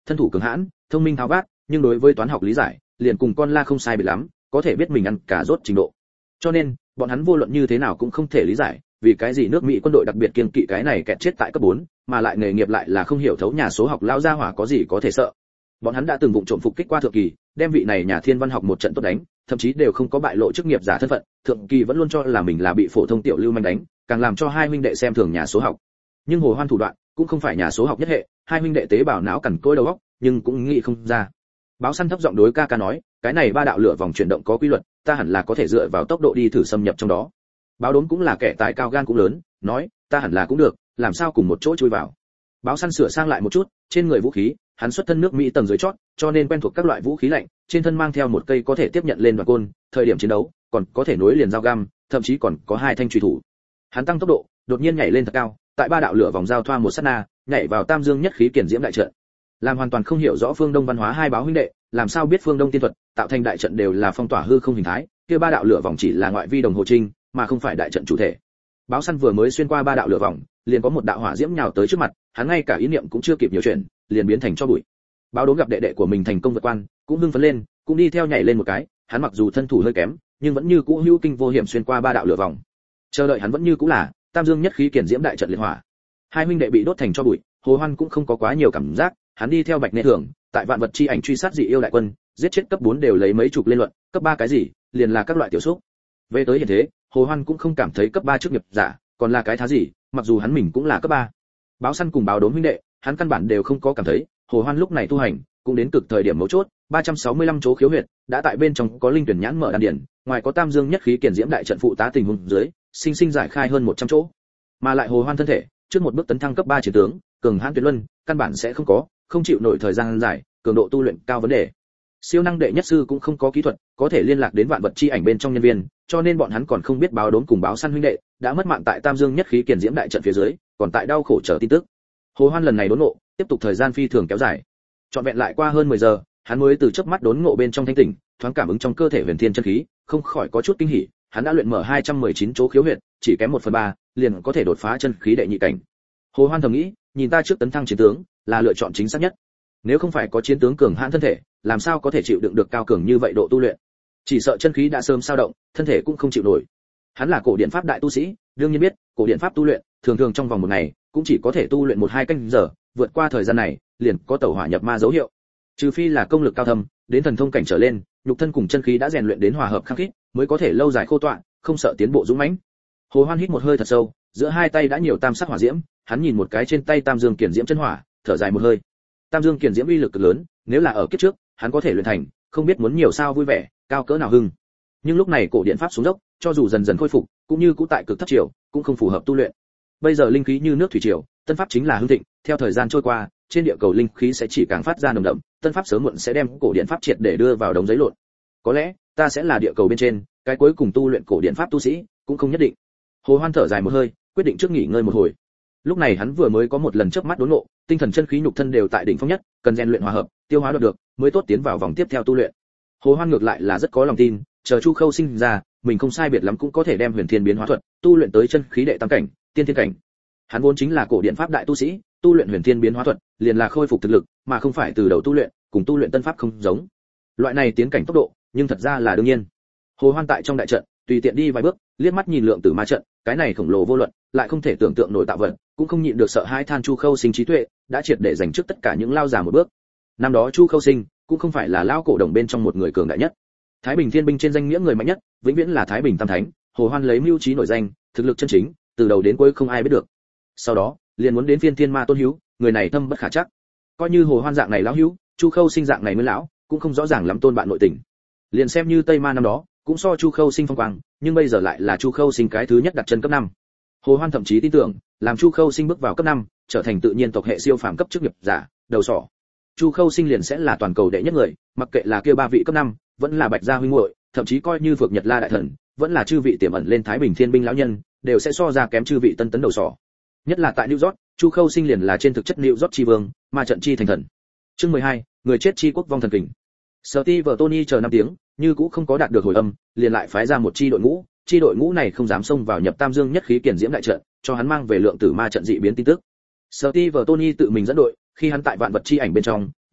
thân thủ cường hãn, thông minh tháo vát, nhưng đối với toán học lý giải, liền cùng con la không sai biệt lắm, có thể biết mình ăn cả rốt trình độ. Cho nên, bọn hắn vô luận như thế nào cũng không thể lý giải, vì cái gì nước Mỹ quân đội đặc biệt kiêng kỵ cái này kẹt chết tại cấp 4, mà lại nghề nghiệp lại là không hiểu thấu nhà số học lao ra hỏa có gì có thể sợ. Bọn hắn đã từng vụng trộm phục kích qua thượng kỳ, đem vị này nhà thiên văn học một trận tốt đánh, thậm chí đều không có bại lộ chức nghiệp giả thân phận, thượng kỳ vẫn luôn cho là mình là bị phổ thông tiểu lưu manh đánh, càng làm cho hai huynh đệ xem thường nhà số học. Nhưng Hồ Hoan thủ đoạn cũng không phải nhà số học nhất hệ, hai huynh đệ tế bào não cằn cỗi đầu óc, nhưng cũng nghĩ không ra. Báo săn thấp giọng đối ca ca nói, cái này ba đạo lửa vòng chuyển động có quy luật, ta hẳn là có thể dựa vào tốc độ đi thử xâm nhập trong đó. Báo đốn cũng là kẻ tài cao gan cũng lớn, nói, ta hẳn là cũng được, làm sao cùng một chỗ chui vào. Báo săn sửa sang lại một chút, trên người vũ khí, hắn xuất thân nước Mỹ tầng dưới chót, cho nên quen thuộc các loại vũ khí lạnh, trên thân mang theo một cây có thể tiếp nhận lên đoạn côn, thời điểm chiến đấu, còn có thể nối liền dao găm, thậm chí còn có hai thanh chùy thủ. Hắn tăng tốc độ, đột nhiên nhảy lên thật cao, tại ba đạo lửa vòng giao thoa một sát na, nhảy vào Tam Dương nhất khí kiền diễm đại trận. Làm hoàn toàn không hiểu rõ phương Đông văn hóa hai báo huynh đệ, làm sao biết phương Đông tiên thuật, tạo thành đại trận đều là phong tỏa hư không hình thái, kia ba đạo lửa vòng chỉ là ngoại vi đồng hồ trinh, mà không phải đại trận chủ thể. Báo săn vừa mới xuyên qua ba đạo lửa vòng, liền có một đạo hỏa diễm nhào tới trước mặt, hắn ngay cả ý niệm cũng chưa kịp nhiều chuyện, liền biến thành cho bụi. Báo đốn gặp đệ đệ của mình thành công vượt quan, cũng hưng phấn lên, cũng đi theo nhảy lên một cái, hắn mặc dù thân thủ hơi kém, nhưng vẫn như cũ hữu kinh vô hiểm xuyên qua ba đạo lửa vòng. Chờ đợi hắn vẫn như cũ là Tam Dương nhất khí kiền diễm đại trận liệt hỏa. Hai huynh đệ bị đốt thành cho bụi, Hồ Hoan cũng không có quá nhiều cảm giác, hắn đi theo Bạch Nê Thường, tại vạn vật chi ảnh truy sát dị yêu đại quân, giết chết cấp 4 đều lấy mấy chục lên luận, cấp 3 cái gì, liền là các loại tiểu xúc. Về tới hiện thế, Hồ Hoan cũng không cảm thấy cấp 3 chức nghiệp giả, còn là cái thá gì, mặc dù hắn mình cũng là cấp 3. Báo săn cùng báo đốn huynh đệ, hắn căn bản đều không có cảm thấy, Hồ Hoan lúc này tu hành, cũng đến cực thời điểm mấu chốt, 365 chỗ khiếu huyệt, đã tại bên trong có linh tuyển nhãn mở đan điển, ngoài có Tam Dương nhất khí kiền diễm đại trận phụ tá tình huống dưới, sinh sinh giải khai hơn 100 chỗ. Mà lại Hồ Hoan thân thể, trước một bước tấn thăng cấp 3 chiến tướng, cường hãn tuyệt luân, căn bản sẽ không chịu nổi thời gian dài, cường độ tu luyện cao vấn đề. Siêu năng đệ nhất sư cũng không có kỹ thuật, có thể liên lạc đến vạn vật chi ảnh bên trong nhân viên, cho nên bọn hắn còn không biết báo đốn cùng báo săn huynh đệ đã mất mạng tại Tam Dương nhất khí kiền diễm đại trận phía dưới, còn tại đau khổ chờ tin tức. Hồ Hoan lần này đốn ngộ, tiếp tục thời gian phi thường kéo dài. Trọn vẹn lại qua hơn 10 giờ, hắn mới từ chớp mắt đốn ngộ bên trong thanh tỉnh, thoáng cảm ứng trong cơ thể huyền thiên chân khí, không khỏi có chút kinh hỉ, hắn đã luyện mở 219 chỗ khiếu huyệt, chỉ kém 1/3, liền có thể đột phá chân khí đệ nhị cảnh. Hồ Hoan thầm nghĩ, nhìn ta trước tấn thăng chiến tướng, là lựa chọn chính xác nhất. Nếu không phải có chiến tướng cường hãn thân thể, làm sao có thể chịu đựng được cao cường như vậy độ tu luyện? Chỉ sợ chân khí đã sớm sao động, thân thể cũng không chịu nổi. Hắn là cổ điện pháp đại tu sĩ, đương nhiên biết, cổ điện pháp tu luyện, thường thường trong vòng một ngày, cũng chỉ có thể tu luyện 1-2 canh giờ, vượt qua thời gian này, liền có tẩu hỏa nhập ma dấu hiệu. Trừ phi là công lực cao thâm, đến thần thông cảnh trở lên, nhục thân cùng chân khí đã rèn luyện đến hòa hợp khăng khít, mới có thể lâu dài khô tọa, không sợ tiến bộ dũng mãnh. Hồ Hoan hít một hơi thật sâu, giữa hai tay đã nhiều tam sắc hỏa diễm, hắn nhìn một cái trên tay Tam Dương kiền diễm chân hỏa, thở dài một hơi. Tam Dương kiền diễm uy lực cực lớn, nếu là ở kiếp trước, hắn có thể luyện thành, không biết muốn nhiều sao vui vẻ, cao cỡ nào hưng. Nhưng lúc này cổ điện pháp xuống dốc, cho dù dần dần khôi phục, cũng như cũ tại cực thấp chiều, cũng không phù hợp tu luyện. Bây giờ linh khí như nước thủy triều, tân pháp chính là hưng thịnh, theo thời gian trôi qua, trên địa cầu linh khí sẽ chỉ càng phát ra nồng đậm, tân pháp sớm muộn sẽ đem cổ điện pháp triệt để đưa vào đống giấy lộn. Có lẽ, ta sẽ là địa cầu bên trên, cái cuối cùng tu luyện cổ điện pháp tu sĩ, cũng không nhất định. Hồ Hoan thở dài một hơi, quyết định trước nghỉ ngơi một hồi. Lúc này hắn vừa mới có một lần chớp mắt đốn ngộ, tinh thần chân khí nhục thân đều tại đỉnh phong nhất, cần rèn luyện hòa hợp, tiêu hóa được, mới tốt tiến vào vòng tiếp theo tu luyện. Hồ Hoan ngược lại là rất có lòng tin, chờ Chu Khâu sinh ra, mình không sai biệt lắm cũng có thể đem Huyền Thiên biến hóa thuật tu luyện tới chân khí đệ tam cảnh, tiên thiên cảnh. Hắn vốn chính là cổ điện pháp đại tu sĩ, tu luyện Huyền Thiên biến hóa thuật, liền là khôi phục thực lực, mà không phải từ đầu tu luyện, cùng tu luyện tân pháp không giống. Loại này tiến cảnh tốc độ, nhưng thật ra là đương nhiên. Hồ Hoan tại trong đại trận, tùy tiện đi vài bước, liếc mắt nhìn lượng tử ma trận, cái này khổng lồ vô luận, lại không thể tưởng tượng nổi tạo vật, cũng không nhịn được sợ hãi than Chu Khâu sinh trí tuệ, đã triệt để giành trước tất cả những lao già một bước. Năm đó Chu Khâu sinh cũng không phải là lao cổ đồng bên trong một người cường đại nhất. Thái Bình Thiên binh trên danh nghĩa người mạnh nhất, vĩnh viễn là Thái Bình Tam Thánh, Hồ Hoan lấy mưu trí nổi danh, thực lực chân chính, từ đầu đến cuối không ai biết được. Sau đó, liền muốn đến Phiên Thiên Ma Tôn Hữu, người này thâm bất khả trắc. Coi như Hồ Hoan dạng này lão hữu, Chu Khâu sinh dạng này mới lão, cũng không rõ ràng lắm tôn bạn nội tình. Liền xem như Tây Ma năm đó, cũng so Chu Khâu sinh phong quang, nhưng bây giờ lại là Chu Khâu sinh cái thứ nhất đặt chân cấp 5. Hồ Hoan thậm chí tin tưởng, làm Chu Khâu sinh bước vào cấp 5, trở thành tự nhiên tộc hệ siêu phàm cấp chức nghiệp giả, đầu sỏ. Chu Khâu sinh liền sẽ là toàn cầu đệ nhất người, mặc kệ là kia ba vị cấp 5, vẫn là Bạch gia huynh muội, thậm chí coi như Phược Nhật La đại thần, vẫn là chư vị tiềm ẩn lên Thái Bình Thiên binh lão nhân, đều sẽ so ra kém chư vị tân tấn đầu sỏ. Nhất là tại New York, Chu Khâu sinh liền là trên thực chất New York chi vương, ma trận chi thành thần. Chương 12, người chết chi quốc vong thần kình. Steve Tony chờ 5 tiếng, như cũ không có đạt được hồi âm, liền lại phái ra một chi đội ngũ này không dám xông vào nhập Tam Dương nhất khí kiền diễm đại trận, cho hắn mang về lượng tử ma trận dị biến tin tức. Steve Tony tự mình dẫn đội, khi hắn tại vạn vật chi ảnh bên trong,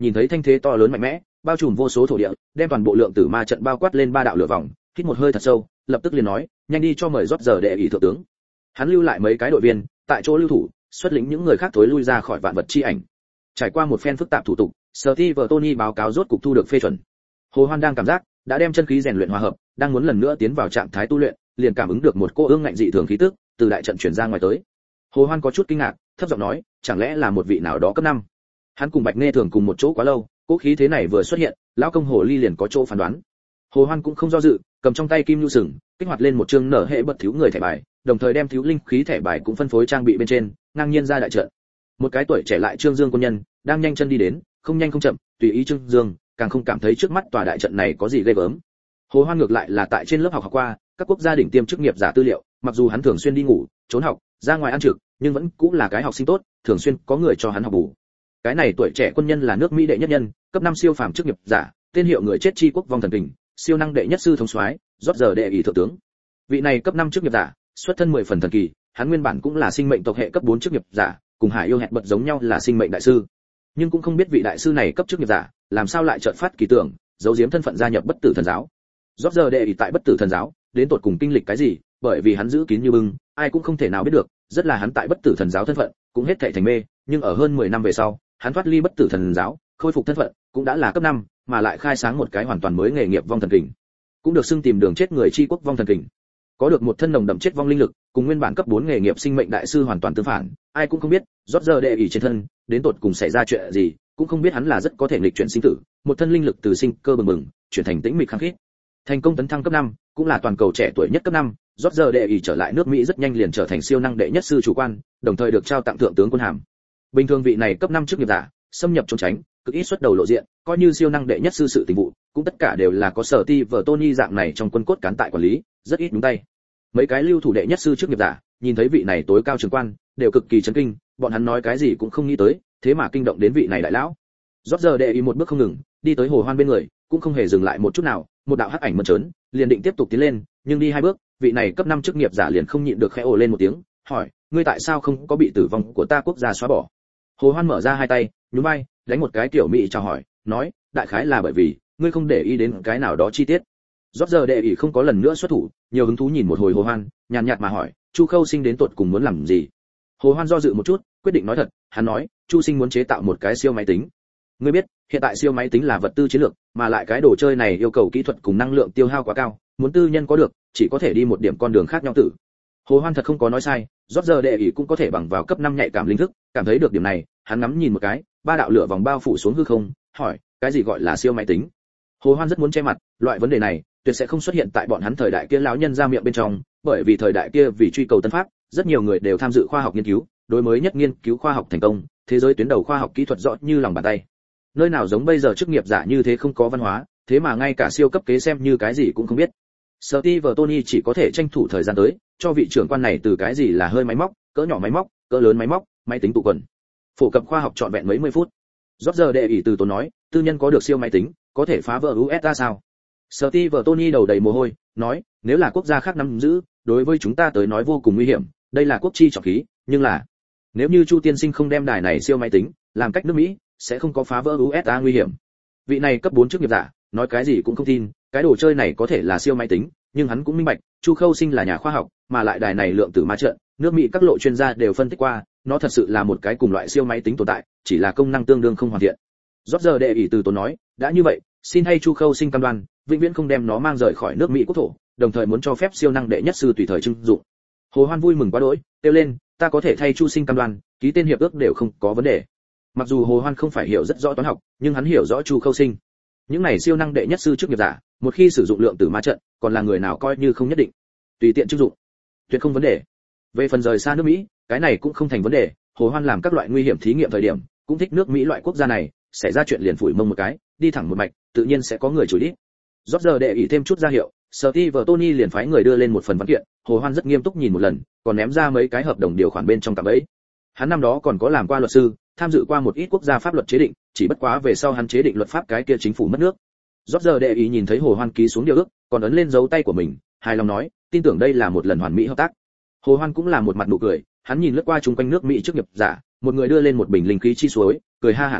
nhìn thấy thanh thế to lớn mạnh mẽ, bao trùm vô số thổ địa, đem toàn bộ lượng tử ma trận bao quát lên ba đạo lửa vòng, hít một hơi thật sâu, lập tức liền nói, nhanh đi cho mời rót giờ đệ ý thượng tướng. Hắn lưu lại mấy cái đội viên, tại chỗ lưu thủ, xuất lĩnh những người khác thối lui ra khỏi vạn vật chi ảnh. Trải qua một phen phức tạp thủ tục, Steve Tony báo cáo rốt cục thu được phê chuẩn. Hồ Hoan đang cảm giác đã đem chân khí rèn luyện hòa hợp, đang muốn lần nữa tiến vào trạng thái tu luyện, liền cảm ứng được một cô ương ngạnh dị thường khí tức từ đại trận truyền ra ngoài tới. Hồ Hoan có chút kinh ngạc, thấp giọng nói, chẳng lẽ là một vị nào đó cấp 5. Hắn cùng Bạch Nghe thường cùng một chỗ quá lâu, cỗ khí thế này vừa xuất hiện, lão công hồ ly liền có chỗ phán đoán. Hồ Hoan cũng không do dự, cầm trong tay kim lưu sừng, kích hoạt lên một chương nở hệ bật thiếu người thẻ bài, đồng thời đem thiếu linh khí thẻ bài cũng phân phối trang bị bên trên, ngang nhiên ra đại trận. Một cái tuổi trẻ lại Trương Dương quân nhân, đang nhanh chân đi đến, không nhanh không chậm, tùy ý Trương Dương, càng không cảm thấy trước mắt tòa đại trận này có gì ghê gớm. Hồ Hoan ngược lại là tại trên lớp học qua, các quốc gia đỉnh tiêm chức nghiệp giả tư liệu, mặc dù hắn thường xuyên đi ngủ, trốn học, ra ngoài ăn trực, nhưng vẫn cũng là cái học sinh tốt, thường xuyên có người cho hắn học bù. Cái này tuổi trẻ quân nhân là nước Mỹ đệ nhất nhân, cấp 5 siêu phàm chức nghiệp giả, tên hiệu người chết chi quốc vong thần kình, siêu năng đệ nhất sư thống soái, rót giờ đệ ý thượng tướng. Vị này cấp 5 chức nghiệp giả, xuất thân 10 phần thần kỳ, hắn nguyên bản cũng là sinh mệnh tộc hệ cấp 4 chức nghiệp giả, cùng Hải yêu hẹn bật giống nhau là sinh mệnh đại sư. Nhưng cũng không biết vị đại sư này cấp chức nghiệp giả, làm sao lại chợt phát kỳ tưởng, giấu giếm thân phận gia nhập bất tử thần giáo. Rót giờ đệ ý tại bất tử thần giáo, đến tột cùng kinh lịch cái gì, bởi vì hắn giữ kín như bưng, ai cũng không thể nào biết được, rất là hắn tại bất tử thần giáo thân phận, cũng hết thảy thành mê, nhưng ở hơn 10 năm về sau, hắn thoát ly bất tử thần giáo, khôi phục thân phận, cũng đã là cấp 5, mà lại khai sáng một cái hoàn toàn mới nghề nghiệp vong thần kình. Cũng được xưng tìm đường chết người chi quốc vong thần kình. Có được một thân nồng đậm chết vong linh lực, cùng nguyên bản cấp 4 nghề nghiệp sinh mệnh đại sư hoàn toàn tương phản, ai cũng không biết, rót giờ đệ ý trên thân, đến tột cùng xảy ra chuyện gì, cũng không biết hắn là rất có thể nghịch chuyển sinh tử, một thân linh lực từ sinh cơ bừng bừng, chuyển thành tĩnh mịch khăng khít. Thành công tấn thăng cấp 5, cũng là toàn cầu trẻ tuổi nhất cấp 5, rót giờ đệ ý trở lại nước Mỹ rất nhanh liền trở thành siêu năng đệ nhất sư chủ quan, đồng thời được trao tặng thượng tướng quân hàm. Bình thường vị này cấp 5 chức nghiệp giả, xâm nhập trốn tránh, cực ít xuất đầu lộ diện, coi như siêu năng đệ nhất sư sự tình vụ, cũng tất cả đều là có sở ti vở Tony dạng này trong quân cốt cán tại quản lý, rất ít nhúng tay. Mấy cái lưu thủ đệ nhất sư chức nghiệp giả, nhìn thấy vị này tối cao trưởng quan, đều cực kỳ chấn kinh, bọn hắn nói cái gì cũng không nghĩ tới, thế mà kinh động đến vị này đại lão. Rót giờ đệ ý một bước không ngừng, đi tới Hồ Hoan bên người, cũng không hề dừng lại một chút nào, một đạo hắc ảnh mơn trớn, liền định tiếp tục tiến lên, nhưng đi 2 bước, vị này cấp 5 chức nghiệp giả liền không nhịn được khẽ ồ lên một tiếng, hỏi, ngươi tại sao không có bị tử vong của ta quốc gia xóa bỏ? Hồ Hoan mở ra 2 tay, nhún vai, đánh một cái tiểu mỹ chào hỏi, nói, đại khái là bởi vì ngươi không để ý đến cái nào đó chi tiết. Rót giờ đệ ý không có lần nữa xuất thủ, nhiều hứng thú nhìn một hồi Hồ Hoan, nhàn nhạt mà hỏi, Chu Khâu Sinh đến tột cùng muốn làm gì? Hồ Hoan do dự một chút, quyết định nói thật, hắn nói, Chu Sinh muốn chế tạo một cái siêu máy tính. Ngươi biết, hiện tại siêu máy tính là vật tư chiến lược, mà lại cái đồ chơi này yêu cầu kỹ thuật cùng năng lượng tiêu hao quá cao, muốn tư nhân có được, chỉ có thể đi một điểm con đường khác nhau tử. Hồ Hoan thật không có nói sai, rót giờ đệ ý cũng có thể bằng vào cấp 5 nhạy cảm linh thức, cảm thấy được điểm này, hắn ngắm nhìn một cái, 3 đạo lửa vòng bao phủ xuống hư không, hỏi, cái gì gọi là siêu máy tính? Hồ Hoan rất muốn che mặt, loại vấn đề này tuyệt sẽ không xuất hiện tại bọn hắn thời đại kia lão nhân ra miệng bên trong, bởi vì thời đại kia vì truy cầu tân pháp, rất nhiều người đều tham dự khoa học nghiên cứu, đối mới nhất nghiên cứu khoa học thành công, thế giới tuyến đầu khoa học kỹ thuật rõ như lòng bàn tay. Nơi nào giống bây giờ chức nghiệp giả như thế không có văn hóa, thế mà ngay cả siêu cấp kế xem như cái gì cũng không biết. Steve Tony chỉ có thể tranh thủ thời gian tới, cho vị trưởng quan này từ cái gì là hơi máy móc, cỡ nhỏ máy móc, cỡ lớn máy móc, máy tính tụ quần. Phổ cập khoa học trọn vẹn mấy mươi phút. Rót giờ đệ ý từ tốn nói, tư nhân có được siêu máy tính, có thể phá vỡ USA sao? Steve Tony đầu đầy mồ hôi, nói, nếu là quốc gia khác nắm giữ, đối với chúng ta tới nói vô cùng nguy hiểm, đây là quốc chi trọng khí, nhưng là nếu như Chu tiên sinh không đem đài này siêu máy tính, làm cách nước Mỹ, sẽ không có phá vỡ USA nguy hiểm. Vị này cấp 4 chức nghiệp giả, nói cái gì cũng không tin, cái đồ chơi này có thể là siêu máy tính, nhưng hắn cũng minh bạch, Chu Khâu Sinh là nhà khoa học, mà lại đài này lượng tử ma trận, nước Mỹ các lộ chuyên gia đều phân tích qua, nó thật sự là một cái cùng loại siêu máy tính tồn tại, chỉ là công năng tương đương không hoàn thiện. Rót giờ đệ ý từ tốn nói, đã như vậy, xin hay Chu Khâu Sinh cam đoan, vĩnh viễn không đem nó mang rời khỏi nước Mỹ quốc thổ, đồng thời muốn cho phép siêu năng đệ nhất sư tùy thời trưng dụng. Hồ Hoan vui mừng quá đỗi, kêu lên, ta có thể thay Chu Sinh cam đoan, ký tên hiệp ước đều không có vấn đề. Mặc dù Hồ Hoan không phải hiểu rất rõ toán học, nhưng hắn hiểu rõ Chu Khâu Sinh. Những này siêu năng đệ nhất sư chức nghiệp giả, một khi sử dụng lượng tử ma trận, còn là người nào coi như không nhất định. Tùy tiện trưng dụng, tuyệt không vấn đề. Về phần rời xa nước Mỹ, cái này cũng không thành vấn đề, Hồ Hoan làm các loại nguy hiểm thí nghiệm thời điểm, cũng thích nước Mỹ loại quốc gia này, xảy ra chuyện liền phủi mông một cái, đi thẳng một mạch, tự nhiên sẽ có người chửi đít. Rót giờ đệ ý thêm chút ra hiệu, Steve Tony liền phái người đưa lên một phần văn kiện, Hồ Hoan rất nghiêm túc nhìn một lần, còn ném ra mấy cái hợp đồng điều khoản bên trong cặp ấy. Hắn năm đó còn có làm qua luật sư, tham dự qua một ít quốc gia pháp luật chế định, chỉ bất quá về sau hắn chế định luật pháp cái kia chính phủ mất nước. Rót giờ đệ ý nhìn thấy Hồ Hoan ký xuống điều ước, còn ấn lên dấu tay của mình, hài lòng nói, tin tưởng đây là một lần hoàn mỹ hợp tác. Hồ Hoan cũng là một mặt nụ cười, hắn nhìn lướt qua chung quanh nước Mỹ trước nghiệp giả, một người đưa lên một bình linh khí chi suối, cười ha hả nói,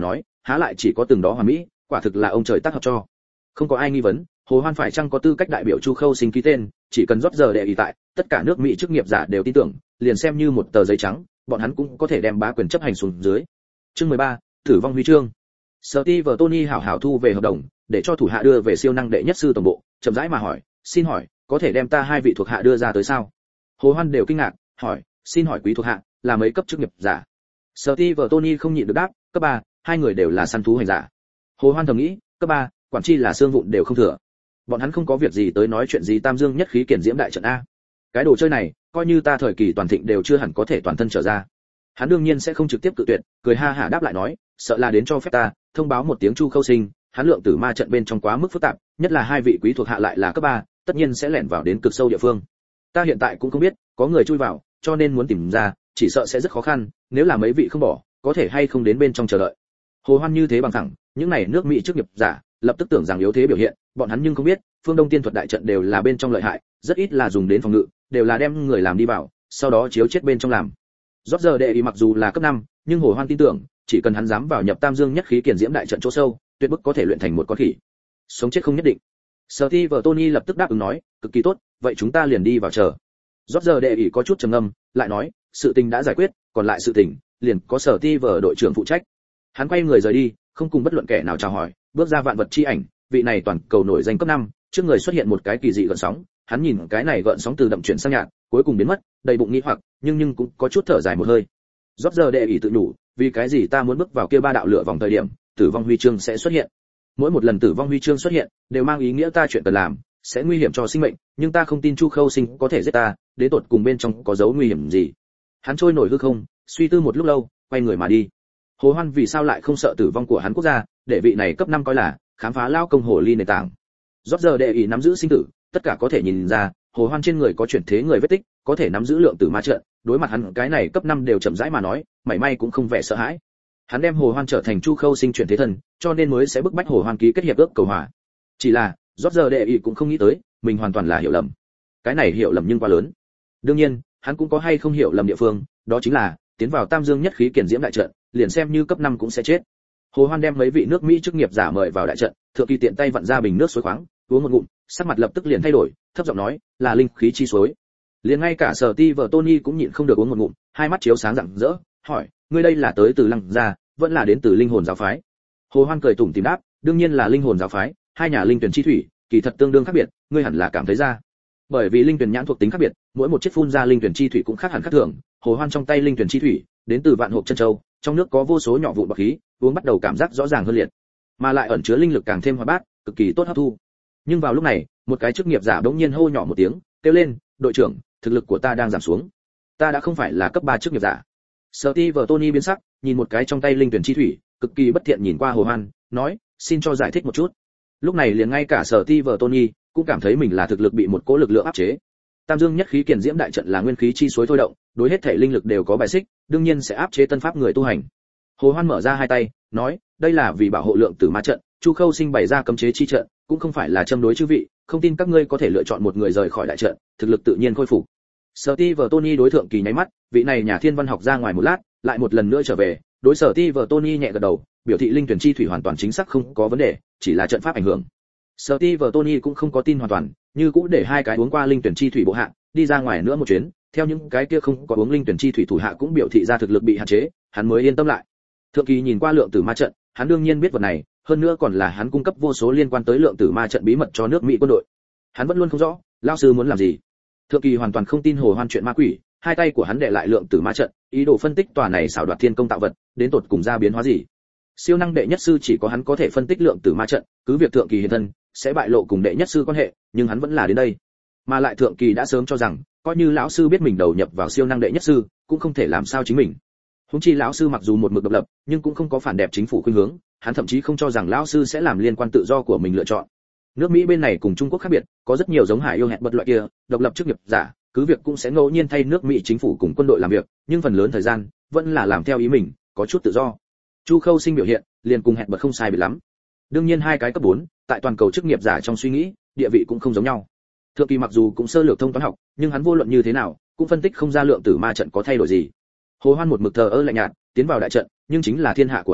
há lại chỉ có từng đó hoàn mỹ, quả thực là ông trời tác hợp cho. Không có ai nghi vấn, Hồ Hoan phải chăng có tư cách đại biểu Chu Khâu Sinh ký tên, chỉ cần rót giờ đệ ý tại, tất cả nước Mỹ chức nghiệp giả đều tin tưởng, liền xem như một tờ giấy trắng, bọn hắn cũng có thể đem bá quyền chấp hành xuống dưới. Chương 13, tử vong huy chương. Steve Tony hảo hảo thu về hợp đồng, để cho thủ hạ đưa về siêu năng đệ nhất sư tổng bộ, chậm rãi mà hỏi, xin hỏi, có thể đem ta hai vị thuộc hạ đưa ra tới sao? Hồ Hoan đều kinh ngạc, hỏi, xin hỏi quý thuộc hạ là mấy cấp chức nghiệp giả? Steve Tony không nhịn được đáp, cấp 3, hai người đều là săn thú hành giả. Hồ Hoan thầm nghĩ, cấp 3, quản chi là xương vụn đều không thừa. Bọn hắn không có việc gì tới nói chuyện gì Tam Dương nhất khí kiển diễm đại trận a. Cái đồ chơi này, coi như ta thời kỳ toàn thịnh đều chưa hẳn có thể toàn thân trở ra. Hắn đương nhiên sẽ không trực tiếp cự tuyệt, cười ha hả đáp lại nói, sợ là đến cho phép ta thông báo một tiếng Chu Khâu Sinh, hắn lượng tử ma trận bên trong quá mức phức tạp, nhất là hai vị quý thuộc hạ lại là cấp 3, tất nhiên sẽ lẻn vào đến cực sâu địa phương. Ta hiện tại cũng không biết, có người chui vào, cho nên muốn tìm ra, chỉ sợ sẽ rất khó khăn, nếu là mấy vị không bỏ, có thể hay không đến bên trong chờ đợi. Hồ Hoan như thế bằng thẳng, những này nước Mỹ chức nghiệp giả, lập tức tưởng rằng yếu thế biểu hiện, bọn hắn nhưng không biết, phương Đông tiên thuật đại trận đều là bên trong lợi hại, rất ít là dùng đến phòng ngự, đều là đem người làm đi vào, sau đó chiếu chết bên trong làm. Rốt giờ đệ ý mặc dù là cấp 5, nhưng Hồ Hoan tin tưởng, chỉ cần hắn dám vào nhập Tam Dương nhất khí kiển diễm đại trận chỗ sâu, tuyệt bức có thể luyện thành một con khỉ. Sống chết không nhất định. Steve Tony lập tức đáp ứng nói, cực kỳ tốt, vậy chúng ta liền đi vào chờ. Rốt giờ đệ ý có chút trầm ngâm, lại nói, sự tình đã giải quyết, còn lại sự tình, liền có Steve đội trưởng phụ trách. Hắn quay người rời đi, không cùng bất luận kẻ nào chào hỏi, bước ra vạn vật chi ảnh, vị này toàn cầu nổi danh cấp 5, trước người xuất hiện một cái kỳ dị gợn sóng, hắn nhìn cái này gợn sóng từ đậm chuyển sang nhạt, cuối cùng biến mất, đầy bụng nghĩ hoặc, nhưng cũng có chút thở dài một hơi. Rốt giờ đệ ý tự đủ, vì cái gì ta muốn bước vào kia ba đạo lửa vòng thời điểm, tử vong huy chương sẽ xuất hiện. Mỗi một lần tử vong huy chương xuất hiện, đều mang ý nghĩa ta chuyện cần làm, sẽ nguy hiểm cho sinh mệnh, nhưng ta không tin Chu Khâu Sinh có thể giết ta, đến tột cùng bên trong có dấu nguy hiểm gì. Hắn trôi nổi hư không, suy tư một lúc lâu, quay người mà đi. Hồ Hoan vì sao lại không sợ tử vong của hắn quốc gia, để vị này cấp 5 coi là khám phá lao công hồ ly nền tảng. Rốt giờ đệ ý nắm giữ sinh tử, tất cả có thể nhìn ra, Hồ Hoan trên người có chuyển thế người vết tích, có thể nắm giữ lượng tử ma trận, đối mặt hắn cái này cấp 5 đều chậm rãi mà nói, mảy may cũng không vẻ sợ hãi. Hắn đem Hồ Hoan trở thành Chu Khâu Sinh chuyển thế thần, cho nên mới sẽ bức bách Hồ Hoan ký kết hiệp ước cầu hòa. Chỉ là, rốt giờ đệ ý cũng không nghĩ tới, mình hoàn toàn là hiểu lầm. Cái này hiểu lầm nhưng quá lớn. Đương nhiên, hắn cũng có hay không hiểu lầm địa phương, đó chính là tiến vào Tam Dương nhất khí kiển diễm đại trận, liền xem như cấp 5 cũng sẽ chết. Hồ Hoan đem mấy vị nước Mỹ chức nghiệp giả mời vào đại trận, thượng kỳ tiện tay vặn ra bình nước suối khoáng, uống một ngụm, sắc mặt lập tức liền thay đổi, thấp giọng nói, là linh khí chi suối. Liền ngay cả Steve Tony cũng nhịn không được uống một ngụm, hai mắt chiếu sáng rạng rỡ, hỏi, ngươi đây là tới từ Lăng gia, vẫn là đến từ linh hồn giáo phái? Hồ Hoan cười tủm tỉm đáp, đương nhiên là linh hồn giáo phái, hai nhà linh tuyển chi thủy, kỳ thật tương đương khác biệt, ngươi hẳn là cảm thấy ra. Bởi vì linh tuyển nhãn thuộc tính khác biệt, mỗi một chiếc phun ra linh tuyển chi thủy cũng khác hẳn khác thường. Hồ Hoan trong tay linh tuyển chi thủy, đến từ vạn hộp chân châu, trong nước có vô số nhỏ vụn bọt khí, uống bắt đầu cảm giác rõ ràng hơn liệt, mà lại ẩn chứa linh lực càng thêm hoạt bát, cực kỳ tốt hấp thu. Nhưng vào lúc này, một cái chức nghiệp giả đống nhiên hô nhỏ một tiếng, kêu lên, đội trưởng, thực lực của ta đang giảm xuống, ta đã không phải là cấp 3 chức nghiệp giả. Steve Tony biến sắc, nhìn một cái trong tay linh tuyển chi thủy, cực kỳ bất thiện nhìn qua Hồ Hoan, nói, xin cho giải thích một chút. Lúc này liền ngay cả Steve Tony cũng cảm thấy mình là thực lực bị một cỗ lực lượng áp chế. Tam Dương nhất khí kiển diễm đại trận là nguyên khí chi suối thôi động, đối hết thể linh lực đều có bài xích, đương nhiên sẽ áp chế tân pháp người tu hành. Hồ Hoan mở ra hai tay, nói, đây là vì bảo hộ lượng tử ma trận, Chu Khâu Sinh bày ra cấm chế chi trận, cũng không phải là châm đối chư vị, không tin các ngươi có thể lựa chọn một người rời khỏi đại trận, thực lực tự nhiên khôi phục. Steve Tony đối thượng kỳ nháy mắt, vị này nhà thiên văn học ra ngoài một lát, lại một lần nữa trở về, đối Steve Tony nhẹ gật đầu, biểu thị linh tuyển chi thủy hoàn toàn chính xác không có vấn đề, chỉ là trận pháp ảnh hưởng. Steve Tony cũng không có tin hoàn toàn, như cũng để hai cái uống qua linh tuyển chi thủy bộ hạ đi ra ngoài nữa một chuyến, theo những cái kia không có uống linh tuyển chi thủy thủ hạ cũng biểu thị ra thực lực bị hạn chế, hắn mới yên tâm lại. Thượng kỳ nhìn qua lượng tử ma trận, hắn đương nhiên biết vật này, hơn nữa còn là hắn cung cấp vô số liên quan tới lượng tử ma trận bí mật cho nước Mỹ quân đội. Hắn vẫn luôn không rõ, lão sư muốn làm gì. Thượng kỳ hoàn toàn không tin Hồ Hoan chuyện ma quỷ, hai tay của hắn đè lại lượng tử ma trận, ý đồ phân tích tòa này xảo đoạt thiên công tạo vật, đến tột cùng ra biến hóa gì. Siêu năng đệ nhất sư chỉ có hắn có thể phân tích lượng tử ma trận, cứ việc thượng kỳ hiện thân sẽ bại lộ cùng đệ nhất sư quan hệ, nhưng hắn vẫn là đến đây. Mà lại thượng kỳ đã sớm cho rằng, coi như lão sư biết mình đầu nhập vào siêu năng đệ nhất sư, cũng không thể làm sao chính mình. Huống chi lão sư mặc dù một mực độc lập, nhưng cũng không có phản đẹp chính phủ khuynh hướng, hắn thậm chí không cho rằng lão sư sẽ làm liên quan tự do của mình lựa chọn. Nước Mỹ bên này cùng Trung Quốc khác biệt, có rất nhiều giống Hải yêu hẹn bật loại kia, độc lập chức nghiệp giả, cứ việc cũng sẽ ngẫu nhiên thay nước Mỹ chính phủ cùng quân đội làm việc, nhưng phần lớn thời gian vẫn là làm theo ý mình, có chút tự do. Chu Khâu Sinh biểu hiện, liền cùng hẹn bật không sai biệt lắm. Đương nhiên hai cái cấp 4, tại toàn cầu chức nghiệp giả trong suy nghĩ, địa vị cũng không giống nhau. Thượng kỳ mặc dù cũng sơ lược thông toán học, nhưng hắn vô luận như thế nào, cũng phân tích không ra lượng tử ma trận có thay đổi gì. Hồ Hoan một mực thờ ơ lạnh nhạt, tiến vào đại trận, nhưng chính là thiên hạ của hắn,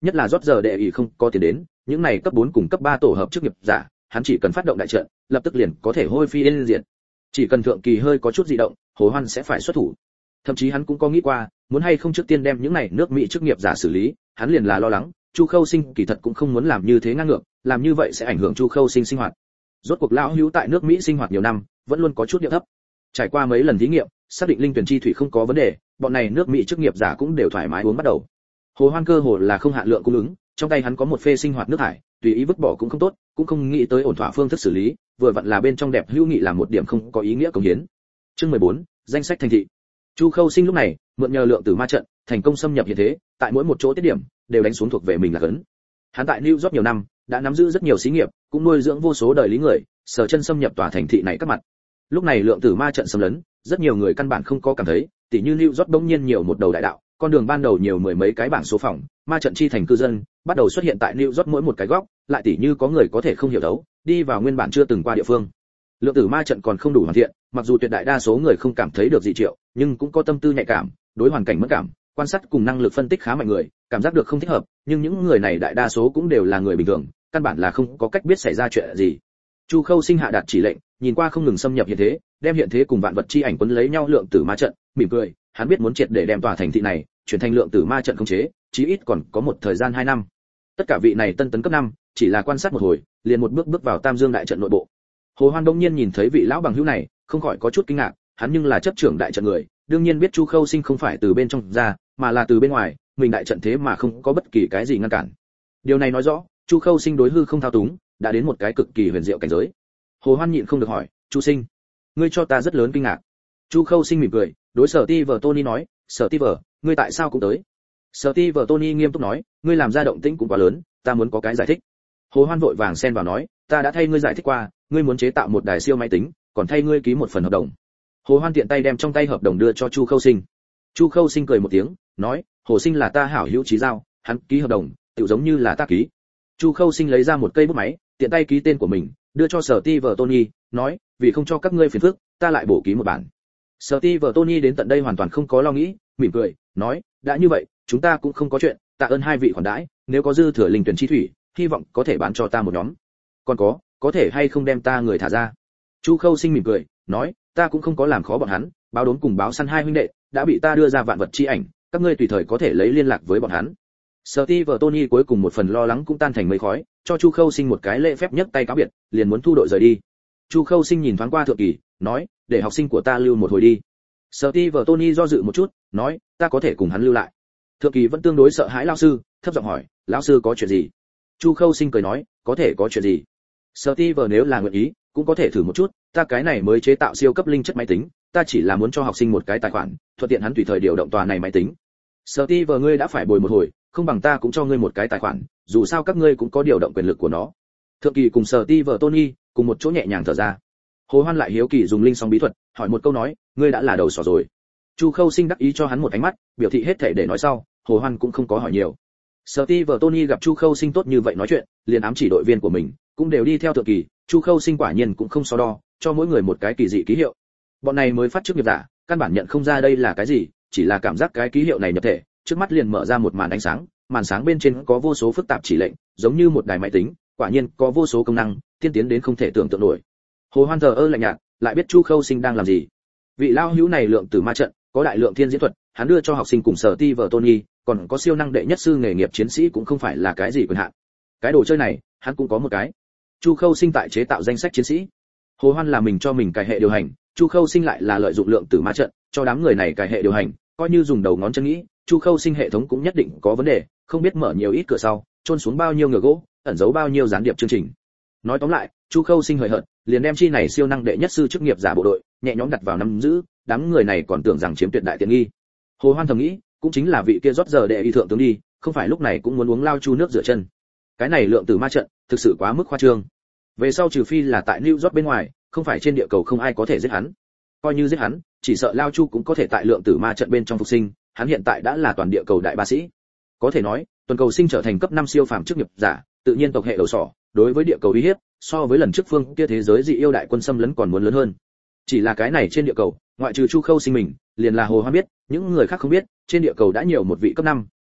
nhất là rót giờ đệ ý không có tiền đến, những này cấp 4 cùng cấp 3 tổ hợp chức nghiệp giả, hắn chỉ cần phát động đại trận, lập tức liền có thể hôi phi yên diệt. Chỉ cần thượng kỳ hơi có chút dị động, Hồ Hoan sẽ phải xuất thủ. Thậm chí hắn cũng có nghĩ qua, muốn hay không trước tiên đem những này nước Mỹ chức nghiệp giả xử lý, hắn liền là lo lắng, Chu Khâu Sinh kỳ thật cũng không muốn làm như thế ngang ngược, làm như vậy sẽ ảnh hưởng Chu Khâu Sinh sinh hoạt. Rốt cuộc lão hữu tại nước Mỹ sinh hoạt nhiều năm, vẫn luôn có chút điệu thấp. Trải qua mấy lần thí nghiệm, xác định linh tuyển chi thủy không có vấn đề, bọn này nước Mỹ chức nghiệp giả cũng đều thoải mái uống bắt đầu. Hồ Hoan cơ hồ là không hạn lượng cung ứng, trong tay hắn có một phê sinh hoạt nước thải, tùy ý vứt bỏ cũng không tốt, cũng không nghĩ tới ổn thỏa phương thức xử lý, vừa vặn là bên trong đẹp hữu nghị làm một điểm không có ý nghĩa công hiến. Chương 14, danh sách thành thị. Chu Khâu Sinh lúc này, mượn nhờ lượng tử ma trận, thành công xâm nhập hiện thế, tại mỗi một chỗ tiết điểm đều đánh xuống thuộc về mình là cấn. Hắn tại New York nhiều năm, đã nắm giữ rất nhiều xí nghiệp, cũng nuôi dưỡng vô số đời lý người, sở chân xâm nhập tòa thành thị này các mặt. Lúc này lượng tử ma trận xâm lấn, rất nhiều người căn bản không có cảm thấy, tỉ như New York bỗng nhiên nhiều một đầu đại đạo, con đường ban đầu nhiều mười mấy cái bảng số phòng, ma trận chi thành cư dân, bắt đầu xuất hiện tại New York mỗi một cái góc, lại tỉ như có người có thể không hiểu đấu, đi vào nguyên bản chưa từng qua địa phương. Lượng tử ma trận còn không đủ hoàn thiện, mặc dù tuyệt đại đa số người không cảm thấy được dị triệu, nhưng cũng có tâm tư nhạy cảm, đối hoàn cảnh mất cảm, quan sát cùng năng lực phân tích khá mạnh người, cảm giác được không thích hợp, nhưng những người này đại đa số cũng đều là người bình thường, căn bản là không có cách biết xảy ra chuyện gì. Chu Khâu Sinh hạ đạt chỉ lệnh, nhìn qua không ngừng xâm nhập hiện thế, đem hiện thế cùng vạn vật chi ảnh quấn lấy nhau lượng tử ma trận, mỉm cười, hắn biết muốn triệt để đem tòa thành thị này chuyển thành lượng tử ma trận khống chế, chí ít còn có một thời gian 2 năm. Tất cả vị này tân tấn cấp 5, chỉ là quan sát một hồi, liền một bước bước vào Tam Dương đại trận nội bộ. Hồ Hoan đông nhiên nhìn thấy vị lão bằng hữu này, không khỏi có chút kinh ngạc, hắn nhưng là chấp trưởng đại trận người, đương nhiên biết Chu Khâu Sinh không phải từ bên trong ra, mà là từ bên ngoài, mình đại trận thế mà không có bất kỳ cái gì ngăn cản. Điều này nói rõ, Chu Khâu Sinh đối hư không thao túng, đã đến một cái cực kỳ huyền diệu cảnh giới. Hồ Hoan nhịn không được hỏi, "Chu Sinh, ngươi cho ta rất lớn kinh ngạc." Chu Khâu Sinh mỉm cười, đối Sở Ti vở Tony nói, "Sở Ti vở, ngươi tại sao cũng tới?" Sở Ti vở Tony nghiêm túc nói, "Ngươi làm ra động tĩnh cũng quá lớn, ta muốn có cái giải thích." Hồ Hoan vội vàng xen vào nói, "Ta đã thay ngươi giải thích qua, ngươi muốn chế tạo một đài siêu máy tính, còn thay ngươi ký một phần hợp đồng." Hồ Hoan tiện tay đem trong tay hợp đồng đưa cho Chu Khâu Sinh. Chu Khâu Sinh cười một tiếng, nói, "Hồ Sinh là ta hảo hữu chí giao, hắn ký hợp đồng, tựu giống như là ta ký." Chu Khâu Sinh lấy ra một cây bút máy, tiện tay ký tên của mình, đưa cho Sở Ti vở Tony, nói, "Vì không cho các ngươi phiền phức, ta lại bổ ký một bản." Sở Ti vở Tony đến tận đây hoàn toàn không có lo nghĩ, mỉm cười, nói, "Đã như vậy, chúng ta cũng không có chuyện, tạ ơn hai vị khoản đãi, nếu có dư thừa linh tuyển chi thủy, hy vọng có thể bán cho ta một nhóm. Còn có thể hay không đem ta người thả ra?" Chu Khâu Sinh mỉm cười, nói, "Ta cũng không có làm khó bọn hắn, báo đốn cùng báo săn hai huynh đệ đã bị ta đưa ra vạn vật chi ảnh, các ngươi tùy thời có thể lấy liên lạc với bọn hắn." Steve Tony cuối cùng một phần lo lắng cũng tan thành mây khói, cho Chu Khâu Sinh một cái lễ phép nhấc tay cáo biệt, liền muốn thu đội rời đi. Chu Khâu Sinh nhìn thoáng qua thượng kỳ, nói, "Để học sinh của ta lưu một hồi đi." Steve Tony do dự một chút, nói, "Ta có thể cùng hắn lưu lại." Thượng kỳ vẫn tương đối sợ hãi lão sư, thấp giọng hỏi, "Lão sư có chuyện gì?" Chu Khâu Sinh cười nói, "Có thể có chuyện gì? Steve nếu là nguyện ý, cũng có thể thử một chút, ta cái này mới chế tạo siêu cấp linh chất máy tính, ta chỉ là muốn cho học sinh một cái tài khoản, thuận tiện hắn tùy thời điều động tòa này máy tính. Steve ngươi đã phải bồi một hồi, không bằng ta cũng cho ngươi một cái tài khoản, dù sao các ngươi cũng có điều động quyền lực của nó." Thượng kỳ cùng Steve Tony cùng một chỗ nhẹ nhàng thở ra. Hồ Hoan lại hiếu kỳ dùng linh song bí thuật, hỏi một câu nói, "Ngươi đã là đầu sỏ rồi." Chu Khâu Sinh đắc ý cho hắn một ánh mắt, biểu thị hết thể để nói sau, Hồ Hoan cũng không có hỏi nhiều. Steve Tony gặp Chu Khâu Sinh tốt như vậy nói chuyện, liền ám chỉ đội viên của mình, cũng đều đi theo thượng kỳ, Chu Khâu Sinh quả nhiên cũng không so đo, cho mỗi người một cái kỳ dị ký hiệu. Bọn này mới phát trước nghiệp giả, căn bản nhận không ra đây là cái gì, chỉ là cảm giác cái ký hiệu này nhập thể, trước mắt liền mở ra một màn ánh sáng, màn sáng bên trên có vô số phức tạp chỉ lệnh, giống như một đài máy tính, quả nhiên có vô số công năng, tiên tiến đến không thể tưởng tượng nổi. Hồ Hoan thờ ơ lạnh nhạt, lại biết Chu Khâu Sinh đang làm gì. Vị lao hữu này lượng tử ma trận, có đại lượng thiên diễn thuật, hắn đưa cho học sinh cùng Sở Ti vở Tony, còn có siêu năng đệ nhất sư nghề nghiệp chiến sĩ cũng không phải là cái gì quyền hạn. Cái đồ chơi này, hắn cũng có một cái. Chu Khâu Sinh tại chế tạo danh sách chiến sĩ. Hồ Hoan là mình cho mình cài hệ điều hành, Chu Khâu Sinh lại là lợi dụng lượng tử ma trận, cho đám người này cài hệ điều hành, coi như dùng đầu ngón chân nghĩ, Chu Khâu Sinh hệ thống cũng nhất định có vấn đề, không biết mở nhiều ít cửa sau, chôn xuống bao nhiêu ngựa gỗ, ẩn giấu bao nhiêu gián điệp chương trình. Nói tóm lại, Chu Khâu Sinh hời hợt, liền đem chi này siêu năng đệ nhất sư chức nghiệp giả bộ đội, nhẹ nhõm đặt vào nắm giữ, đám người này còn tưởng rằng chiếm tuyệt đại tiện nghi. Hồ Hoan thầm nghĩ, cũng chính là vị kia rót giờ đệ y thượng tướng đi, không phải lúc này cũng muốn uống lao chu nước rửa chân. Cái này lượng tử ma trận, thực sự quá mức khoa trương. Về sau trừ phi là tại New York bên ngoài, không phải trên địa cầu không ai có thể giết hắn. Coi như giết hắn, chỉ sợ lao chu cũng có thể tại lượng tử ma trận bên trong phục sinh, hắn hiện tại đã là toàn địa cầu đại bá sĩ. Có thể nói, tuần cầu sinh trở thành cấp 5 siêu phàm chức nghiệp giả, tự nhiên tộc hệ đầu sỏ, đối với địa cầu uy hiếp, so với lần trước phương kia thế giới dị yêu đại quân xâm lấn còn muốn lớn hơn. Chỉ là cái này trên địa cầu, ngoại trừ Chu Khâu Sinh mình, liền là Hồ Hoan biết, những người khác không biết, trên địa cầu đã nhiều một vị cấp 5,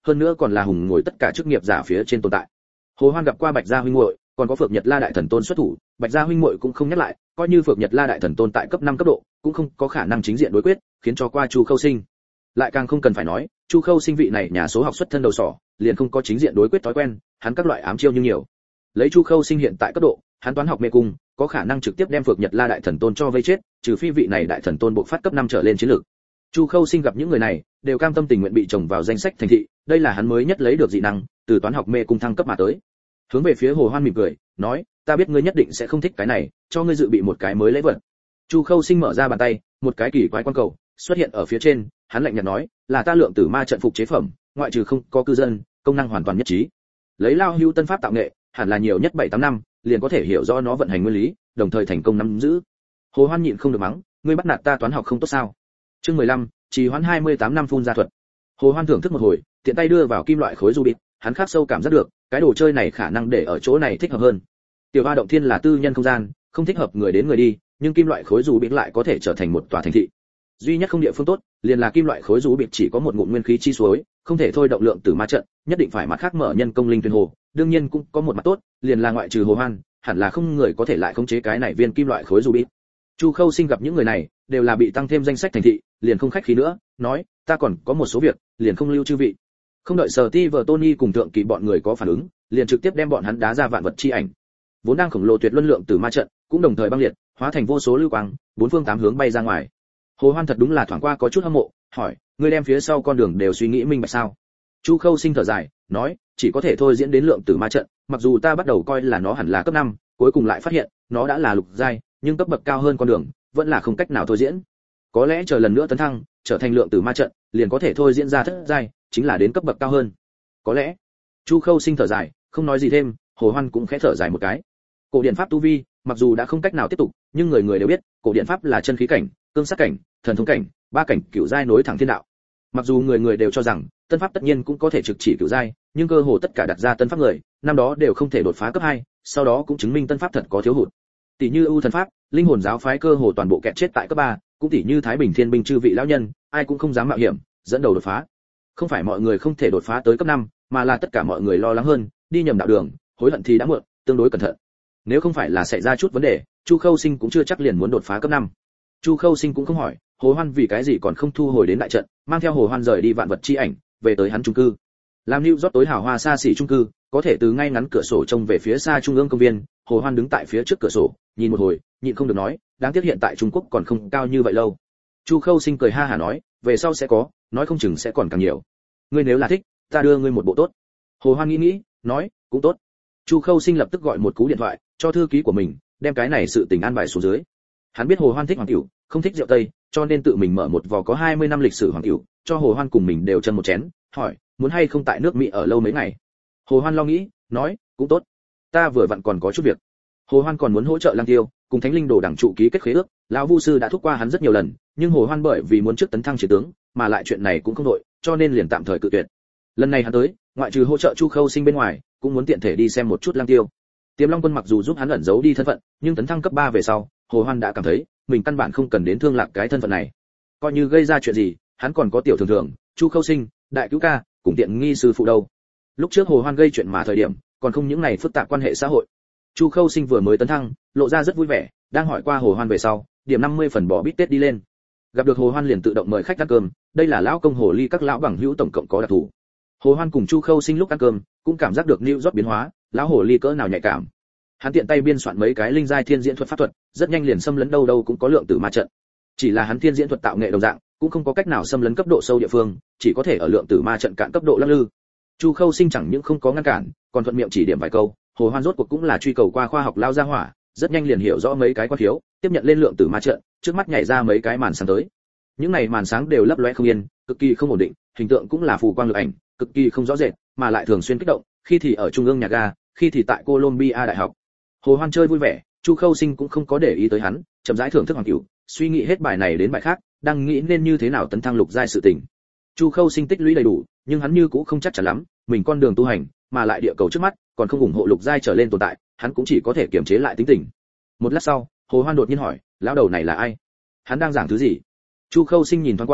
hơn nữa còn là hùng ngồi tất cả chức nghiệp giả phía trên tồn tại. Hồ Hoan gặp qua Bạch Gia huynh muội, còn có Phượng Nhật La đại thần tôn xuất thủ, Bạch Gia huynh muội cũng không nhắc lại, coi như Phượng Nhật La đại thần tôn tại cấp 5 cấp độ, cũng không có khả năng chính diện đối quyết, khiến cho qua Chu Khâu Sinh. Lại càng không cần phải nói, Chu Khâu Sinh vị này nhà số học xuất thân đầu sỏ, liền không có chính diện đối quyết thói quen, hắn các loại ám chiêu như nhiều. Lấy Chu Khâu Sinh hiện tại cấp độ, hắn toán học mê cung, có khả năng trực tiếp đem Phượng Nhật La đại thần tôn cho vây chết, trừ phi vị này đại thần tôn bộc phát cấp 5 trở lên chiến lược. Chu Khâu Sinh gặp những người này, đều cam tâm tình nguyện bị trồng vào danh sách thành thị, đây là hắn mới nhất lấy được dị năng, từ toán học mê cung thăng cấp mà tới. Hướng về phía Hồ Hoan mỉm cười, nói, ta biết ngươi nhất định sẽ không thích cái này, cho ngươi dự bị một cái mới lễ vật. Chu Khâu Sinh mở ra bàn tay, một cái kỳ quái quan cầu xuất hiện ở phía trên, hắn lạnh nhạt nói, là ta lượng tử ma trận phục chế phẩm, ngoại trừ không có cư dân, công năng hoàn toàn nhất trí. Lấy lao hưu tân pháp tạo nghệ, hẳn là nhiều nhất 7-8 năm, liền có thể hiểu rõ nó vận hành nguyên lý, đồng thời thành công nắm giữ. Hồ Hoan nhịn không được mắng, ngươi bắt nạt ta toán học không tốt sao? Chương 15, trì hoãn 28 năm phun ra thuật. Hồ Hoan thưởng thức một hồi, tiện tay đưa vào kim loại khối rubik, hắn khắc sâu cảm giác được, cái đồ chơi này khả năng để ở chỗ này thích hợp hơn. Tiểu Hoa động thiên là tư nhân không gian, không thích hợp người đến người đi, nhưng kim loại khối rubik lại có thể trở thành một tòa thành thị. Duy nhất không địa phương tốt, liền là kim loại khối rubik chỉ có một ngụm nguyên khí chi suối, không thể thôi động lượng tử ma trận, nhất định phải mặt khác mở nhân công linh tuyển hồ, đương nhiên cũng có một mặt tốt, liền là ngoại trừ Hồ Hoan, hẳn là không người có thể lại khống chế cái này viên kim loại khối rubik. Chu Khâu Sinh gặp những người này, đều là bị tăng thêm danh sách thành thị, liền không khách khí nữa, nói, ta còn có một số việc, liền không lưu chư vị. Không đợi Sở Ti vợ Tony cùng thượng kỳ bọn người có phản ứng, liền trực tiếp đem bọn hắn đá ra vạn vật chi ảnh. Vốn đang khổng lồ tuyệt luân lượng tử ma trận, cũng đồng thời băng liệt, hóa thành vô số lưu quang, bốn phương tám hướng bay ra ngoài. Hồ Hoan thật đúng là thoáng qua có chút hâm mộ, hỏi, ngươi đem phía sau con đường đều suy nghĩ minh bạch sao? Chu Khâu Sinh thở dài, nói, chỉ có thể thôi diễn đến lượng tử ma trận, mặc dù ta bắt đầu coi là nó hẳn là cấp 5, cuối cùng lại phát hiện, nó đã là lục giai, nhưng cấp bậc cao hơn con đường, vẫn là không cách nào thôi diễn. Có lẽ chờ lần nữa tấn thăng, trở thành lượng tử ma trận, liền có thể thôi diễn ra thất giai, chính là đến cấp bậc cao hơn. Có lẽ. Chu Khâu Sinh thở dài, không nói gì thêm, Hồ Hoan cũng khẽ thở dài một cái. Cổ điển pháp tu vi, mặc dù đã không cách nào tiếp tục, nhưng người người đều biết, cổ điển pháp là chân khí cảnh, cương sát cảnh, thần thông cảnh, ba cảnh cửu giai nối thẳng thiên đạo. Mặc dù người người đều cho rằng, tân pháp tất nhiên cũng có thể trực chỉ cửu giai, nhưng cơ hồ tất cả đặt ra tân pháp người, năm đó đều không thể đột phá cấp 2, sau đó cũng chứng minh tân pháp thật có thiếu hụt. Tỷ như ưu thần pháp, linh hồn giáo phái cơ hồ toàn bộ kẹt chết tại cấp 3, cũng tỷ như Thái Bình Thiên binh chư vị lão nhân, ai cũng không dám mạo hiểm, dẫn đầu đột phá. Không phải mọi người không thể đột phá tới cấp 5, mà là tất cả mọi người lo lắng hơn, đi nhầm đạo đường, hối hận thì đã muộn, tương đối cẩn thận. Nếu không phải là xảy ra chút vấn đề, Chu Khâu Sinh cũng chưa chắc liền muốn đột phá cấp 5. Chu Khâu Sinh cũng không hỏi, Hồ Hoan vì cái gì còn không thu hồi đến đại trận, mang theo Hồ Hoan rời đi vạn vật chi ảnh, về tới hắn chung cư. Làm New York tối hào hoa xa xỉ chung cư, có thể từ ngay ngắn cửa sổ trông về phía xa trung ương công viên, Hồ Hoan đứng tại phía trước cửa sổ, nhìn một hồi, nhịn không được nói, đáng tiếc hiện tại Trung Quốc còn không cao như vậy lâu. Chu Khâu Sinh cười ha hả nói, về sau sẽ có, nói không chừng sẽ còn càng nhiều. Ngươi nếu là thích, ta đưa ngươi một bộ tốt. Hồ Hoan nghĩ, nói, cũng tốt. Chu Khâu Sinh lập tức gọi một cú điện thoại cho thư ký của mình, đem cái này sự tình an bài xuống dưới. Hắn biết Hồ Hoan thích hoàng tiểu, không thích rượu tây, cho nên tự mình mở một vò có 20 năm lịch sử hoàng tiểu, cho Hồ Hoan cùng mình đều chân một chén, hỏi, muốn hay không tại nước Mỹ ở lâu mấy ngày. Hồ Hoan lo nghĩ, nói, cũng tốt. Ta vừa vặn còn có chút việc. Hồ Hoan còn muốn hỗ trợ Lăng Tiêu, cùng Thánh Linh Đồ đảng trụ ký kết khế ước, lão Vu sư đã thúc qua hắn rất nhiều lần, nhưng Hồ Hoan bởi vì muốn trước tấn thăng chiến tướng, mà lại chuyện này cũng không đội, cho nên liền tạm thời cự tuyệt. Lần này hắn tới, ngoại trừ hỗ trợ Chu Khâu Sinh bên ngoài, cũng muốn tiện thể đi xem một chút Lăng Tiêu. Tiềm Long Quân mặc dù giúp hắn ẩn giấu đi thân phận, nhưng tấn thăng cấp 3 về sau, Hồ Hoan đã cảm thấy, mình căn bản không cần đến thương lạc cái thân phận này. Coi như gây ra chuyện gì, hắn còn có tiểu thường thường, Chu Khâu Sinh, đại cứu ca, cùng tiện nghi sư phụ đâu. Lúc trước Hồ Hoan gây chuyện mà thời điểm, còn không những này phức tạp quan hệ xã hội. Chu Khâu Sinh vừa mới tấn thăng, lộ ra rất vui vẻ, đang hỏi qua Hồ Hoan về sau, điểm 50 phần bò bít tết đi lên. Gặp được Hồ Hoan liền tự động mời khách ăn cơm, đây là lão công hồ ly các lão bằng hữu tổng cộng có đặc thù. Hồ Hoan cùng Chu Khâu Sinh lúc ăn cơm, cũng cảm giác được New York biến hóa, lão hồ ly cỡ nào nhạy cảm. Hắn tiện tay biên soạn mấy cái linh giai thiên diễn thuật pháp thuật, rất nhanh liền xâm lấn đâu đâu cũng có lượng tử ma trận. Chỉ là hắn thiên diễn thuật tạo nghệ đồng dạng, cũng không có cách nào xâm lấn cấp độ sâu địa phương, chỉ có thể ở lượng tử ma trận cạn cấp độ lắc lư. Chu Khâu Sinh chẳng những không có ngăn cản, còn thuận miệng chỉ điểm vài câu. Hồ Hoan rốt cuộc cũng là truy cầu qua khoa học lao ra hỏa, rất nhanh liền hiểu rõ mấy cái quan thiếu, tiếp nhận lên lượng tử ma trận, trước mắt nhảy ra mấy cái màn sáng tới. Những này màn sáng đều lấp lóe không yên, cực kỳ không ổn định, hình tượng cũng là phù quang lực ảnh, cực kỳ không rõ rệt, mà lại thường xuyên kích động, khi thì ở trung ương nhà ga, khi thì tại Columbia đại học. Hồ Hoan chơi vui vẻ, Chu Khâu Sinh cũng không có để ý tới hắn, chậm rãi thưởng thức hoàng cửu, suy nghĩ hết bài này đến bài khác, đang nghĩ nên như thế nào tấn thăng lục giai sự tình. Chu Khâu Sinh tích lũy đầy đủ, nhưng hắn như cũng không chắc chắn lắm, mình con đường tu hành, mà lại địa cầu trước mắt, còn không ủng hộ lục giai trở lên tồn tại, hắn cũng chỉ có thể kiềm chế lại tính tình. Một lát sau, Hồ Hoan đột nhiên hỏi, lão đầu này là ai? Hắn đang giảng thứ gì? Chu Khâu Sinh nhìn thoáng qua,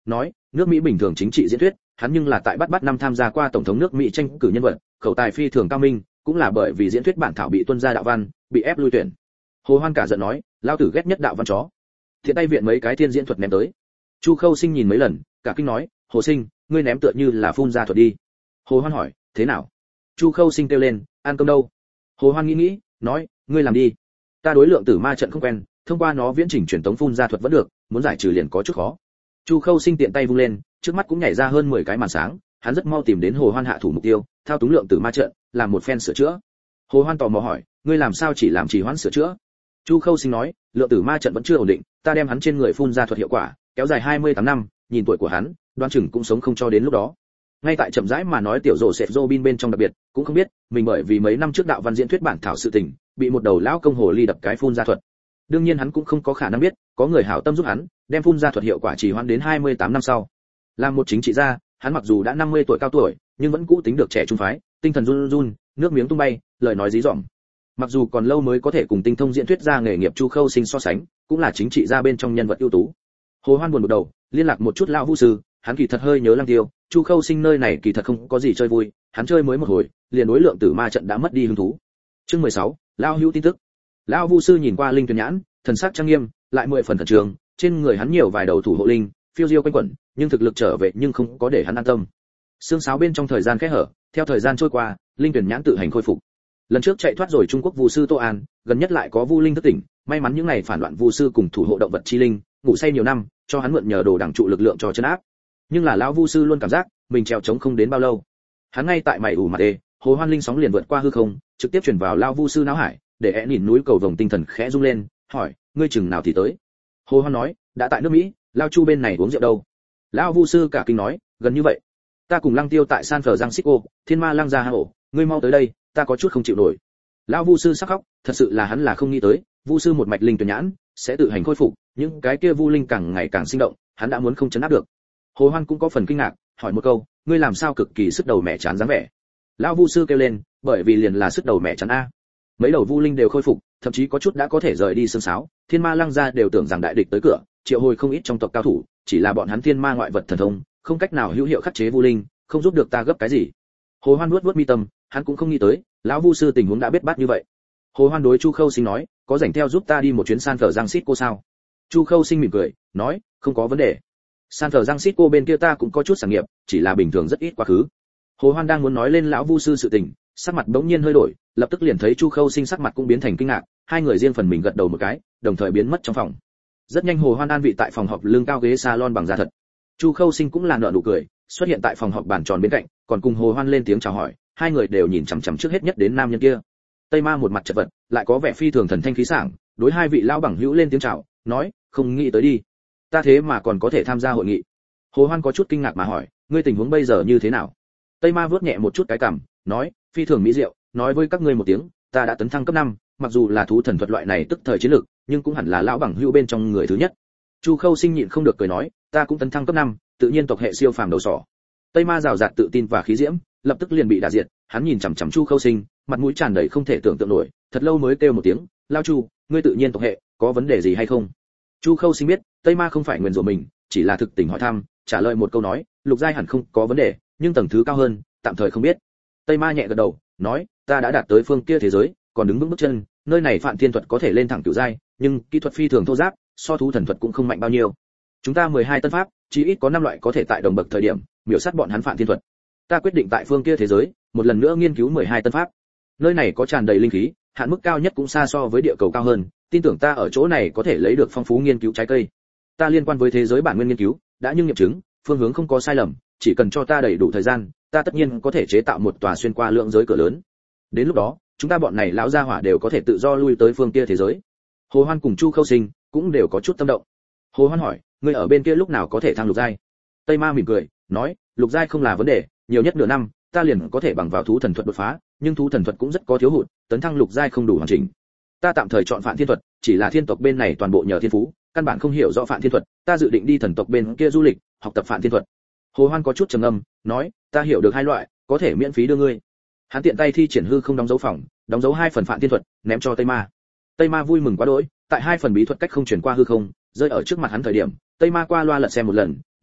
nói, nước Mỹ bình thường chính trị diễn thuyết, hắn nhưng là tại bắt năm tham gia qua tổng thống nước Mỹ tranh cử nhân vật, khẩu tài phi thường cao minh, cũng là bởi vì diễn thuyết bản thảo bị tuân ra đạo văn, bị ép lui tuyển. Hồ Hoan cả giận nói, lao tử ghét nhất đạo văn chó. Thiện tay viện mấy cái thiên diễn thuật ném tới. Chu Khâu Sinh nhìn mấy lần, cả kinh nói, Hồ Sinh, ngươi ném tựa như là phun ra thuật đi. Hồ Hoan hỏi, thế nào? Chu Khâu Sinh kêu lên, ăn cơm đâu? Hồ Hoan nghĩ, nói, ngươi làm đi. Ta đối lượng tử ma trận không quen, thông qua nó viễn trình truyền tống phun ra thuật vẫn được, muốn giải trừ liền có chút khó. Chu Khâu Sinh tiện tay vung lên, trước mắt cũng nhảy ra hơn 10 cái màn sáng, hắn rất mau tìm đến Hồ Hoan hạ thủ mục tiêu, thao túng lượng tử ma trận, làm một phen sửa chữa. Hồ Hoan tò mò hỏi, ngươi làm sao chỉ làm trì hoãn sửa chữa? Chu Khâu Sinh nói, lượng tử ma trận vẫn chưa ổn định, ta đem hắn trên người phun ra thuật hiệu quả, kéo dài 28 năm, nhìn tuổi của hắn, đoán chừng cũng sống không cho đến lúc đó. Ngay tại chậm rãi mà nói tiểu rồ sệt Robin bên trong đặc biệt, cũng không biết, mình bởi vì mấy năm trước đạo văn diễn thuyết bản thảo sự tình, bị một đầu lão công hồ ly đập cái phun ra thuật. Đương nhiên hắn cũng không có khả năng biết, có người hảo tâm giúp hắn, đem phun ra thuật hiệu quả chỉ hoãn đến 28 năm sau. Làm một chính trị gia, hắn mặc dù đã 50 tuổi cao tuổi, nhưng vẫn cũ tính được trẻ trung phái, tinh thần run run, nước miếng tung bay, lời nói dí dỏm. Mặc dù còn lâu mới có thể cùng tinh thông diễn thuyết gia nghề nghiệp Chu Khâu Sinh so sánh, cũng là chính trị gia bên trong nhân vật ưu tú. Hồ Hoan buồn một đầu, liên lạc một chút lão vu sư, hắn kỳ thật hơi nhớ Lăng Tiêu, Chu Khâu Sinh nơi này kỳ thật không có gì chơi vui, hắn chơi mới một hồi, liền đối lượng tử ma trận đã mất đi hứng thú. Chương 16, lão hữu tin tức. Lão vu sư nhìn qua linh tuyển nhãn, thần sắc trang nghiêm, lại 10 phần thần trường, trên người hắn nhiều vài đầu thủ hộ linh, phiêu diêu quanh quẩn, nhưng thực lực trở về nhưng không có để hắn an tâm. Xương sáo bên trong thời gian khẽ hở, theo thời gian trôi qua, linh tuyển nhãn tự hành khôi phục. Lần trước chạy thoát rồi Trung Quốc vu sư Tô An, gần nhất lại có vu linh thức tỉnh, may mắn những ngày phản loạn vu sư cùng thủ hộ động vật chi linh, ngủ say nhiều năm, cho hắn mượn nhờ đồ đẳng trụ lực lượng cho chân áp. Nhưng là lão vu sư luôn cảm giác mình trèo trống không đến bao lâu. Hắn ngay tại mày ủ mặt đê, Hồ Hoan linh sóng liền vượt qua hư không, trực tiếp truyền vào lão vu sư não hải, để é nhìn núi cầu vồng tinh thần khẽ rung lên, hỏi, ngươi chừng nào thì tới? Hồ Hoan nói, đã tại nước Mỹ, Lao Chu bên này uống rượu đâu? Lão vu sư cả kinh nói, gần như vậy. Ta cùng Lăng Tiêu tại San Francisco, Thiên Ma Lăng ra hang ổ, ngươi mau tới đây, ta có chút không chịu nổi. Lão vu sư sắc khóc, thật sự là hắn là không nghĩ tới, vu sư một mạch linh tuyển nhãn sẽ tự hành khôi phục, những cái kia vu linh càng ngày càng sinh động, hắn đã muốn không chấn áp được. Hồ Hoan cũng có phần kinh ngạc, hỏi một câu, ngươi làm sao cực kỳ sức đầu mẹ chán dáng vẻ? Lão vu sư kêu lên, bởi vì liền là sức đầu mẹ chán a. Mấy đầu vu linh đều khôi phục, thậm chí có chút đã có thể rời đi xương sáo, Thiên Ma Lăng gia đều tưởng rằng đại địch tới cửa, triệu hồi không ít trong tộc cao thủ, chỉ là bọn hắn thiên ma ngoại vật thần thông, không cách nào hữu hiệu khắc chế vu linh, không giúp được ta gấp cái gì. Hồ Hoan vuốt mi tâm, hắn cũng không nghĩ tới, lão vu sư tình huống đã biết bát như vậy. Hồ Hoan đối Chu Khâu Sinh nói, có rảnh theo giúp ta đi một chuyến San Francisco sao? Chu Khâu Sinh mỉm cười, nói, không có vấn đề. San Francisco bên kia ta cũng có chút sản nghiệp, chỉ là bình thường rất ít quá khứ. Hồ Hoan đang muốn nói lên lão vu sư sự tình, sắc mặt bỗng nhiên hơi đổi, lập tức liền thấy Chu Khâu Sinh sắc mặt cũng biến thành kinh ngạc, hai người riêng phần mình gật đầu một cái, đồng thời biến mất trong phòng. Rất nhanh Hồ Hoan an vị tại phòng họp lưng cao ghế salon bằng da thật. Chu Khâu Sinh cũng là nở nụ cười, xuất hiện tại phòng họp bàn tròn bên cạnh, còn cùng Hồ Hoan lên tiếng chào hỏi, hai người đều nhìn chằm chằm trước hết nhất đến nam nhân kia. Tây Ma một mặt chật vật, lại có vẻ phi thường thần thanh khí sảng, đối hai vị lão bằng hữu lên tiếng chào, nói, không nghĩ tới đi, ta thế mà còn có thể tham gia hội nghị. Hồ Hoan có chút kinh ngạc mà hỏi, ngươi tình huống bây giờ như thế nào? Tây Ma vớt nhẹ một chút cái cằm, nói, phi thường mỹ diệu, nói với các ngươi một tiếng, ta đã tấn thăng cấp 5, mặc dù là thú thần thuật loại này tức thời chiến lược, nhưng cũng hẳn là lão bằng hữu bên trong người thứ nhất. Chu Khâu Sinh nhịn không được cười nói, ta cũng tấn thăng cấp 5, tự nhiên tộc hệ siêu phàm đầu sỏ. Tây Ma rào rạt tự tin và khí diễm, lập tức liền bị đả diệt, hắn nhìn chằm chằm Chu Khâu Sinh, mặt mũi tràn đầy không thể tưởng tượng nổi, thật lâu mới kêu một tiếng, lao Chu, ngươi tự nhiên tộc hệ, có vấn đề gì hay không? Chu Khâu Sinh biết, Tây Ma không phải nguyền rủa mình, chỉ là thực tình hỏi thăm, trả lời một câu nói, lục giai hẳn không có vấn đề, nhưng tầng thứ cao hơn, tạm thời không biết. Tây Ma nhẹ gật đầu, nói, ta đã đạt tới phương kia thế giới, còn đứng vững bước chân, nơi này Phạn Thiên thuật có thể lên thẳng cửu giai, nhưng kỹ thuật phi thường thô ráp, so thú thần thuật cũng không mạnh bao nhiêu. Chúng ta 12 tân pháp, chỉ ít có 5 loại có thể tại đồng bậc thời điểm, miểu sát bọn hắn Phạn Thiên thuật. Ta quyết định tại phương kia thế giới, một lần nữa nghiên cứu 12 tân pháp. Nơi này có tràn đầy linh khí, hạn mức cao nhất cũng xa so với địa cầu cao hơn, tin tưởng ta ở chỗ này có thể lấy được phong phú nghiên cứu trái cây. Ta liên quan với thế giới bản nguyên nghiên cứu, đã nhưng nghiệm chứng, phương hướng không có sai lầm, chỉ cần cho ta đầy đủ thời gian, ta tất nhiên có thể chế tạo một tòa xuyên qua lượng giới cửa lớn. Đến lúc đó, chúng ta bọn này lão gia hỏa đều có thể tự do lui tới phương kia thế giới. Hồ Hoan cùng Chu Khâu Sinh cũng đều có chút tâm động. Hồ Hoan hỏi, ngươi ở bên kia lúc nào có thể thăng lục giai? Tây Ma mỉm cười, nói, lục giai không là vấn đề, nhiều nhất nửa năm, ta liền có thể bằng vào thú thần thuật đột phá, nhưng thú thần thuật cũng rất có thiếu hụt, tấn thăng lục giai không đủ hoàn chỉnh. Ta tạm thời chọn Phạn Thiên thuật, chỉ là thiên tộc bên này toàn bộ nhờ thiên phú, căn bản không hiểu rõ Phạn Thiên thuật, ta dự định đi thần tộc bên kia du lịch, học tập Phạn Thiên thuật. Hồ Hoan có chút trầm ngâm, nói, ta hiểu được hai loại, có thể miễn phí đưa ngươi. Hắn tiện tay thi triển hư không đóng dấu phòng, đóng dấu 2 phần Phạn Thiên thuật, ném cho Tây Ma. Tây Ma vui mừng quá đỗi, tại 2 phần bí thuật cách không chuyển qua hư không, rơi ở trước mặt hắn thời điểm, Tây Ma qua loa lật xem một lần, nói,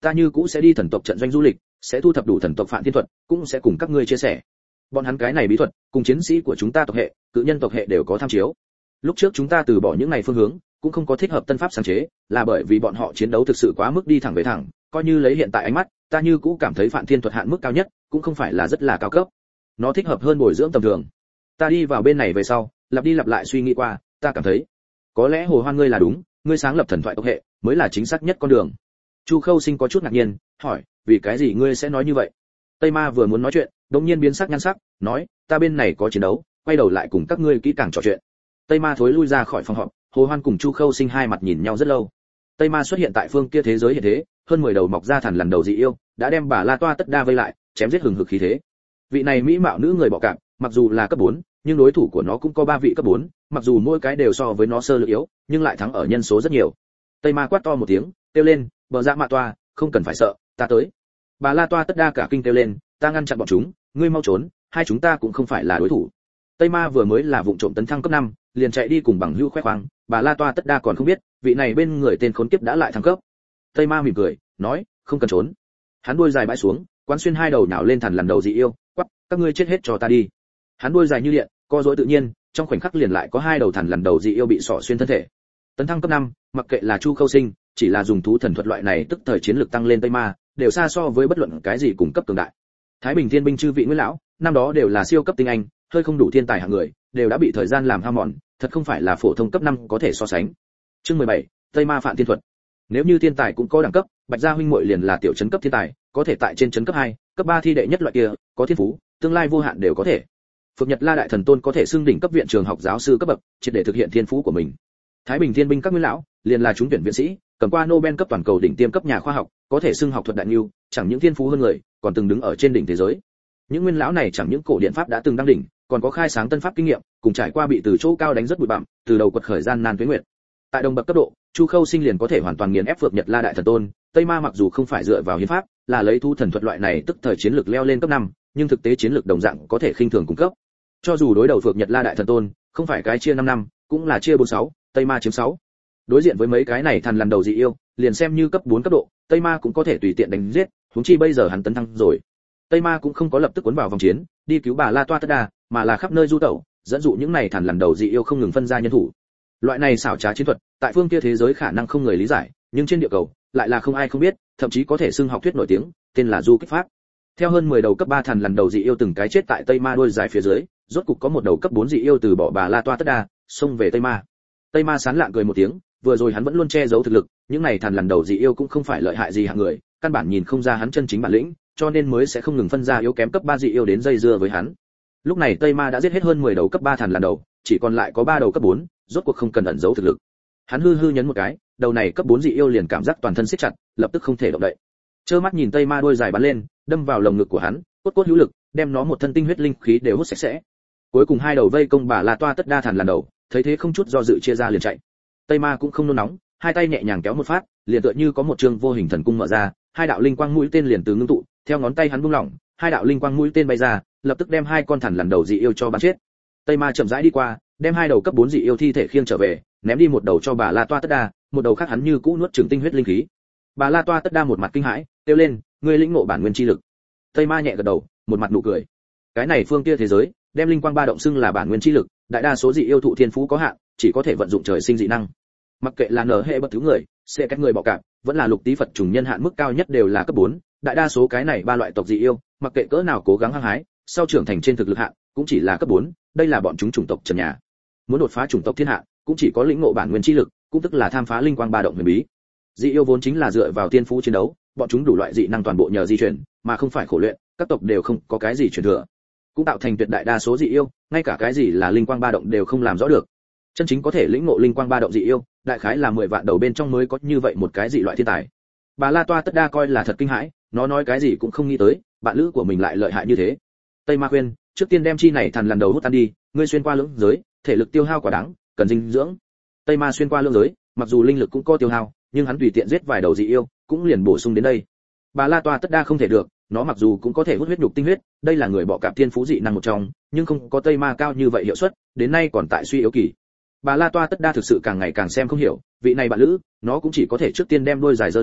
ta như cũ sẽ đi thần tộc trận doanh du lịch, sẽ thu thập đủ thần tộc phản thiên thuật, cũng sẽ cùng các ngươi chia sẻ. Bọn hắn cái này bí thuật, cùng chiến sĩ của chúng ta tộc hệ, cự nhân tộc hệ đều có tham chiếu. Lúc trước chúng ta từ bỏ những này phương hướng, cũng không có thích hợp tân pháp sáng chế, là bởi vì bọn họ chiến đấu thực sự quá mức đi thẳng về thẳng, coi như lấy hiện tại ánh mắt, ta như cũ cảm thấy phản thiên thuật hạn mức cao nhất, cũng không phải là rất là cao cấp. Nó thích hợp hơn bồi dưỡng tầm thường. Ta đi vào bên này về sau, lặp đi lặp lại suy nghĩ qua, ta cảm thấy, có lẽ Hồ Hoan ngươi là đúng, ngươi sáng lập thần thoại tộc hệ, mới là chính xác nhất con đường. Chu Khâu Sinh có chút ngạc nhiên, hỏi, vì cái gì ngươi sẽ nói như vậy? Tây Ma vừa muốn nói chuyện, đột nhiên biến sắc nhăn sắc, nói, ta bên này có chiến đấu, quay đầu lại cùng các ngươi kỹ càng trò chuyện. Tây Ma thối lui ra khỏi phòng họp, Hồ Hoan cùng Chu Khâu Sinh hai mặt nhìn nhau rất lâu. Tây Ma xuất hiện tại phương kia thế giới hiện thế, hơn 10 đầu mọc ra thằn lằn đầu dị yêu, đã đem bà La Toa Tất Đa vây lại, chém giết hừng hực khí thế. Vị này mỹ mạo nữ người bọ cạp, mặc dù là cấp 4, nhưng đối thủ của nó cũng có 3 vị cấp 4, mặc dù mỗi cái đều so với nó sơ lược yếu, nhưng lại thắng ở nhân số rất nhiều. Tây Ma quát to một tiếng, kêu lên, bờ dạ mạ toa, không cần phải sợ, ta tới. Bà La Toa Tất Đa cả kinh kêu lên, ta ngăn chặn bọn chúng, ngươi mau trốn, hai chúng ta cũng không phải là đối thủ. Tây Ma vừa mới là vụng trộm tấn thăng cấp 5, liền chạy đi cùng bằng hữu khoe khoang, bà La Toa Tất Đa còn không biết, vị này bên người tên khốn kiếp đã lại thăng cấp. Tây Ma mỉm cười, nói, không cần trốn. Hắn đuôi dài bãi xuống, quán xuyên hai đầu nhào lên thằn lằn đầu dị yêu, quắc, các ngươi chết hết cho ta đi. Hắn đuôi dài như điện, co duỗi tự nhiên, trong khoảnh khắc liền lại có hai đầu thằn lằn đầu dị yêu bị xỏ xuyên thân thể. Tấn thăng cấp 5, mặc kệ là Chu Khâu Sinh, chỉ là dùng thú thần thuật loại này tức thời chiến lược tăng lên Tây Ma, đều xa so với bất luận cái gì cùng cấp cường đại. Thái Bình Thiên binh chư vị Nguyễn lão, năm đó đều là siêu cấp tinh anh, hơi không đủ thiên tài hạng người, đều đã bị thời gian làm hao mòn, thật không phải là phổ thông cấp 5 có thể so sánh. Chương 17, Tây Ma Phạn Thiên thuật. Nếu như thiên tài cũng có đẳng cấp, Bạch Gia huynh muội liền là tiểu trấn cấp thiên tài, có thể tại trên trấn cấp 2, cấp 3 thi đệ nhất loại kia, có thiên phú, tương lai vô hạn đều có thể. Phượng Nhật La đại thần tôn có thể xưng đỉnh cấp viện trường học giáo sư cấp bậc, triệt để thực hiện thiên phú của mình. Thái Bình Thiên binh các Nguyễn lão, liền là trúng tuyển viện sĩ, cầm qua Nobel cấp toàn cầu đỉnh tiêm cấp nhà khoa học, có thể xưng học thuật đại nhu, chẳng những thiên phú hơn người, còn từng đứng ở trên đỉnh thế giới. Những Nguyên lão này chẳng những cổ điện pháp đã từng đăng đỉnh, còn có khai sáng tân pháp kinh nghiệm, cùng trải qua bị từ chỗ cao đánh rất bụi bặm, từ đầu quật khởi gian nan tuế nguyệt. Tại đồng bậc cấp độ, Chu Khâu Sinh liền có thể hoàn toàn nghiền ép Phượng Nhật La đại thần tôn. Tây Ma mặc dù không phải dựa vào hiến pháp, là lấy thu thần thuật loại này tức thời chiến lược leo lên cấp 5, nhưng thực tế chiến lược đồng dạng có thể khinh thường cung cấp. Cho dù đối đầu Phượng Nhật La đại thần tôn, không phải cái chia 5 năm, cũng là chia 46, Tây Ma chiếm 6. Đối diện với mấy cái này thằn lằn đầu dị yêu, liền xem như cấp 4 cấp độ, Tây Ma cũng có thể tùy tiện đánh giết, huống chi bây giờ hắn tấn thăng rồi. Tây Ma cũng không có lập tức cuốn vào vòng chiến, đi cứu bà La Toa Tất Đa, mà là khắp nơi du tẩu, dẫn dụ những này thằn lằn đầu dị yêu không ngừng phân ra nhân thủ. Loại này xảo trá chiến thuật, tại phương kia thế giới khả năng không người lý giải, nhưng trên địa cầu lại là không ai không biết, thậm chí có thể xưng học thuyết nổi tiếng, tên là du kích pháp. Theo hơn 10 đầu cấp 3 thằn lằn đầu dị yêu từng cái chết tại Tây Ma đuôi dài phía dưới, rốt cục có một đầu cấp 4 dị yêu từ bỏ bà La Toa Tất Đa, xông về Tây Ma. Tây Ma sán lạng cười một tiếng, vừa rồi hắn vẫn luôn che giấu thực lực, những này thằn lằn đầu dị yêu cũng không phải lợi hại gì hạng người, căn bản nhìn không ra hắn chân chính bản lĩnh, cho nên mới sẽ không ngừng phân ra yếu kém cấp 3 dị yêu đến dây dưa với hắn. Lúc này Tây Ma đã giết hết hơn 10 đầu cấp 3 thằn lằn đầu, chỉ còn lại có 3 đầu cấp 4, rốt cuộc không cần ẩn giấu thực lực. Hắn hư nhấn một cái, đầu này cấp 4 dị yêu liền cảm giác toàn thân siết chặt, lập tức không thể động đậy. Trơ mắt nhìn Tây Ma đuôi dài bắn lên, đâm vào lồng ngực của hắn, cốt cốt hữu lực, đem nó một thân tinh huyết linh khí đều hút sạch sẽ. Cuối cùng hai đầu vây công bà La Toa Tất Đa thằn lằn đầu, thấy thế không chút do dự chia ra liền chạy. Tây Ma cũng không nôn nóng, hai tay nhẹ nhàng kéo một phát, liền tựa như có một chương vô hình thần cung mở ra, hai đạo linh quang mũi tên liền từ ngưng tụ, theo ngón tay hắn buông lỏng, hai đạo linh quang mũi tên bay ra, lập tức đem hai con thằn lằn đầu dị yêu cho bắn chết. Tây Ma chậm rãi đi qua, đem hai đầu cấp 4 dị yêu thi thể khiêng trở về, ném đi một đầu cho bà La Toa Tất Đa, một đầu khác hắn như cũ nuốt chửng tinh huyết linh khí. Bà La Toa Tất Đa một mặt kinh hãi, kêu lên, ngươi lĩnh ngộ bản nguyên chi lực. Tây Ma nhẹ gật đầu, một mặt nụ cười. Cái này phương kia thế giới, đem linh quang ba động xưng là bản nguyên chi lực, đại đa số dị yêu thụ thiên phú có hạn, chỉ có thể vận dụng trời sinh dị năng. Mặc kệ là nở hệ bất thứ người, sẽ các người bọ cạp, vẫn là lục tí Phật trùng nhân hạn mức cao nhất đều là cấp 4, đại đa số cái này ba loại tộc dị yêu, mặc kệ cỡ nào cố gắng hăng hái, sau trưởng thành trên thực lực hạn, cũng chỉ là cấp 4, đây là bọn chúng chủng tộc trần nhà. Muốn đột phá chủng tộc thiên hạ, cũng chỉ có lĩnh ngộ bản nguyên chi lực, cũng tức là tham phá linh quang ba động huyền bí. Dị yêu vốn chính là dựa vào tiên phú chiến đấu, bọn chúng đủ loại dị năng toàn bộ nhờ di truyền, mà không phải khổ luyện, các tộc đều không có cái gì truyền thừa. Cũng tạo thành tuyệt đại đa số dị yêu, ngay cả cái gì là linh quang ba động đều không làm rõ được. Chân chính có thể lĩnh ngộ linh quang ba động dị yêu, đại khái là 10 vạn đầu bên trong mới có như vậy một cái dị loại thiên tài. Bà La Toa Tất Đa coi là thật kinh hãi, nó nói cái gì cũng không nghĩ tới, bạn lữ của mình lại lợi hại như thế. Tây Ma khuyên, trước tiên đem chi này thằn lằn đầu hút ăn đi, ngươi xuyên qua lưỡng giới, thể lực tiêu hao quá đáng, cần dinh dưỡng. Tây Ma xuyên qua lưỡng giới, mặc dù linh lực cũng có tiêu hao, nhưng hắn tùy tiện giết vài đầu dị yêu, cũng liền bổ sung đến đây. Bà La Toa Tất Đa không thể được, nó mặc dù cũng có thể hút huyết nhục tinh huyết, đây là người bọ cạp thiên phú dị năng một trong, nhưng không có Tây Ma cao như vậy hiệu suất, đến nay còn tại suy yếu kỳ. Bà La Toa Tất Đa thực sự càng ngày càng xem không hiểu, vị này bạn lữ, nó cũng chỉ có thể trước tiên đem đuôi dài giơ lên,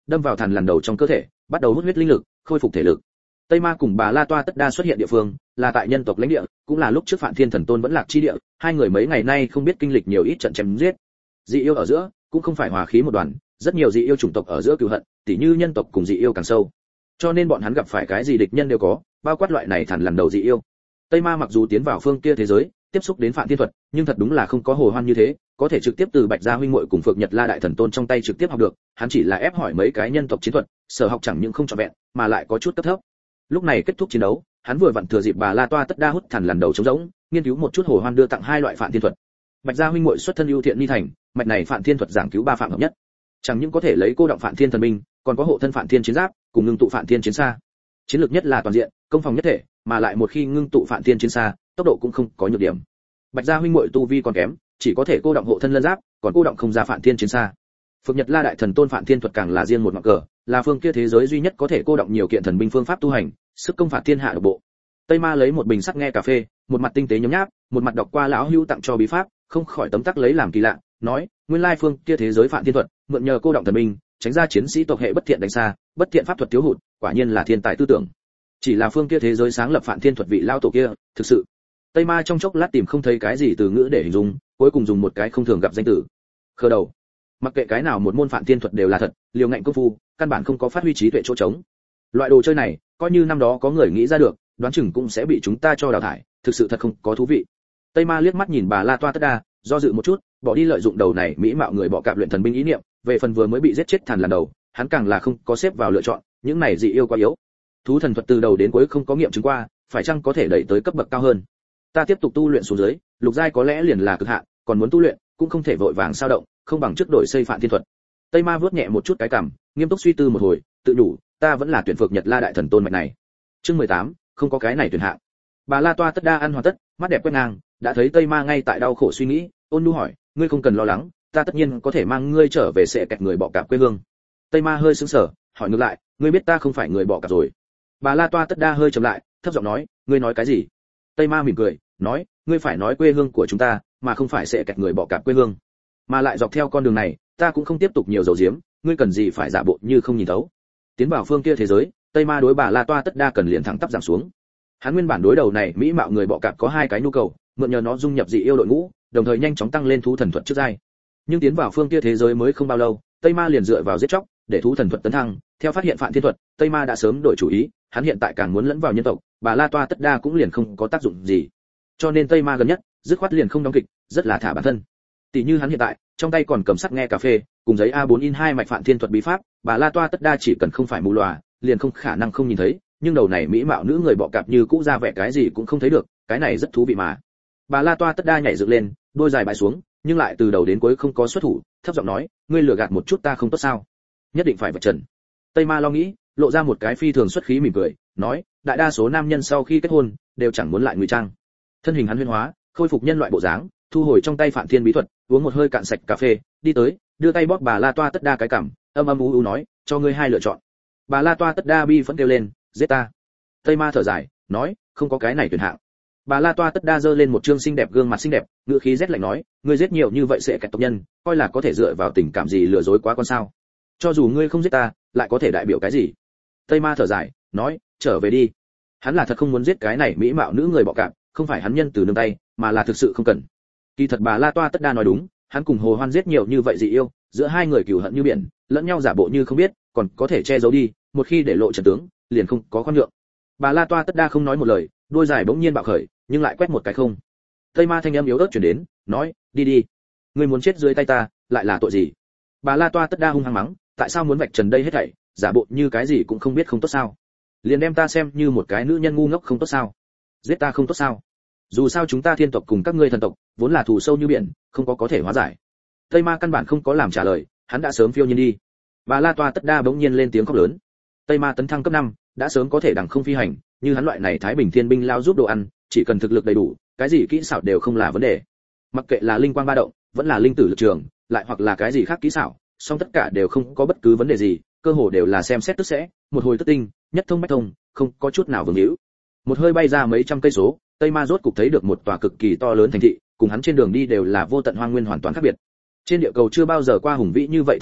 đâm vào thằn lằn đầu trong cơ thể, bắt đầu hút huyết linh lực, khôi phục thể lực. Tây Ma cùng Bà La Toa Tất Đa xuất hiện địa phương, là tại nhân tộc lãnh địa, cũng là lúc trước Phạn Thiên Thần Tôn vẫn lạc chi địa, hai người mấy ngày nay không biết kinh lịch nhiều ít trận chém giết. Dị yêu ở giữa, cũng không phải hòa khí một đoàn, rất nhiều dị yêu chủng tộc ở giữa cừu hận, tỉ như nhân tộc cùng dị yêu càng sâu. Cho nên bọn hắn gặp phải cái gì địch nhân đều có, bao quát loại này thằn lằn đầu dị yêu. Tây Ma mặc dù tiến vào phương kia thế giới, tiếp xúc đến Phạn Thiên thuật, nhưng thật đúng là không có Hồ Hoan như thế, có thể trực tiếp từ Bạch Gia huynh muội cùng Phượng Nhật La đại thần tôn trong tay trực tiếp học được, hắn chỉ là ép hỏi mấy cái nhân tộc chiến thuật, sở học chẳng những không trọn vẹn, mà lại có chút cấp thấp. Lúc này kết thúc chiến đấu, hắn vừa vặn thừa dịp Bà La Toa Tất Đa hút thằn lằn đầu trống rỗng, nghiên cứu một chút Hồ Hoan đưa tặng hai loại Phạn Thiên thuật. Bạch Gia huynh muội xuất thân ưu thiện ni thành, mạch này Phạn Thiên thuật giảng cứu ba phạm hợp nhất, chẳng những có thể lấy cô động Phạn Thiên thần binh, còn có hộ thân Phạn Thiên chiến giáp, cùng ngưng tụ Phạn Thiên chiến xa. Chiến lược nhất là toàn diện, công phòng nhất thể, mà lại một khi ngưng tụ Phạn Thiên chiến xa, tốc độ cũng không có nhược điểm. Bạch Gia huynh muội tu vi còn kém, chỉ có thể cô động hộ thân lân giáp, còn cô động không ra Phạn Thiên chiến xa. Phượng Nhật La đại thần tôn Phạn Thiên thuật càng là riêng một ngọn cờ, là phương kia thế giới duy nhất có thể cô động nhiều kiện thần binh phương pháp tu hành, sức công phạt thiên hạ độc bộ. Tây Ma lấy một bình sắt nghe cà phê, một mặt tinh tế nhấm nháp, một mặt đọc qua lão hưu tặng cho bí pháp, không khỏi tấm tắc lấy làm kỳ lạ, nói, nguyên lai phương kia thế giới Phạn Thiên thuật, mượn nhờ cô động thần binh, tránh ra chiến sĩ tộc hệ bất thiện đánh xa, bất thiện pháp thuật thiếu hụt, quả nhiên là thiên tài tư tưởng. Chỉ là phương kia thế giới sáng lập Phạn Thiên thuật vị lao tổ kia, thực sự. Tây Ma trong chốc lát tìm không thấy cái gì từ ngữ để hình dung, cuối cùng dùng một cái không thường gặp danh từ. Khờ đầu. Mặc kệ cái nào một môn Phạn Thiên thuật đều là thật, liều ngạnh công phu, căn bản không có phát huy trí tuệ chỗ trống. Loại đồ chơi này, coi như năm đó có người nghĩ ra được, đoán chừng cũng sẽ bị chúng ta cho đào thải, thực sự thật không có thú vị. Tây Ma liếc mắt nhìn Bà La Toa Tất Đa, do dự một chút, bỏ đi lợi dụng đầu này mỹ mạo người bọ cạp luyện thần binh ý niệm, về phần vừa mới bị giết chết thằn lằn đầu, hắn càng là không có xếp vào lựa chọn, những này dị yêu quá yếu. Thú thần thuật từ đầu đến cuối không có nghiệm chứng qua, phải chăng có thể đẩy tới cấp bậc cao hơn. Ta tiếp tục tu luyện xuống dưới, lục giai có lẽ liền là cực hạn, còn muốn tu luyện, cũng không thể vội vàng sao động, không bằng trước đổi xây Phạn Thiên thuật. Tây Ma vớt nhẹ một chút cái cằm, nghiêm túc suy tư một hồi, tự đủ, ta vẫn là tuyển Phượng Nhật La đại thần tôn mạch này. Chương 18, không có cái này tuyển hạng. Bà La Toa Tất Đa ăn hoàn tất, mắt đẹp quét ngang, đã thấy Tây Ma ngay tại đau khổ suy nghĩ, ôn nhu hỏi, ngươi không cần lo lắng, ta tất nhiên có thể mang ngươi trở về sẽ kẹt người bọ cạp quê hương. Tây Ma hơi sững sờ, hỏi ngược lại, ngươi biết ta không phải người bọ cạp rồi. Bà La Toa Tất Đa hơi trầm lại, thấp giọng nói, ngươi nói cái gì? Tây Ma mỉm cười, nói, ngươi phải nói quê hương của chúng ta, mà không phải sẽ kẹt người bọ cạp quê hương. Mà lại dọc theo con đường này, ta cũng không tiếp tục nhiều dầu diếm, ngươi cần gì phải giả bộ như không nhìn thấu. Tiến vào phương kia thế giới, Tây Ma đối Bà La Toa Tất Đa cần liền thẳng tắp giảm xuống. Hắn nguyên bản đối đầu này mỹ mạo người bọ cạp có hai cái nhu cầu, mượn nhờ nó dung nhập dị yêu đội ngũ, đồng thời nhanh chóng tăng lên thú thần thuật trước giai. Nhưng tiến vào phương kia thế giới mới không bao lâu, Tây Ma liền dựa vào giết chóc để thú thần thuật tấn thăng, theo phát hiện Phạn Thiên thuật, Tây Ma đã sớm đổi chủ ý, hắn hiện tại càng muốn lẫn vào nhân tộc, Bà La Toa Tất Đa cũng liền không có tác dụng gì. Cho nên Tây Ma gần nhất, dứt khoát liền không đóng kịch, rất là thả bản thân. Tỷ như hắn hiện tại, trong tay còn cầm sắt nghe cà phê, cùng giấy A4 in hai mạch Phạn Thiên thuật bí pháp, Bà La Toa Tất Đa chỉ cần không phải mù lòa, liền không khả năng không nhìn thấy, nhưng đầu này mỹ mạo nữ người bọ cạp như cũ ra vẻ cái gì cũng không thấy được, cái này rất thú vị mà. Bà La Toa Tất Đa nhảy dựng lên, đôi dài bãi xuống, nhưng lại từ đầu đến cuối không có xuất thủ, thấp giọng nói, ngươi lừa gạt một chút ta không tốt sao? Nhất định phải vạch trần. Tây Ma lo nghĩ, lộ ra một cái phi thường xuất khí mỉm cười, nói, đại đa số nam nhân sau khi kết hôn đều chẳng muốn lại ngụy trang. Thân hình hắn huyễn hóa, khôi phục nhân loại bộ dáng, thu hồi trong tay Phạn Thiên bí thuật, uống một hơi cạn sạch cà phê, đi tới, đưa tay bóp Bà La Toa Tất Đa cái cằm, âm âm u u nói, cho ngươi hai lựa chọn. Bà La Toa Tất Đa bi phẫn kêu lên, giết ta. Tây Ma thở dài, nói, không có cái này tuyển hạng. Bà La Toa Tất Đa giơ lên một trương xinh đẹp gương mặt xinh đẹp, ngữ khí rét lạnh nói, ngươi giết nhiều như vậy sẽ kẹt tộc nhân, coi là có thể dựa vào tình cảm gì lừa dối quá con sao? Cho dù ngươi không giết ta, lại có thể đại biểu cái gì? Tây Ma thở dài, nói, trở về đi. Hắn là thật không muốn giết cái này mỹ mạo nữ người bọ cạp, không phải hắn nhân từ nương tay, mà là thực sự không cần. Kỳ thật Bà La Toa Tất Đa nói đúng, hắn cùng Hồ Hoan giết nhiều như vậy dị yêu, giữa hai người cừu hận như biển, lẫn nhau giả bộ như không biết, còn có thể che giấu đi, một khi để lộ trận tướng, liền không có khoan nhượng. Bà La Toa Tất Đa không nói một lời, đôi dài bỗng nhiên bạo khởi, nhưng lại quét một cái không. Tây Ma thanh âm yếu ớt truyền đến, nói, đi đi, ngươi muốn chết dưới tay ta, lại là tội gì? Bà La Toa Tất Đa hung hăng mắng, tại sao muốn vạch trần đây hết thảy, giả bộ như cái gì cũng không biết không tốt sao? Liền đem ta xem như một cái nữ nhân ngu ngốc không tốt sao? Giết ta không tốt sao? Dù sao chúng ta thiên tộc cùng các ngươi thần tộc vốn là thù sâu như biển, không có thể hóa giải. Tây Ma căn bản không có làm trả lời, hắn đã sớm phiêu nhiên đi. Bà La Toa Tất Đa bỗng nhiên lên tiếng khóc lớn. Tây Ma tấn thăng cấp 5, đã sớm có thể đằng không phi hành, như hắn loại này Thái Bình Thiên binh lao giúp đồ ăn, chỉ cần thực lực đầy đủ, cái gì kỹ xảo đều không là vấn đề. Mặc kệ là linh quang ba động, vẫn là linh tử lực trường, lại hoặc là cái gì khác kỹ xảo, song tất cả đều không có bất cứ vấn đề gì, cơ hồ đều là xem xét tức sẽ, một hồi tức tinh, nhất thông bách thông, không có chút nào vương hữu. Một hơi bay ra mấy trăm cây số, Tây Ma rốt cục thấy được một tòa cực kỳ to lớn thành thị, cùng hắn trên đường đi đều là vô tận hoang nguyên hoàn toàn khác biệt. Trên địa cầu chưa bao giờ qua hùng vĩ như vậy thành thị,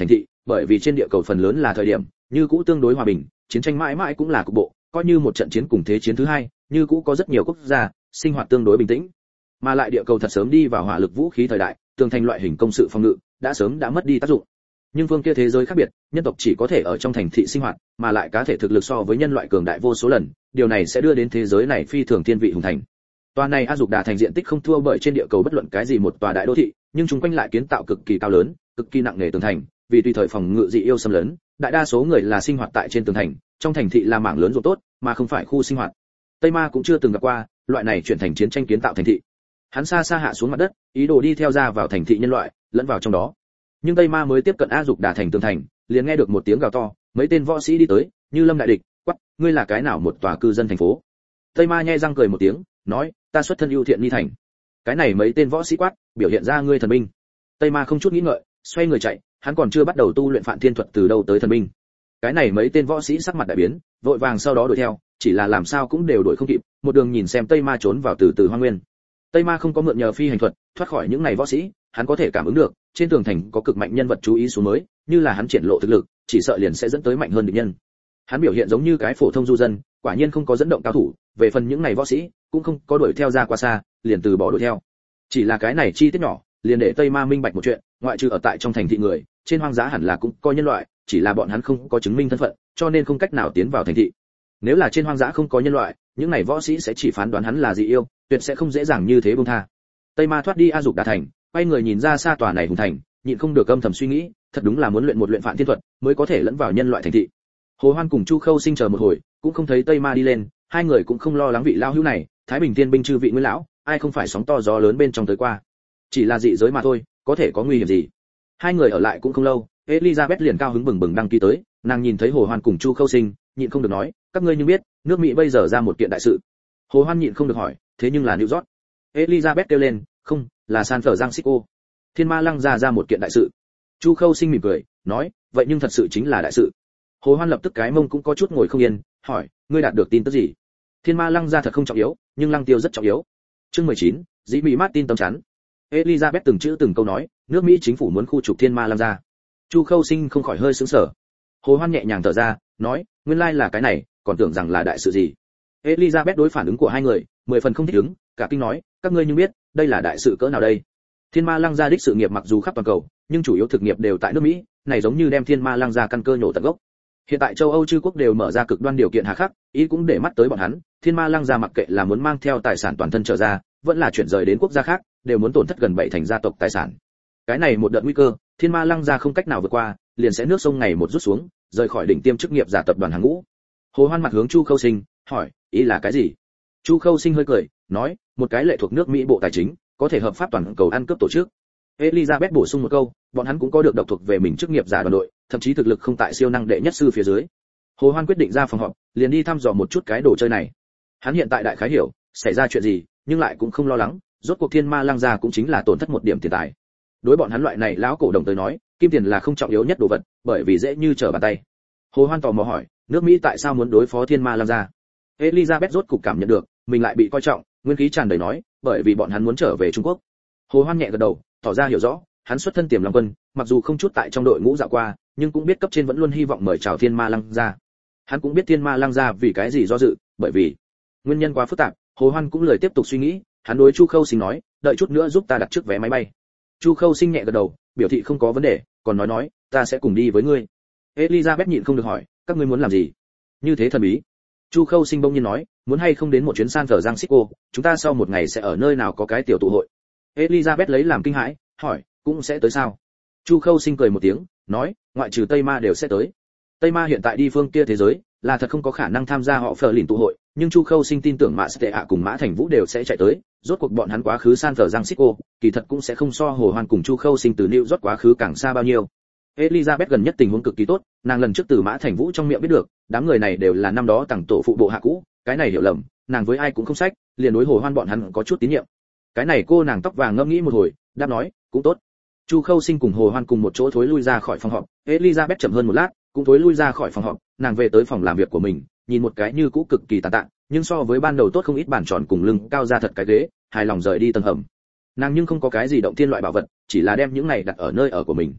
bởi vì trên địa cầu phần lớn là thời điểm như cũ tương đối hòa bình, chiến tranh mãi mãi cũng là cục bộ, coi như một trận chiến cùng thế chiến thứ hai, như cũ có rất nhiều quốc gia sinh hoạt tương đối bình tĩnh. Mà lại địa cầu thật sớm đi vào hỏa lực vũ khí thời đại, tường thành loại hình công sự phòng ngự đã sớm đã mất đi tác dụng. Nhưng phương kia thế giới khác biệt, nhân tộc chỉ có thể ở trong thành thị sinh hoạt, mà lại cá thể thực lực so với nhân loại cường đại vô số lần, điều này sẽ đưa đến thế giới này phi thường thiên vị hùng thành. Tòa này A Dục Đà thành diện tích không thua bởi trên địa cầu bất luận cái gì một tòa đại đô thị, nhưng chúng quanh lại kiến tạo cực kỳ cao lớn, cực kỳ nặng nề tường thành, vì tùy thời phòng ngự dị yêu xâm lấn, đại đa số người là sinh hoạt tại trên tường thành, trong thành thị là mảng lớn ruộng tốt, mà không phải khu sinh hoạt. Tây Ma cũng chưa từng gặp qua loại này chuyển thành chiến tranh kiến tạo thành thị. Hắn xa xa hạ xuống mặt đất, ý đồ đi theo ra vào thành thị nhân loại, lẫn vào trong đó. Nhưng Tây Ma mới tiếp cận A Dục Đà thành tường thành, liền nghe được một tiếng gào to, mấy tên võ sĩ đi tới, như lâm đại địch, quắc, ngươi là cái nào một tòa cư dân thành phố? Tây Ma nhe răng cười một tiếng, nói, ta xuất thân ưu thiện Ni thành. Cái này mấy tên võ sĩ quát, biểu hiện ra ngươi thần binh. Tây Ma không chút nghĩ ngợi, xoay người chạy, hắn còn chưa bắt đầu tu luyện Phạn Thiên thuật từ đâu tới thần binh. Cái này mấy tên võ sĩ sắc mặt đại biến, vội vàng sau đó đuổi theo, chỉ là làm sao cũng đều đuổi không kịp, một đường nhìn xem Tây Ma trốn vào từ từ hoang nguyên. Tây Ma không có mượn nhờ phi hành thuật, thoát khỏi những này võ sĩ, hắn có thể cảm ứng được, trên tường thành có cực mạnh nhân vật chú ý xuống mới, như là hắn triển lộ thực lực, chỉ sợ liền sẽ dẫn tới mạnh hơn địch nhân. Hắn biểu hiện giống như cái phổ thông du dân, quả nhiên không có dẫn động cao thủ, về phần những này võ sĩ, cũng không có đuổi theo ra quá xa, liền từ bỏ đuổi theo. Chỉ là cái này chi tiết nhỏ, liền để Tây Ma minh bạch một chuyện, ngoại trừ ở tại trong thành thị người, trên hoang dã hẳn là cũng có nhân loại, chỉ là bọn hắn không có chứng minh thân phận, cho nên không cách nào tiến vào thành thị. Nếu là trên hoang dã không có nhân loại, những này võ sĩ sẽ chỉ phán đoán hắn là dị yêu, tuyệt sẽ không dễ dàng như thế buông tha. Tây Ma thoát đi A Dục Đà thành, quay người nhìn ra xa tòa này hùng thành, nhịn không được âm thầm suy nghĩ, thật đúng là muốn luyện một luyện Phạn Thiên thuật, mới có thể lẫn vào nhân loại thành thị. Hồ Hoan cùng Chu Khâu Sinh chờ một hồi, cũng không thấy Tây Ma đi lên, hai người cũng không lo lắng vị lão hữu này, Thái Bình Thiên binh chư vị nguyên lão, ai không phải sóng to gió lớn bên trong tới qua. Chỉ là dị giới mà thôi, có thể có nguy hiểm gì. Hai người ở lại cũng không lâu, Elizabeth liền cao hứng bừng bừng đăng ký tới, nàng nhìn thấy Hồ Hoan cùng Chu Khâu Sinh, nhịn không được nói, các ngươi như biết, nước Mỹ bây giờ ra một kiện đại sự. Hồ Hoan nhịn không được hỏi, thế nhưng là New York. Elizabeth kêu lên, không, là San Francisco. Thiên Ma Lăng ra một kiện đại sự. Chu Khâu Sinh mỉm cười, nói, vậy nhưng thật sự chính là đại sự. Hồ Hoan lập tức cái mông cũng có chút ngồi không yên, hỏi, ngươi đạt được tin tức gì? Thiên Ma Lăng ra thật không trọng yếu, nhưng Lăng Tiêu rất trọng yếu. Chương 19, Dĩ Mỹ Martin tâm chắn. Elizabeth từng chữ từng câu nói, nước Mỹ chính phủ muốn khu trục Thiên Ma Lăng ra. Chu Khâu Sinh không khỏi hơi sững sờ. Hồ Hoan nhẹ nhàng thở ra, nói, nguyên lai là cái này, còn tưởng rằng là đại sự gì. Elizabeth đối phản ứng của hai người, 10 phần không thích ứng, cả kinh nói, các ngươi như biết, đây là đại sự cỡ nào đây? Thiên Ma Lăng ra đích sự nghiệp mặc dù khắp toàn cầu, nhưng chủ yếu thực nghiệp đều tại nước Mỹ, này giống như đem Thiên Ma Lăng ra căn cơ nhổ tận gốc. Hiện tại châu Âu chư quốc đều mở ra cực đoan điều kiện hà khắc, ý cũng để mắt tới bọn hắn, Thiên Ma Lăng ra mặc kệ là muốn mang theo tài sản toàn thân trở ra, vẫn là chuyển rời đến quốc gia khác, đều muốn tổn thất gần 7 thành gia tộc tài sản. Cái này một đợt nguy cơ, Thiên Ma Lăng ra không cách nào vượt qua, liền sẽ nước sông ngày một rút xuống, rời khỏi đỉnh tiêm chức nghiệp giả tập đoàn hàng ngũ. Hồ Hoan mặt hướng Chu Khâu Sinh, hỏi, ý là cái gì? Chu Khâu Sinh hơi cười, nói, một cái lệ thuộc nước Mỹ bộ tài chính, có thể hợp pháp toàn cầu ăn cướp tổ chức. Elizabeth bổ sung một câu, bọn hắn cũng có được độc thuộc về mình chức nghiệp giả đoàn đội, thậm chí thực lực không tại siêu năng đệ nhất sư phía dưới. Hồ Hoan quyết định ra phòng họp, liền đi thăm dò một chút cái đồ chơi này. Hắn hiện tại đại khái hiểu, xảy ra chuyện gì, nhưng lại cũng không lo lắng, rốt cuộc Thiên Ma Lăng ra cũng chính là tổn thất một điểm tiền tài. Đối bọn hắn loại này lão cổ đồng tới nói, kim tiền là không trọng yếu nhất đồ vật, bởi vì dễ như trở bàn tay. Hồ Hoan tò mò hỏi, nước Mỹ tại sao muốn đối phó Thiên Ma Lăng ra? Elizabeth rốt cục cảm nhận được, mình lại bị coi trọng, nguyên khí tràn đầy nói, bởi vì bọn hắn muốn trở về Trung Quốc. Hồ Hoan nhẹ gật đầu, tỏ ra hiểu rõ, hắn xuất thân Tiềm Long quân, mặc dù không chút tại trong đội ngũ dạo qua, nhưng cũng biết cấp trên vẫn luôn hy vọng mời chào Thiên Ma Lăng ra. Hắn cũng biết Thiên Ma Lăng ra vì cái gì do dự, bởi vì nguyên nhân quá phức tạp. Hồ Hoan cũng lười tiếp tục suy nghĩ, hắn đối Chu Khâu Sinh nói, đợi chút nữa giúp ta đặt trước vé máy bay. Chu Khâu Sinh nhẹ gật đầu, biểu thị không có vấn đề, còn nói, ta sẽ cùng đi với ngươi. Elizabeth nhịn không được hỏi, các ngươi muốn làm gì? Như thế thần bí. Chu Khâu Sinh bỗng nhiên nói, muốn hay không đến một chuyến San Francisco, chúng ta sau một ngày sẽ ở nơi nào có cái tiểu tụ hội. Elizabeth lấy làm kinh hãi, hỏi, cũng sẽ tới sao? Chu Khâu Sinh cười một tiếng, nói, ngoại trừ Tây Ma đều sẽ tới. Tây Ma hiện tại đi phương kia thế giới, là thật không có khả năng tham gia họ phở lìn tụ hội, nhưng Chu Khâu Sinh tin tưởng Mã Tệ ạ cùng Mã Thành Vũ đều sẽ chạy tới, rốt cuộc bọn hắn quá khứ San Francisco, kỳ thật cũng sẽ không so Hồ Hoan cùng Chu Khâu Sinh từ New York quá khứ càng xa bao nhiêu. Elizabeth gần nhất tình huống cực kỳ tốt, nàng lần trước từ Mã Thành Vũ trong miệng biết được, đám người này đều là năm đó tặng tổ phụ bộ hạ cũ, cái này hiểu lầm, nàng với ai cũng không sách, liền đối Hồ Hoan bọn hắn có chút tín nhiệm. Cái này cô nàng tóc vàng ngẫm nghĩ một hồi, đáp nói, cũng tốt. Chu Khâu Sinh cùng Hồ Hoan cùng một chỗ thối lui ra khỏi phòng họp, Elizabeth chậm hơn một lát, cũng thối lui ra khỏi phòng họp, nàng về tới phòng làm việc của mình, nhìn một cái như cũ cực kỳ tàn tạ, nhưng so với ban đầu tốt không ít bàn tròn cùng lưng cao ra thật cái ghế, hài lòng rời đi tầng hầm. Nàng nhưng không có cái gì động thiên loại bảo vật, chỉ là đem những này đặt ở nơi ở của mình.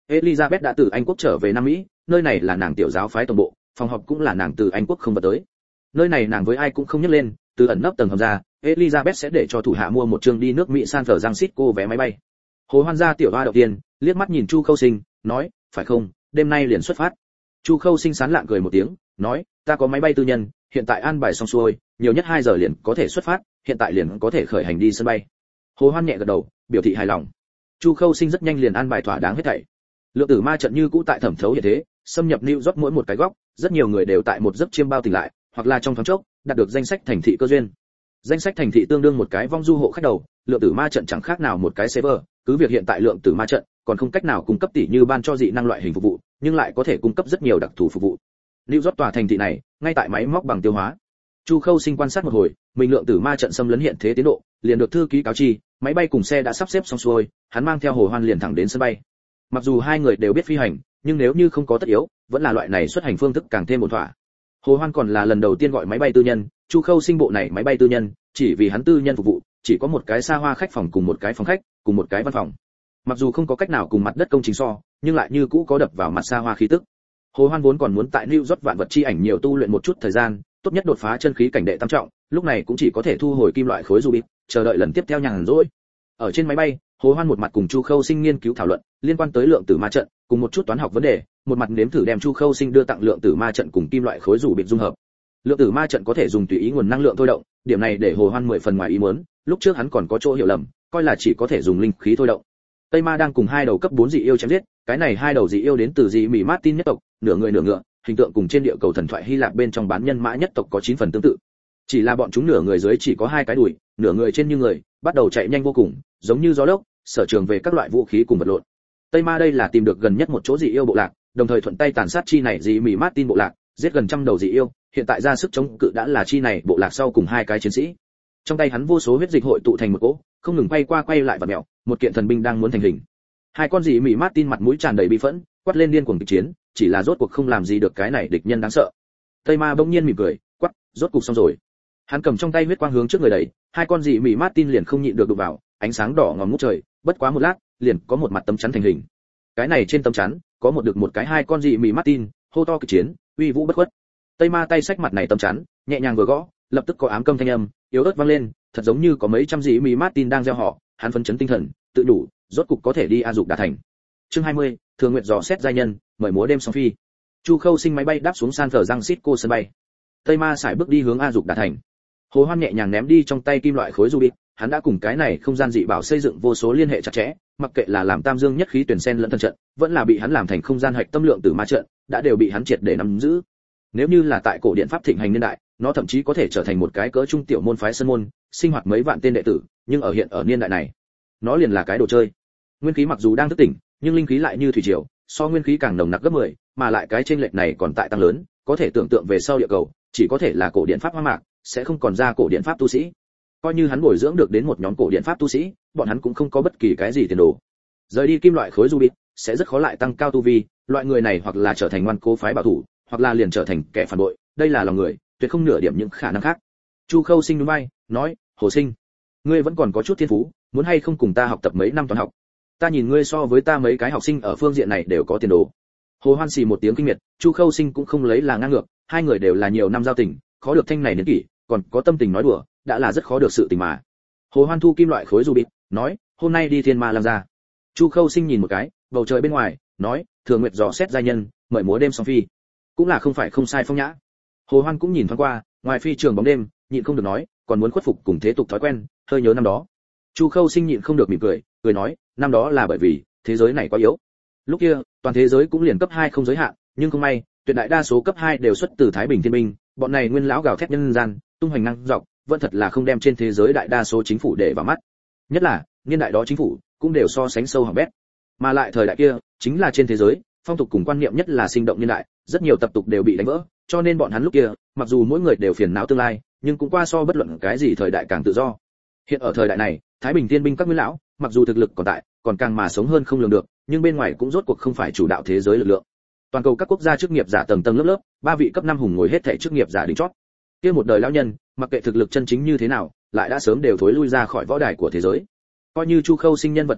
Elizabeth đã từ Anh quốc trở về Nam Mỹ, nơi này là nàng tiểu giáo phái tổng bộ, phòng họp cũng là nàng từ Anh quốc không vật tới. Nơi này nàng với ai cũng không nhắc lên, từ ẩn nấp tầng hầm ra, Elizabeth sẽ để cho thủ hạ mua một chương đi nước Mỹ San Francisco vé máy bay. Hồ Hoan gia tiểu hoa đầu tiên, liếc mắt nhìn Chu Khâu Sinh, nói, phải không, đêm nay liền xuất phát. Chu Khâu Sinh sán lạn cười một tiếng, nói, ta có máy bay tư nhân, hiện tại an bài xong xuôi, nhiều nhất 2 giờ liền có thể xuất phát, hiện tại liền có thể khởi hành đi sân bay. Hồ Hoan nhẹ gật đầu, biểu thị hài lòng. Chu Khâu Sinh rất nhanh liền an bài thỏa đáng hết thảy. Lượng tử ma trận như cũ tại thẩm thấu hiện thế, xâm nhập New York mỗi một cái góc, rất nhiều người đều tại một giấc chiêm bao tỉnh lại, hoặc là trong thoáng chốc đạt được danh sách thành thị cơ duyên. Danh sách thành thị tương đương một cái vong du hộ khách đầu, lượng tử ma trận chẳng khác nào một cái server, cứ việc hiện tại lượng tử ma trận còn không cách nào cung cấp tỷ như ban cho dị năng loại hình phục vụ, nhưng lại có thể cung cấp rất nhiều đặc thù phục vụ. New York tòa thành thị này, ngay tại máy móc bằng tiêu hóa. Chu Khâu Sinh quan sát một hồi, mình lượng tử ma trận xâm lấn hiện thế tiến độ, liền được thư ký cáo chi, máy bay cùng xe đã sắp xếp xong xuôi, hắn mang theo Hồ Hoan liền thẳng đến sân bay. Mặc dù hai người đều biết phi hành, nhưng nếu như không có tất yếu, vẫn là loại này xuất hành phương thức càng thêm ổn thỏa. Hồ Hoan còn là lần đầu tiên gọi máy bay tư nhân, Chu Khâu Sinh bộ này máy bay tư nhân, chỉ vì hắn tư nhân phục vụ, chỉ có một cái xa hoa khách phòng cùng một cái phòng khách, cùng một cái văn phòng. Mặc dù không có cách nào cùng mặt đất công trình so, nhưng lại như cũ có đập vào mặt xa hoa khí tức. Hồ Hoan vốn còn muốn tại New York vạn vật chi ảnh nhiều tu luyện một chút thời gian, tốt nhất đột phá chân khí cảnh đệ tam trọng, lúc này cũng chỉ có thể thu hồi kim loại khối ruby, chờ đợi lần tiếp theo nhàn rỗi. Ở trên máy bay, Hồ Hoan một mặt cùng Chu Khâu Sinh nghiên cứu thảo luận liên quan tới lượng tử ma trận, cùng một chút toán học vấn đề, một mặt nếm thử đem Chu Khâu Sinh đưa tặng lượng tử ma trận cùng kim loại khối rủ bị dung hợp. Lượng tử ma trận có thể dùng tùy ý nguồn năng lượng thôi động, điểm này để Hồ Hoan 10 phần ngoài ý muốn, lúc trước hắn còn có chỗ hiểu lầm, coi là chỉ có thể dùng linh khí thôi động. Tây Ma đang cùng 2 đầu cấp 4 dị yêu chém giết, cái này 2 đầu dị yêu đến từ dị Mỹ Martin nhất tộc, nửa người nửa ngựa, hình tượng cùng trên địa cầu thần thoại Hy Lạp bên trong bán nhân mã nhất tộc có 9 phần tương tự. Chỉ là bọn chúng nửa người dưới chỉ có 2 cái đùi, nửa người trên như người, bắt đầu chạy nhanh vô cùng, giống như gió lốc, sở trường về các loại vũ khí cùng vật lộn. Tây Ma đây là tìm được gần nhất một chỗ dị yêu bộ lạc, đồng thời thuận tay tàn sát chi này dị Mỹ Martin bộ lạc, giết gần trăm đầu dị yêu, hiện tại ra sức chống cự đã là chi này bộ lạc sau cùng 2 cái chiến sĩ. Trong tay hắn vô số huyết dịch hội tụ thành một cỗ, không ngừng quay qua quay lại và mèo, một kiện thần binh đang muốn thành hình. 2 con dị Mỹ Martin mặt mũi tràn đầy bi phẫn, quát lên điên cuồng kịch chiến, chỉ là rốt cuộc không làm gì được cái này địch nhân đáng sợ. Tây Ma bỗng nhiên mỉm cười, quát, rốt cuộc xong rồi. Hắn cầm trong tay huyết quang hướng trước người đẩy, 2 con dị Mỹ Martin liền không nhịn được đụng vào, ánh sáng đỏ ngòm ngút trời, bất quá một lát, liền có một mặt tấm chắn thành hình. Cái này trên tấm chắn có một cái 2 con dị Mỹ Martin, hô to kịch chiến, uy vũ bất khuất. Tây Ma tay xách mặt này tấm chắn, nhẹ nhàng vừa gõ, lập tức có ám câm thanh âm yếu ớt vang lên, thật giống như có mấy trăm dị Mỹ Martin đang gieo họ, hắn phấn chấn tinh thần, tự đủ, rốt cục có thể đi A Dục Đà Thành. Chương 20, Thường Nguyệt dò xét giai nhân, mời múa đêm song phi. Chu Khâu Sinh máy bay đáp xuống San Francisco sân bay. Tây Ma sải bước đi hướng A Dục Đà Thành. Hồ Hoan nhẹ nhàng ném đi trong tay kim loại khối ruby, hắn đã cùng cái này không gian dị bảo xây dựng vô số liên hệ chặt chẽ, mặc kệ là làm Tam Dương nhất khí tuyển sen lẫn thân trận, vẫn là bị hắn làm thành không gian hạch tâm lượng tử ma trận, đã đều bị hắn triệt để nắm giữ. Nếu như là tại cổ điện pháp thịnh hành niên đại, nó thậm chí có thể trở thành một cái cỡ trung tiểu môn phái sơn môn, sinh hoạt mấy vạn tên đệ tử, nhưng ở niên đại này, nó liền là cái đồ chơi. Nguyên khí mặc dù đang thức tỉnh, nhưng linh khí lại như thủy triều, so nguyên khí càng nồng nặc gấp 10, mà lại cái chênh lệch này còn tại tăng lớn, có thể tưởng tượng về sau địa cầu, chỉ có thể là cổ điện pháp hoang mạc, sẽ không còn ra cổ điện pháp tu sĩ. Coi như hắn bồi dưỡng được đến một nhóm cổ điện pháp tu sĩ, bọn hắn cũng không có bất kỳ cái gì tiền đồ. Rời đi kim loại khối ruby, sẽ rất khó lại tăng cao tu vi, loại người này hoặc là trở thành ngoan cố phái bảo thủ, hoặc là liền trở thành kẻ phản bội, đây là lòng người, tuyệt không nửa điểm những khả năng khác. Chu Khâu Sinh nhún vai, nói, Hồ Sinh, ngươi vẫn còn có chút thiên phú, muốn hay không cùng ta học tập mấy năm toán học? Ta nhìn ngươi so với ta mấy cái học sinh ở phương diện này đều có tiền đồ. Hồ Hoan xì một tiếng kinh miệt, Chu Khâu Sinh cũng không lấy là ngang ngược, hai người đều là nhiều năm giao tình, khó được thanh này niên kỷ, còn có tâm tình nói đùa, đã là rất khó được sự tình mà. Hồ Hoan thu kim loại khối ruby, nói, hôm nay đi Thiên Ma Lam ra. Chu Khâu Sinh nhìn một cái, bầu trời bên ngoài, nói, Thường Nguyệt dò xét giai nhân, mời múa đêm song phi. Cũng là không phải không sai phong nhã. Hồ Hoan cũng nhìn thoáng qua, ngoài phi trường bóng đêm, nhịn không được nói, còn muốn khuất phục cùng thế tục thói quen, hơi nhớ năm đó. Chu Khâu Sinh nhịn không được mỉm cười, cười nói, năm đó là bởi vì thế giới này quá yếu. Lúc kia, toàn thế giới cũng liền cấp 2 không giới hạn, nhưng không may, tuyệt đại đa số cấp 2 đều xuất từ Thái Bình Thiên Binh, bọn này nguyên lão gào thét nhân gian, tung hoành năng dọc, vẫn thật là không đem trên thế giới đại đa số chính phủ để vào mắt. Nhất là, niên đại đó chính phủ cũng đều so sánh sâu hỏng bét. Mà lại thời đại kia, chính là trên thế giới, phong tục cùng quan niệm nhất là sinh động niên đại, rất nhiều tập tục đều bị đánh vỡ, cho nên bọn hắn lúc kia, mặc dù mỗi người đều phiền não tương lai, nhưng cũng qua so bất luận cái gì thời đại càng tự do. Hiện ở thời đại này, Thái Bình Thiên Binh các nguyên lão, mặc dù thực lực còn tại, còn càng mà sống hơn không lường được, nhưng bên ngoài cũng rốt cuộc không phải chủ đạo thế giới lực lượng. Toàn cầu các quốc gia chức nghiệp giả tầng tầng lớp lớp, 3 vị cấp 5 hùng ngồi hết thảy chức nghiệp giả đỉnh chót. Kia một đời lão nhân, mặc kệ thực lực chân chính như thế nào, lại đã sớm đều thối lui ra khỏi võ đài của thế giới. Coi như Chu Khâu Sinh nhân vật như vậy,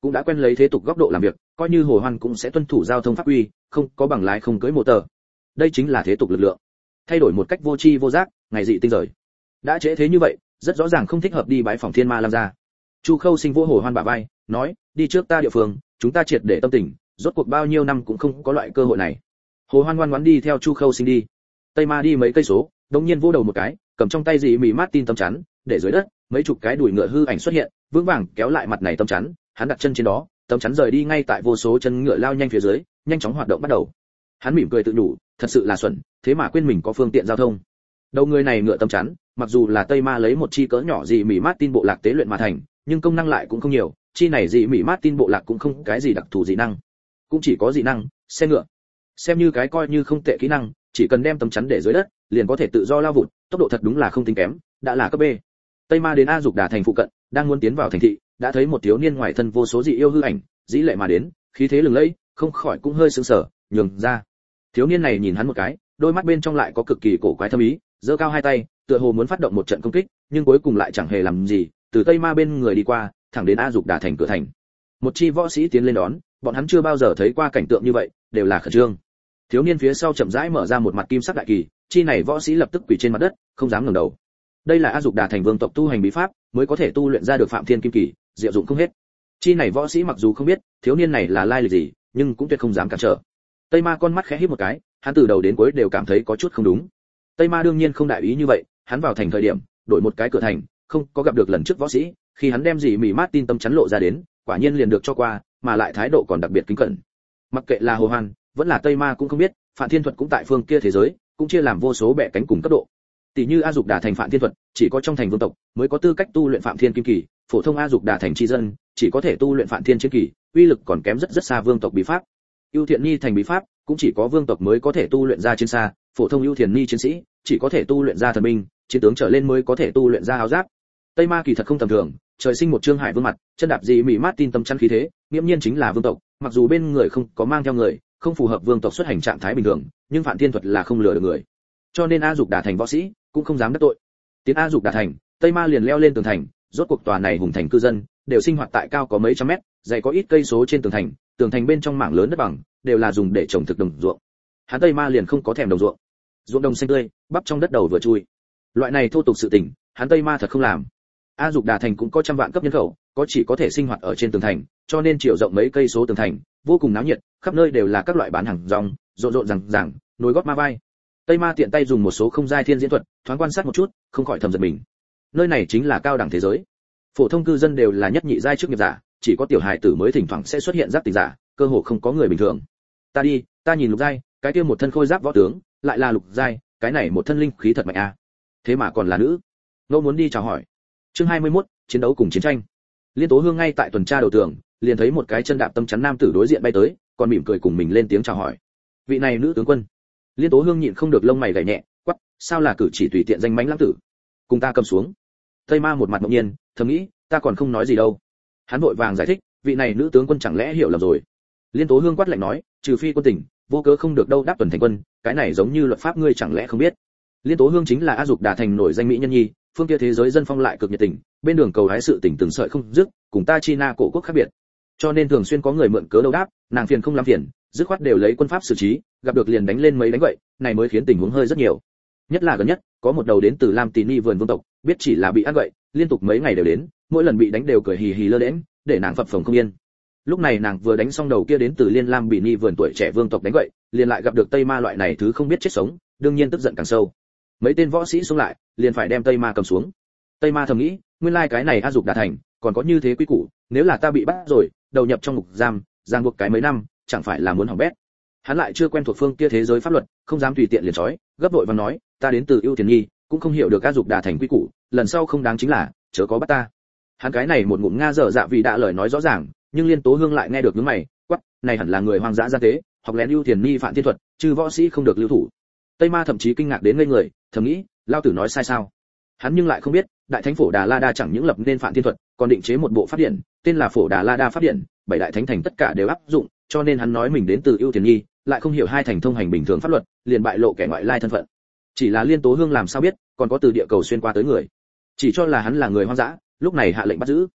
cũng đã quen lấy thế tục góc độ làm việc, coi như Hồ Hoan cũng sẽ tuân thủ giao thông pháp quy, không có bằng lái không cưới mô tờ. Đây chính là thế tục lực lượng. Thay đổi một cách vô tri vô giác, ngày dị tinh rời. Đã trễ thế như vậy, rất rõ ràng không thích hợp đi bái phòng Thiên Ma Lam gia. Chu Khâu Sinh vỗ Hồ Hoan bả vai, nói, đi trước ta địa phương, chúng ta triệt để tâm tình, rốt cuộc bao nhiêu năm cũng không có loại cơ hội này. Hồ Hoan ngoan ngoãn đi theo Chu Khâu Sinh đi. Tây Ma đi mấy cây số, đột nhiên vỗ đầu một cái, cầm trong tay dị mị Martin tấm chắn, để dưới đất, mấy chục cái đùi ngựa hư ảnh xuất hiện, vững vàng kéo lại mặt này tấm chắn, hắn đặt chân trên đó, tấm chắn rời đi ngay tại vô số chân ngựa lao nhanh phía dưới, nhanh chóng hoạt động bắt đầu. Hắn mỉm cười tự đủ, thật sự là xuẩn, thế mà quên mình có phương tiện giao thông. Đầu người này ngựa tấm chắn, mặc dù là Tây Ma lấy một chi cỡ nhỏ dị mị Martin bộ lạc tế luyện mà thành, nhưng công năng lại cũng không nhiều, chi này dị mị Martin bộ lạc cũng không cái gì đặc thù dị năng, cũng chỉ có dị năng xe ngựa. Xem như cái coi như không tệ kỹ năng, chỉ cần đem tấm chắn để dưới đất, liền có thể tự do lao vụt, tốc độ thật đúng là không tính kém, đã là cấp B. Tây Ma đến A Dục Đà thành phụ cận, đang muốn tiến vào thành thị, đã thấy một thiếu niên ngoài thân vô số dị yêu hư ảnh, dĩ lệ mà đến, khí thế lừng lẫy, không khỏi cũng hơi sững sờ, nhường ra. Thiếu niên này nhìn hắn một cái, đôi mắt bên trong lại có cực kỳ cổ quái thâm ý, giơ cao hai tay, tựa hồ muốn phát động một trận công kích, nhưng cuối cùng lại chẳng hề làm gì, từ Tây Ma bên người đi qua, thẳng đến A Dục Đà thành cửa thành. Một chi võ sĩ tiến lên đón, bọn hắn chưa bao giờ thấy qua cảnh tượng như vậy, đều là khẩn trương. Thiếu niên phía sau chậm rãi mở ra một mặt kim sắc đại kỳ, chi này võ sĩ lập tức quỳ trên mặt đất, không dám ngẩng đầu. Đây là A Dục Đà thành vương tộc tu hành bí pháp, mới có thể tu luyện ra được Phạm Thiên Kim Kỳ, diệu dụng không hết. Chi này võ sĩ mặc dù không biết thiếu niên này là lai lịch gì, nhưng cũng tuyệt không dám cản trở. Tây Ma con mắt khẽ híp một cái, hắn từ đầu đến cuối đều cảm thấy có chút không đúng. Tây Ma đương nhiên không đại ý như vậy, hắn vào thành thời điểm, đổi một cái cửa thành, không có gặp được lần trước võ sĩ, khi hắn đem gì mỉ Martin tâm chắn lộ ra đến, quả nhiên liền được cho qua, mà lại thái độ còn đặc biệt kính cẩn. Mặc kệ là Hồ Hoan, vẫn là Tây Ma cũng không biết, Phạm Thiên thuật cũng tại phương kia thế giới, cũng chia làm vô số bè cánh cùng cấp độ. Tỷ như A Dục Đà thành Phạm Thiên thuật, chỉ có trong thành vương tộc mới có tư cách tu luyện Phạm Thiên Kim Kỳ, phổ thông A Dục Đà thành tri dân, chỉ có thể tu luyện Phạm Thiên Chiến Kỳ, uy lực còn kém rất xa vương tộc bí pháp. Ưu Thiện Nhi thành bí pháp, cũng chỉ có vương tộc mới có thể tu luyện ra chiến xa, phổ thông Ưu Thiện Nhi chiến sĩ, chỉ có thể tu luyện ra thần binh, chiến tướng trở lên mới có thể tu luyện ra áo giáp. Tây Ma kỳ thật không tầm thường, trời sinh một trương hải vương mặt, chân đạp dị mị Martin tâm chắn khí thế, nghiễm nhiên chính là vương tộc, mặc dù bên người không có mang theo người, không phù hợp vương tộc xuất hành trạng thái bình thường, nhưng Phạm Thiên thuật là không lừa được người. Cho nên A Dục Đà thành võ sĩ cũng không dám đắc tội. Tiến A Dục Đà thành, Tây Ma liền leo lên tường thành, rốt cuộc tòa này hùng thành cư dân đều sinh hoạt tại cao có mấy trăm mét, dày có ít cây số trên tường thành bên trong mảng lớn đất bằng đều là dùng để trồng thực đồng ruộng. Hắn Tây Ma liền không có thèm đồng ruộng. Ruộng đồng xanh tươi, bắp trong đất đầu vừa chui. Loại này thô tục sự tình, hắn Tây Ma thật không làm. A Dục Đà thành cũng có trăm vạn cấp nhân khẩu, có chỉ có thể sinh hoạt ở trên tường thành, cho nên chiều rộng mấy cây số tường thành, vô cùng náo nhiệt, khắp nơi đều là các loại bán hàng rong, rộn rộn rằng nối gót ma vai. Tây Ma tiện tay dùng một số không giai thiên diễn thuật, thoáng quan sát một chút, không khỏi thầm giật mình. Nơi này chính là cao đẳng thế giới. Phổ thông cư dân đều là nhất nhị giai chức nghiệp giả, chỉ có tiểu hài tử mới thỉnh thoảng sẽ xuất hiện giác tỉnh giả, cơ hồ không có người bình thường. Ta đi, ta nhìn lục giai, cái kia một thân khôi giáp võ tướng, lại là lục giai, cái này một thân linh khí thật mạnh a. Thế mà còn là nữ. Ngô muốn đi chào hỏi. Chương 21, chiến đấu cùng chiến tranh. Liên Tố Hương ngay tại tuần tra đầu tường, liền thấy một cái chân đạp tâm chắn nam tử đối diện bay tới, còn mỉm cười cùng mình lên tiếng chào hỏi. Vị này nữ tướng quân. Liên Tố Hương nhịn không được lông mày gảy nhẹ, quắc, sao là cử chỉ tùy tiện danh mánh lãng tử. Cùng ta cầm xuống. Tây Ma một mặt ngẫu nhiên, thầm nghĩ, ta còn không nói gì đâu. Hắn vội vàng giải thích, vị này nữ tướng quân chẳng lẽ hiểu lầm rồi. Liên Tố Hương quát lạnh nói, trừ phi quân tỉnh, vô cớ không được đâu đáp tuần thành quân, cái này giống như luật pháp ngươi chẳng lẽ không biết. Liên Tố Hương chính là A Dục Đà thành nổi danh mỹ nhân nhi, phương kia thế giới dân phong lại cực nhiệt tình, bên đường cầu hái sự tình từng sợi không dứt, cùng ta China cổ quốc khác biệt. Cho nên thường xuyên có người mượn cớ đâu đáp, nàng phiền không lắm phiền, dứt khoát đều lấy quân pháp xử trí, gặp được liền đánh lên mấy đánh vậy, này mới khiến tình huống hơi rất nhiều. Nhất là gần nhất, có một đầu đến từ Lam Tì Ni vườn vương tộc, biết chỉ là bị ăn vậy, liên tục mấy ngày đều đến, mỗi lần bị đánh đều cười hì hì lơ đễnh, để nàng phập phồng không yên. Lúc này nàng vừa đánh xong đầu kia đến từ Liên Lam Bỉ Ni vườn tuổi trẻ vương tộc đánh vậy, liền lại gặp được Tây Ma loại này thứ không biết chết sống, đương nhiên tức giận càng sâu. Mấy tên võ sĩ xuống lại, liền phải đem Tây Ma cầm xuống. Tây Ma thầm nghĩ, nguyên lai cái này A Dục Đà thành, còn có như thế quý củ, nếu là ta bị bắt rồi, đầu nhập trong ngục giam, giang buộc cái mấy năm, chẳng phải là muốn hỏng bét. Hắn lại chưa quen thuộc phương kia thế giới pháp luật, không dám tùy tiện liền trói, gấp vội và nói, ta đến từ Ưu Thiền Nhi, cũng không hiểu được A Dục Đà thành quý củ, lần sau không đáng chính là, chớ có bắt ta. Hắn cái này một ngụm nga dở dạ vì đã lời nói rõ ràng, nhưng Liên Tố Hương lại nghe được những mày, quắc, này hẳn là người hoang dã gian tế, học lén Ưu Thiền Nhi phản thiên thuật, trừ võ sĩ không được lưu thủ. Tây Ma thậm chí kinh ngạc đến ngây người, thầm nghĩ, lao tử nói sai sao? Hắn nhưng lại không biết, đại thánh phổ Đà La Đa chẳng những lập nên phản thiên thuật, còn định chế một bộ pháp điển, tên là phổ Đà La Đa pháp điển, bảy đại thánh thành tất cả đều áp dụng, cho nên hắn nói mình đến từ Ưu Thiền Nhi, lại không hiểu hai thành thông hành bình thường pháp luật, liền bại lộ kẻ ngoại lai thân phận. Chỉ là Liên Tố Hương làm sao biết, còn có từ địa cầu xuyên qua tới người, chỉ cho là hắn là người hoang dã, lúc này hạ lệnh bắt giữ.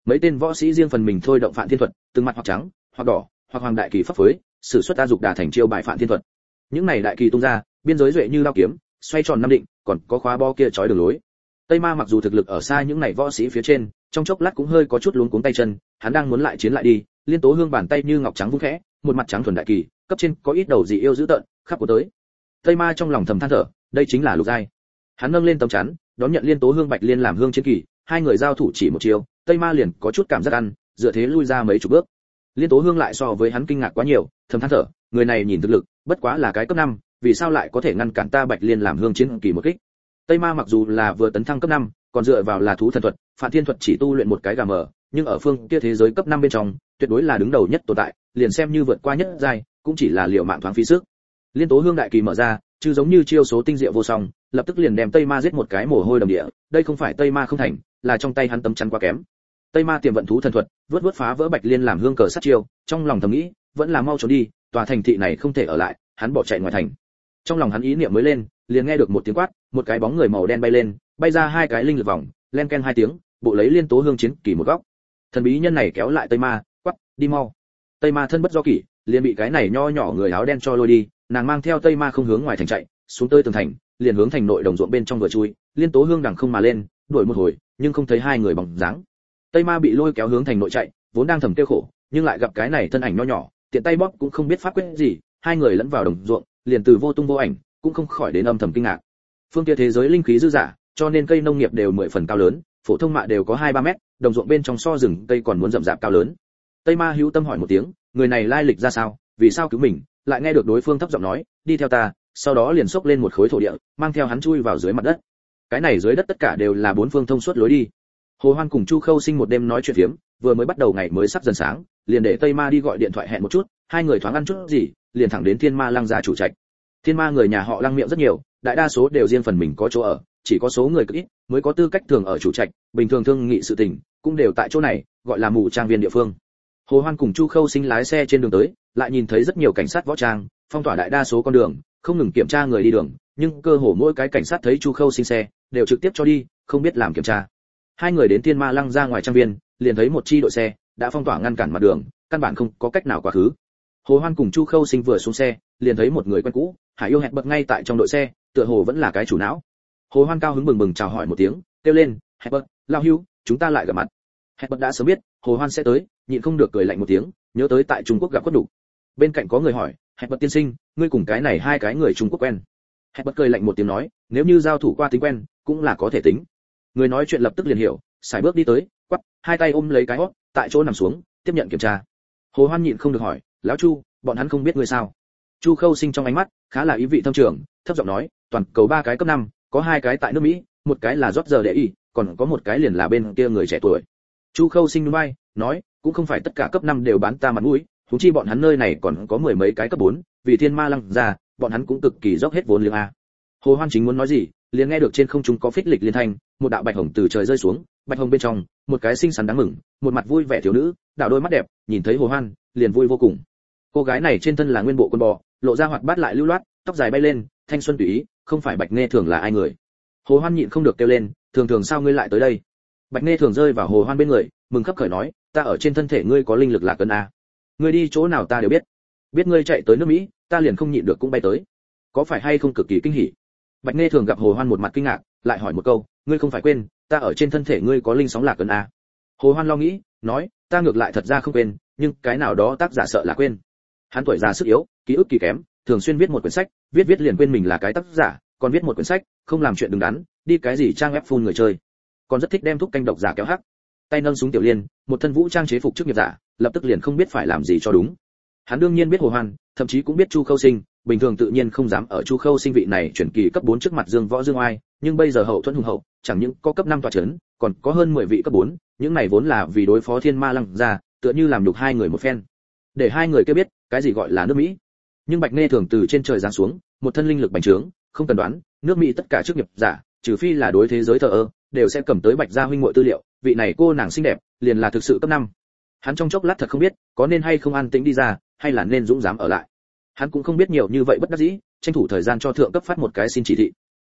Mấy tên võ sĩ riêng phần mình thôi động Phạn Thiên thuật, từng mặt hoặc trắng, hoặc đỏ, hoặc hoàng đại kỳ pháp phối, sử xuất A Dục Đà thành chiêu bài Phạn Thiên thuật. Những này đại kỳ tung ra, biên giới duệ như lao kiếm, xoay tròn năm định, còn có khóa bo kia trói đường lối. Tây Ma mặc dù thực lực ở xa những này võ sĩ phía trên, trong chốc lát cũng hơi có chút luống cuống tay chân, hắn đang muốn lại chiến lại đi, Liên Tố Hương bàn tay như ngọc trắng vung khẽ, một mặt trắng thuần đại kỳ, cấp trên có ít đầu dị yêu dữ tợn, khắp của tới. Tây Ma trong lòng thầm than thở, đây chính là lục giai. Hắn nâng lên tấm chắn, đón nhận Liên Tố Hương Bạch Liên làm hương chiến kỳ, hai người giao thủ chỉ một chiều, Tây Ma liền có chút cảm giác ăn, dựa thế lui ra mấy chục bước. Liên Tố Hương lại so với hắn kinh ngạc quá nhiều, thầm than thở, người này nhìn thực lực, bất quá là cái cấp 5, vì sao lại có thể ngăn cản ta Bạch Liên làm hương chiến kỳ một kích. Tây Ma mặc dù là vừa tấn thăng cấp 5, còn dựa vào là thú thần thuật, Phạn Thiên thuật chỉ tu luyện một cái gà mờ, nhưng ở phương kia thế giới cấp 5 bên trong, tuyệt đối là đứng đầu nhất tồn tại, liền xem như vượt qua nhất giai, cũng chỉ là liều mạng thoáng phí sức. Liên Tố Hương đại kỳ mở ra, chứ giống như chiêu số tinh diệu vô song, lập tức liền đem Tây Ma giết một cái mồ hôi đầm địa, đây không phải Tây Ma không thành, là trong tay hắn tấm chắn quá kém. Tây Ma tiềm vận thú thần thuật, vớt phá vỡ Bạch Liên làm hương cờ sát chiêu, trong lòng thầm nghĩ, vẫn là mau trốn đi, tòa thành thị này không thể ở lại, hắn bỏ chạy ngoài thành. Trong lòng hắn ý niệm mới lên, liền nghe được một tiếng quát, một cái bóng người màu đen bay lên, bay ra hai cái linh lực vòng, len ken hai tiếng, bộ lấy Liên Tố Hương chiến kỳ một góc. Thần bí nhân này kéo lại Tây Ma, quát, đi mau. Tây Ma thân bất do kỷ, liền bị cái này nho nhỏ người áo đen cho lôi đi, nàng mang theo Tây Ma không hướng ngoài thành chạy, xuống tới tường thành, liền hướng thành nội đồng ruộng bên trong vừa chui, Liên Tố Hương đằng không mà lên, đuổi một hồi, nhưng không thấy hai người bóng dáng. Tây Ma bị lôi kéo hướng thành nội chạy, vốn đang thầm tiêu khổ, nhưng lại gặp cái này thân ảnh nho nhỏ, tiện tay bóp cũng không biết pháp quyết gì, hai người lẫn vào đồng ruộng, liền từ vô tung vô ảnh, cũng không khỏi đến âm thầm kinh ngạc. Phương kia thế giới linh khí dư dả, cho nên cây nông nghiệp đều 10 phần cao lớn, phổ thông mạ đều có 2-3 mét, đồng ruộng bên trong so rừng cây còn muốn rậm rạp cao lớn. Tây Ma hữu tâm hỏi một tiếng, người này lai lịch ra sao, vì sao cứu mình, lại nghe được đối phương thấp giọng nói, đi theo ta, sau đó liền xốc lên một khối thổ địa, mang theo hắn chui vào dưới mặt đất. Cái này dưới đất tất cả đều là bốn phương thông suốt lối đi. Hồ Hoan cùng Chu Khâu Sinh một đêm nói chuyện phiếm, vừa mới bắt đầu ngày mới sắp dần sáng, liền để Tây Ma đi gọi điện thoại hẹn một chút, hai người thoáng ăn chút gì, liền thẳng đến Thiên Ma Lăng gia chủ trạch. Thiên Ma người nhà họ Lăng miệng rất nhiều, đại đa số đều riêng phần mình có chỗ ở, chỉ có số người cực ít mới có tư cách thường ở chủ trạch, bình thường thương nghị sự tình cũng đều tại chỗ này, gọi là mù trang viên địa phương. Hồ Hoan cùng Chu Khâu Sinh lái xe trên đường tới, lại nhìn thấy rất nhiều cảnh sát võ trang, phong tỏa đại đa số con đường, không ngừng kiểm tra người đi đường, nhưng cơ hồ mỗi cái cảnh sát thấy Chu Khâu Sinh xe, đều trực tiếp cho đi, không biết làm kiểm tra. Hai người đến Thiên Ma Lăng ra ngoài trang viên, liền thấy một chi đội xe đã phong tỏa ngăn cản mặt đường, căn bản không có cách nào qua khứ. Hồ Hoan cùng Chu Khâu Sinh vừa xuống xe, liền thấy một người quen cũ, Hải Yêu hẹn bật ngay tại trong đội xe, tựa hồ vẫn là cái chủ não. Hồ Hoan cao hứng bừng bừng chào hỏi một tiếng, kêu lên, hẹn bật, lão hưu, chúng ta lại gặp mặt. Hẹn bật đã sớm biết Hồ Hoan sẽ tới, nhịn không được cười lạnh một tiếng, nhớ tới tại Trung Quốc gặp khuất đủ. Bên cạnh có người hỏi, hẹn bật tiên sinh, ngươi cùng cái này hai cái người Trung Quốc quen? Hẹn bật cười lạnh một tiếng nói, nếu như giao thủ qua tính quen, cũng là có thể tính. Người nói chuyện lập tức liền hiểu, sải bước đi tới, quắp, hai tay ôm lấy cái hót, tại chỗ nằm xuống, tiếp nhận kiểm tra. Hồ Hoan nhịn không được hỏi, lão Chu, bọn hắn không biết ngươi sao? Chu Khâu Sinh trong ánh mắt khá là ý vị thâm trường, thấp giọng nói, toàn cầu 3 cái cấp 5, có 2 cái tại nước Mỹ, một cái là Roger đệ y, còn có một cái liền là bên kia người trẻ tuổi. Chu Khâu Sinh nhún vai, nói, cũng không phải tất cả cấp 5 đều bán ta mặt mũi, huống chi bọn hắn nơi này còn có mười mấy cái cấp 4, vì Thiên Ma Lăng ra, bọn hắn cũng cực kỳ dốc hết vốn liếng a. Hồ Hoan chính muốn nói gì, liền nghe được trên không trung có phích lịch liên thanh, một đạo bạch hồng từ trời rơi xuống, bạch hồng bên trong, một cái xinh xắn đáng mừng, một mặt vui vẻ thiếu nữ, đảo đôi mắt đẹp, nhìn thấy Hồ Hoan, liền vui vô cùng. Cô gái này trên thân là nguyên bộ quần bò, lộ ra hoạt bát lại lưu loát, tóc dài bay lên, thanh xuân tùy ý, không phải Bạch Nghe Thường là ai người. Hồ Hoan nhịn không được kêu lên, thường thường sao ngươi lại tới đây? Bạch Nghe Thường rơi vào Hồ Hoan bên người, mừng khấp khởi nói, ta ở trên thân thể ngươi có linh lực lạc ấn a. Ngươi đi chỗ nào ta đều biết. Biết ngươi chạy tới nước Mỹ, ta liền không nhịn được cũng bay tới. Có phải hay không cực kỳ kinh hỉ? Bạch Nghe Thường gặp Hồ Hoan một mặt kinh ngạc, lại hỏi một câu, ngươi không phải quên, ta ở trên thân thể ngươi có linh sóng lạc ấn a? Hồ Hoan lo nghĩ, nói, ta ngược lại thật ra không quên, nhưng cái nào đó tác giả sợ là quên. Hắn tuổi già sức yếu, ký ức kỳ kém, thường xuyên viết một quyển sách, viết liền quên mình là cái tác giả, còn viết một quyển sách, không làm chuyện đứng đắn, đi cái gì trang ép phun người chơi. Còn rất thích đem thuốc canh độc giả kéo hắc. Tay nâng súng tiểu liên, một thân vũ trang chế phục chức nghiệp giả, lập tức liền không biết phải làm gì cho đúng. Hắn đương nhiên biết Hồ Hoan, thậm chí cũng biết Chu Khâu Sinh, bình thường tự nhiên không dám ở Chu Khâu Sinh vị này chuyển kỳ cấp 4 trước mặt Dương Võ Dương Oai, nhưng bây giờ hậu thuẫn hùng hậu, chẳng những có cấp 5 tọa chấn, còn có hơn 10 vị cấp 4, những này vốn là vì đối phó Thiên Ma Lăng ra, tựa như làm nhục hai người một phen. Để hai người kia biết, cái gì gọi là nước Mỹ. Nhưng Bạch Nghe Thường từ trên trời giáng xuống, một thân linh lực bành trướng, không cần đoán, nước Mỹ tất cả chức nghiệp giả, trừ phi là đối thế giới thờ ơ, đều sẽ cầm tới Bạch gia huynh muội tư liệu, vị này cô nàng xinh đẹp, liền là thực sự cấp 5. Hắn trong chốc lát thật không biết, có nên hay không an tĩnh đi ra, hay là nên dũng dám ở lại. Hắn cũng không biết nhiều như vậy bất đắc dĩ, tranh thủ thời gian cho thượng cấp phát một cái xin chỉ thị.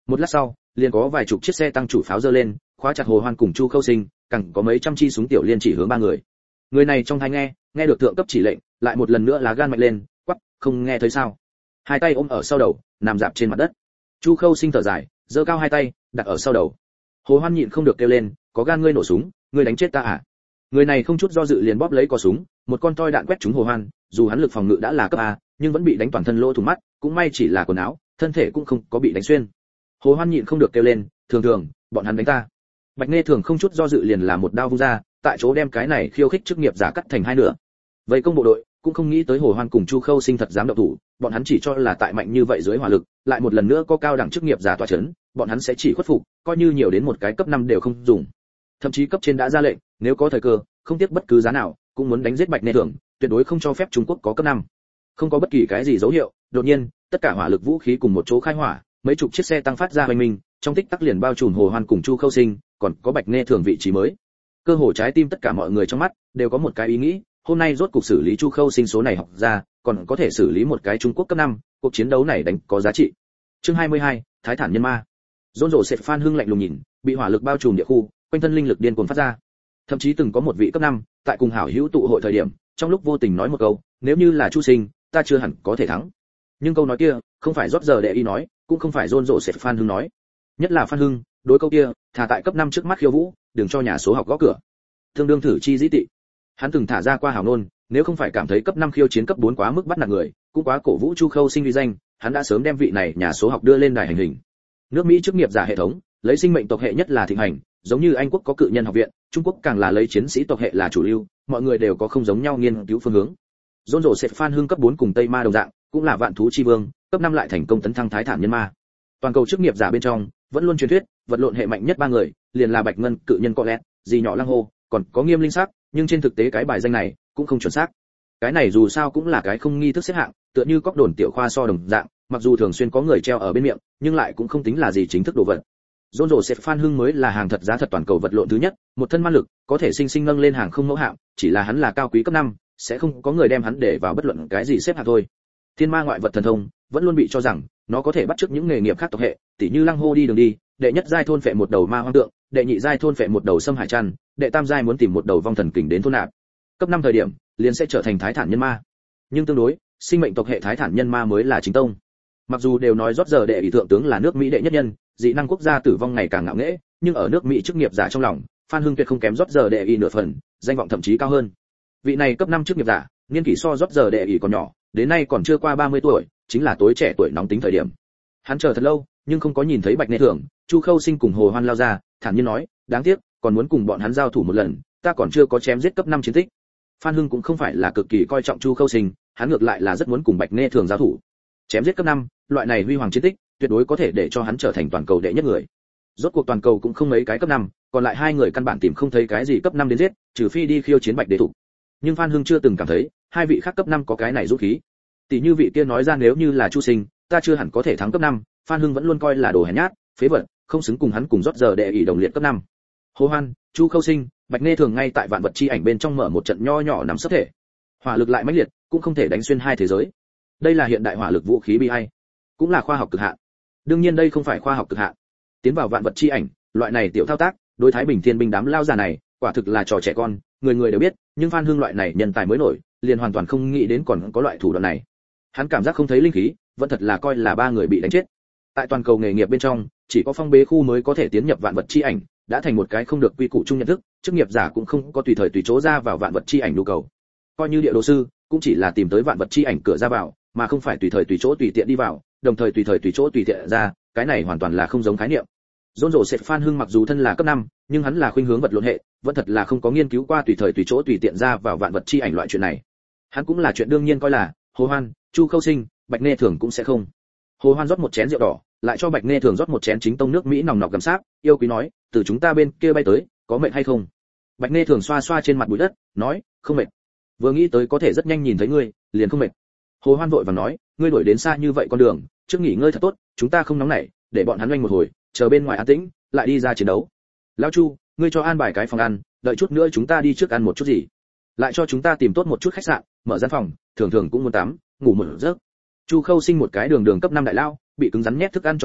Một lát sau, liền có vài chục chiếc xe tăng chủ pháo giơ lên, khóa chặt Hồ Hoan cùng Chu Khâu Sinh, càng có mấy trăm chi súng tiểu liên chỉ hướng ba người. Người này trong tai nghe được thượng cấp chỉ lệnh, lại một lần nữa lá gan mạnh lên, quắc, không nghe thấy sao? Hai tay ôm ở sau đầu, nằm dạp trên mặt đất. Chu Khâu Sinh thở dài, giơ cao hai tay, đặt ở sau đầu. Hồ Hoan nhịn không được kêu lên, có gan ngươi nổ súng, ngươi đánh chết ta à? Người này không chút do dự liền bóp lấy cò súng, một con toi đạn quét trúng Hồ Hoan, dù hắn lực phòng ngự đã là cấp A, nhưng vẫn bị đánh toàn thân lỗ thủng mắt, cũng may chỉ là quần áo, thân thể cũng không có bị đánh xuyên. Hồ Hoan nhịn không được kêu lên, thường, bọn hắn đánh ta. Bạch Nghe Thường không chút do dự liền làm một đao vung ra, tại chỗ đem cái này khiêu khích chức nghiệp giả cắt thành hai nửa. Vậy công bộ đội cũng không nghĩ tới Hồ Hoan cùng Chu Khâu Sinh thật dám động thủ, bọn hắn chỉ cho là tại mạnh như vậy dưới hỏa lực, lại một lần nữa có cao đẳng chức nghiệp giả tọa chấn, bọn hắn sẽ chỉ khuất phục, coi như nhiều đến một cái cấp 5 đều không dùng. Thậm chí cấp trên đã ra lệnh, nếu có thời cơ, không tiếc bất cứ giá nào, cũng muốn đánh giết Bạch Nghe Thường, tuyệt đối không cho phép Trung Quốc có cấp 5. Không có bất kỳ cái gì dấu hiệu, đột nhiên, tất cả hỏa lực vũ khí cùng một chỗ khai hỏa, mấy chục chiếc xe tăng phát ra hoành minh, trong tích tắc liền bao trùm Hồ Hoan cùng Chu Khâu Sinh, còn có Bạch Nghe Thường vị trí mới. Cơ hồ trái tim tất cả mọi người trong mắt đều có một cái ý nghĩ, hôm nay rốt cuộc xử lý Chu Khâu Sinh số này học ra, còn có thể xử lý một cái Trung Quốc cấp 5, cuộc chiến đấu này đánh có giá trị. Chương 22, Thái Thản Nhân Ma. Rôn rổ Sệt Phan Hưng lạnh lùng nhìn, bị hỏa lực bao trùm địa khu, quanh thân linh lực điên cuồng phát ra. Thậm chí từng có một vị cấp 5, tại cùng hảo hữu tụ hội thời điểm, trong lúc vô tình nói một câu, nếu như là Chu Sinh, ta chưa hẳn có thể thắng. Nhưng câu nói kia, không phải rót giờ đệ y nói, cũng không phải Rôn rổ Sệt Phan Hưng nói. Nhất là Phan Hưng, đối câu kia, thả tại cấp 5 trước mắt khiêu vũ, đừng cho nhà số học gõ cửa. Tương đương thử chi dĩ tị. Hắn từng thả ra qua hảo nôn, nếu không phải cảm thấy cấp 5 khiêu chiến cấp 4 quá mức bắt nạt người, cũng quá cổ vũ Chu Khâu Sinh uy danh, hắn đã sớm đem vị này nhà số học đưa lên đài hành hình. Nước Mỹ chức nghiệp giả hệ thống, lấy sinh mệnh tộc hệ nhất là thịnh hành, giống như Anh quốc có cự nhân học viện, Trung Quốc càng là lấy chiến sĩ tộc hệ là chủ lưu, mọi người đều có không giống nhau nghiên cứu phương hướng. Rôn rổ Sệt Phan Hưng cấp 4 cùng Tây Ma đồng dạng, cũng là vạn thú chi vương, cấp 5 lại thành công tấn thăng Thái Thản Nhân Ma. Toàn cầu chức nghiệp giả bên trong, vẫn luôn truyền thuyết, vật lộn hệ mạnh nhất ba người, liền là Bạch Ngân, cự nhân Colet, gì nhỏ Lăng Hô, còn có Nghiêm Linh Sắc, nhưng trên thực tế cái bài danh này cũng không chuẩn xác. Cái này dù sao cũng là cái không nghi thức xếp hạng, tựa như cóc đồn tiểu khoa so đồng dạng, mặc dù thường xuyên có người treo ở bên miệng, nhưng lại cũng không tính là gì chính thức đồ vật. Rôn rổ Sệt Phan Hưng mới là hàng thật giá thật toàn cầu vật lộn thứ nhất, một thân ma lực, có thể sinh sinh nâng lên hàng không mẫu hạng, chỉ là hắn là cao quý cấp 5, sẽ không có người đem hắn để vào bất luận cái gì xếp hạng thôi. Thiên ma ngoại vật thần thông, vẫn luôn bị cho rằng nó có thể bắt chước những nghề nghiệp khác tộc hệ, tỉ như Lăng Hô đi đường đi, đệ nhất giai thôn phệ một đầu ma hoang tượng, đệ nhị giai thôn phệ một đầu sâm hải trăn, đệ tam giai muốn tìm một đầu vong thần kình đến thôn nạp. Cấp 5 thời điểm, liền sẽ trở thành Thái Thản Nhân Ma. Nhưng tương đối, sinh mệnh tộc hệ Thái Thản Nhân Ma mới là chính tông. Mặc dù đều nói rót giờ đệ ý thượng tướng là nước Mỹ đệ nhất nhân, dị năng quốc gia tử vong ngày càng ngạo nghễ, nhưng ở nước Mỹ chức nghiệp giả trong lòng, Phan Hưng tuyệt không kém rót giờ đệ ý nửa phần, danh vọng thậm chí cao hơn. Vị này cấp 5 chức nghiệp giả, niên kỷ so rót giờ đệ ý còn nhỏ, đến nay còn chưa qua 30 tuổi, chính là tối trẻ tuổi nóng tính thời điểm. Hắn chờ thật lâu, nhưng không có nhìn thấy Bạch Nghe Thường, Chu Khâu Sinh cùng Hồ Hoan lao ra, thản nhiên nói, đáng tiếc, còn muốn cùng bọn hắn giao thủ một lần, ta còn chưa có chém giết cấp 5 chiến tích. Phan Hưng cũng không phải là cực kỳ coi trọng Chu Khâu Sinh, hắn ngược lại là rất muốn cùng Bạch Nghe Thường giao thủ. Chém giết cấp 5, loại này huy hoàng chiến tích, tuyệt đối có thể để cho hắn trở thành toàn cầu đệ nhất người. Rốt cuộc toàn cầu cũng không mấy cái cấp 5, còn lại hai người căn bản tìm không thấy cái gì cấp 5 đến giết, trừ phi đi khiêu chiến Bạch Đế thủ. Nhưng Phan Hưng chưa từng cảm thấy, hai vị khác cấp 5 có cái này dũng khí. Tỷ như vị kia nói ra nếu như là Chu Sinh, ta chưa hẳn có thể thắng cấp 5, Phan Hưng vẫn luôn coi là đồ hèn nhát, phế vật, không xứng cùng hắn cùng rót giờ đệ ý đồng liệt cấp 5. Hồ Hoan, Chu Khâu Sinh, Bạch Nghe Thường ngay tại vạn vật chi ảnh bên trong mở một trận nho nhỏ nắm sấp thể. Hỏa lực lại mãnh liệt, cũng không thể đánh xuyên hai thế giới. Đây là hiện đại hỏa lực vũ khí bi ai, cũng là khoa học cực hạn. Đương nhiên đây không phải khoa học cực hạn. Tiến vào vạn vật chi ảnh, loại này tiểu thao tác, đối Thái Bình Thiên binh đám lao già này, quả thực là trò trẻ con, người người đều biết, nhưng Phan Hưng loại này nhân tài mới nổi, liền hoàn toàn không nghĩ đến còn có loại thủ đoạn này. Hắn cảm giác không thấy linh khí, vẫn thật là coi là ba người bị đánh chết. Tại toàn cầu nghề nghiệp bên trong, chỉ có phong bế khu mới có thể tiến nhập vạn vật chi ảnh, đã thành một cái không được quy củ chung nhận thức, chức nghiệp giả cũng không có tùy thời tùy chỗ ra vào vạn vật chi ảnh nhu cầu. Coi như địa đồ sư, cũng chỉ là tìm tới vạn vật chi ảnh cửa ra vào, mà không phải tùy thời tùy chỗ tùy tiện đi vào, đồng thời tùy thời tùy chỗ tùy tiện ra, cái này hoàn toàn là không giống khái niệm. Rôn rổ Sệt Phan Hưng mặc dù thân là cấp 5, nhưng hắn là khuynh hướng vật lộn hệ, vẫn thật là không có nghiên cứu qua tùy thời tùy chỗ tùy tiện ra vào vạn vật chi ảnh loại chuyện này. Hắn cũng là chuyện đương nhiên coi là, Hồ Hoan, Chu Khâu Sinh, Bạch Nghe Thường cũng sẽ không. Hồ Hoan rót một chén rượu đỏ, lại cho Bạch Nghe Thường rót một chén chính tông nước Mỹ nòng nọc gầm sáp, yêu quý nói, từ chúng ta bên kia bay tới, có mệt hay không? Bạch Nghe Thường xoa xoa trên mặt bụi đất, nói, không mệt. Vừa nghĩ tới có thể rất nhanh nhìn thấy ngươi, liền không mệt. Hồ Hoan vội vàng nói, ngươi đuổi đến xa như vậy con đường, trước nghỉ ngơi thật tốt, chúng ta không nóng nảy, để bọn hắn oanh một hồi, chờ bên ngoài an tĩnh, lại đi ra chiến đấu. Lão Chu, ngươi cho an bài cái phòng ăn, đợi chút nữa chúng ta đi trước ăn một chút gì. Lại cho chúng ta tìm tốt một chút khách sạn, mở gian phòng, thường thường cũng muốn tắm, ngủ một giấc. Chu Khâu Sinh một cái đường cấp 5 đại lao, bị cứng rắn nhét thức ăn cho chó,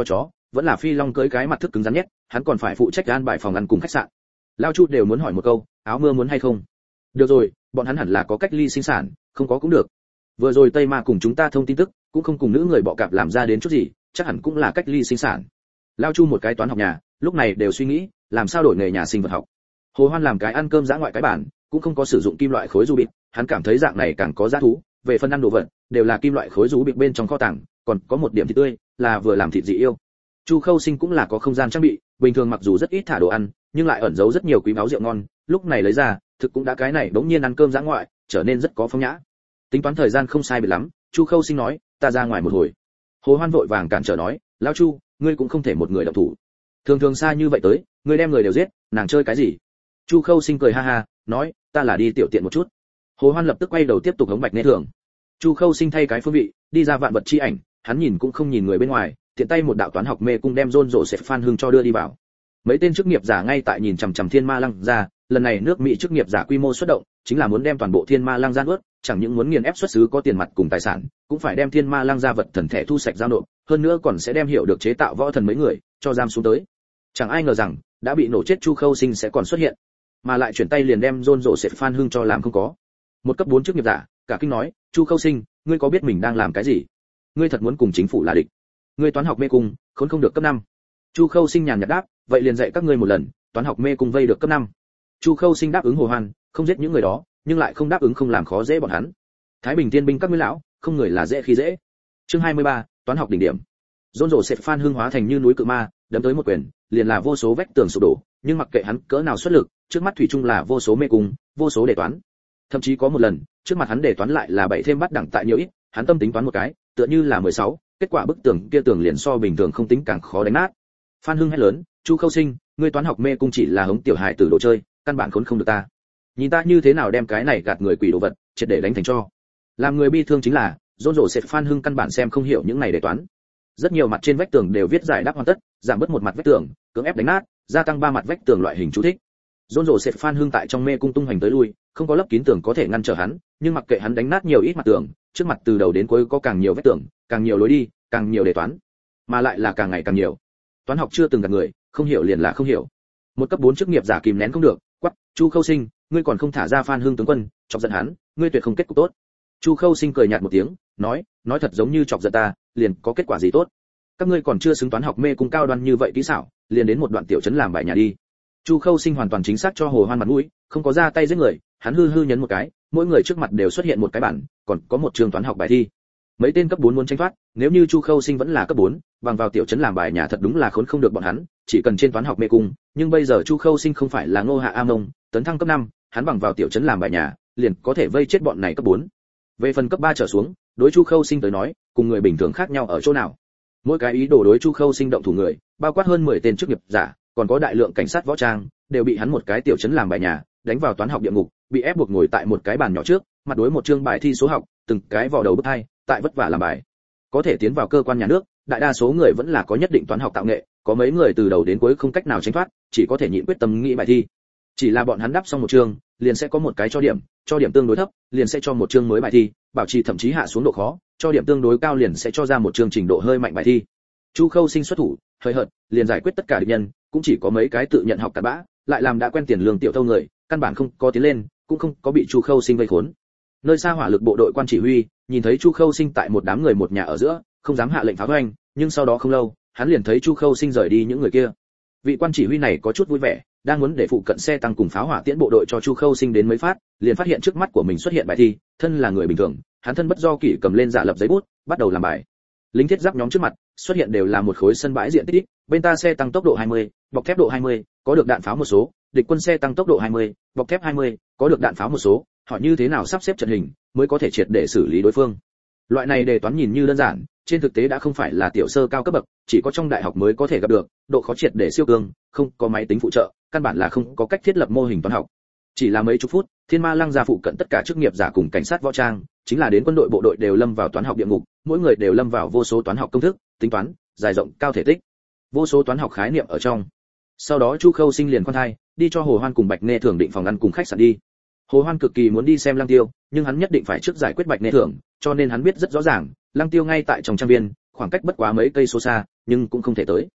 vẫn là Phi Long cưới cái mặt thức cứng rắn nhét, hắn còn phải phụ trách an bài phòng ăn cùng khách sạn. Lao Chu đều muốn hỏi một câu, áo mưa muốn hay không? Được rồi, bọn hắn hẳn là có cách ly sinh sản, không có cũng được. Vừa rồi Tây Ma cùng chúng ta thông tin tức, cũng không cùng nữ người bọ cạp làm ra đến chút gì, chắc hẳn cũng là cách ly sinh sản. Lao Chu một cái toán học nhà, lúc này đều suy nghĩ, làm sao đổi nghề nhà sinh vật học. Hồ Hoan làm cái ăn cơm dã ngoại cái bản, cũng không có sử dụng kim loại khối du bịt, hắn cảm thấy dạng này càng có giá thú, về phần ăn đồ vật, đều là kim loại khối du bịt bên trong kho tàng, còn có một điểm thịt tươi, là vừa làm thịt dị yêu. Chu Khâu Sinh cũng là có không gian trang bị, bình thường mặc dù rất ít thả đồ ăn, nhưng lại ẩn giấu rất nhiều quý báu rượu ngon, lúc này lấy ra, thực cũng đã cái này bỗng nhiên ăn cơm dã ngoại, trở nên rất có phong nhã. Tính toán thời gian không sai biệt lắm, Chu Khâu Sinh nói, ta ra ngoài một hồi. Hồ Hoan vội vàng cản trở nói, lão Chu, ngươi cũng không thể một người động thủ. Thường thường xa như vậy tới, ngươi đem người đều giết, nàng chơi cái gì? Chu Khâu Sinh cười ha ha, nói, ta là đi tiểu tiện một chút. Hồ Hoan lập tức quay đầu tiếp tục hống Bạch Nê Thường. Chu Khâu Sinh thay cái phương vị, đi ra vạn vật chi ảnh, hắn nhìn cũng không nhìn người bên ngoài, tiện tay một đạo toán học mê cung đem John rộ sẽ Phan Hưng cho đưa đi vào. Mấy tên chức nghiệp giả ngay tại nhìn chằm chằm Thiên Ma Lăng ra, lần này nước Mỹ chức nghiệp giả quy mô xuất động, chính là muốn đem toàn bộ Thiên Ma Lăng gian ướt, chẳng những muốn nghiền ép xuất xứ có tiền mặt cùng tài sản, cũng phải đem Thiên Ma Lăng gia vật thần thể thu sạch giao nộp, hơn nữa còn sẽ đem hiểu được chế tạo võ thần mấy người cho giam xuống tới. Chẳng ai ngờ rằng, đã bị nổ chết Chu Khâu Sinh sẽ còn xuất hiện, mà lại chuyển tay liền đem John rộ sẽ Phan Hưng cho làm không có. Một cấp 4 chức nghiệp giả, cả kinh nói, Chu Khâu Sinh, ngươi có biết mình đang làm cái gì? Ngươi thật muốn cùng chính phủ là địch? Ngươi toán học mê cung, khốn không được cấp 5. Chu Khâu Sinh nhàn nhạt đáp, vậy liền dạy các ngươi một lần, toán học mê cung vây được cấp 5. Chu Khâu Sinh đáp ứng Hồ Hoan, không giết những người đó, nhưng lại không đáp ứng không làm khó dễ bọn hắn. Thái Bình Tiên binh các ngươi lão, không người là dễ khi dễ. Chương 23, toán học đỉnh điểm. Rôn rộ sệt Phan Hưng hóa thành như núi cự ma, đấm tới một quyền, liền là vô số vách tường sụp đổ, nhưng mặc kệ hắn cỡ nào xuất lực, trước mắt thủy chung là vô số mê cung, vô số đề toán. Thậm chí có một lần, trước mặt hắn đề toán lại là 7 thêm bắt đẳng tại nhiều ít, hắn tâm tính toán một cái, tựa như là 16, kết quả bức tường kia tường liền so bình thường không tính càng khó đánh nát. Phan Hưng hét lớn, Chu Khâu Sinh, ngươi toán học mê cung chỉ là hống tiểu hài tử đồ chơi, căn bản khốn không được ta. Nhìn ta như thế nào đem cái này gạt người quỷ đồ vật, triệt để đánh thành cho. Làm người bi thương chính là, Rôn rộ sệt Phan Hưng căn bản xem không hiểu những này đề toán. Rất nhiều mặt trên vách tường đều viết giải đáp hoàn tất, giảm bớt một mặt vách tường, cưỡng ép đánh nát, gia tăng 3 mặt vách tường loại hình chú thích. Rôn rộ sệt Phan Hưng tại trong mê cung tung hoành tới lui, không có lấp kín tường có thể ngăn trở hắn, nhưng mặc kệ hắn đánh nát nhiều ít mặt tường, trước mặt từ đầu đến cuối có càng nhiều vách tường, càng nhiều lối đi, càng nhiều đề toán, mà lại là càng ngày càng nhiều. Toán học chưa từng gặp người, không hiểu liền là không hiểu. Một cấp 4 chức nghiệp giả kìm nén không được, quắc, Chu Khâu Sinh, ngươi còn không thả ra Phan Hưng tướng quân, chọc giận hắn, ngươi tuyệt không kết cục tốt. Chu Khâu Sinh cười nhạt một tiếng, nói thật giống như chọc giận ta, liền có kết quả gì tốt? Các ngươi còn chưa xứng toán học mê cung cao đoan như vậy kỹ xảo, liền đến một đoạn tiểu trấn làm bài nhà đi. Chu Khâu Sinh hoàn toàn chính xác cho Hồ Hoan mặt mũi, không có ra tay giết người, hắn hư hư nhấn một cái, mỗi người trước mặt đều xuất hiện một cái bản, còn có một trường toán học bài thi. Mấy tên cấp 4 muốn tranh thoát, nếu như Chu Khâu Sinh vẫn là cấp 4, bằng vào tiểu trấn làm bài nhà thật đúng là khốn không được bọn hắn, chỉ cần trên toán học mê cung, nhưng bây giờ Chu Khâu Sinh không phải là Ngô Hạ A Mông, tấn thăng cấp 5, hắn bằng vào tiểu trấn làm bài nhà, liền có thể vây chết bọn này cấp 4. Về phần cấp 3 trở xuống, đối Chu Khâu Sinh tới nói, cùng người bình thường khác nhau ở chỗ nào? Mỗi cái ý đồ đối Chu Khâu Sinh động thủ người, bao quát hơn 10 tên chức nghiệp giả, còn có đại lượng cảnh sát võ trang, đều bị hắn một cái tiểu trấn làm bài nhà, đánh vào toán học địa ngục, bị ép buộc ngồi tại một cái bàn nhỏ trước, mặt đối một chương bài thi số học, từng cái vò đầu bức hai, tại vất vả làm bài. Có thể tiến vào cơ quan nhà nước, đại đa số người vẫn là có nhất định toán học tạo nghệ, có mấy người từ đầu đến cuối không cách nào tránh thoát, chỉ có thể nhịn quyết tâm nghĩ bài thi. Chỉ là bọn hắn đáp xong một chương, liền sẽ có một cái cho điểm tương đối thấp, liền sẽ cho một chương mới bài thi, bảo trì thậm chí hạ xuống độ khó, cho điểm tương đối cao liền sẽ cho ra một chương trình độ hơi mạnh bài thi. Chu Khâu Sinh xuất thủ, hơi hợt, liền giải quyết tất cả địch nhân, cũng chỉ có mấy cái tự nhận học cặn bã, lại làm đã quen tiền lương tiểu thâu người, căn bản không có tiến lên, cũng không có bị Chu Khâu Sinh vây khốn. Nơi xa hỏa lực bộ đội quan chỉ huy, nhìn thấy Chu Khâu Sinh tại một đám người một nhà ở giữa, không dám hạ lệnh phá hoành, nhưng sau đó không lâu, hắn liền thấy Chu Khâu Sinh rời đi những người kia. Vị quan chỉ huy này có chút vui vẻ, đang muốn để phụ cận xe tăng cùng pháo hỏa tiễn bộ đội cho Chu Khâu Sinh đến mấy phát, liền phát hiện trước mắt của mình xuất hiện bài thi, thân là người bình thường, hắn thân bất do kỷ cầm lên giả lập giấy bút, bắt đầu làm bài. Lính thiết giáp nhóm trước mặt, xuất hiện đều là một khối sân bãi diện tích ít, bên ta xe tăng tốc độ 20, bọc thép độ 20, có được đạn pháo một số, địch quân xe tăng tốc độ 20, bọc thép 20, có được đạn pháo một số, họ như thế nào sắp xếp trận hình mới có thể triệt để xử lý đối phương. Loại này đề toán nhìn như đơn giản, trên thực tế đã không phải là tiểu sơ cao cấp bậc, chỉ có trong đại học mới có thể gặp được, độ khó triệt để siêu cường, không có máy tính phụ trợ, căn bản là không có cách thiết lập mô hình toán học. Chỉ là mấy chục phút, Thiên Ma Lăng gia phụ cận tất cả chức nghiệp giả cùng cảnh sát võ trang, chính là đến quân đội bộ đội đều lâm vào toán học địa ngục, mỗi người đều lâm vào vô số toán học công thức, tính toán, dài rộng, cao thể tích, vô số toán học khái niệm ở trong. Sau đó Chu Khâu Sinh liền khoan thai, đi cho Hồ Hoan cùng Bạch Nê Thường định phòng ăn cùng khách sạn đi. Hồ Hoan cực kỳ muốn đi xem Lăng Tiêu, nhưng hắn nhất định phải trước giải quyết Bạch Nê Thường, cho nên hắn biết rất rõ ràng, Lăng Tiêu ngay tại trong trang viên, khoảng cách bất quá mấy cây số xa, nhưng cũng không thể tới.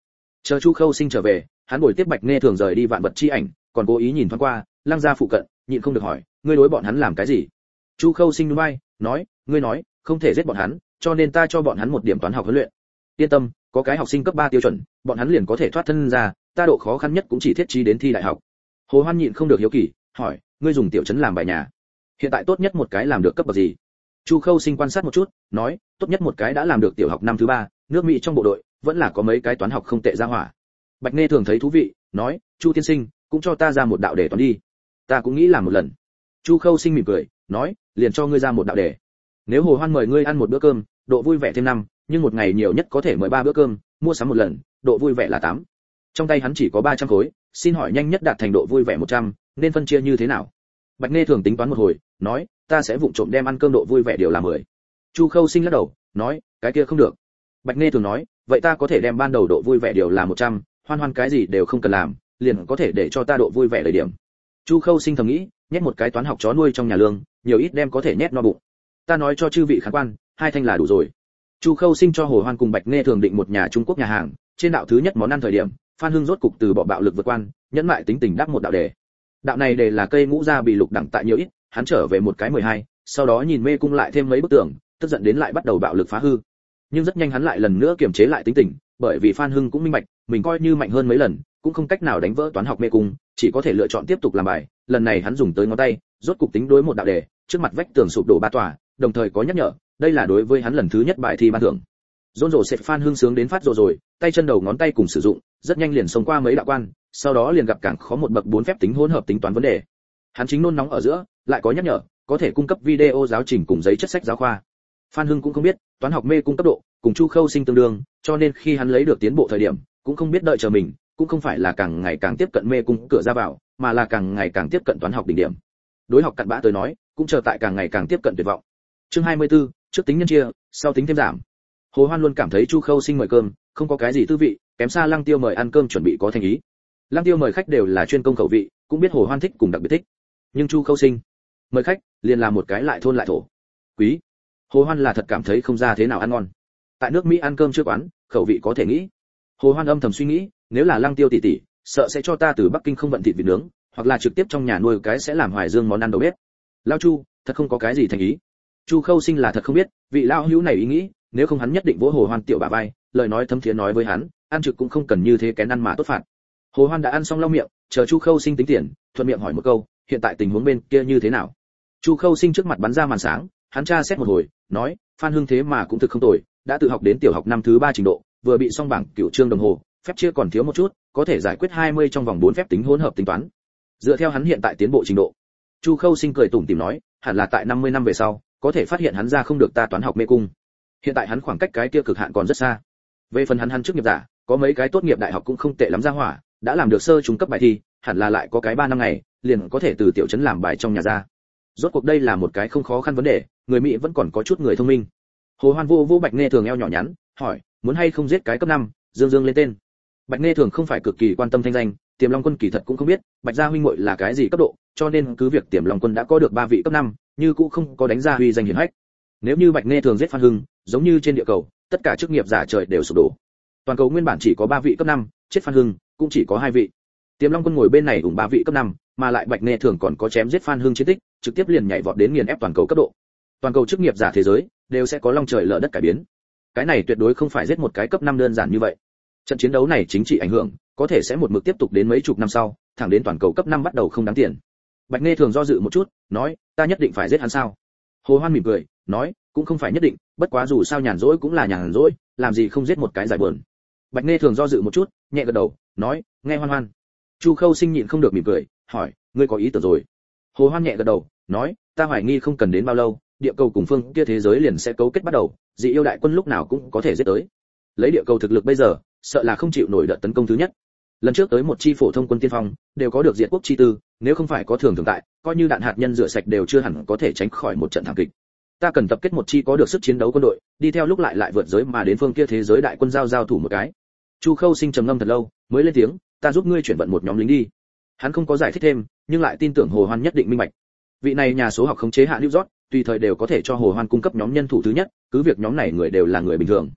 Chờ Chu Khâu Sinh trở về, hắn buổi tiếp Bạch Nghe Thường rời đi vạn vật chi ảnh, còn cố ý nhìn thoáng qua, Lăng gia phụ cận, nhịn không được hỏi, ngươi đối bọn hắn làm cái gì? Chu Khâu Sinh nhún vai, nói, ngươi nói, không thể giết bọn hắn, cho nên ta cho bọn hắn một điểm toán học huấn luyện. Yên tâm, có cái học sinh cấp 3 tiêu chuẩn, bọn hắn liền có thể thoát thân ra, ta độ khó khăn nhất cũng chỉ thiết trí đến thi đại học. Hồ Hoan nhịn không được hiếu kỳ, hỏi, ngươi dùng tiểu trấn làm bài nhà, hiện tại tốt nhất một cái làm được cấp bậc gì? Chu Khâu Sinh quan sát một chút, nói, tốt nhất một cái đã làm được tiểu học năm thứ 3, nước Mỹ trong bộ đội, vẫn là có mấy cái toán học không tệ ra hỏa. Bạch Nghe Thường thấy thú vị, nói, Chu tiên sinh, cũng cho ta ra một đạo đề toán đi. Ta cũng nghĩ làm một lần. Chu Khâu Sinh mỉm cười, nói, liền cho ngươi ra một đạo đề. Nếu Hồ Hoan mời ngươi ăn một bữa cơm, độ vui vẻ thêm 5, nhưng một ngày nhiều nhất có thể mời 3 bữa cơm, mua sắm một lần, độ vui vẻ là 8. Trong tay hắn chỉ có 300 khối, xin hỏi nhanh nhất đạt thành độ vui vẻ 100, nên phân chia như thế nào? Bạch Nghe Thường tính toán một hồi, nói, ta sẽ vụng trộm đem ăn cơm độ vui vẻ điều là 10. Chu Khâu Sinh lắc đầu, nói, cái kia không được. Bạch Nghe Thường nói, vậy ta có thể đem ban đầu độ vui vẻ điều là 100, Hoan Hoan cái gì đều không cần làm, liền có thể để cho ta độ vui vẻ đầy điểm. Chu Khâu Sinh thầm nghĩ, nhét một cái toán học chó nuôi trong nhà lương, nhiều ít đem có thể nhét no bụng. Ta nói cho chư vị khán quan, 2 thanh là đủ rồi. Chu Khâu Sinh cho Hồ Hoan cùng Bạch Nghe Thường định một nhà Trung Quốc nhà hàng, trên đạo thứ nhất món ăn thời điểm, Phan Hưng rốt cục từ bỏ bạo lực vượt quan, nhẫn mại tính tình đáp một đạo đề. Đạo này đề là cây ngũ gia bị lục đẳng tại nhiều ít, hắn trở về một cái 12, sau đó nhìn mê cung lại thêm mấy bức tường, tức giận đến lại bắt đầu bạo lực phá hư. Nhưng rất nhanh hắn lại lần nữa kiềm chế lại tính tình, bởi vì Phan Hưng cũng minh bạch, mình coi như mạnh hơn mấy lần, cũng không cách nào đánh vỡ toán học mê cung, chỉ có thể lựa chọn tiếp tục làm bài. Lần này hắn dùng tới ngón tay, rốt cục tính đối một đạo đề, trước mặt vách tường sụp đổ 3 tòa, đồng thời có nhắc nhở, đây là đối với hắn lần thứ nhất bài thi ban thưởng. Rôn rổ sẽ Phan Hưng sướng đến phát rồ rồi, tay chân đầu ngón tay cùng sử dụng, rất nhanh liền xông qua mấy đạo quan, sau đó liền gặp càng khó một bậc 4 phép tính hỗn hợp tính toán vấn đề. Hắn chính nôn nóng ở giữa, lại có nhắc nhở, có thể cung cấp video giáo trình cùng giấy chất sách giáo khoa. Phan Hưng cũng không biết, toán học mê cung cấp độ cùng Chu Khâu Sinh tương đương, cho nên khi hắn lấy được tiến bộ thời điểm, cũng không biết đợi chờ mình, cũng không phải là càng ngày càng tiếp cận mê cung cửa ra vào, mà là càng ngày càng tiếp cận toán học đỉnh điểm. Đối học cặn bã tới nói, cũng chờ tại càng ngày càng tiếp cận tuyệt vọng. Chương 24, trước tính nhân chia, sau tính thêm giảm. Hồ Hoan luôn cảm thấy Chu Khâu Sinh mời cơm, không có cái gì tư vị, kém xa Lăng Tiêu mời ăn cơm chuẩn bị có thành ý. Lăng Tiêu mời khách đều là chuyên công khẩu vị, cũng biết Hồ Hoan thích cùng đặc biệt thích. Nhưng Chu Khâu Sinh mời khách, liền là một cái lại thôn lại thổ. Quý. Hồ Hoan là thật cảm thấy không ra thế nào ăn ngon. Tại nước Mỹ ăn cơm trước quán, khẩu vị có thể nghĩ. Hồ Hoan âm thầm suy nghĩ, nếu là Lăng Tiêu tỷ tỷ, sợ sẽ cho ta từ Bắc Kinh không vận thịt vịt nướng, hoặc là trực tiếp trong nhà nuôi cái sẽ làm hoài dương món ăn đầu bếp. Lão Chu, thật không có cái gì thành ý. Chu Khâu Sinh là thật không biết, vị lão hữu này ý nghĩ, nếu không hắn nhất định vỗ Hồ Hoan tiểu bả vai, lời nói thấm thiế nói với hắn, ăn trực cũng không cần như thế kén ăn mà tốt phạt. Hồ Hoan đã ăn xong lau miệng, chờ Chu Khâu Sinh tính tiền, thuận miệng hỏi một câu, hiện tại tình huống bên kia như thế nào? Chu Khâu Sinh trước mặt bắn ra màn sáng, hắn tra xét một hồi, nói, Phan Hưng thế mà cũng thực không tồi, đã tự học đến tiểu học năm thứ 3 trình độ, vừa bị xong bảng cửu chương đồng hồ, phép chia còn thiếu một chút, có thể giải quyết 20 trong vòng 4 phép tính hỗn hợp tính toán. Dựa theo hắn hiện tại tiến bộ trình độ, Chu Khâu Sinh cười tủm tỉm nói, hẳn là tại 50 năm về sau, có thể phát hiện hắn ra không được ta toán học mê cung. Hiện tại hắn khoảng cách cái kia cực hạn còn rất xa. Về phần hắn trước nghiệp giả, có mấy cái tốt nghiệp đại học cũng không tệ lắm ra hỏa, đã làm được sơ trung cấp bài thi, hẳn là lại có cái 3 năm ngày, liền có thể từ tiểu trấn làm bài trong nhà ra. Rốt cuộc đây là một cái không khó khăn vấn đề, người Mỹ vẫn còn có chút người thông minh. Hồ Hoan vô Bạch Nghe Thường eo nhỏ nhắn, hỏi, muốn hay không giết cái cấp 5, dương dương lên tên. Bạch Nghe Thường không phải cực kỳ quan tâm thanh danh, Tiềm Long Quân kỳ thật cũng không biết, Bạch gia huynh muội là cái gì cấp độ, cho nên cứ việc Tiềm Long Quân đã có được 3 vị cấp 5, như cũng không có đánh ra huy danh hiển hách. Nếu như Bạch Nghe Thường giết Phan Hưng, giống như trên địa cầu, tất cả chức nghiệp giả trời đều sụp đổ. Toàn cầu nguyên bản chỉ có 3 vị cấp 5, chết Phan Hưng cũng chỉ có 2 vị. Tiềm Long Quân ngồi bên này ủng 3 vị cấp 5, mà lại Bạch Nghe Thường còn có chém giết Phan Hưng chiến tích, trực tiếp liền nhảy vọt đến nghiền ép toàn cầu cấp độ. Toàn cầu chức nghiệp giả thế giới đều sẽ có long trời lở đất cải biến. Cái này tuyệt đối không phải giết một cái cấp 5 đơn giản như vậy. Trận chiến đấu này chính trị ảnh hưởng, có thể sẽ một mực tiếp tục đến mấy chục năm sau, thẳng đến toàn cầu cấp 5 bắt đầu không đáng tiền. Bạch Nghe Thường do dự một chút, nói, ta nhất định phải giết hắn sao? Hồ Hoan mỉm cười, nói, cũng không phải nhất định, bất quá dù sao nhàn rỗi cũng là nhàn rỗi, làm gì không giết một cái giải buồn. Bạch Nghe Thường do dự một chút, nhẹ gật đầu, nói, nghe Hoan Hoan. Chu Khâu Sinh nhịn không được mỉm cười, hỏi, ngươi có ý tưởng rồi? Hồ Hoan nhẹ gật đầu, nói, ta hoài nghi không cần đến bao lâu, địa cầu cùng phương kia thế giới liền sẽ cấu kết bắt đầu, dị yêu đại quân lúc nào cũng có thể giết tới. Lấy địa cầu thực lực bây giờ, sợ là không chịu nổi đợt tấn công thứ nhất. Lần trước tới một chi phổ thông quân tiên phong, đều có được diệt quốc chi tư, nếu không phải có thường tại, coi như đạn hạt nhân rửa sạch đều chưa hẳn có thể tránh khỏi một trận thảm kịch. Ta cần tập kết một chi có được sức chiến đấu quân đội, đi theo lúc lại vượt giới mà đến phương kia thế giới đại quân giao thủ một cái. Chu Khâu Sinh trầm ngâm thật lâu, mới lên tiếng, ta giúp ngươi chuyển vận một nhóm lính đi. Hắn không có giải thích thêm, nhưng lại tin tưởng Hồ Hoan nhất định minh bạch. Vị này nhà số học khống chế hạ New York, tùy thời đều có thể cho Hồ Hoan cung cấp nhóm nhân thủ thứ nhất, cứ việc nhóm này người đều là người bình thường.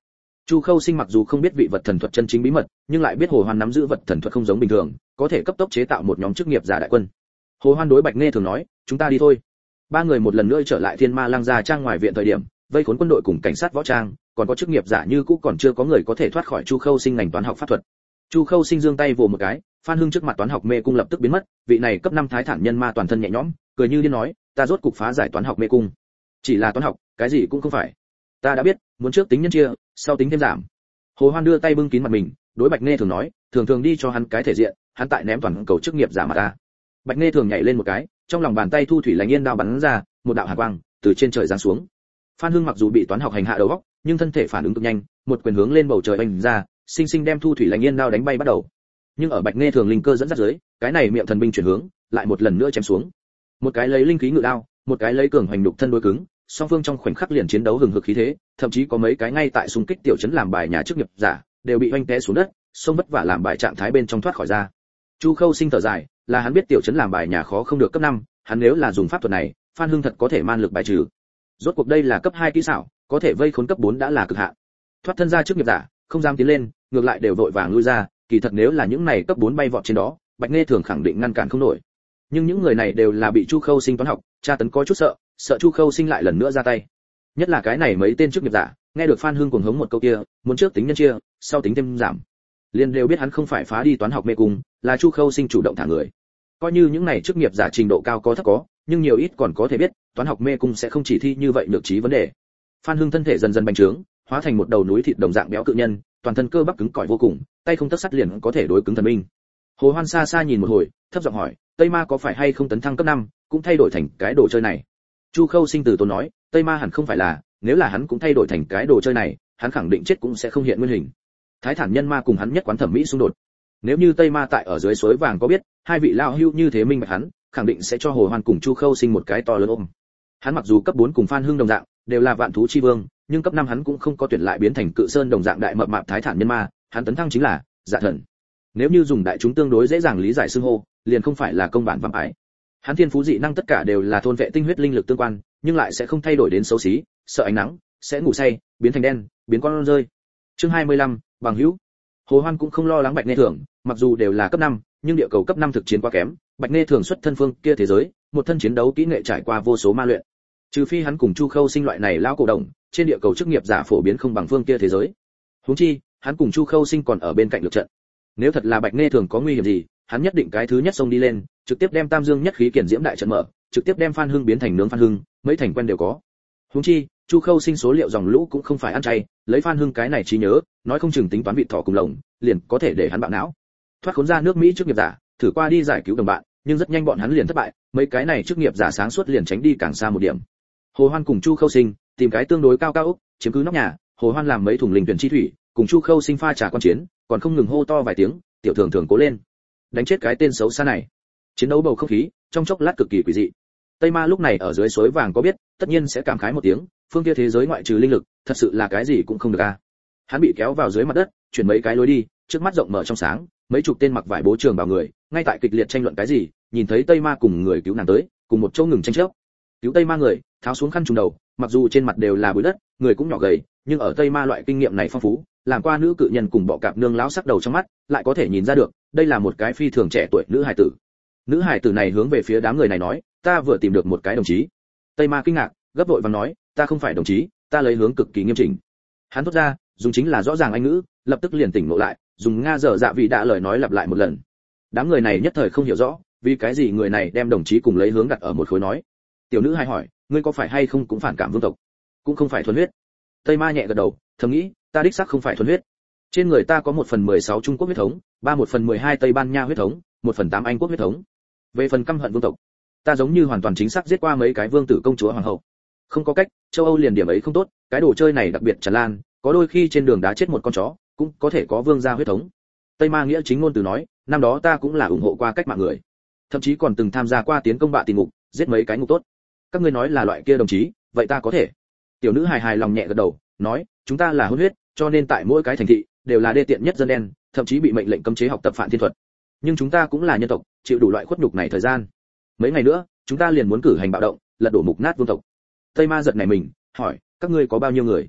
Chu Khâu Sinh mặc dù không biết vị vật thần thuật chân chính bí mật, nhưng lại biết Hồ Hoan nắm giữ vật thần thuật không giống bình thường, có thể cấp tốc chế tạo một nhóm chức nghiệp giả đại quân. Hồ Hoan đối Bạch Nghe Thường nói, chúng ta đi thôi. Ba người một lần nữa trở lại Thiên Ma Lăng gia trang ngoài viện thời điểm, vây khốn quân đội cùng cảnh sát võ trang, còn có chức nghiệp giả như cũ còn chưa có người có thể thoát khỏi Chu Khâu Sinh ngành toán học pháp thuật. Chu Khâu Sinh giương tay vồ một cái, Phan Hưng trước mặt toán học mê cung lập tức biến mất, vị này cấp 5 thái thản nhân ma toàn thân nhẹ nhõm, cười như điên nói, ta rốt cục phá giải toán học mê cung. Chỉ là toán học, cái gì cũng không phải. Ta đã biết, muốn trước tính nhân chia, sau tính thêm giảm. Hồ Hoan đưa tay bưng kín mặt mình, đối Bạch Nghe Thường nói, thường thường đi cho hắn cái thể diện, hắn tại ném toàn cầu chức nghiệp giả mà ta. Bạch Nghe Thường nhảy lên một cái, trong lòng bàn tay thu thủy lãnh yên đao bắn ra, một đạo hàn quang từ trên trời giáng xuống. Phan Hưng mặc dù bị toán học hành hạ đầu óc, nhưng thân thể phản ứng cực nhanh, một quyền hướng lên bầu trời oanh ra, sinh sinh đem thu thủy lãnh yên đao đánh bay bắt đầu. Nhưng ở Bạch Nghe Thường linh cơ dẫn dắt dưới, cái này miệng thần binh chuyển hướng, lại một lần nữa chém xuống. Một cái lấy linh khí ngự đao, một cái lấy cường hoành đục thân đối cứng, song phương trong khoảnh khắc liền chiến đấu hừng hực khí thế, thậm chí có mấy cái ngay tại xung kích tiểu trấn làm bài nhà chức nghiệp giả, đều bị oanh té xuống đất, sông vất vả làm bài trạng thái bên trong thoát khỏi ra. Chu Khâu Sinh thở dài, là hắn biết tiểu trấn làm bài nhà khó không được cấp 5, hắn nếu là dùng pháp thuật này, Phan Hưng thật có thể man lực bài trừ. Rốt cuộc đây là cấp 2 kỹ xảo, có thể vây khốn cấp 4 đã là cực hạn. Thoát thân ra chức nghiệp giả, không dám tiến lên, ngược lại đều vội vàng lui ra, kỳ thật nếu là những này cấp 4 bay vọt trên đó, Bạch Nghe Thường khẳng định ngăn cản không nổi. Nhưng những người này đều là bị Chu Khâu Sinh toán học, tra tấn có chút sợ Chu Khâu Sinh lại lần nữa ra tay. Nhất là cái này mấy tên chức nghiệp giả, nghe được Phan Hưng cuồng hống một câu kia, muốn trước tính nhân chia, sau tính thêm giảm. Liên đều biết hắn không phải phá đi toán học mê cung, là Chu Khâu Sinh chủ động thả người. Coi như những này chức nghiệp giả trình độ cao có thấp có, nhưng nhiều ít còn có thể biết, toán học mê cung sẽ không chỉ thi như vậy nhược trí vấn đề. Phan Hưng thân thể dần dần bành trướng, hóa thành một đầu núi thịt đồng dạng béo cự nhân, toàn thân cơ bắp cứng cỏi vô cùng, tay không tấc sắt liền có thể đối cứng thần binh. Hồ Hoan xa xa nhìn một hồi, thấp giọng hỏi, Tây Ma có phải hay không tấn thăng cấp 5, cũng thay đổi thành cái đồ chơi này? Chu Khâu Sinh từ tốn nói, Tây Ma hẳn không phải là, nếu là hắn cũng thay đổi thành cái đồ chơi này, hắn khẳng định chết cũng sẽ không hiện nguyên hình. Thái thản nhân ma cùng hắn nhất quán thẩm mỹ xung đột. Nếu như Tây Ma tại ở dưới suối vàng có biết, hai vị lão hưu như thế minh bạch hắn, khẳng định sẽ cho Hồ Hoan cùng Chu Khâu Sinh một cái to lớn ôm. Hắn mặc dù cấp 4 cùng Phan Hưng đồng dạng, đều là vạn thú chi vương, nhưng cấp 5 hắn cũng không có tuyển lại biến thành cự sơn đồng dạng đại mập mạp thái thản nhân ma, hắn tấn thăng chính là dạ thần. Nếu như dùng đại chúng tương đối dễ dàng lý giải xưng hô, liền không phải là công bản vạm ải. Hắn thiên phú dị năng tất cả đều là thôn vệ tinh huyết linh lực tương quan, nhưng lại sẽ không thay đổi đến xấu xí, sợ ánh nắng, sẽ ngủ say, biến thành đen, biến con rơi. Chương 25, bằng hữu. Hồ Hoan cũng không lo lắng Bạch Nghe Thường, mặc dù đều là cấp 5, nhưng địa cầu cấp 5 thực chiến quá kém, Bạch Nghe Thường xuất thân phương kia thế giới, một thân chiến đấu kỹ nghệ trải qua vô số ma luyện. Trừ phi hắn cùng Chu Khâu Sinh loại này lão cổ đồng, trên địa cầu chức nghiệp giả phổ biến không bằng phương kia thế giới. Huống chi, hắn cùng Chu Khâu Sinh còn ở bên cạnh lực trận. Nếu thật là Bạch Nghe Thường có nguy hiểm gì, hắn nhất định cái thứ nhất xông đi lên, trực tiếp đem Tam Dương nhất khí kiển diễm đại trận mở, trực tiếp đem Phan Hưng biến thành nướng Phan Hưng, mấy thành quen đều có. Huống chi, Chu Khâu Sinh số liệu dòng lũ cũng không phải ăn chay, lấy Phan Hưng cái này trí nhớ, nói không chừng tính toán vịt thỏ cùng lồng, liền có thể để hắn bạo não. Thoát khốn ra nước Mỹ trước nghiệp giả, thử qua đi giải cứu đồng bạn, nhưng rất nhanh bọn hắn liền thất bại, mấy cái này trước nghiệp giả sáng suốt liền tránh đi càng xa một điểm. Hồ Hoan cùng Chu Khâu Sinh tìm cái tương đối cao cao ốc, chiếm cứ nóc nhà, Hồ Hoan làm mấy thùng linh tuyển chi thủy, cùng Chu Khâu Sinh pha trà quan chiến, còn không ngừng hô to vài tiếng, tiểu thường thường cố lên, đánh chết cái tên xấu xa này. Chiến đấu bầu không khí trong chốc lát cực kỳ quỷ dị. Tây Ma lúc này ở dưới suối vàng có biết, tất nhiên sẽ cảm khái một tiếng, phương kia thế giới ngoại trừ linh lực, thật sự là cái gì cũng không được a. Hắn bị kéo vào dưới mặt đất, chuyển mấy cái lối đi, trước mắt rộng mở trong sáng, mấy chục tên mặc vải bố trường bào người, ngay tại kịch liệt tranh luận cái gì, nhìn thấy Tây Ma cùng người cứu nàng tới, cùng một chỗ ngừng tranh chấp. Cứu Tây Ma người, tháo xuống khăn trùm đầu, mặc dù trên mặt đều là bụi đất, người cũng nhỏ gầy, nhưng ở Tây Ma loại kinh nghiệm này phong phú, làm qua nữ cự nhân cùng bọ cạp nương lão sắc đầu trong mắt, lại có thể nhìn ra được, đây là một cái phi thường trẻ tuổi nữ hài tử. Nữ hài tử này hướng về phía đám người này nói, ta vừa tìm được một cái đồng chí. Tây Ma kinh ngạc, gấp vội vàng nói, ta không phải đồng chí, ta lấy hướng cực kỳ nghiêm chỉnh. Hắn thốt ra, dùng chính là rõ ràng anh ngữ, lập tức liền tỉnh ngộ lại, dùng nga dở dạ vị đã lời nói lặp lại một lần. Đám người này nhất thời không hiểu rõ, vì cái gì người này đem đồng chí cùng lấy hướng đặt ở một khối nói. Tiểu nữ hay hỏi, ngươi có phải hay không cũng phản cảm vương tộc? Cũng không phải thuần huyết. Tây Ma nhẹ gật đầu, thầm nghĩ, ta đích xác không phải thuần huyết. Trên người ta có 1/16 Trung Quốc huyết thống, 1/12 Tây Ban Nha huyết thống, 1/8 Anh Quốc huyết thống. Về phần căm hận vương tộc, ta giống như hoàn toàn chính xác giết qua mấy cái vương tử công chúa hoàng hậu. Không có cách, châu Âu liền điểm ấy không tốt, cái đồ chơi này đặc biệt tràn lan, có đôi khi trên đường đá chết một con chó, cũng có thể có vương gia huyết thống. Tây Ma nghĩa chính ngôn từ nói, năm đó ta cũng là ủng hộ qua cách mạng người, thậm chí còn từng tham gia qua tiến công bạ tìm ngục, giết mấy cái ngục tốt. Các ngươi nói là loại kia đồng chí, vậy ta có thể. Tiểu nữ hài hài lòng nhẹ gật đầu, nói, chúng ta là hôn huyết, cho nên tại mỗi cái thành thị đều là đê tiện nhất dân đen, thậm chí bị mệnh lệnh cấm chế học tập Phạn Thiên thuật. Nhưng chúng ta cũng là nhân tộc, chịu đủ loại khuất nhục này thời gian. Mấy ngày nữa, chúng ta liền muốn cử hành bạo động, lật đổ mục nát vương tộc. Tây Ma giật này mình, hỏi, các ngươi có bao nhiêu người?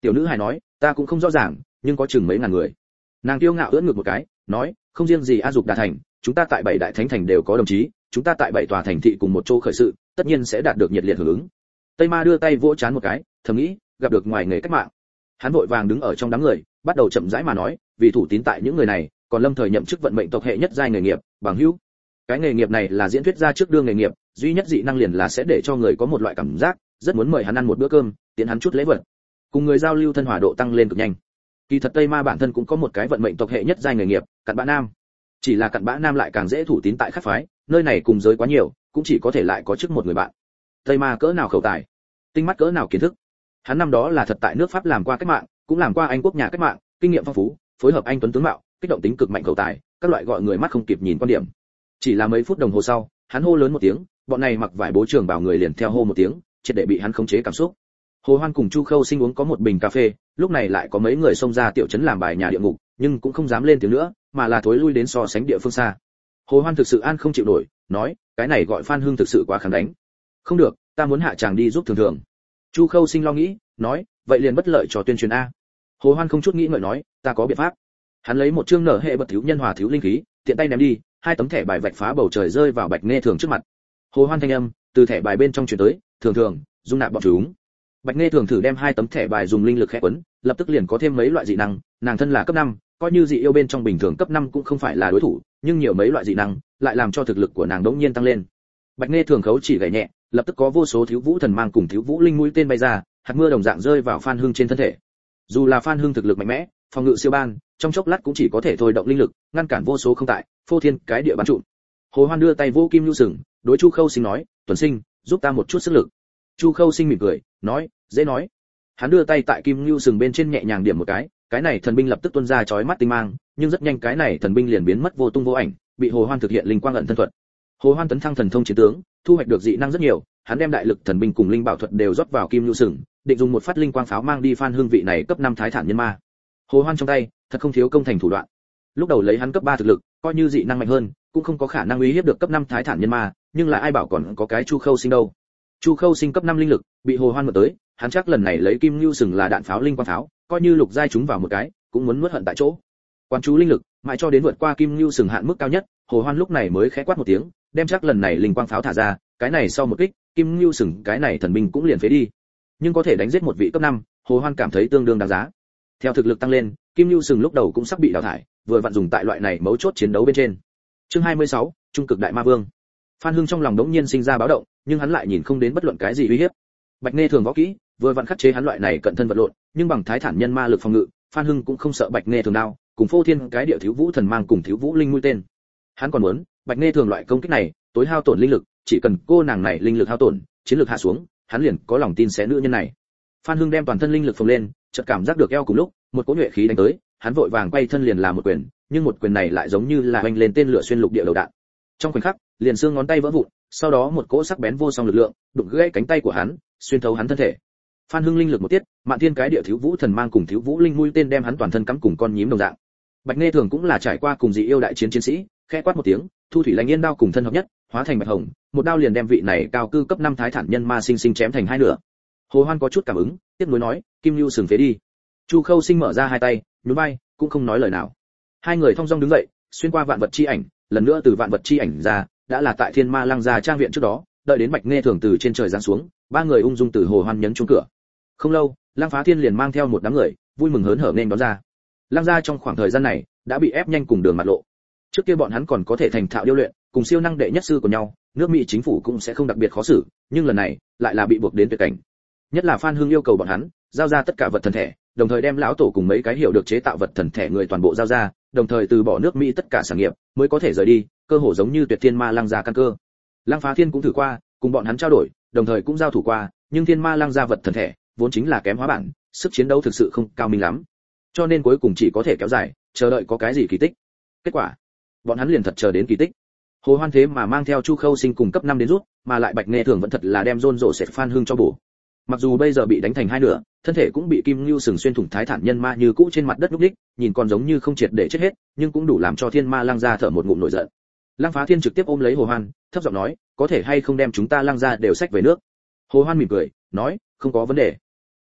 Tiểu nữ hài nói, ta cũng không rõ ràng, nhưng có chừng mấy ngàn người. Nàng kiêu ngạo ưỡn ngực một cái, nói, không riêng gì A Dục Đà thành, chúng ta tại 7 đại thánh thành đều có đồng chí, chúng ta tại 7 tòa thành thị cùng một chỗ khởi sự, tất nhiên sẽ đạt được nhiệt liệt hưởng ứng. Tây Ma đưa tay vỗ trán một cái, thầm nghĩ, gặp được ngoài nghề cách mạng. Hắn vội vàng đứng ở trong đám người, bắt đầu chậm rãi mà nói, vì thủ tín tại những người này, còn lâm thời nhậm chức vận mệnh tộc hệ nhất giai nghề nghiệp, bằng hữu. Cái nghề nghiệp này là diễn thuyết gia trước đương nghề nghiệp, duy nhất dị năng liền là sẽ để cho người có một loại cảm giác, rất muốn mời hắn ăn một bữa cơm, tiễn hắn chút lễ vật. Cùng người giao lưu thân hòa độ tăng lên cực nhanh. Kỳ thật Tây Ma bản thân cũng có một cái vận mệnh tộc hệ nhất giai nghề nghiệp, cặn bã nam. Chỉ là cặn bã nam lại càng dễ thủ tín tại khác phái, nơi này cùng giới quá nhiều, cũng chỉ có thể lại có chức một người bạn. Tây Ma cỡ nào khẩu tài, tinh mắt cỡ nào kiến thức. Hắn năm đó là thật tại nước Pháp làm qua cách mạng, cũng làm qua Anh quốc nhà cách mạng, kinh nghiệm phong phú, phối hợp anh tuấn tướng mạo, kích động tính cực mạnh khẩu tài, các loại gọi người mắt không kịp nhìn quan điểm. Chỉ là mấy phút đồng hồ sau, hắn hô lớn một tiếng, bọn này mặc vải bố trường bảo người liền theo hô một tiếng, triệt để bị hắn khống chế cảm xúc. Hồ Hoan cùng Chu Khâu Sinh uống có một bình cà phê, lúc này lại có mấy người xông ra tiểu trấn làm bài nhà địa ngục, nhưng cũng không dám lên tiếng nữa, mà là thối lui đến so sánh địa phương xa. Hồ Hoan thực sự an không chịu nổi, nói, cái này gọi Phan Hưng thực sự quá kháng đánh. Không được, ta muốn hạ chàng đi giúp thường thường. Chu Khâu Sinh lo nghĩ, nói, vậy liền bất lợi cho tuyên truyền a. Hồ Hoan không chút nghĩ ngợi nói, ta có biện pháp. Hắn lấy một chương nở hệ bật thiếu nhân hòa thiếu linh khí, tiện tay ném đi, 2 tấm thẻ bài vạch phá bầu trời rơi vào Bạch Nghe Thường trước mặt. Hồ Hoan thanh âm từ thẻ bài bên trong truyền tới, thường thường, dung nạp bọn chúng. Bạch Nghe Thường thử đem 2 tấm thẻ bài dùng linh lực khẽ quấn, lập tức liền có thêm mấy loại dị năng, nàng thân là cấp 5, coi như dị yêu bên trong bình thường cấp 5 cũng không phải là đối thủ, nhưng nhiều mấy loại dị năng, lại làm cho thực lực của nàng đống nhiên tăng lên. Bạch Nghe Thường khấu chỉ gảy nhẹ, lập tức có vô số thiếu vũ thần mang cùng thiếu vũ linh mũi tên bay ra, hạt mưa đồng dạng rơi vào Phan Hưng trên thân thể. Dù là Phan Hưng thực lực mạnh mẽ, phòng ngự siêu ban, trong chốc lát cũng chỉ có thể thôi động linh lực, ngăn cản vô số không tại, phô thiên cái địa bắn trụm. Hồ Hoan đưa tay vô kim lưu sừng, đối Chu Khâu Sinh nói, "Tuấn Sinh, giúp ta một chút sức lực." Chu Khâu Sinh mỉm cười, nói, "Dễ nói." Hắn đưa tay tại kim lưu sừng bên trên nhẹ nhàng điểm một cái này thần binh lập tức tuôn ra chói mắt tinh mang, nhưng rất nhanh cái này thần binh liền biến mất vô tung vô ảnh, bị Hồ Hoan thực hiện linh quang ẩn thân thuật. Hồ Hoan tấn thăng thần thông chiến tướng, thu hoạch được dị năng rất nhiều, hắn đem đại lực thần binh cùng linh bảo thuật đều rót vào kim lưu sừng, định dùng một phát linh quang pháo mang đi Phan Hương vị này cấp 5 thái thản nhân ma. Hồ Hoan trong tay, thật không thiếu công thành thủ đoạn. Lúc đầu lấy hắn cấp 3 thực lực, coi như dị năng mạnh hơn, cũng không có khả năng uy hiếp được cấp 5 thái thản nhân ma, nhưng là ai bảo còn có cái Chu Khâu Sinh đâu. Chu Khâu Sinh cấp 5 linh lực, bị Hồ Hoan mượn tới, hắn chắc lần này lấy kim lưu sừng là đạn pháo linh quang pháo, coi như lục giai chúng vào một cái, cũng muốn nuốt hận tại chỗ. Quan chú linh lực, mãi cho đến vượt qua kim lưu sừng hạn mức cao nhất, Hồ Hoan lúc này mới khẽ quát một tiếng, đem chắc lần này linh quang pháo thả ra, cái này sau một kích, kim lưu sừng cái này thần binh cũng liền phế đi. Nhưng có thể đánh giết một vị cấp 5, Hồ Hoan cảm thấy tương đương đáng giá. Theo thực lực tăng lên, kim lưu sừng lúc đầu cũng sắp bị đào thải, vừa vặn dùng tại loại này mấu chốt chiến đấu bên trên. Chương 26, Trung cực đại ma vương. Phan Hưng trong lòng đống nhiên sinh ra báo động, nhưng hắn lại nhìn không đến bất luận cái gì uy hiếp. Bạch Nghe Thường võ kỹ, vừa vặn khắc chế hắn loại này cận thân vật lộn, nhưng bằng thái thản nhân ma lực phòng ngự, Phan Hưng cũng không sợ Bạch Nghe Thường đao, cùng phô thiên cái địa thiếu vũ thần mang cùng thiếu vũ linh mũi tên. Hắn còn muốn, Bạch Nghe Thường loại công kích này, tối hao tổn linh lực, chỉ cần cô nàng này linh lực hao tổn, chiến lược hạ xuống, hắn liền có lòng tin sẽ nữ nhân này. Phan Hưng đem toàn thân linh lực phồng lên, chợt cảm giác được eo cùng lúc, một cỗ nhuệ khí đánh tới, hắn vội vàng quay thân liền làm một quyền, nhưng một quyền này lại giống như là oanh lên tên lửa xuyên lục địa đầu đạn. Trong khoảnh khắc, liền xương ngón tay vỡ vụn, sau đó một cỗ sắc bén vô song lực lượng, đụng gãy cánh tay của hắn, xuyên thấu hắn thân thể. Phan Hưng linh lực một tiết, mạn thiên cái địa thiếu vũ thần mang cùng thiếu vũ linh mũi tên đem hắn toàn thân cắm cùng con nhím đồng dạng. Bạch Nghe Thường cũng là trải qua cùng dị yêu đại chiến chiến sĩ, khẽ quát một tiếng, thu thủy lãnh yên đao cùng thân hợp nhất, hóa thành bạch hồng, một đao liền đem vị này cao cư cấp 5 thái thản nhân ma sinh sinh chém thành hai nửa. Hồ Hoan có chút cảm ứng, tiếc nuối nói, Kim Lưu sừng phế đi. Chu Khâu Sinh mở ra hai tay, nhún vai, cũng không nói lời nào. Hai người thong dong đứng dậy, xuyên qua vạn vật chi ảnh, lần nữa từ vạn vật chi ảnh ra, đã là tại Thiên Ma Lăng gia trang viện trước đó, đợi đến Bạch Nghe Thường từ trên trời giáng xuống, ba người ung dung từ Hồ Hoan nhấn chuông cửa. Không lâu, Lăng Phá Thiên liền mang theo một đám người, vui mừng hớn hở nên đón ra. Lăng gia trong khoảng thời gian này, đã bị ép nhanh cùng đường mặt lộ. Trước kia bọn hắn còn có thể thành thạo điêu luyện, cùng siêu năng đệ nhất sư của nhau, nước Mỹ chính phủ cũng sẽ không đặc biệt khó xử, nhưng lần này, lại là bị buộc đến tuyệt cảnh. Nhất là Phan Hưng yêu cầu bọn hắn giao ra tất cả vật thần thể, đồng thời đem lão tổ cùng mấy cái hiểu được chế tạo vật thần thể người toàn bộ giao ra, đồng thời từ bỏ nước Mỹ tất cả sản nghiệp, mới có thể rời đi, cơ hồ giống như Tuyệt Thiên Ma Lăng gia căn cơ. Lăng Phá Thiên cũng thử qua, cùng bọn hắn trao đổi, đồng thời cũng giao thủ qua, nhưng Thiên Ma Lăng gia vật thần thể vốn chính là kém hóa bản, sức chiến đấu thực sự không cao minh lắm, cho nên cuối cùng chỉ có thể kéo dài, chờ đợi có cái gì kỳ tích. Kết quả, bọn hắn liền thật chờ đến kỳ tích. Hồ Hoan thế mà mang theo Chu Khâu Sinh cùng cấp 5 đến rút, mà lại Bạch Nghe Thường vẫn thật là đem rôn rộ sệt Phan Hưng cho bổ. Mặc dù bây giờ bị đánh thành hai nửa, thân thể cũng bị kim lưu sừng xuyên thủng thái thản nhân ma như cũ trên mặt đất lúc đích, nhìn còn giống như không triệt để chết hết, nhưng cũng đủ làm cho Thiên Ma Lăng gia thở một ngụm nổi giận. Lăng Phá Thiên trực tiếp ôm lấy Hồ Hoan, thấp giọng nói, có thể hay không đem chúng ta Lăng gia đều xách về nước. Hồ Hoan mỉm cười, nói, không có vấn đề.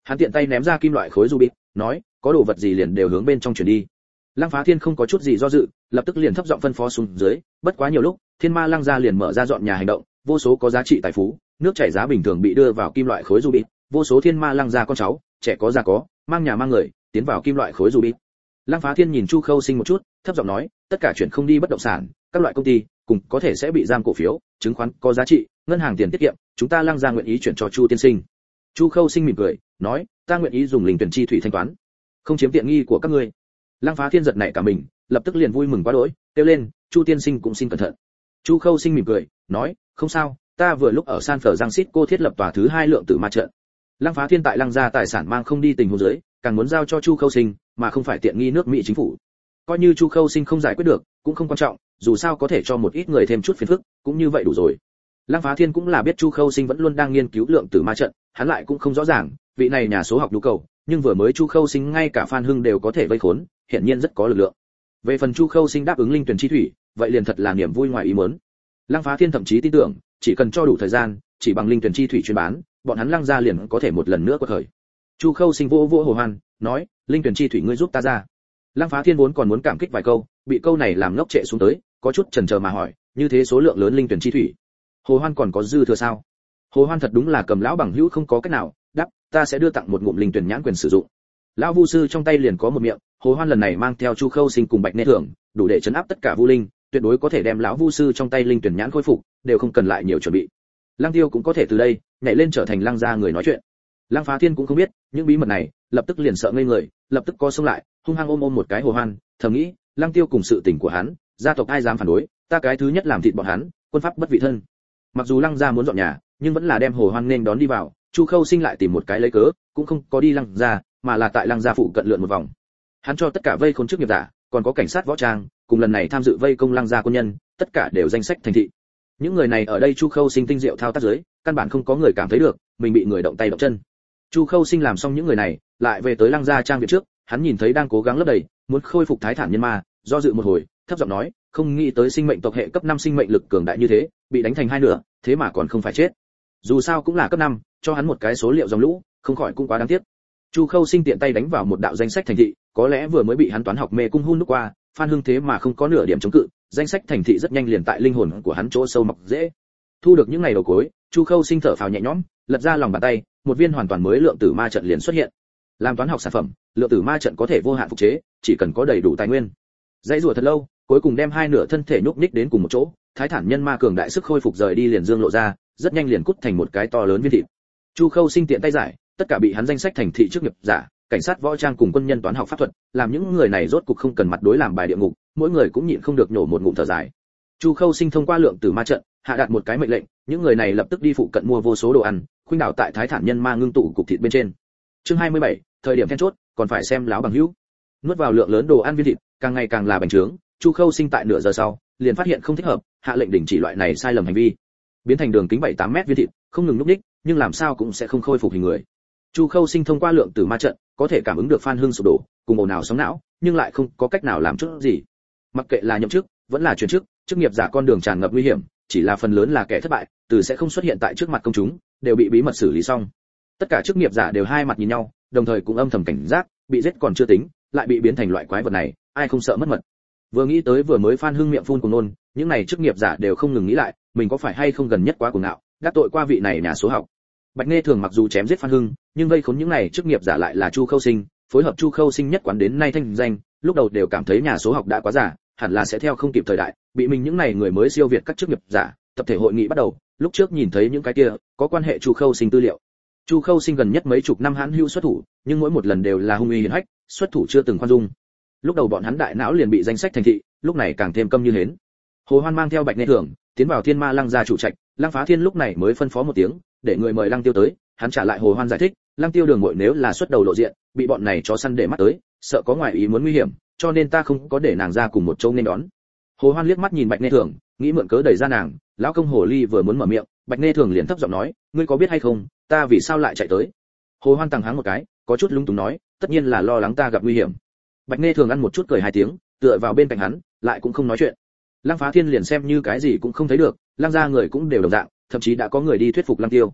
Hắn tiện tay ném ra kim loại khối ruby, nói, có đồ vật gì liền đều hướng bên trong chuyển đi. Lăng Phá Thiên không có chút gì do dự, lập tức liền thấp giọng phân phó xuống dưới, bất quá nhiều lúc, Thiên Ma Lăng gia liền mở ra dọn nhà hành động, vô số có giá trị tài phú, nước chảy giá bình thường bị đưa vào kim loại khối ruby, vô số Thiên Ma Lăng gia con cháu, trẻ có già có, mang nhà mang người, tiến vào kim loại khối ruby. Lăng Phá Thiên nhìn Chu Khâu Sinh một chút, thấp giọng nói, tất cả chuyển không đi bất động sản, các loại công ty, cùng có thể sẽ bị giam cổ phiếu, chứng khoán có giá trị, ngân hàng tiền tiết kiệm, chúng ta Lăng gia nguyện ý chuyển cho Chu tiên sinh. Chu Khâu Sinh mỉm cười, nói, ta nguyện ý dùng linh tuyển chi thủy thanh toán, không chiếm tiện nghi của các ngươi. Lăng Phá Thiên giật nảy cả mình, lập tức liền vui mừng quá đỗi, kêu lên, Chu tiên sinh cũng xin cẩn thận. Chu Khâu Sinh mỉm cười, nói, không sao, ta vừa lúc ở San Francisco thiết lập tòa thứ 2 lượng tử ma trận. Lăng Phá Thiên tại Lăng gia tài sản mang không đi tình huống dưới, càng muốn giao cho Chu Khâu Sinh, mà không phải tiện nghi nước Mỹ chính phủ. Coi như Chu Khâu Sinh không giải quyết được, cũng không quan trọng, dù sao có thể cho một ít người thêm chút phiền phức, cũng như vậy đủ rồi. Lăng Phá Thiên cũng là biết Chu Khâu Sinh vẫn luôn đang nghiên cứu lượng tử ma trận, hắn lại cũng không rõ ràng, vị này nhà số học nhu cầu, nhưng vừa mới Chu Khâu Sinh ngay cả Phan Hưng đều có thể vây khốn, hiển nhiên rất có lực lượng. Về phần Chu Khâu Sinh đáp ứng linh tuyển chi thủy, vậy liền thật là niềm vui ngoài ý muốn. Lăng Phá Thiên thậm chí tin tưởng, chỉ cần cho đủ thời gian, chỉ bằng linh tuyển chi thủy chuyên bán, bọn hắn Lăng gia liền có thể một lần nữa quật khởi. Chu Khâu Sinh vỗ vỗ Hồ Hoan, nói, linh tuyển chi thủy ngươi giúp ta ra. Lăng Phá Thiên vốn còn muốn cảm kích vài câu, bị câu này làm ngốc trệ xuống tới, có chút chần chờ mà hỏi, như thế số lượng lớn linh tuyển chi thủy, Hồ Hoan còn có dư thừa sao? Hồ Hoan thật đúng là cầm lão bằng hữu không có cách nào, đáp, ta sẽ đưa tặng một ngụm linh tuyển nhãn quyền sử dụng. Lão vu sư trong tay liền có một miệng, Hồ Hoan lần này mang theo Chu Khâu Sinh cùng Bạch Nê Thưởng, đủ để chấn áp tất cả vu linh, tuyệt đối có thể đem lão vu sư trong tay linh tuyển nhãn khôi phục, đều không cần lại nhiều chuẩn bị. Lăng Tiêu cũng có thể từ đây nhảy lên trở thành Lăng gia người nói chuyện. Lăng Phá Thiên cũng không biết những bí mật này, lập tức liền sợ ngây người, lập tức co xông lại, hung hăng ôm một cái Hồ Hoan, thầm nghĩ, Lăng Tiêu cùng sự tình của hắn, gia tộc ai dám phản đối, ta cái thứ nhất làm thịt bọn hắn, quân pháp bất vị thân. Mặc dù Lăng gia muốn dọn nhà, nhưng vẫn là đem Hồ Hoan nên đón đi vào. Chu Khâu Sinh lại tìm một cái lấy cớ, cũng không có đi Lăng gia, mà là tại Lăng gia phụ cận lượn một vòng. Hắn cho tất cả vây khốn chức nghiệp giả, còn có cảnh sát võ trang, cùng lần này tham dự vây công Lăng gia quân nhân, tất cả đều danh sách thành thị. Những người này ở đây Chu Khâu Sinh tinh diệu thao tác dưới, căn bản không có người cảm thấy được mình bị người động tay động chân. Chu Khâu Sinh làm xong những người này, lại về tới Lăng gia trang viện trước, hắn nhìn thấy đang cố gắng lấp đầy, muốn khôi phục thái thản nhân ma, do dự một hồi, thấp giọng nói, không nghĩ tới sinh mệnh tộc hệ cấp 5 sinh mệnh lực cường đại như thế, bị đánh thành hai nửa, thế mà còn không phải chết. Dù sao cũng là cấp 5, cho hắn một cái số liệu dòng lũ, không khỏi cũng quá đáng tiếc. Chu Khâu Sinh tiện tay đánh vào một đạo danh sách thành thị, có lẽ vừa mới bị hắn toán học mê cung hun lúc qua, Phan Hưng thế mà không có nửa điểm chống cự, danh sách thành thị rất nhanh liền tại linh hồn của hắn chỗ sâu mọc dễ. Thu được những ngày đầu cuối, Chu Khâu Sinh thở phào nhẹ nhõm, lật ra lòng bàn tay, một viên hoàn toàn mới lượng tử ma trận liền xuất hiện. Làm toán học sản phẩm, lượng tử ma trận có thể vô hạn phục chế, chỉ cần có đầy đủ tài nguyên. Dãy rùa thật lâu, cuối cùng đem hai nửa thân thể nhúc nhích đến cùng một chỗ, thái thản nhân ma cường đại sức khôi phục rời đi liền dương lộ ra, rất nhanh liền cút thành một cái to lớn viên thịt. Chu Khâu Sinh tiện tay giải, tất cả bị hắn danh sách thành thị trước nghiệp giả, cảnh sát võ trang cùng quân nhân toán học pháp thuật, làm những người này rốt cục không cần mặt đối làm bài địa ngục, mỗi người cũng nhịn không được nhổ một ngụm thở dài. Chu Khâu Sinh thông qua lượng tử ma trận, hạ đạt một cái mệnh lệnh, những người này lập tức đi phụ cận mua vô số đồ ăn, khuynh đảo tại thái thản nhân ma ngưng tụ cục thịt bên trên. Chương 27, thời điểm then chốt, còn phải xem láo bằng hữu. Nuốt vào lượng lớn đồ ăn viên thịt, càng ngày càng là bành trướng, Chu Khâu Sinh tại nửa giờ sau, liền phát hiện không thích hợp, hạ lệnh đình chỉ loại này sai lầm hành vi. Biến thành đường kính 7-8 mét viên thịt, không ngừng lúc đích, nhưng làm sao cũng sẽ không khôi phục hình người. Chu Khâu Sinh thông qua lượng tử ma trận, có thể cảm ứng được Phan Hưng sụp đổ, cùng ồn ào sóng não, nhưng lại không có cách nào làm chút gì. Mặc kệ là nhậm chức, vẫn là chuyển chức, chức nghiệp giả con đường tràn ngập nguy hiểm, chỉ là phần lớn là kẻ thất bại, từ sẽ không xuất hiện tại trước mặt công chúng, đều bị bí mật xử lý xong. Tất cả chức nghiệp giả đều hai mặt nhìn nhau, đồng thời cũng âm thầm cảnh giác, bị giết còn chưa tính, lại bị biến thành loại quái vật này, ai không sợ mất mật. Vừa nghĩ tới vừa mới Phan Hưng miệng phun cùng nôn, những này chức nghiệp giả đều không ngừng nghĩ lại, mình có phải hay không gần nhất quá cuồng ngạo, đắc tội qua vị này nhà số học. Bạch Nghe Thường mặc dù chém giết Phan Hưng, nhưng vây khốn những này chức nghiệp giả lại là Chu Khâu Sinh, phối hợp Chu Khâu Sinh nhất quán đến nay thanh danh, lúc đầu đều cảm thấy nhà số học đã quá giả, hẳn là sẽ theo không kịp thời đại, bị mình những này người mới siêu việt các chức nghiệp giả. Tập thể hội nghị bắt đầu, lúc trước nhìn thấy những cái kia có quan hệ Chu Khâu Sinh tư liệu. Chu Khâu Sinh gần nhất mấy chục năm hãn hưu xuất thủ, nhưng mỗi một lần đều là hung uy hiển hách, xuất thủ chưa từng khoan dung. Lúc đầu bọn hắn đại não liền bị danh sách thành thị, lúc này càng thêm câm như hến. Hồ Hoan mang theo Bạch Nghe Thường tiến vào Thiên Ma Lăng gia chủ trạch, Lăng Phá Thiên lúc này mới phân phó một tiếng, để người mời Lăng Tiêu tới. Hắn trả lại Hồ Hoan giải thích, Lăng Tiêu đường muội nếu là xuất đầu lộ diện, bị bọn này chó săn để mắt tới, sợ có ngoại ý muốn nguy hiểm, cho nên ta không có để nàng ra cùng một chỗ nên đón. Hồ Hoan liếc mắt nhìn Bạch Nghe Thường, nghĩ mượn cớ đẩy ra nàng, lão công hồ ly vừa muốn mở miệng, Bạch Nghe Thường liền thấp giọng nói, ngươi có biết hay không, ta vì sao lại chạy tới? Hồ Hoan tằng hắng một cái, có chút lung túng nói, tất nhiên là lo lắng ta gặp nguy hiểm. Bạch Nghe Thường ăn một chút cười hai tiếng, tựa vào bên cạnh hắn, lại cũng không nói chuyện. Lăng Phá Thiên liền xem như cái gì cũng không thấy được, Lăng gia người cũng đều đồng dạng, thậm chí đã có người đi thuyết phục Lăng Tiêu.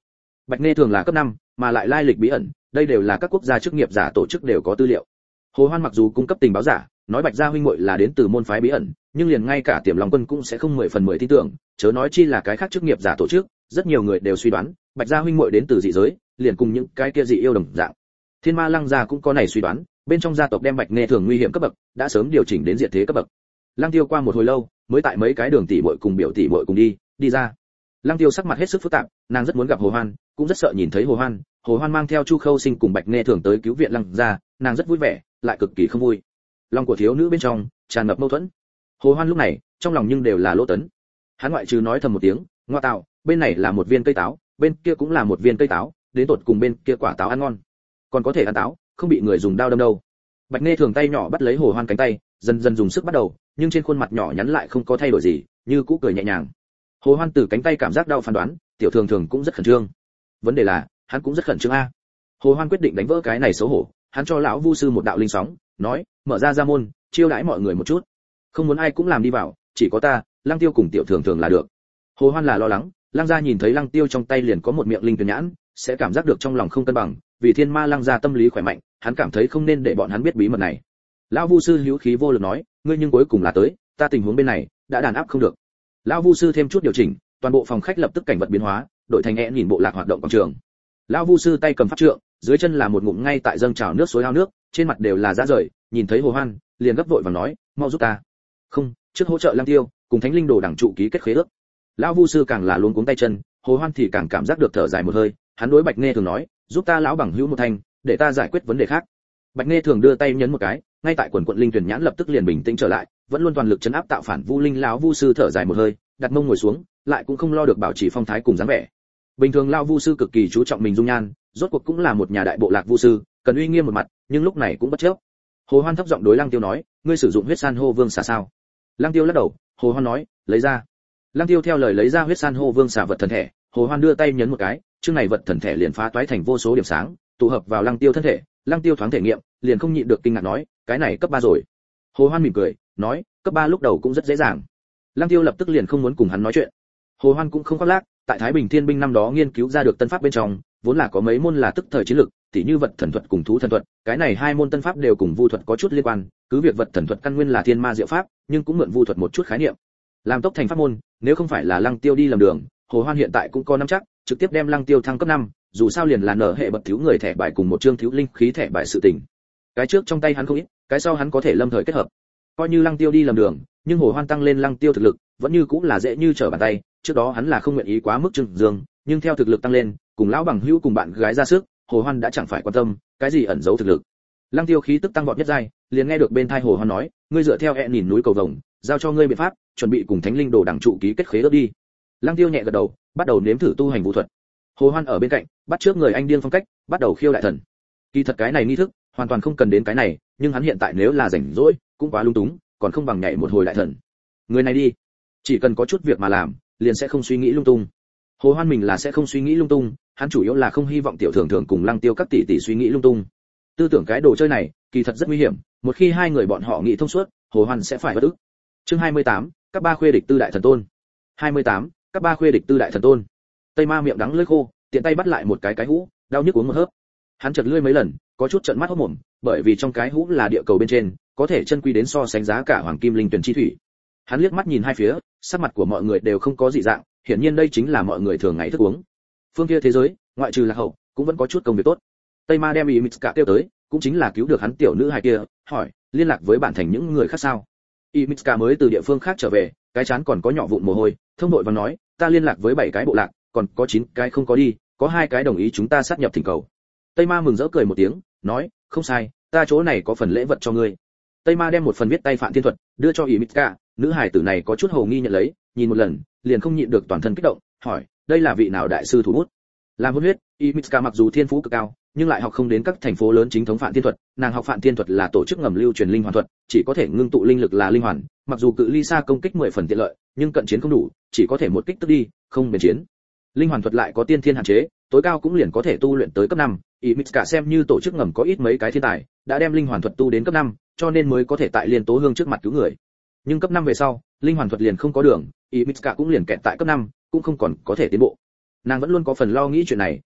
Bạch Nghe thường là cấp 5, mà lại lai lịch bí ẩn, đây đều là các quốc gia chức nghiệp giả tổ chức đều có tư liệu. Hồ Hoan mặc dù cung cấp tình báo giả, nói Bạch gia huynh muội là đến từ môn phái bí ẩn, nhưng liền ngay cả Tiềm Long Quân cũng sẽ không 10 phần 10 tin tưởng, chớ nói chi là cái khác chức nghiệp giả tổ chức, rất nhiều người đều suy đoán, Bạch gia huynh muội đến từ dị giới, liền cùng những cái kia dị yêu đồng dạng. Thiên Ma Lăng gia cũng có này suy đoán, bên trong gia tộc đem Bạch Nghe thường nguy hiểm cấp bậc, đã sớm điều chỉnh đến diệt thế cấp bậc. Lăng Tiêu qua một hồi lâu, mới tại mấy cái đường tỷ muội cùng biểu tỷ muội cùng đi ra. Lăng Tiêu sắc mặt hết sức phức tạp, nàng rất muốn gặp Hồ Hoan, cũng rất sợ nhìn thấy Hồ Hoan. Hồ Hoan mang theo Chu Khâu Sinh cùng Bạch Nghe thường tới cứu viện Lăng gia, nàng rất vui vẻ, lại cực kỳ không vui. Lòng của thiếu nữ bên trong tràn ngập mâu thuẫn. Hồ Hoan lúc này, trong lòng nhưng đều là Lỗ Tấn. Hắn ngoại trừ nói thầm một tiếng, ngoa tạo, bên này là một viên cây táo, bên kia cũng là một viên cây táo, đến tột cùng bên kia quả táo ăn ngon, còn có thể ăn táo, không bị người dùng dao đâm đâu. Bạch Nghe thường tay nhỏ bắt lấy Hồ Hoan cánh tay, dần dần dùng sức bắt đầu, nhưng trên khuôn mặt nhỏ nhắn lại không có thay đổi gì, như cũ cười nhẹ nhàng. Hồ Hoan từ cánh tay cảm giác đau phán đoán, tiểu thường thường cũng rất khẩn trương. Vấn đề là, hắn cũng rất khẩn trương a. Hồ Hoan quyết định đánh vỡ cái này xấu hổ, hắn cho lão Vu sư một đạo linh sóng, nói, mở ra môn, chiêu đãi mọi người một chút. Không muốn ai cũng làm đi vào, chỉ có ta, Lăng Tiêu cùng tiểu thường thường là được. Hồ Hoan là lo lắng, Lăng gia nhìn thấy Lăng Tiêu trong tay liền có một miệng linh tuyển nhãn, sẽ cảm giác được trong lòng không cân bằng, vì Thiên Ma Lăng gia tâm lý khỏe mạnh, hắn cảm thấy không nên để bọn hắn biết bí mật này. Lão Vu sư hữu khí vô lực nói, ngươi nhưng cuối cùng là tới, ta tình huống bên này đã đàn áp không được. Lão Vu sư thêm chút điều chỉnh, toàn bộ phòng khách lập tức cảnh vật biến hóa, đổi thành nhìn bộ lạc hoạt động quảng trường. Lão Vu sư tay cầm pháp trượng, dưới chân là một ngụm ngay tại dâng trào nước suối ao nước, trên mặt đều là rã rời, nhìn thấy Hồ Hoan, liền gấp vội vàng nói, mau giúp ta. Không, trước hỗ trợ Lăng Tiêu, cùng Thánh Linh Đồ đẳng trụ ký kết khế ước. Lão Vu sư càng là luống cuống tay chân, Hồ Hoan thì càng cảm giác được thở dài một hơi, hắn đối Bạch Nghe thường nói, giúp ta lão bằng hữu một thành, để ta giải quyết vấn đề khác. Bạch Nghe thường đưa tay nhấn một cái, ngay tại quần quận linh tuyển nhãn lập tức liền bình tĩnh trở lại, vẫn luôn toàn lực chấn áp tạo phản Vu Linh. Lão Vu sư thở dài một hơi, đặt mông ngồi xuống, lại cũng không lo được bảo trì phong thái cùng dáng vẻ. Bình thường lão Vu sư cực kỳ chú trọng mình dung nhan, rốt cuộc cũng là một nhà đại bộ lạc Vu sư, cần uy nghiêm một mặt, nhưng lúc này cũng bất chấp. Hồ Hoan thấp giọng đối Lăng Tiêu nói, ngươi sử dụng huyết san hô vương xà sao? Lăng Tiêu lắc đầu, Hồ Hoan nói, lấy ra. Lăng Tiêu theo lời lấy ra huyết san hô vương xà vật thần thể, Hồ Hoan đưa tay nhấn một cái, chương này vật thần thể liền phá toái thành vô số điểm sáng, tụ hợp vào Lăng Tiêu thân thể. Lăng Tiêu thoáng thể nghiệm, liền không nhịn được kinh ngạc nói, cái này cấp 3 rồi. Hồ Hoan mỉm cười, nói, cấp 3 lúc đầu cũng rất dễ dàng. Lăng Tiêu lập tức liền không muốn cùng hắn nói chuyện. Hồ Hoan cũng không khoác lác, tại Thái Bình Thiên binh năm đó nghiên cứu ra được tân pháp bên trong, vốn là có mấy môn là tức thời chiến lực, tỉ như vật thần thuật cùng thú thần thuật, cái này hai môn tân pháp đều cùng vu thuật có chút liên quan, cứ việc vật thần thuật căn nguyên là thiên ma diệu pháp, nhưng cũng mượn vu thuật một chút khái niệm. Làm tốc thành pháp môn, nếu không phải là Lăng Tiêu đi lầm đường, Hồ Hoan hiện tại cũng có nắm chắc, trực tiếp đem Lăng Tiêu thăng cấp 5, dù sao liền là nở hệ bậc thiếu người thẻ bài cùng một chương thiếu linh khí thẻ bài sự tình. Cái trước trong tay hắn không ít, cái sau hắn có thể lâm thời kết hợp. Coi như Lăng Tiêu đi lầm đường, nhưng Hồ Hoan tăng lên Lăng Tiêu thực lực, vẫn như cũng là dễ như trở bàn tay, trước đó hắn là không nguyện ý quá mức trừng dương, nhưng theo thực lực tăng lên, cùng lão bằng hữu cùng bạn gái ra sức, Hồ Hoan đã chẳng phải quan tâm cái gì ẩn giấu thực lực. Lăng Tiêu khí tức tăng vọt nhất giai, liền nghe được bên tai Hồ Hoan nói, ngươi dựa theo nhìn núi cầu vồng, giao cho ngươi biện pháp, chuẩn bị cùng Thánh Linh Đồ đẳng trụ ký kết khế ước đi. Lăng Tiêu nhẹ gật đầu, bắt đầu nếm thử tu hành vũ thuật. Hồ Hoan ở bên cạnh, bắt trước người anh điên phong cách, bắt đầu khiêu đại thần. Kỳ thật cái này nghi thức, hoàn toàn không cần đến cái này, nhưng hắn hiện tại nếu là rảnh rỗi, cũng quá lung túng, còn không bằng nhảy một hồi đại thần. Người này đi, chỉ cần có chút việc mà làm, liền sẽ không suy nghĩ lung tung. Hồ Hoan mình là sẽ không suy nghĩ lung tung, hắn chủ yếu là không hy vọng tiểu thường thường cùng Lăng Tiêu các tỷ tỷ suy nghĩ lung tung. Tư tưởng cái đồ chơi này, kỳ thật rất nguy hiểm, một khi hai người bọn họ nghĩ thông suốt, Hồ Hoan sẽ phải bất ức. Chương 28, các ba khuê địch tư đại thần tôn. 28, các ba khuê địch tư đại thần tôn. Tây Ma miệng đắng lưỡi khô, tiện tay bắt lại một cái hũ, đau nhức uống một hớp. Hắn chợt lưỡi mấy lần, có chút trợn mắt hốt mồm, bởi vì trong cái hũ là địa cầu bên trên, có thể chân quy đến so sánh giá cả hoàng kim linh tuyển chi thủy. Hắn liếc mắt nhìn hai phía, sắc mặt của mọi người đều không có dị dạng, hiển nhiên đây chính là mọi người thường ngày thức uống. Phương kia thế giới, ngoại trừ Lạc Hậu, cũng vẫn có chút công việc tốt. Tây Ma đem Imitsuka kêu tới, cũng chính là cứu được hắn tiểu nữ hài kia, hỏi, liên lạc với bản thành những người khác sao? Imitsuka mới từ địa phương khác trở về, cái chán còn có nhỏ vụn mồ hôi, thông đội và nói, ta liên lạc với 7 cái bộ lạc, còn có 9 cái không có đi, có 2 cái đồng ý chúng ta sát nhập thỉnh cầu. Tây Ma mừng rỡ cười một tiếng, nói, không sai, ta chỗ này có phần lễ vật cho ngươi. Tây Ma đem một phần viết tay Phạn Thiên Thuật đưa cho Imitsuka, nữ hài tử này có chút hồ nghi nhận lấy, nhìn một lần, liền không nhịn được toàn thân kích động, hỏi, đây là vị nào đại sư thủ bút? Làm hôn huyết, Imitsuka mặc dù thiên phú cực cao, nhưng lại học không đến các thành phố lớn chính thống Phạn Thiên Thuật, nàng học Phạn Thiên Thuật là tổ chức ngầm lưu truyền linh hoàn thuật, chỉ có thể ngưng tụ linh lực là linh hoàn, mặc dù cự ly xa công kích 10 phần tiện lợi, nhưng cận chiến không đủ, chỉ có thể một kích tức đi, không bền chiến. Linh hoàn thuật lại có tiên thiên hạn chế, tối cao cũng liền có thể tu luyện tới cấp 5, Imitsuka xem như tổ chức ngầm có ít mấy cái thiên tài, đã đem linh hoàn thuật tu đến cấp 5, cho nên mới có thể tại Liên Tố Hương trước mặt cứu người. Nhưng cấp 5 về sau, linh hoàn thuật liền không có đường, Imitsuka cũng liền kẹt tại cấp 5, cũng không còn có thể tiến bộ. Nàng vẫn luôn có phần lo nghĩ chuyện này,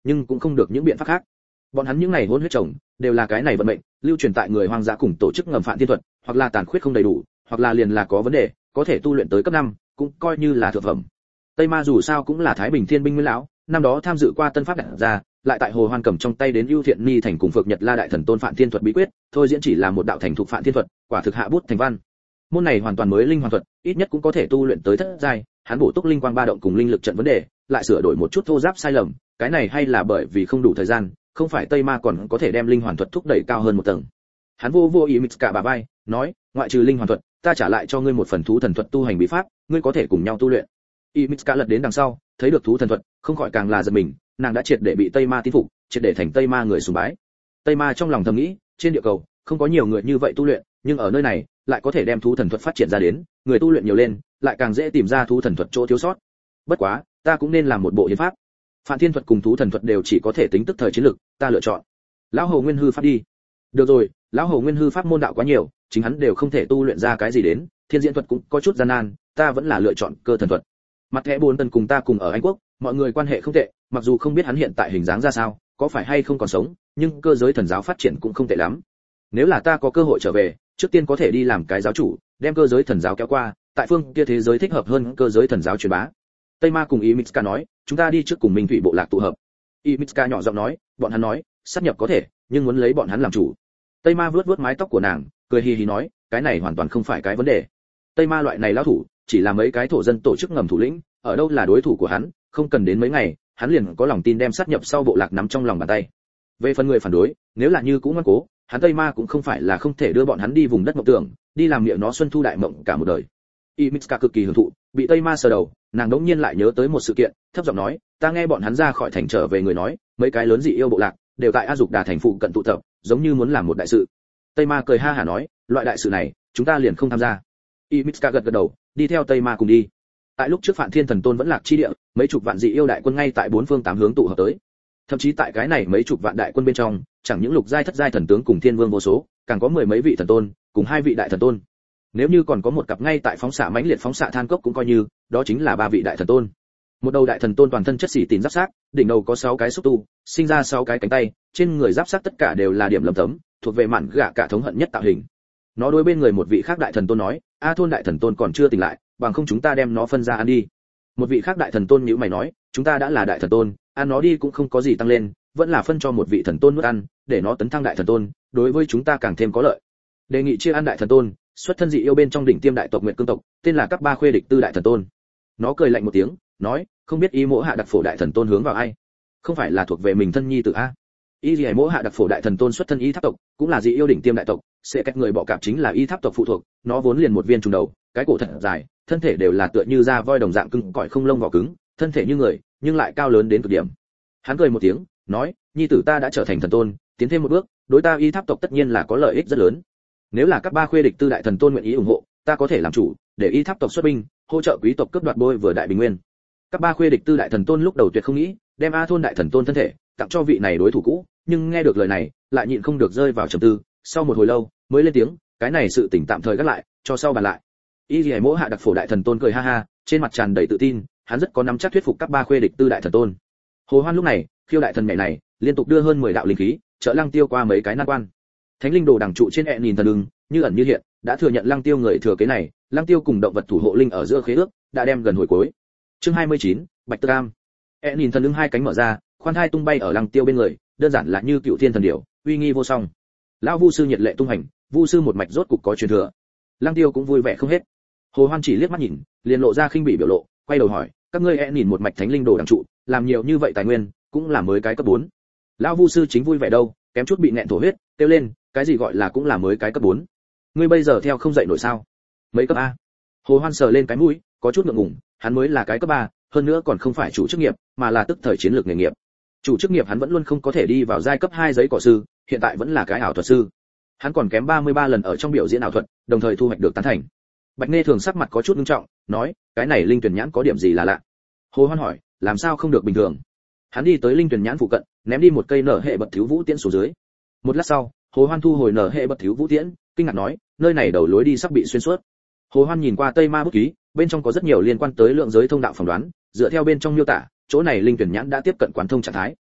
nhưng cũng không được những biện pháp khác. Bọn hắn những này hôn huyết chồng đều là cái này vận mệnh, lưu truyền tại người hoang dã cùng tổ chức ngầm phản thiên thuật, hoặc là tàn khuyết không đầy đủ, hoặc là liền là có vấn đề, có thể tu luyện tới cấp 5, cũng coi như là thượng phẩm. Tây Ma dù sao cũng là Thái Bình Thiên binh nguyên lão, năm đó tham dự qua tân pháp đặt ra, lại tại Hồ Hoan cầm trong tay đến ưu thiện ni thành cùng Phược Nhật La đại thần tôn phản thiên thuật bí quyết, thôi diễn chỉ là một đạo thành thục phản thiên thuật, quả thực hạ bút thành văn. Môn này hoàn toàn mới linh hoàn thuật, ít nhất cũng có thể tu luyện tới thất giai, hắn bổ túc linh quang ba động cùng linh lực trận vấn đề, lại sửa đổi một chút thô giáp sai lầm, cái này hay là bởi vì không đủ thời gian, không phải Tây Ma còn có thể đem linh hoàn thuật thúc đẩy cao hơn một tầng. Hắn vô ý mít cả bà vai, nói, ngoại trừ linh hoàn thuật, ta trả lại cho ngươi một phần thú thần thuật tu hành bí pháp, ngươi có thể cùng nhau tu luyện. Imitska lật đến đằng sau, thấy được thú thần thuật, không khỏi càng là giật mình, nàng đã triệt để bị Tây Ma tín phục, triệt để thành Tây Ma người sùng bái. Tây Ma trong lòng thầm nghĩ, trên địa cầu không có nhiều người như vậy tu luyện, nhưng ở nơi này lại có thể đem thú thần thuật phát triển ra đến, người tu luyện nhiều lên, lại càng dễ tìm ra thú thần thuật chỗ thiếu sót. Bất quá, ta cũng nên làm một bộ hiến pháp. Phản thiên thuật cùng thú thần thuật đều chỉ có thể tính tức thời chiến lược, ta lựa chọn lão Hồ Nguyên hư pháp đi. Được rồi, lão Hồ Nguyên hư pháp môn đạo quá nhiều, chính hắn đều không thể tu luyện ra cái gì đến, thiên diễn thuật cũng có chút gian nan, ta vẫn là lựa chọn cơ thần thuật. Mặt thẻ 4 tần cùng ta cùng ở Anh Quốc, mọi người quan hệ không tệ, mặc dù không biết hắn hiện tại hình dáng ra sao, có phải hay không còn sống, nhưng cơ giới thần giáo phát triển cũng không tệ lắm. Nếu là ta có cơ hội trở về, trước tiên có thể đi làm cái giáo chủ, đem cơ giới thần giáo kéo qua, tại phương kia thế giới thích hợp hơn cơ giới thần giáo truyền bá. Tây Ma cùng Imitska nói, chúng ta đi trước cùng Minh Thủy bộ lạc tụ hợp. Imitska nhỏ giọng nói, bọn hắn nói, sát nhập có thể, nhưng muốn lấy bọn hắn làm chủ. Tây Ma vuốt vuốt mái tóc của nàng, cười hì hì nói, cái này hoàn toàn không phải cái vấn đề. Tây Ma loại này lão thủ, chỉ là mấy cái thổ dân tổ chức ngầm thủ lĩnh, ở đâu là đối thủ của hắn, không cần đến mấy ngày, hắn liền có lòng tin đem sát nhập sau bộ lạc nắm trong lòng bàn tay. Về phần người phản đối, nếu là như cũ ngoan cố, hắn Tây Ma cũng không phải là không thể đưa bọn hắn đi vùng đất mộng tưởng, đi làm miệng nó xuân thu đại mộng cả một đời. Imitska cực kỳ hưởng thụ, bị Tây Ma sờ đầu, nàng đống nhiên lại nhớ tới một sự kiện, thấp giọng nói, ta nghe bọn hắn ra khỏi thành trở về người nói, mấy cái lớn dị yêu bộ lạc đều tại A Dục Đà thành phụ cận tụ tập, giống như muốn làm một đại sự. Tây Ma cười ha hả nói, loại đại sự này, chúng ta liền không tham gia. Imitska gật gật đầu, đi theo Tây Ma cùng đi. Tại lúc trước Phản Thiên Thần Tôn vẫn lạc chi địa, mấy chục vạn dị yêu đại quân ngay tại bốn phương tám hướng tụ hợp tới. Thậm chí tại cái này mấy chục vạn đại quân bên trong, chẳng những lục giai thất giai thần tướng cùng thiên vương vô số, càng có mười mấy vị thần tôn, cùng hai vị đại thần tôn. Nếu như còn có một cặp ngay tại phóng xạ mãnh liệt phóng xạ than cốc cũng coi như, đó chính là ba vị đại thần tôn. Một đầu đại thần tôn toàn thân chất xỉ tín giáp xác, đỉnh đầu có 6 cái xúc tu, sinh ra 6 cái cánh tay, trên người giáp xác tất cả đều là điểm lấm tấm, thuộc về mạn gạ cả thống hận nhất tạo hình. Nó đối bên người một vị khác đại thần tôn nói, A Thôn đại thần tôn còn chưa tỉnh lại, bằng không chúng ta đem nó phân ra ăn đi. Một vị khác đại thần tôn nhíu mày nói, chúng ta đã là đại thần tôn, ăn nó đi cũng không có gì tăng lên, vẫn là phân cho một vị thần tôn nuốt ăn, để nó tấn thăng đại thần tôn, đối với chúng ta càng thêm có lợi. Đề nghị chia ăn đại thần tôn, xuất thân dị yêu bên trong đỉnh tiêm đại tộc Nguyệt Cương tộc, tên là Cấp 3 Khuê Địch Tư đại thần tôn. Nó cười lạnh một tiếng, nói, không biết Y Mỗ Hạ đặc phổ đại thần tôn hướng vào ai? Không phải là thuộc về mình thân nhi tử a? Y Liễu Mỗ Hạ đặc phổ đại thần tôn xuất thân Y Tháp tộc, cũng là dị yêu đỉnh tiêm đại tộc, sẽ cách người bọ cạp chính là Y Tháp tộc phụ thuộc, nó vốn liền một viên trùng đầu, cái cổ thật dài, thân thể đều là tựa như da voi đồng dạng cứng cỏi không lông vỏ cứng, thân thể như người, nhưng lại cao lớn đến cực điểm. Hắn cười một tiếng, nói, nhi tử ta đã trở thành thần tôn, tiến thêm một bước, đối ta Y Tháp tộc tất nhiên là có lợi ích rất lớn. Nếu là các ba Khuê Địch Tư đại thần tôn nguyện ý ủng hộ, ta có thể làm chủ, để Y Tháp tộc xuất binh, hỗ trợ quý tộc cướp đoạt bôi vừa đại bình nguyên. Các ba Khuê Địch Tư đại thần tôn lúc đầu tuyệt không nghĩ đem A Thôn đại thần tôn thân thể tặng cho vị này đối thủ cũ, nhưng nghe được lời này, lại nhịn không được rơi vào trầm tư, sau một hồi lâu, mới lên tiếng, cái này sự tình tạm thời gác lại, cho sau bàn lại. Y Liễu Mỗ Hạ đặc phổ đại thần tôn cười ha ha, trên mặt tràn đầy tự tin, hắn rất có nắm chắc thuyết phục các ba Khuê Địch Tư đại thần tôn. Hồ Hoan lúc này, khiêu đại thần mẹ này, liên tục đưa hơn 10 đạo linh khí, trợ Lăng Tiêu qua mấy cái nan quan. Thánh linh đồ đằng trụ trên nhìn thần ưng, như ẩn như hiện, đã thừa nhận Lăng Tiêu người thừa kế này, Lăng Tiêu cùng động vật thủ hộ linh ở giữa khế ước, đã đem gần hồi cuối. Chương 29, Bạch Tơ Cam. Nhìn thần ưng hai cánh mở ra, khoan thai tung bay ở Lăng Tiêu bên người, đơn giản là như cựu thiên thần điểu, uy nghi vô song. Lão Vu sư nhiệt lệ tung hành, Vu sư một mạch rốt cục có truyền thừa. Lăng Tiêu cũng vui vẻ không hết. Hồ Hoan chỉ liếc mắt nhìn, liền lộ ra khinh bỉ biểu lộ, quay đầu hỏi, các ngươi nhìn một mạch thánh linh đồ đằng trụ, làm nhiều như vậy tài nguyên, cũng là mới cái cấp 4. Lão Vu sư chính vui vẻ đâu, kém chút bị nẹn thổ huyết, kêu lên, cái gì gọi là cũng là mới cái cấp 4. Ngươi bây giờ theo không dậy nổi sao? Mấy cấp A? Hồ Hoan sờ lên cái mũi, có chút ngượng ngùng, hắn mới là cái cấp 3, hơn nữa còn không phải chủ chức nghiệp, mà là tức thời chiến lược nghề nghiệp. Chủ chức nghiệp hắn vẫn luôn không có thể đi vào giai cấp 2 giấy cỏ sư, hiện tại vẫn là cái ảo thuật sư. Hắn còn kém 33 lần ở trong biểu diễn ảo thuật, đồng thời thu hoạch được tán thành. Bạch Nghe Thường sắc mặt có chút nghiêm trọng, nói, cái này linh tuyển nhãn có điểm gì là lạ? Hồ Hoan hỏi, làm sao không được bình thường? Hắn đi tới linh tuyển nhãn phụ cận, ném đi một cây nở hệ bật thiếu vũ tiễn xuống dưới. Một lát sau, Hồ Hoan thu hồi nở hệ bật thiếu vũ tiễn, kinh ngạc nói, nơi này đầu lối đi sắp bị xuyên suốt. Hồ Hoan nhìn qua Tây Ma bút ký, bên trong có rất nhiều liên quan tới lượng giới thông đạo phỏng đoán, dựa theo bên trong miêu tả, chỗ này linh tuyển nhãn đã tiếp cận quán thông trạng thái.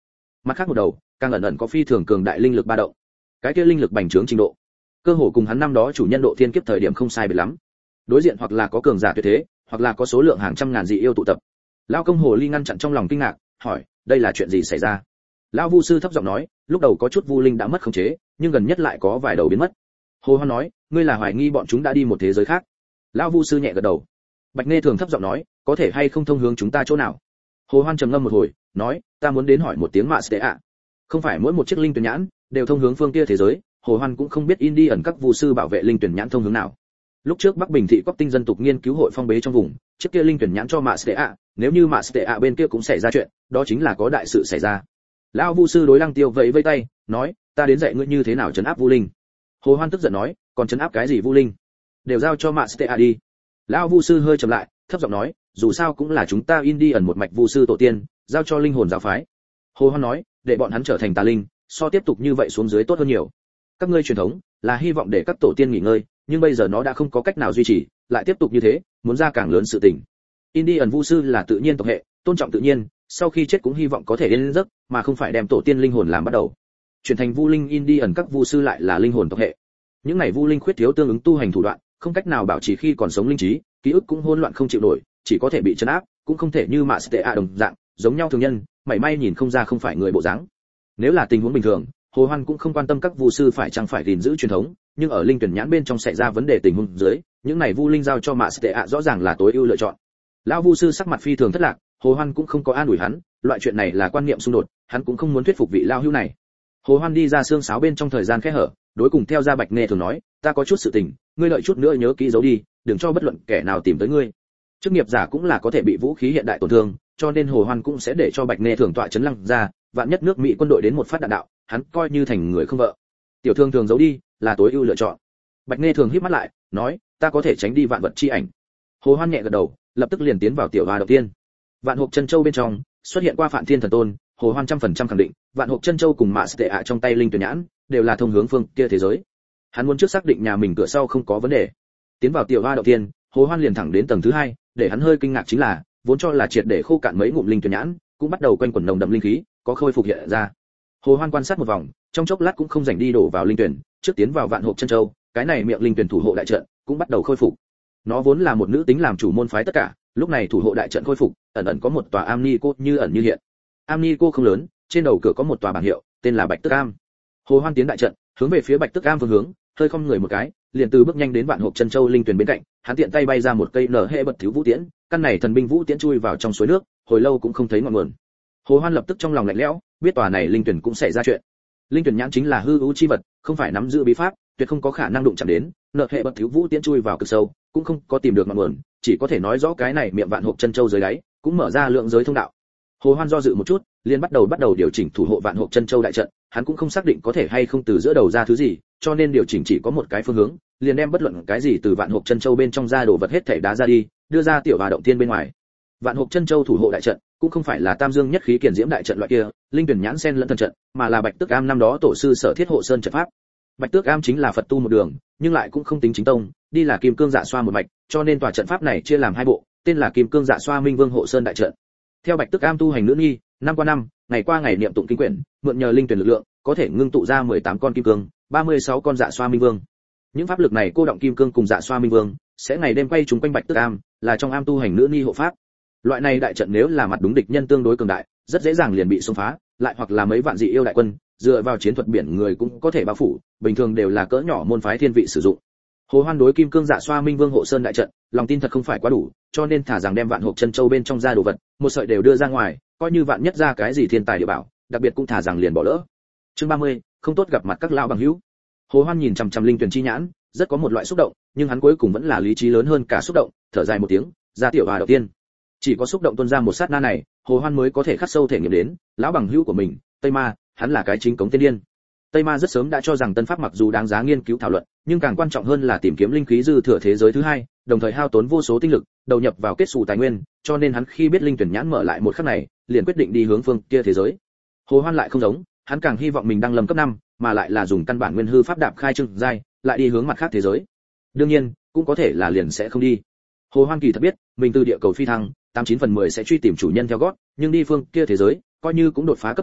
Mặt khác một đầu, càng ẩn ẩn có phi thường cường đại linh lực ba động. Cái kia linh lực bành trướng trình độ, cơ hồ cùng hắn năm đó chủ nhân độ thiên kiếp thời điểm không sai biệt lắm. Đối diện hoặc là có cường giả tuyệt thế, hoặc là có số lượng hàng trăm ngàn dị yêu tụ tập. Lão công hồ ly ngăn chặn trong lòng kinh ngạc, hỏi, đây là chuyện gì xảy ra? Lão vu sư thấp giọng nói, lúc đầu có chút vu linh đã mất khống chế, nhưng gần nhất lại có vài đầu biến mất. Hồ Hoan nói, ngươi là hoài nghi bọn chúng đã đi một thế giới khác? Lão vu sư nhẹ gật đầu. Bạch Nghe thường thấp giọng nói, có thể hay không thông hướng chúng ta chỗ nào? Hồ Hoan trầm ngâm một hồi, nói, ta muốn đến hỏi một tiếng mạ sẽ ạ. Không phải mỗi một chiếc linh tuyển nhãn đều thông hướng phương kia thế giới, Hồ Hoan cũng không biết Indi ẩn các vu sư bảo vệ linh tuyển nhãn thông hướng nào. Lúc trước Bắc Bình thị Cốc Tinh dân tộc nghiên cứu hội phong bế trong vùng, chiếc kia linh tuyển nhãn cho mạ sẽ ạ, nếu như mạ sẽ ạ bên kia cũng xảy ra chuyện, đó chính là có đại sự xảy ra. Lão vu sư đối Lăng Tiêu vẫy vẫy tay, nói, ta đến dạy ngươi như thế nào trấn áp vu linh. Hồ Hoan tức giận nói, còn trấn áp cái gì vu linh? Đều giao cho mạ sẽ ạ đi. Lão vu sư hơi trầm lại, thấp giọng nói, dù sao cũng là chúng ta Indi ẩn một mạch vu sư tổ tiên, giao cho linh hồn giáo phái. Hồ Hoan nói, để bọn hắn trở thành tà linh, so tiếp tục như vậy xuống dưới tốt hơn nhiều. Các ngươi truyền thống là hy vọng để các tổ tiên nghỉ ngơi, nhưng bây giờ nó đã không có cách nào duy trì, lại tiếp tục như thế, muốn ra càng lớn sự tình. Indi ẩn vu sư là tự nhiên tộc hệ, tôn trọng tự nhiên, sau khi chết cũng hy vọng có thể yên giấc, mà không phải đem tổ tiên linh hồn làm bắt đầu. Chuyển thành vu linh Indi ẩn các vu sư lại là linh hồn tộc hệ. Những này vu linh khuyết thiếu tương ứng tu hành thủ đoạn, không cách nào bảo trì khi còn sống linh trí, ký ức cũng hỗn loạn không chịu nổi, chỉ có thể bị trấn áp, cũng không thể như mạ sẽ đồng dạng, giống nhau thường nhân, mảy may nhìn không ra không phải người bộ dáng. Nếu là tình huống bình thường, Hồ Hoan cũng không quan tâm các vu sư phải chăng phải gìn giữ truyền thống, nhưng ở linh tuyển nhãn bên trong xảy ra vấn đề tình huống dưới, những này vu linh giao cho mạ sẽ rõ ràng là tối ưu lựa chọn. Lão vu sư sắc mặt phi thường thất lạc, Hồ Hoan cũng không có an ủi hắn, loại chuyện này là quan niệm xung đột, hắn cũng không muốn thuyết phục vị lão hữu này. Hồ Hoan đi ra xương sáo bên trong thời gian khẽ hở, đối cùng theo ra Bạch Nghe thường nói, ta có chút sự tình, ngươi đợi chút nữa nhớ kỹ giấu đi, đừng cho bất luận kẻ nào tìm tới ngươi. Chức nghiệp giả cũng là có thể bị vũ khí hiện đại tổn thương, cho nên Hồ Hoan cũng sẽ để cho Bạch Nghe thường tọa chấn Lăng ra, vạn nhất nước Mỹ quân đội đến một phát đạn đạo, hắn coi như thành người không vợ. Tiểu thương thường giấu đi, là tối ưu lựa chọn. Bạch Nghe thường híp mắt lại, nói, ta có thể tránh đi vạn vật chi ảnh. Hồ Hoan nhẹ gật đầu, lập tức liền tiến vào tiểu hoa đầu tiên. Vạn hộp chân châu bên trong xuất hiện qua Phạn Thiên thần tôn, Hồ Hoan 100% khẳng định, vạn hộp chân châu cùng mạ tệ ạ trong tay linh tuyển nhãn đều là thông hướng phương kia thế giới. Hắn muốn trước xác định nhà mình cửa sau không có vấn đề. Tiến vào tiểu hoa đầu tiên, Hồ Hoan liền thẳng đến tầng thứ 2, để hắn hơi kinh ngạc chính là, vốn cho là triệt để khô cạn mấy ngụm linh tuyển nhãn, cũng bắt đầu quanh quẩn nồng đậm linh khí, có khôi phục hiện ra. Hồ Hoan quan sát một vòng, trong chốc lát cũng không rảnh đi đổ vào linh tuyển, trước tiến vào vạn hộp chân châu, cái này miệng linh tuyển thủ hộ đại trận cũng bắt đầu khôi phục. Nó vốn là một nữ tính làm chủ môn phái tất cả, lúc này thủ hộ đại trận khôi phục, ẩn ẩn có một tòa am ni cô như ẩn như hiện. Am ni cô không lớn, trên đầu cửa có một tòa bảng hiệu, tên là Bạch Tức Am. Hồ Hoan tiến đại trận, hướng về phía Bạch Tức Am phương hướng, hơi không người một cái, liền từ bước nhanh đến vạn hộp chân châu linh tuyển bên cạnh, hắn tiện tay bay ra một cây nở hệ bật thiếu vũ tiễn, căn này thần binh vũ tiễn chui vào trong suối nước, hồi lâu cũng không thấy ngọn nguồn. Hồ Hoan lập tức trong lòng lạnh lẽo, biết tòa này linh tuyển cũng xảy ra chuyện. Linh tuyển nhãn chính là hư ưu chi vật, không phải nắm giữ bí pháp, tuyệt không có khả năng đụng chạm đến, nợ hệ bật thiếu vũ tiễn chui vào cực sâu, cũng không có tìm được ngọn nguồn, chỉ có thể nói rõ cái này miệng vạn hộp chân châu dưới đáy, cũng mở ra lượng giới thông đạo. Hồ Hoan do dự một chút, liền bắt đầu điều chỉnh thủ hộ vạn hộp chân châu đại trận, hắn cũng không xác định có thể hay không từ giữa đầu ra thứ gì, cho nên điều chỉnh chỉ có một cái phương hướng, liền đem bất luận cái gì từ vạn hộp chân châu bên trong ra đổ vật hết thảy đá ra đi, đưa ra tiểu hòa động thiên bên ngoài. Vạn hộp chân châu thủ hộ đại trận cũng không phải là tam dương nhất khí kiền diễm đại trận loại kia, linh tuyển nhãn sen lẫn thần trận, mà là Bạch Tước Am năm đó tổ sư sở thiết hộ sơn trận pháp. Bạch Tước Am chính là Phật tu một đường, nhưng lại cũng không tính chính tông, đi là kim cương dạ xoa một mạch, cho nên tòa trận pháp này chia làm hai bộ, tên là Kim Cương Dạ Xoa Minh Vương hộ sơn đại trận. Theo Bạch Tước Am tu hành nữ nghi, năm qua năm, ngày qua ngày niệm tụng kinh quyển, mượn nhờ linh tuyển lực lượng, có thể ngưng tụ ra 18 con kim cương, 36 con dạ xoa minh vương. Những pháp lực này cô động kim cương cùng dạ xoa minh vương, sẽ ngày đêm quay chúng quanh Bạch Tước Am, là trong am tu hành nữ nghi hộ pháp. Loại này đại trận nếu là mặt đúng địch nhân tương đối cường đại, rất dễ dàng liền bị xông phá, lại hoặc là mấy vạn dị yêu đại quân, dựa vào chiến thuật biển người cũng có thể bao phủ, bình thường đều là cỡ nhỏ môn phái thiên vị sử dụng. Hồ Hoan đối Kim Cương Dạ Xoa Minh Vương hộ sơn đại trận, lòng tin thật không phải quá đủ, cho nên thả rằng đem vạn hộp chân châu bên trong ra đồ vật, một sợi đều đưa ra ngoài, coi như vạn nhất ra cái gì thiên tài địa bảo, đặc biệt cũng thả rằng liền bỏ lỡ. Chương 30, không tốt gặp mặt các lão bằng hữu. Hồ Hoan nhìn chằm chằm linh tuyển chi nhãn, rất có một loại xúc động, nhưng hắn cuối cùng vẫn là lý trí lớn hơn cả xúc động, thở dài một tiếng, ra tiểu hòa đầu tiên. Chỉ có xúc động tuôn ra một sát na này, Hồ Hoan mới có thể khắc sâu thể nghiệm đến, lão bằng hữu của mình, Tây Ma, hắn là cái chính cống tiên điên. Tây Ma rất sớm đã cho rằng tân pháp mặc dù đáng giá nghiên cứu thảo luận, nhưng càng quan trọng hơn là tìm kiếm linh khí dư thừa thế giới thứ hai, đồng thời hao tốn vô số tinh lực, đầu nhập vào kết sủ tài nguyên, cho nên hắn khi biết linh tuyển nhãn mở lại một khắc này, liền quyết định đi hướng phương kia thế giới. Hồ Hoan lại không giống, hắn càng hy vọng mình đang lâm cấp 5, mà lại là dùng căn bản nguyên hư pháp đạp khai trưng giai, lại đi hướng mặt khác thế giới. Đương nhiên, cũng có thể là liền sẽ không đi. Hồ Hoan kỳ thật biết, mình từ địa cầu phi thăng, 89 phần 10 sẽ truy tìm chủ nhân theo gót, nhưng đi phương kia thế giới, coi như cũng đột phá cấp 9,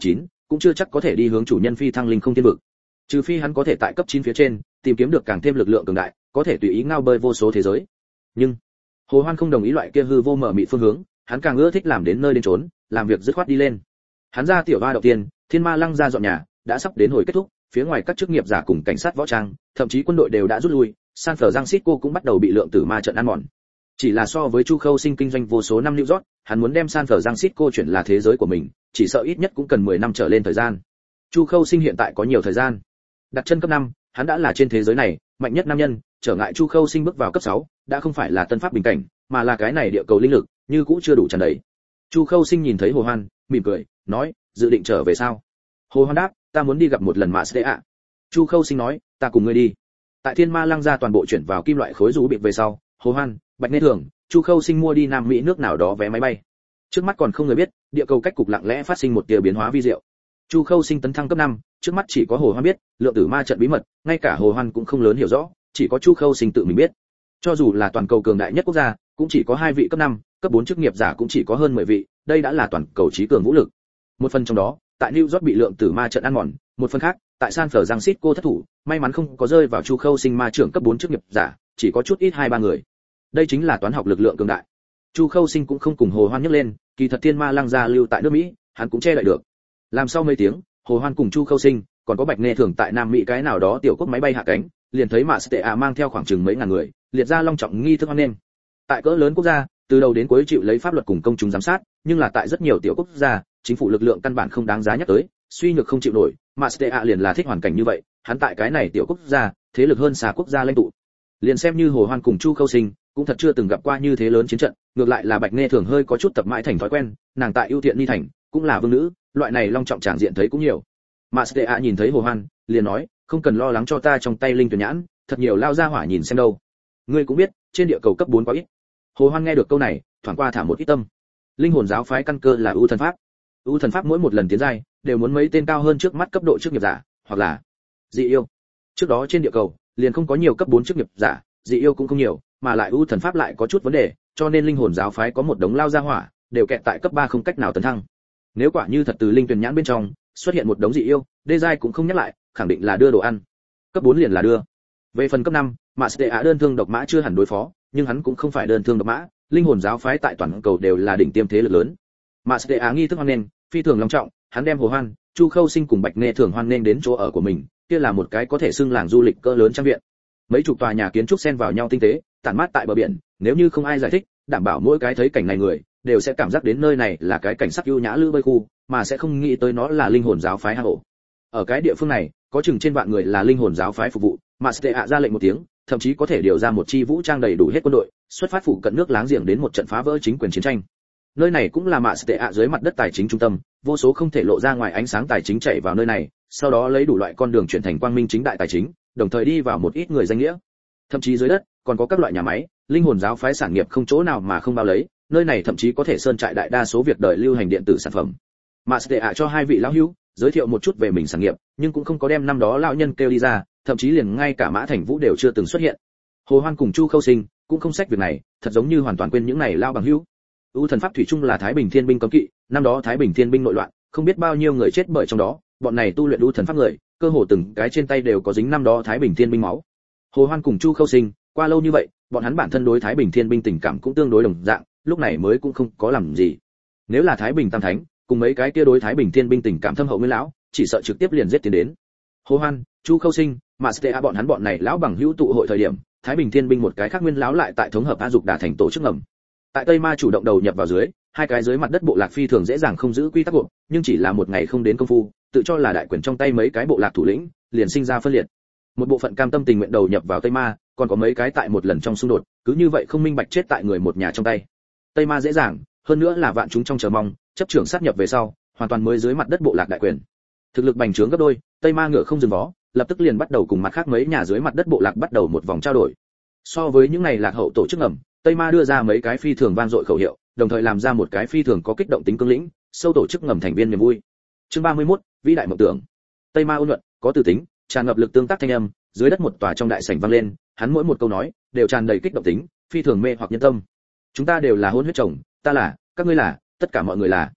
cũng chưa chắc có thể đi hướng chủ nhân phi thăng linh không thiên vực. Trừ phi hắn có thể tại cấp 9 phía trên tìm kiếm được càng thêm lực lượng cường đại, có thể tùy ý ngao bơi vô số thế giới. Nhưng Hồ Hoan không đồng ý loại kia hư vô mở mịt phương hướng, hắn càng ưa thích làm đến nơi đến trốn, làm việc dứt khoát đi lên. Hắn ra tiểu ba đầu tiên, Thiên Ma Lăng ra dọn nhà, đã sắp đến hồi kết thúc, phía ngoài các chức nghiệp giả cùng cảnh sát võ trang, thậm chí quân đội đều đã rút lui, San Francisco cũng bắt đầu bị lượng tử ma trận ăn mòn. Chỉ là so với Chu Khâu Sinh kinh doanh vô số năm New York, hắn muốn đem San Francisco chuyển là thế giới của mình, chỉ sợ ít nhất cũng cần 10 năm trở lên thời gian. Chu Khâu Sinh hiện tại có nhiều thời gian. Đặt chân cấp 5, hắn đã là trên thế giới này mạnh nhất nam nhân, trở ngại Chu Khâu Sinh bước vào cấp 6, đã không phải là tân pháp bình cảnh, mà là cái này địa cầu linh lực, như cũ chưa đủ tràn đầy. Chu Khâu Sinh nhìn thấy Hồ Hoan, mỉm cười, nói, dự định trở về sao? Hồ Hoan đáp, ta muốn đi gặp một lần Mã Stea. Chu Khâu Sinh nói, ta cùng ngươi đi. Tại Thiên Ma Lăng ra toàn bộ chuyển vào kim loại khối rú bị về sau, Hồ Hoan, Bạch Nê Thường, Chu Khâu Sinh mua đi Nam Mỹ nước nào đó vé máy bay. Trước mắt còn không người biết, địa cầu cách cục lặng lẽ phát sinh một tia biến hóa vi diệu. Chu Khâu Sinh tấn thăng cấp 5, trước mắt chỉ có Hồ Hoan biết, lượng tử ma trận bí mật, ngay cả Hồ Hoan cũng không lớn hiểu rõ, chỉ có Chu Khâu Sinh tự mình biết. Cho dù là toàn cầu cường đại nhất quốc gia, cũng chỉ có 2 vị cấp 5, cấp 4 chức nghiệp giả cũng chỉ có hơn 10 vị, đây đã là toàn cầu trí cường vũ lực. Một phần trong đó, tại New York bị lượng tử ma trận ăn mòn, một phần khác, tại San Francisco thất thủ, may mắn không có rơi vào Chu Khâu Sinh ma trưởng cấp 4 chức nghiệp giả, chỉ có chút ít 2-3 người. Đây chính là toán học lực lượng cường đại. Chu Khâu Sinh cũng không cùng Hồ Hoan nhắc lên, kỳ thật Thiên Ma Lăng gia lưu tại nước Mỹ, hắn cũng che đậy được. Làm sau mấy tiếng, Hồ Hoan cùng Chu Khâu Sinh, còn có Bạch Nê Thường tại Nam Mỹ cái nào đó tiểu quốc máy bay hạ cánh, liền thấy Mã Stea mang theo khoảng chừng mấy ngàn người, liệt ra long trọng nghi thức hoan nghênh. Tại cỡ lớn quốc gia, từ đầu đến cuối chịu lấy pháp luật cùng công chúng giám sát, nhưng là tại rất nhiều tiểu quốc gia, chính phủ lực lượng căn bản không đáng giá nhắc tới, suy nhược không chịu nổi, Mã Stea liền là thích hoàn cảnh như vậy, hắn tại cái này tiểu quốc gia, thế lực hơn xa quốc gia lãnh tụ. Liền xem như Hồ Hoan cùng Chu Khâu Sinh, cũng thật chưa từng gặp qua như thế lớn chiến trận, ngược lại là Bạch Nê Thường hơi có chút tập mãi thành thói quen, nàng tại ưu tiện ni thành, cũng là vương nữ, loại này long trọng tràng diện thấy cũng nhiều. Mã Stea nhìn thấy Hồ Hoan, liền nói, không cần lo lắng cho ta trong tay linh tuyển nhãn, thật nhiều lao ra hỏa nhìn xem đâu. Ngươi cũng biết, trên địa cầu cấp 4 quá ít. Hồ Hoan nghe được câu này, thoáng qua thả một ít tâm. Linh hồn giáo phái căn cơ là ưu thần pháp. Ưu thần pháp mỗi một lần tiến giai, đều muốn mấy tên cao hơn trước mắt cấp độ chức nghiệp giả, hoặc là dị yêu. Trước đó trên địa cầu, liền không có nhiều cấp 4 chức nghiệp giả, dị yêu cũng không nhiều, mà lại ưu thần pháp lại có chút vấn đề, cho nên linh hồn giáo phái có một đống lao ra hỏa, đều kẹt tại cấp 3 không cách nào tấn thăng. Nếu quả như thật từ linh tuyển nhãn bên trong xuất hiện một đống dị yêu, đê giai cũng không nhắc lại, khẳng định là đưa đồ ăn. Cấp 4 liền là đưa. Về phần cấp 5, Mã Stea đơn thương độc mã chưa hẳn đối phó, nhưng hắn cũng không phải đơn thương độc mã, linh hồn giáo phái tại toàn cầu đều là đỉnh tiêm thế lực lớn. Mã Stea nghi thức hoan nghênh, phi thường long trọng, hắn đem Hồ Hoan, Chu Khâu Sinh cùng Bạch Nê Thường hoan nghênh đến chỗ ở của mình, kia là một cái có thể xưng làng du lịch cỡ lớn trang viện. Mấy chục tòa nhà kiến trúc xen vào nhau tinh tế, tản mát tại bờ biển, nếu như không ai giải thích, đảm bảo mỗi cái thấy cảnh này người đều sẽ cảm giác đến nơi này là cái cảnh sắc ưu nhã lữ bơi khu, mà sẽ không nghĩ tới nó là linh hồn giáo phái hang ổ. Ở cái địa phương này, có chừng trên vạn người là linh hồn giáo phái phục vụ, Mã Stea ra lệnh một tiếng, thậm chí có thể điều ra một chi vũ trang đầy đủ hết quân đội, xuất phát phụ cận nước láng giềng đến một trận phá vỡ chính quyền chiến tranh. Nơi này cũng là Mã Stea dưới mặt đất tài chính trung tâm, vô số không thể lộ ra ngoài ánh sáng tài chính chạy vào nơi này, sau đó lấy đủ loại con đường chuyển thành quang minh chính đại tài chính, đồng thời đi vào một ít người danh nghĩa. Thậm chí dưới đất còn có các loại nhà máy, linh hồn giáo phái sản nghiệp không chỗ nào mà không bao lấy, nơi này thậm chí có thể sơn trại đại đa số việc đời lưu hành điện tử sản phẩm. Mã Stea cho hai vị lão hữu giới thiệu một chút về mình sản nghiệp, nhưng cũng không có đem năm đó lão nhân kêu đi ra, thậm chí liền ngay cả Mã Thành Vũ đều chưa từng xuất hiện. Hồ Hoan cùng Chu Khâu Sinh cũng không sách việc này, thật giống như hoàn toàn quên những này lao bằng hữu. U thần pháp thủy chung là Thái Bình Thiên binh cấm kỵ, năm đó Thái Bình Thiên binh nội loạn, không biết bao nhiêu người chết bởi trong đó, bọn này tu luyện u thần pháp người, cơ hồ từng cái trên tay đều có dính năm đó Thái Bình Thiên binh máu. Hồ Hoan cùng Chu Khâu Sinh, qua lâu như vậy, bọn hắn bản thân đối Thái Bình Thiên binh tình cảm cũng tương đối đồng dạng, lúc này mới cũng không có làm gì. Nếu là Thái Bình Tam Thánh, cùng mấy cái kia đối Thái Bình Thiên binh tình cảm thâm hậu nguyên lão, chỉ sợ trực tiếp liền giết tiến đến. Hồ Hoan, Chu Khâu Sinh, Mã Stea bọn hắn bọn này lão bằng hữu tụ hội thời điểm, Thái Bình Thiên binh một cái khác nguyên lão lại tại thống hợp A Dục đả thành tổ chức ngầm. Tại Tây Ma chủ động đầu nhập vào dưới, hai cái dưới mặt đất bộ lạc phi thường dễ dàng không giữ quy tắc buộc, nhưng chỉ là một ngày không đến công phu, tự cho là đại quyền trong tay mấy cái bộ lạc thủ lĩnh, liền sinh ra phân liệt. Một bộ phận cam tâm tình nguyện đầu nhập vào Tây Ma, còn có mấy cái tại một lần trong xung đột, cứ như vậy không minh bạch chết tại người một nhà trong tay. Tây Ma dễ dàng, hơn nữa là vạn chúng trong chờ mong, chấp trưởng sát nhập về sau, hoàn toàn mới dưới mặt đất bộ lạc đại quyền. Thực lực bành trướng gấp đôi, Tây Ma ngựa không dừng vó, lập tức liền bắt đầu cùng mặt khác mấy nhà dưới mặt đất bộ lạc bắt đầu một vòng trao đổi. So với những này lạc hậu tổ chức ngầm, Tây Ma đưa ra mấy cái phi thường vang dội khẩu hiệu, đồng thời làm ra một cái phi thường có kích động tính cương lĩnh, sâu tổ chức ngầm thành viên niềm vui. Chương 31, vĩ đại mộng tưởng. Tây Ma ôn nhuận, có từ tính, tràn ngập lực tương tác thanh âm, dưới đất một tòa trong đại sảnh vang lên, hắn mỗi một câu nói đều tràn đầy kích động tính, phi thường mê hoặc nhân tâm. Chúng ta đều là hôn huyết chồng, ta là, các ngươi là, tất cả mọi người là.